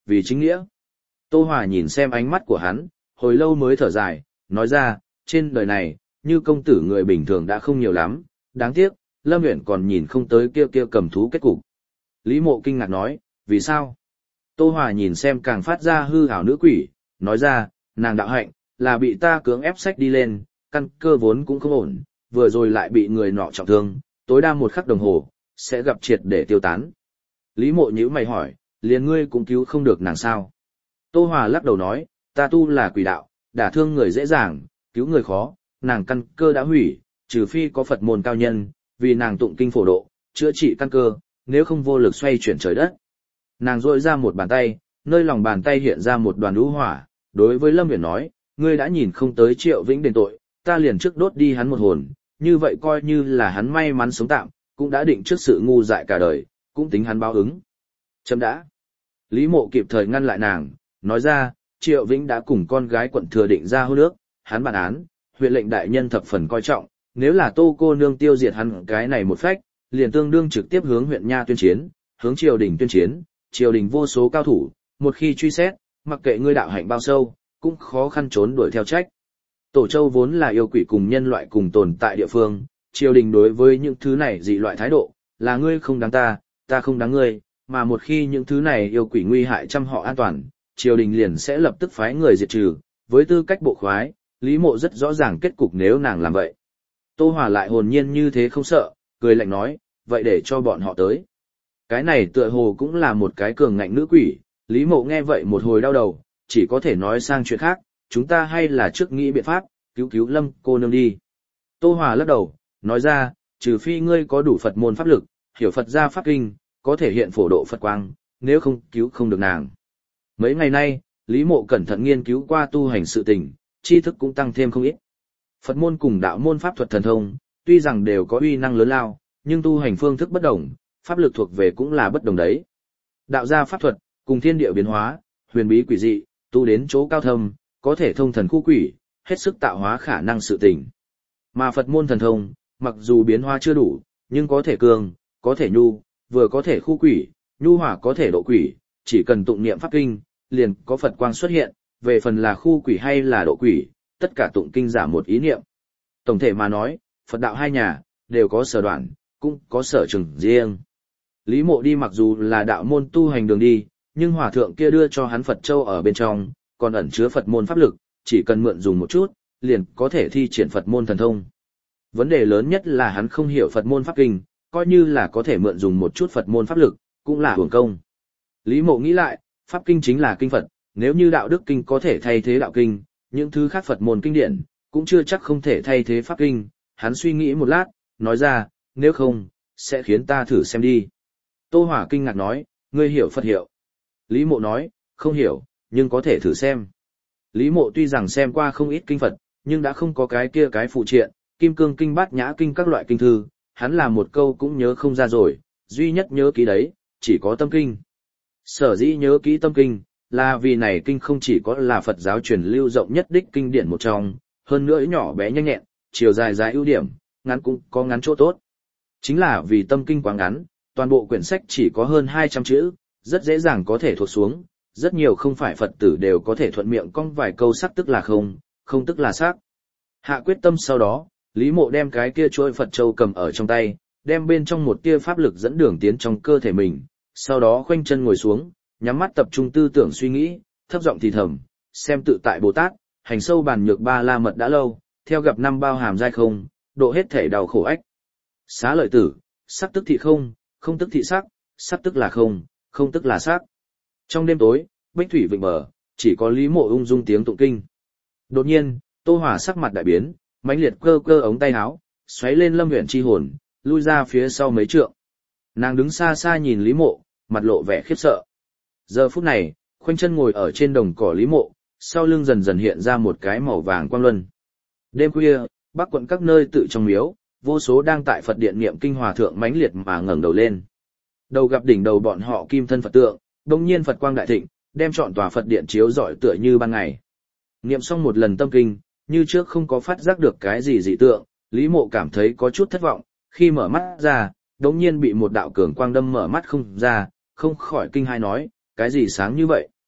vì chính nghĩa. Tô Hòa nhìn xem ánh mắt của hắn, hồi lâu mới thở dài, nói ra, trên đời này, như công tử người bình thường đã không nhiều lắm, đáng tiếc, Lâm Uyển còn nhìn không tới kia kia cầm thú kết cục. Lý Mộ kinh ngạc nói, vì sao? Tô Hòa nhìn xem càng phát ra hư ảo nữ quỷ, nói ra, nàng đạo hạnh, là bị ta cưỡng ép sách đi lên, căn cơ vốn cũng không ổn, vừa rồi lại bị người nọ trọng thương, tối đa 1 khắc đồng hồ, sẽ gặp triệt để tiêu tán. Lý Mộ nhíu mày hỏi, liền ngươi cũng cứu không được nàng sao? Tô Hòa lắc đầu nói, ta tu là quỷ đạo, đả thương người dễ dàng, cứu người khó, nàng căn cơ đã hủy, trừ phi có Phật môn cao nhân, vì nàng tụng kinh phổ độ, chữa trị căn cơ, nếu không vô lực xoay chuyển trời đất. Nàng rỗi ra một bàn tay, nơi lòng bàn tay hiện ra một đoàn lũ hỏa, đối với Lâm Uyển nói, ngươi đã nhìn không tới Triệu Vĩnh đền tội, ta liền trước đốt đi hắn một hồn, như vậy coi như là hắn may mắn sống tạm, cũng đã định trước sự ngu dại cả đời, cũng tính hắn báo ứng. Chấm đã. Lý Mộ kịp thời ngăn lại nàng, nói ra, Triệu Vĩnh đã cùng con gái quận thừa định ra hôn ước, hắn bản án, huyện lệnh đại nhân thập phần coi trọng, nếu là Tô cô nương tiêu diệt hắn cái này một phách, liền tương đương trực tiếp hướng huyện nha tuyên chiến, hướng triều đình tuyên chiến, triều đình vô số cao thủ, một khi truy xét, mặc kệ ngươi đạo hạnh bao sâu, cũng khó khăn trốn đuổi theo trách. Tổ Châu vốn là yêu quỷ cùng nhân loại cùng tồn tại địa phương, triều đình đối với những thứ này dị loại thái độ, là ngươi không đáng ta, ta không đáng ngươi, mà một khi những thứ này yêu quỷ nguy hại trăm họ an toàn, triều đình liền sẽ lập tức phái người diệt trừ, với tư cách bộ khoái, Lý Mộ rất rõ ràng kết cục nếu nàng làm vậy. Tô Hòa lại hồn nhiên như thế không sợ, cười lạnh nói, vậy để cho bọn họ tới. Cái này tựa hồ cũng là một cái cường ngạnh nữ quỷ, Lý Mộ nghe vậy một hồi đau đầu, chỉ có thể nói sang chuyện khác, chúng ta hay là trước nghĩ biện pháp, cứu cứu Lâm cô nương đi. Tô Hòa lắc đầu, nói ra, trừ phi ngươi có đủ Phật môn pháp lực, hiểu Phật gia pháp kinh, có thể hiện phổ độ Phật quang, nếu không cứu không được nàng. Mấy ngày nay, Lý Mộ cẩn thận nghiên cứu qua tu hành sự tình, tri thức cũng tăng thêm không ít. Phật môn cùng đạo môn pháp thuật thần thông, tuy rằng đều có uy năng lớn lao, nhưng tu hành phương thức bất đồng, pháp lực thuộc về cũng là bất đồng đấy. Đạo gia pháp thuật, cùng thiên địa biến hóa, huyền bí quỷ dị, tu đến chỗ cao thâm, có thể thông thần khu quỷ, hết sức tạo hóa khả năng sự tình. Mà Phật môn thần thông, mặc dù biến hóa chưa đủ, nhưng có thể cường, có thể nhu, vừa có thể khu quỷ, nhu hỏa có thể độ quỷ, chỉ cần tụng niệm pháp kinh, liền có Phật quang xuất hiện, về phần là khu quỷ hay là độ quỷ, tất cả tụng kinh giả một ý niệm. Tổng thể mà nói, Phật đạo hai nhà, đều có sở đoạn, cũng có sở trường riêng. Lý Mộ đi mặc dù là đạo môn tu hành đường đi, nhưng hòa thượng kia đưa cho hắn Phật Châu ở bên trong, còn ẩn chứa Phật môn pháp lực, chỉ cần mượn dùng một chút, liền có thể thi triển Phật môn thần thông. Vấn đề lớn nhất là hắn không hiểu Phật môn pháp kinh, coi như là có thể mượn dùng một chút Phật môn pháp lực, cũng là uổng công. Lý Mộ nghĩ lại, pháp kinh chính là kinh Phật, nếu như đạo đức kinh có thể thay thế đạo kinh, những thứ khác Phật môn kinh điển, cũng chưa chắc không thể thay thế pháp kinh. Hắn suy nghĩ một lát, nói ra, nếu không, sẽ khiến ta thử xem đi. Tô Hỏa kinh ngạc nói, ngươi hiểu Phật hiệu. Lý Mộ nói, không hiểu, nhưng có thể thử xem. Lý Mộ tuy rằng xem qua không ít kinh Phật, nhưng đã không có cái kia cái phụ triện, Kim Cương kinh Bát Nhã kinh các loại kinh thư, hắn làm một câu cũng nhớ không ra rồi, duy nhất nhớ kỹ đấy, chỉ có tâm kinh. Sở dĩ nhớ kỹ tâm kinh, là vì này kinh không chỉ có là Phật giáo truyền lưu rộng nhất đích kinh điển một trong, hơn nữa nhỏ bé nhanh nhẹn, chiều dài ưu điểm, ngắn cũng có ngắn chỗ tốt. Chính là vì tâm kinh quá ngắn, toàn bộ quyển sách chỉ có hơn 200 chữ, rất dễ dàng có thể thuộc xuống, rất nhiều không phải Phật tử đều có thể thuận miệng cong vài câu sắc tức là không, không tức là sắc. Hạ quyết tâm sau đó, Lý Mộ đem cái kia chuôi Phật Châu cầm ở trong tay, đem bên trong một tia pháp lực dẫn đường tiến trong cơ thể mình, sau đó khoanh chân ngồi xuống, nhắm mắt tập trung tư tưởng suy nghĩ, thấp giọng thì thầm, xem tự tại Bồ Tát, hành sâu bàn nhược ba la mật đã lâu, theo gặp năm bao hàm dai không, độ hết thể đau khổ ách. Xá lợi tử, sắc tức thị không, không tức thị sắc, sắc tức là không, không tức là sắc. Trong đêm tối, bích thủy vịnh bờ, chỉ có Lý Mộ ung dung tiếng tụng kinh. Đột nhiên, Tô Hỏa sắc mặt đại biến, mãnh liệt cơ cơ ống tay áo, xoáy lên Lâm Uyển chi hồn, lui ra phía sau mấy trượng. Nàng đứng xa xa nhìn Lý Mộ, mặt lộ vẻ khiếp sợ. Giờ phút này, khoanh chân ngồi ở trên đồng cỏ Lý Mộ, sau lưng dần dần hiện ra một cái màu vàng quang luân. Đêm khuya, Bắc quận các nơi tự trong miếu, vô số đang tại Phật điện niệm kinh hòa thượng mãnh liệt mà ngẩng đầu lên. Đầu gặp đỉnh đầu bọn họ kim thân Phật tượng, đột nhiên Phật quang đại thịnh, đem trọn tòa Phật điện chiếu rọi tựa như ban ngày. Niệm xong một lần tâm kinh, như trước không có phát giác được cái gì dị tượng, Lý Mộ cảm thấy có chút thất vọng, khi mở mắt ra, đột nhiên bị một đạo cường quang đâm mở mắt không ra, không khỏi kinh hai nói, cái gì sáng như vậy?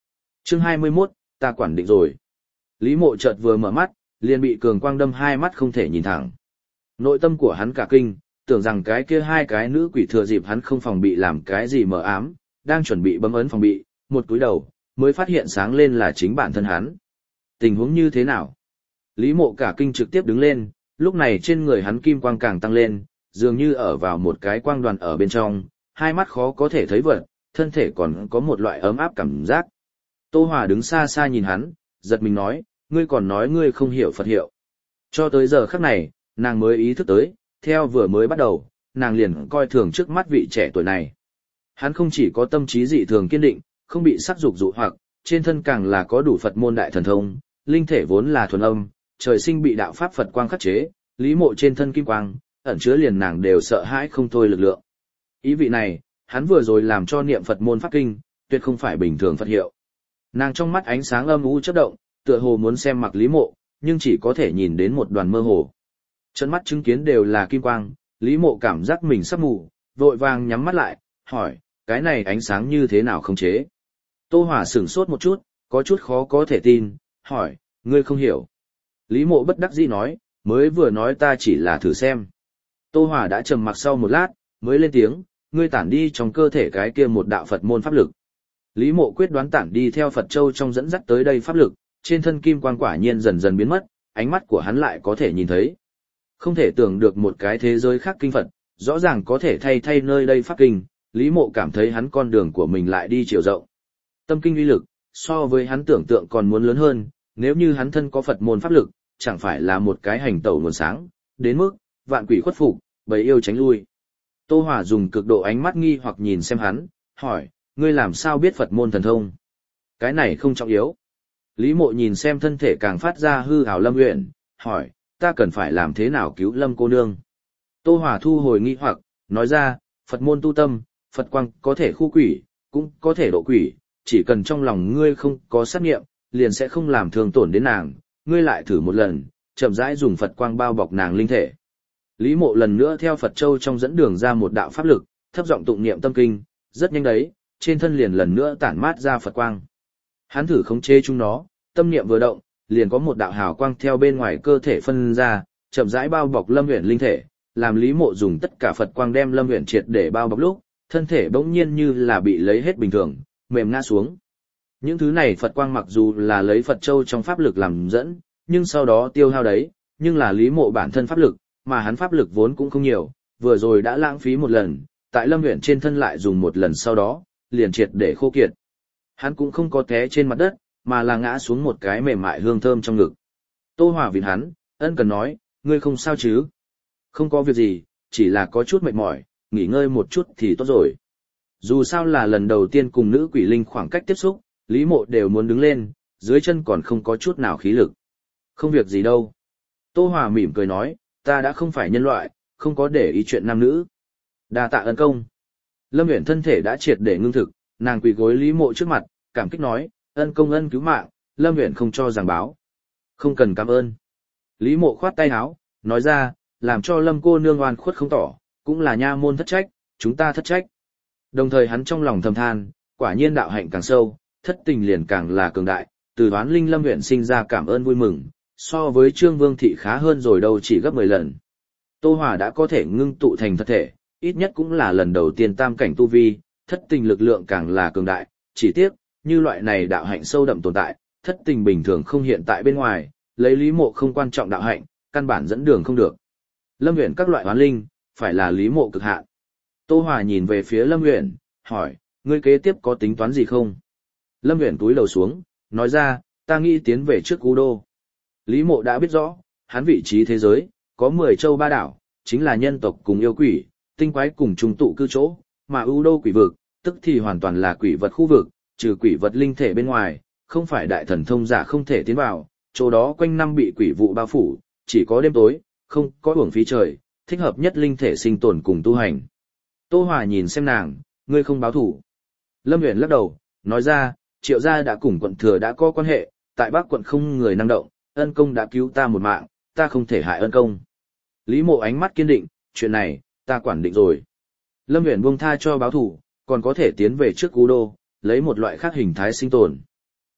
Chương 21, ta quản định rồi. Lý Mộ chợt vừa mở mắt, liền bị cường quang đâm hai mắt không thể nhìn thẳng. Nội tâm của hắn cả kinh, tưởng rằng cái kia hai cái nữ quỷ thừa dịp hắn không phòng bị làm cái gì mờ ám, đang chuẩn bị bấm ấn phòng bị, một cúi đầu, mới phát hiện sáng lên là chính bản thân hắn. Tình huống như thế nào? Lý Mộ cả kinh trực tiếp đứng lên, lúc này trên người hắn kim quang càng tăng lên, dường như ở vào một cái quang đoàn ở bên trong, hai mắt khó có thể thấy vật, thân thể còn có một loại ấm áp cảm giác. Tô Hòa đứng xa xa nhìn hắn, giật mình nói, ngươi còn nói ngươi không hiểu Phật hiệu. Cho tới giờ khắc này, nàng mới ý thức tới, theo vừa mới bắt đầu, nàng liền coi thường trước mắt vị trẻ tuổi này. Hắn không chỉ có tâm trí dị thường kiên định, không bị sắc dục dụ hoặc, trên thân càng là có đủ Phật môn đại thần thông, linh thể vốn là thuần âm, trời sinh bị đạo pháp Phật quang khắc chế, Lý Mộ trên thân kim quang, ẩn chứa liền nàng đều sợ hãi không thôi lực lượng. Ý vị này, hắn vừa rồi làm cho niệm Phật môn pháp kinh, tuyệt không phải bình thường Phật hiệu. Nàng trong mắt ánh sáng âm u chớp động, tựa hồ muốn xem mặc Lý Mộ, nhưng chỉ có thể nhìn đến một đoàn mơ hồ. Chân mắt chứng kiến đều là kim quang, Lý Mộ cảm giác mình sắp mù, vội vàng nhắm mắt lại, hỏi, cái này ánh sáng như thế nào không chế? Tô Hòa sửng sốt một chút, có chút khó có thể tin, hỏi, ngươi không hiểu. Lý Mộ bất đắc dĩ nói, mới vừa nói ta chỉ là thử xem. Tô Hòa đã trầm mặc sau một lát, mới lên tiếng, ngươi tản đi trong cơ thể cái kia một đạo Phật môn pháp lực. Lý Mộ quyết đoán tản đi theo Phật Châu trong dẫn dắt tới đây pháp lực, trên thân kim quang quả nhiên dần dần biến mất, ánh mắt của hắn lại có thể nhìn thấy. Không thể tưởng được một cái thế giới khác kinh Phật, rõ ràng có thể thay nơi đây pháp kinh, Lý Mộ cảm thấy hắn con đường của mình lại đi chiều rộng. Tâm kinh uy lực, so với hắn tưởng tượng còn muốn lớn hơn, nếu như hắn thân có Phật môn pháp lực, chẳng phải là một cái hành tẩu nguồn sáng, đến mức, vạn quỷ khuất phục, bầy yêu tránh lui. Tô Hòa dùng cực độ ánh mắt nghi hoặc nhìn xem hắn, hỏi, ngươi làm sao biết Phật môn thần thông? Cái này không trọng yếu. Lý Mộ nhìn xem thân thể càng phát ra hư ảo Lâm Uyển, hỏi, ta cần phải làm thế nào cứu Lâm cô nương? Tô Hòa thu hồi nghi hoặc, nói ra, Phật môn tu tâm, Phật quang có thể khu quỷ, cũng có thể độ quỷ, chỉ cần trong lòng ngươi không có sát nghiệm, liền sẽ không làm thương tổn đến nàng, ngươi lại thử một lần, chậm rãi dùng Phật quang bao bọc nàng linh thể. Lý Mộ lần nữa theo Phật Châu trong dẫn đường ra một đạo pháp lực, thấp giọng tụng niệm tâm kinh, rất nhanh đấy, trên thân liền lần nữa tản mát ra Phật quang. Hắn thử khống chế chúng nó, tâm niệm vừa động, liền có một đạo hào quang theo bên ngoài cơ thể phân ra, chậm rãi bao bọc Lâm Uyển linh thể, làm Lý Mộ dùng tất cả Phật quang đem Lâm Uyển triệt để bao bọc lúc, thân thể bỗng nhiên như là bị lấy hết bình thường, mềm ngã xuống. Những thứ này Phật quang mặc dù là lấy Phật Châu trong pháp lực làm dẫn, nhưng sau đó tiêu hao đấy, nhưng là Lý Mộ bản thân pháp lực, mà hắn pháp lực vốn cũng không nhiều, vừa rồi đã lãng phí một lần, tại Lâm Uyển trên thân lại dùng một lần sau đó, liền triệt để khô kiệt. Hắn cũng không có té trên mặt đất, mà là ngã xuống một cái mềm mại hương thơm trong ngực. Tô Hòa vịn hắn, ân cần nói, ngươi không sao chứ? Không có việc gì, chỉ là có chút mệt mỏi, nghỉ ngơi một chút thì tốt rồi. Dù sao là lần đầu tiên cùng nữ quỷ linh khoảng cách tiếp xúc, Lý Mộ đều muốn đứng lên, dưới chân còn không có chút nào khí lực. Không việc gì đâu. Tô Hòa mỉm cười nói, ta đã không phải nhân loại, không có để ý chuyện nam nữ. Đa tạ ân công. Lâm Uyển thân thể đã triệt để ngưng thực, nàng quỳ gối Lý Mộ trước mặt, cảm kích nói, ân công ân cứu mạng, Lâm Uyển không cho giảng báo. Không cần cảm ơn. Lý Mộ khoát tay áo, nói ra, làm cho Lâm cô nương oan khuất không tỏ, cũng là nha môn thất trách, chúng ta thất trách. Đồng thời hắn trong lòng thầm than, quả nhiên đạo hạnh càng sâu, thất tình liền càng là cường đại, từ đoán linh Lâm Uyển sinh ra cảm ơn vui mừng, so với Trương Vương thị khá hơn rồi đâu chỉ gấp 10 lần. Tô Hòa đã có thể ngưng tụ thành thật thể, ít nhất cũng là lần đầu tiên tam cảnh tu vi, thất tình lực lượng càng là cường đại, chỉ tiếc, như loại này đạo hạnh sâu đậm tồn tại, thất tình bình thường không hiện tại bên ngoài, lấy Lý Mộ không quan trọng đạo hạnh, căn bản dẫn đường không được. Lâm Uyển các loại hoán linh, phải là Lý Mộ cực hạn. Tô Hòa nhìn về phía Lâm Uyển, hỏi, ngươi kế tiếp có tính toán gì không? Lâm Uyển cúi đầu xuống, nói ra, ta nghĩ tiến về trước U Đô. Lý Mộ đã biết rõ, hắn vị trí thế giới, có 10 châu ba đảo, chính là nhân tộc cùng yêu quỷ, tinh quái cùng trung tụ cư chỗ, mà U Đô quỷ vực, tức thì hoàn toàn là quỷ vật khu vực, trừ quỷ vật linh thể bên ngoài, không phải đại thần thông giả không thể tiến vào, chỗ đó quanh năm bị quỷ vụ bao phủ, chỉ có đêm tối, không có uổng phí trời, thích hợp nhất linh thể sinh tồn cùng tu hành. Tô Hòa nhìn xem nàng, ngươi không báo thủ. Lâm Uyển lắc đầu, nói ra, Triệu gia đã cùng quận thừa đã có quan hệ, tại Bắc quận không người năng động, ân công đã cứu ta một mạng, ta không thể hại ân công. Lý Mộ ánh mắt kiên định, chuyện này, ta quản định rồi. Lâm Uyển buông tha cho báo thủ, còn có thể tiến về trước Cú Đô, lấy một loại khác hình thái sinh tồn.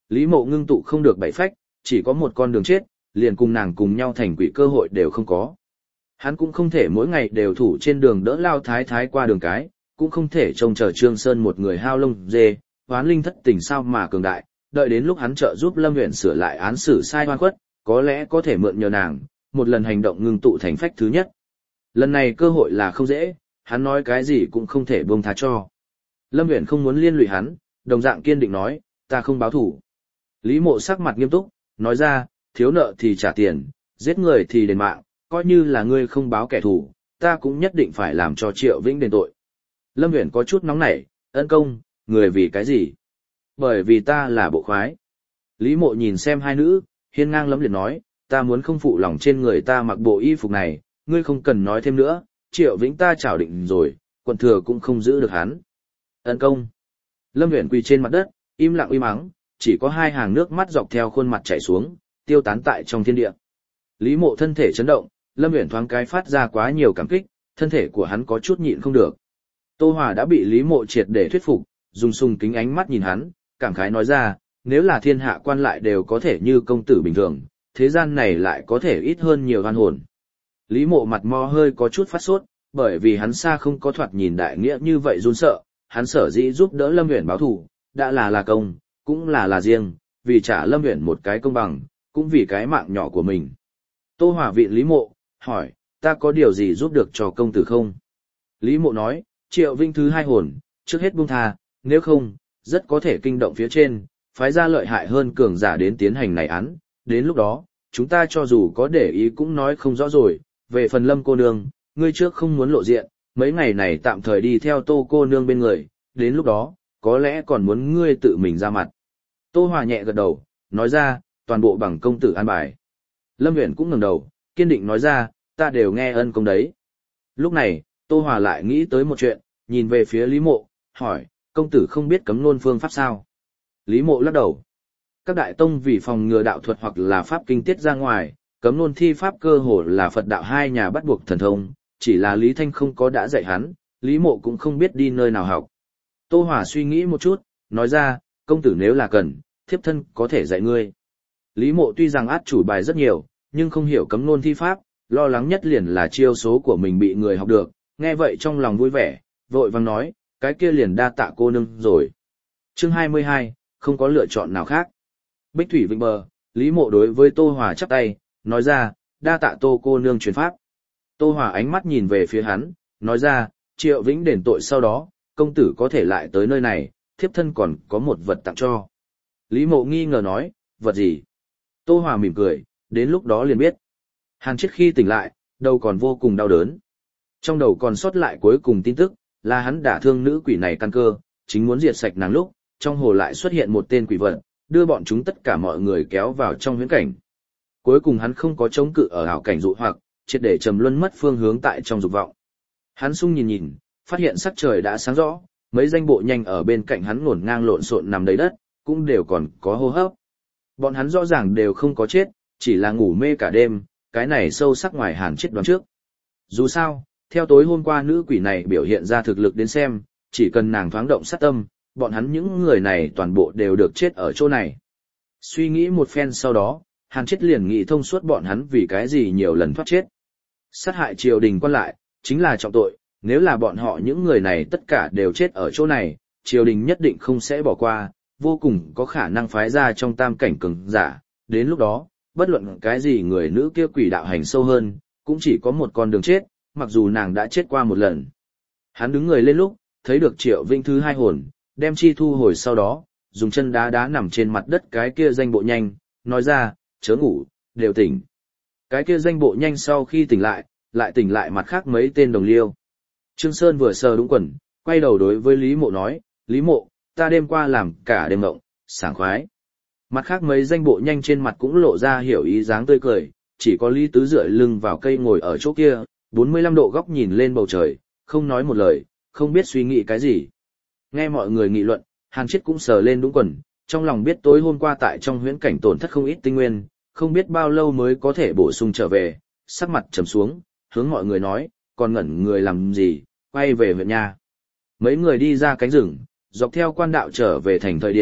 Lý Mộ ngưng tụ không được bảy phách, chỉ có một con đường chết, liền cùng nàng cùng nhau thành quỷ cơ hội đều không có. Hắn cũng không thể mỗi ngày đều thủ trên đường đỡ Lao Thái Thái qua đường cái, cũng không thể trông chờ Trương Sơn một người hao lông dê, hoán linh thất tình sao mà cường đại, đợi đến lúc hắn trợ giúp Lâm Uyển sửa lại án xử sai oan khuất, có lẽ có thể mượn nhờ nàng, một lần hành động ngưng tụ thành phách thứ nhất. Lần này cơ hội là không dễ, hắn nói cái gì cũng không thể buông tha cho. Lâm Uyển không muốn liên lụy hắn, đồng dạng kiên định nói, ta không báo thủ. Lý Mộ sắc mặt nghiêm túc, nói ra, thiếu nợ thì trả tiền, giết người thì đền mạng, coi như là ngươi không báo kẻ thù, ta cũng nhất định phải làm cho Triệu Vĩnh đền tội. Lâm Uyển có chút nóng nảy, ân công, người vì cái gì? Bởi vì ta là bộ khoái. Lý Mộ nhìn xem hai nữ, hiên ngang lẫm liệt nói, ta muốn không phụ lòng trên người ta mặc bộ y phục này, ngươi không cần nói thêm nữa, Triệu Vĩnh ta chảo định rồi, quận thừa cũng không giữ được hắn. Ân công. Lâm Uyển quỳ trên mặt đất, im lặng uy mắng, chỉ có hai hàng nước mắt dọc theo khuôn mặt chảy xuống, tiêu tán tại trong thiên địa. Lý Mộ thân thể chấn động, Lâm Uyển thoáng cái phát ra quá nhiều cảm kích, thân thể của hắn có chút nhịn không được. Tô Hòa đã bị Lý Mộ triệt để thuyết phục, dùng sùng kính ánh mắt nhìn hắn, cảm khái nói ra, nếu là thiên hạ quan lại đều có thể như công tử bình thường, thế gian này lại có thể ít hơn nhiều oan hồn. Lý Mộ mặt mo hơi có chút phát sốt, bởi vì hắn xa không có thoạt nhìn đại nghĩa như vậy run sợ, hắn sở dĩ giúp đỡ Lâm Uyển báo thù, đã là công, cũng là riêng, vì trả Lâm Uyển một cái công bằng, cũng vì cái mạng nhỏ của mình. Tô Hòa viện Lý Mộ, hỏi, ta có điều gì giúp được cho công tử không? Lý Mộ nói, Triệu Vinh thứ hai hồn, trước hết buông tha, nếu không, rất có thể kinh động phía trên, phái ra lợi hại hơn cường giả đến tiến hành này án, đến lúc đó, chúng ta cho dù có để ý cũng nói không rõ rồi, về phần Lâm cô nương, ngươi trước không muốn lộ diện, mấy ngày này tạm thời đi theo Tô cô nương bên người, đến lúc đó, có lẽ còn muốn ngươi tự mình ra mặt. Tô Hòa nhẹ gật đầu, nói ra, toàn bộ bằng công tử an bài. Lâm Uyển cũng ngẩng đầu, kiên định nói ra, ta đều nghe ân công đấy. Lúc này, Tô Hòa lại nghĩ tới một chuyện, nhìn về phía Lý Mộ, hỏi, công tử không biết cấm nôn phương pháp sao? Lý Mộ lắc đầu. Các đại tông vì phòng ngừa đạo thuật hoặc là pháp kinh tiết ra ngoài, cấm nôn thi pháp cơ hồ là Phật đạo hai nhà bắt buộc thần thông, chỉ là Lý Thanh không có đã dạy hắn, Lý Mộ cũng không biết đi nơi nào học. Tô Hòa suy nghĩ một chút, nói ra, công tử nếu là cần, thiếp thân có thể dạy ngươi. Lý Mộ tuy rằng át chủ bài rất nhiều, nhưng không hiểu cấm nôn thi pháp, lo lắng nhất liền là chiêu số của mình bị người học được, nghe vậy trong lòng vui vẻ, vội vàng nói, cái kia liền đa tạ cô nương rồi. Chương 22, không có lựa chọn nào khác. Bích Thủy Vịnh bờ, Lý Mộ đối với Tô Hòa chắp tay, nói ra, đa tạ Tô cô nương truyền pháp. Tô Hòa ánh mắt nhìn về phía hắn, nói ra, Triệu Vĩnh đền tội sau đó, công tử có thể lại tới nơi này, thiếp thân còn có một vật tặng cho. Lý Mộ nghi ngờ nói, vật gì? Tô Hòa mỉm cười, đến lúc đó liền biết. Hàn Triết khi tỉnh lại, đầu còn vô cùng đau đớn. Trong đầu còn sót lại cuối cùng tin tức, là hắn đả thương nữ quỷ này căn cơ, chính muốn diệt sạch nàng lúc, trong hồ lại xuất hiện một tên quỷ vật, đưa bọn chúng tất cả mọi người kéo vào trong huyễn cảnh. Cuối cùng hắn không có chống cự ở ảo cảnh dụ hoặc, triệt để trầm luân mất phương hướng tại trong dục vọng. Hắn sung nhìn nhìn, phát hiện sắc trời đã sáng rõ, mấy danh bộ nhanh ở bên cạnh hắn ngổn ngang lộn xộn nằm đầy đất, cũng đều còn có hô hấp. Bọn hắn rõ ràng đều không có chết, chỉ là ngủ mê cả đêm, cái này sâu sắc ngoài Hàn Triết đoán trước. Dù sao, theo tối hôm qua nữ quỷ này biểu hiện ra thực lực đến xem, chỉ cần nàng thoáng động sát tâm, bọn hắn những người này toàn bộ đều được chết ở chỗ này. Suy nghĩ một phen sau đó, Hàn Triết liền nghĩ thông suốt bọn hắn vì cái gì nhiều lần thoát chết. Sát hại triều đình quan lại, chính là trọng tội, nếu là bọn họ những người này tất cả đều chết ở chỗ này, triều đình nhất định không sẽ bỏ qua, vô cùng có khả năng phái ra trong tam cảnh cường giả, đến lúc đó, bất luận cái gì người nữ kia quỷ đạo hành sâu hơn, cũng chỉ có một con đường chết, mặc dù nàng đã chết qua một lần. Hắn đứng người lên lúc, thấy được Triệu Vinh thứ hai hồn, đem chi thu hồi sau đó, dùng chân đá đá nằm trên mặt đất cái kia danh bộ nhanh, nói ra, chớ ngủ, đều tỉnh. Cái kia danh bộ nhanh sau khi tỉnh lại tỉnh lại mặt khác mấy tên đồng liêu. Trương Sơn vừa sờ đúng quần, quay đầu đối với Lý Mộ nói, Lý Mộ, ta đêm qua làm cả đêm mộng, sảng khoái. Mặt khác mấy danh bộ nhanh trên mặt cũng lộ ra hiểu ý dáng tươi cười, chỉ có Lý Tứ dựa lưng vào cây ngồi ở chỗ kia, 45 độ góc nhìn lên bầu trời, không nói một lời, không biết suy nghĩ cái gì. Nghe mọi người nghị luận, Hàn Triết cũng sờ lên đúng quần, trong lòng biết tối hôm qua tại trong huyễn cảnh tổn thất không ít tinh nguyên, không biết bao lâu mới có thể bổ sung trở về, sắc mặt trầm xuống, hướng mọi người nói, còn ngẩn người làm gì, quay về huyện nha. Mấy người đi ra cánh rừng, dọc theo quan đạo trở về thành thời điểm,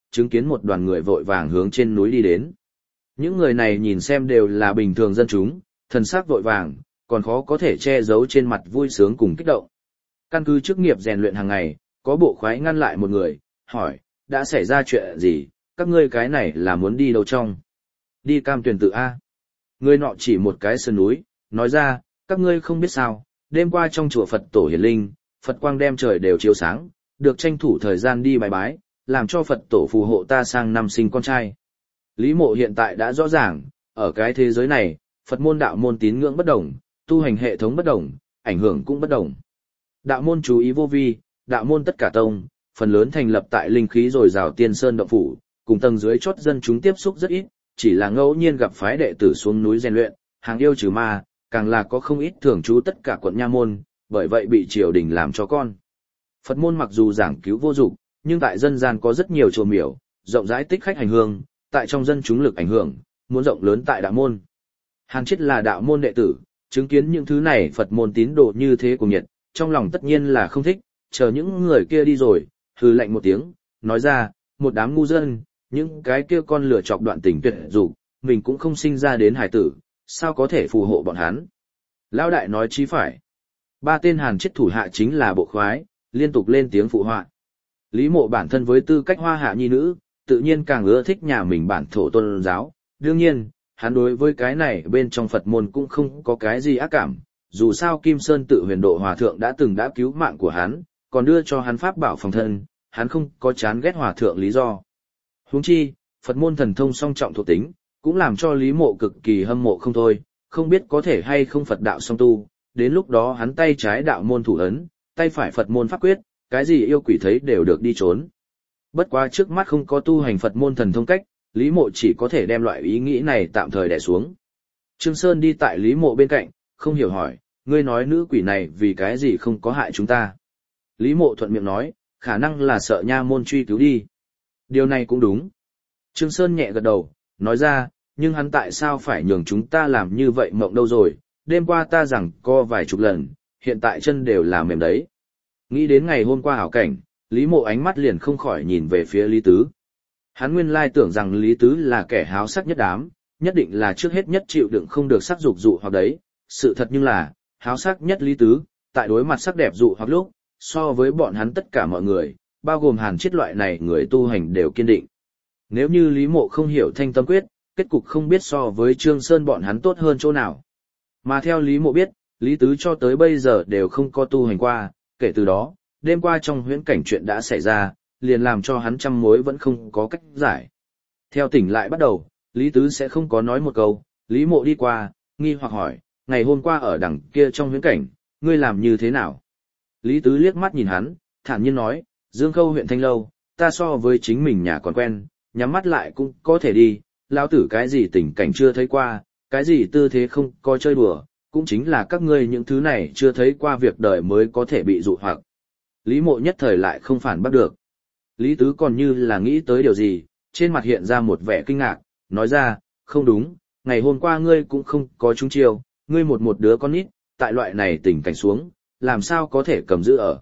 chứng kiến một đoàn người vội vàng hướng trên núi đi đến. Những người này nhìn xem đều là bình thường dân chúng, thần sắc vội vàng, còn khó có thể che giấu trên mặt vui sướng cùng kích động. Căn cứ chức nghiệp rèn luyện hàng ngày, có bộ khoái ngăn lại một người, hỏi, đã xảy ra chuyện gì, các ngươi cái này là muốn đi đâu trong? Đi Cam Tuyền Tự A. Người nọ chỉ một cái sơn núi, nói ra, các ngươi không biết sao, đêm qua trong chùa Phật Tổ Hiển Linh, Phật quang đem trời đều chiếu sáng, được tranh thủ thời gian đi bài bái, làm cho Phật Tổ phù hộ ta sang năm sinh con trai. Lý Mộ hiện tại đã rõ ràng, ở cái thế giới này, Phật môn đạo môn tín ngưỡng bất đồng, tu hành hệ thống bất đồng, ảnh hưởng cũng bất đồng. Đạo môn chú ý vô vi, đạo môn tất cả tông, phần lớn thành lập tại linh khí dồi dào Tiên Sơn động phủ, cùng tầng dưới chót dân chúng tiếp xúc rất ít, chỉ là ngẫu nhiên gặp phái đệ tử xuống núi rèn luyện, hàng yêu trừ ma, càng là có không ít thường trú tất cả quận nha môn, bởi vậy bị triều đình làm cho con. Phật môn mặc dù giảng cứu vô dụng, nhưng tại dân gian có rất nhiều chùa miểu, rộng rãi tích khách hành hương, tại trong dân chúng lực ảnh hưởng, muốn rộng lớn tại đạo môn. Hàn Chiết là đạo môn đệ tử, chứng kiến những thứ này Phật môn tín đồ như thế cùng nhiệt, trong lòng tất nhiên là không thích, chờ những người kia đi rồi, hừ lạnh một tiếng, nói ra, một đám ngu dân, những cái kia con lửa chọc đoạn tình tuyệt dục, mình cũng không sinh ra đến hải tử, sao có thể phù hộ bọn hắn. Lão đại nói chí phải. Ba tên Hàn Chiết thủ hạ chính là bộ khoái, liên tục lên tiếng phụ họa. Lý Mộ bản thân với tư cách hoa hạ nhi nữ, tự nhiên càng ưa thích nhà mình bản thổ tôn giáo. Đương nhiên, hắn đối với cái này bên trong Phật môn cũng không có cái gì ác cảm. Dù sao Kim Sơn Tự Huyền Độ Hòa Thượng đã từng đã cứu mạng của hắn, còn đưa cho hắn pháp bảo phòng thân, hắn không có chán ghét Hòa Thượng lý do. Huống chi, Phật môn thần thông song trọng thuộc tính, cũng làm cho Lý Mộ cực kỳ hâm mộ không thôi, không biết có thể hay không Phật đạo song tu, đến lúc đó hắn tay trái đạo môn thủ ấn, tay phải Phật môn pháp quyết, cái gì yêu quỷ thấy đều được đi trốn. Bất quá trước mắt không có tu hành Phật môn thần thông cách, Lý Mộ chỉ có thể đem loại ý nghĩ này tạm thời đè xuống. Trương Sơn đi tại Lý Mộ bên cạnh, không hiểu hỏi, ngươi nói nữ quỷ này vì cái gì không có hại chúng ta. Lý Mộ thuận miệng nói, khả năng là sợ nha môn truy cứu đi. Điều này cũng đúng. Trương Sơn nhẹ gật đầu, nói ra, nhưng hắn tại sao phải nhường chúng ta làm như vậy mộng đâu rồi, đêm qua ta rằng co vài chục lần, hiện tại chân đều là mềm đấy. Nghĩ đến ngày hôm qua hảo cảnh, Lý Mộ ánh mắt liền không khỏi nhìn về phía Lý Tứ. Hắn nguyên lai tưởng rằng Lý Tứ là kẻ háo sắc nhất đám, nhất định là trước hết nhất chịu đựng không được sắc dục dụ hoặc đấy, sự thật nhưng là, háo sắc nhất Lý Tứ, tại đối mặt sắc đẹp dụ hoặc lúc, so với bọn hắn tất cả mọi người, bao gồm Hàn Chiết loại này người tu hành đều kiên định. Nếu như Lý Mộ không hiểu thanh tâm quyết, kết cục không biết so với Trương Sơn bọn hắn tốt hơn chỗ nào. Mà theo Lý Mộ biết, Lý Tứ cho tới bây giờ đều không có tu hành qua, kể từ đó, đêm qua trong huyễn cảnh chuyện đã xảy ra, liền làm cho hắn trăm mối vẫn không có cách giải. Theo tỉnh lại bắt đầu, Lý Tứ sẽ không có nói một câu, Lý Mộ đi qua, nghi hoặc hỏi, ngày hôm qua ở đằng kia trong huyễn cảnh, ngươi làm như thế nào? Lý Tứ liếc mắt nhìn hắn, thản nhiên nói, Dương Khâu huyện Thanh Lâu, ta so với chính mình nhà còn quen, nhắm mắt lại cũng có thể đi, lão tử cái gì tình cảnh chưa thấy qua, cái gì tư thế không có chơi đùa, cũng chính là các ngươi những thứ này chưa thấy qua việc đời mới có thể bị dụ hoặc. Lý Mộ nhất thời lại không phản bắt được. Lý Tứ còn như là nghĩ tới điều gì, trên mặt hiện ra một vẻ kinh ngạc, nói ra, không đúng, ngày hôm qua ngươi cũng không có trúng chiêu, ngươi một đứa con nít, tại loại này tình cảnh xuống, làm sao có thể cầm giữ ở,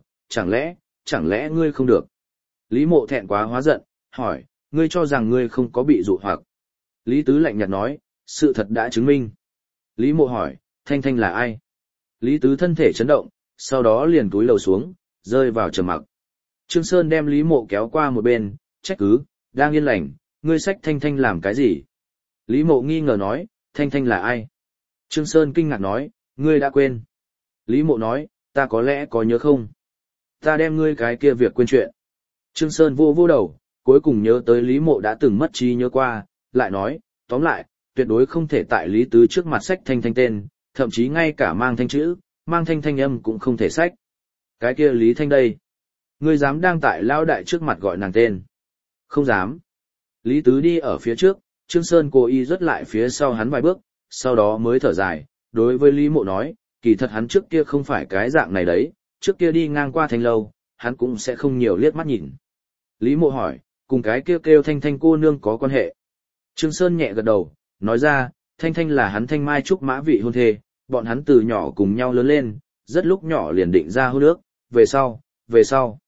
chẳng lẽ ngươi không được. Lý Mộ thẹn quá hóa giận, hỏi, ngươi cho rằng ngươi không có bị dụ hoặc. Lý Tứ lạnh nhạt nói, sự thật đã chứng minh. Lý Mộ hỏi, Thanh Thanh là ai? Lý Tứ thân thể chấn động, sau đó liền cúi đầu xuống, rơi vào trầm mặc. Trương Sơn đem Lý Mộ kéo qua một bên, trách cứ, đang yên lành, ngươi xách Thanh Thanh làm cái gì? Lý Mộ nghi ngờ nói, Thanh Thanh là ai? Trương Sơn kinh ngạc nói, ngươi đã quên. Lý Mộ nói, ta có lẽ có nhớ không? Ta đem ngươi cái kia việc quên chuyện. Trương Sơn vô đầu, cuối cùng nhớ tới Lý Mộ đã từng mất trí nhớ qua, lại nói, tóm lại, tuyệt đối không thể tại Lý Tứ trước mặt xách Thanh Thanh tên, thậm chí ngay cả mang thanh chữ, mang thanh âm cũng không thể xách. Cái kia Lý Thanh đây. Ngươi dám đang tại lão đại trước mặt gọi nàng tên? Không dám. Lý Tứ đi ở phía trước, Trương Sơn cố ý rớt lại phía sau hắn vài bước, sau đó mới thở dài, đối với Lý Mộ nói, kỳ thật hắn trước kia không phải cái dạng này đấy, trước kia đi ngang qua Thanh Lâu, hắn cũng sẽ không nhiều liếc mắt nhìn. Lý Mộ hỏi, cùng cái kia kêu Thanh Thanh cô nương có quan hệ? Trương Sơn nhẹ gật đầu, nói ra, Thanh Thanh là hắn Thanh Mai Trúc Mã vị hôn thê, bọn hắn từ nhỏ cùng nhau lớn lên, rất lúc nhỏ liền định ra hôn ước, về sau,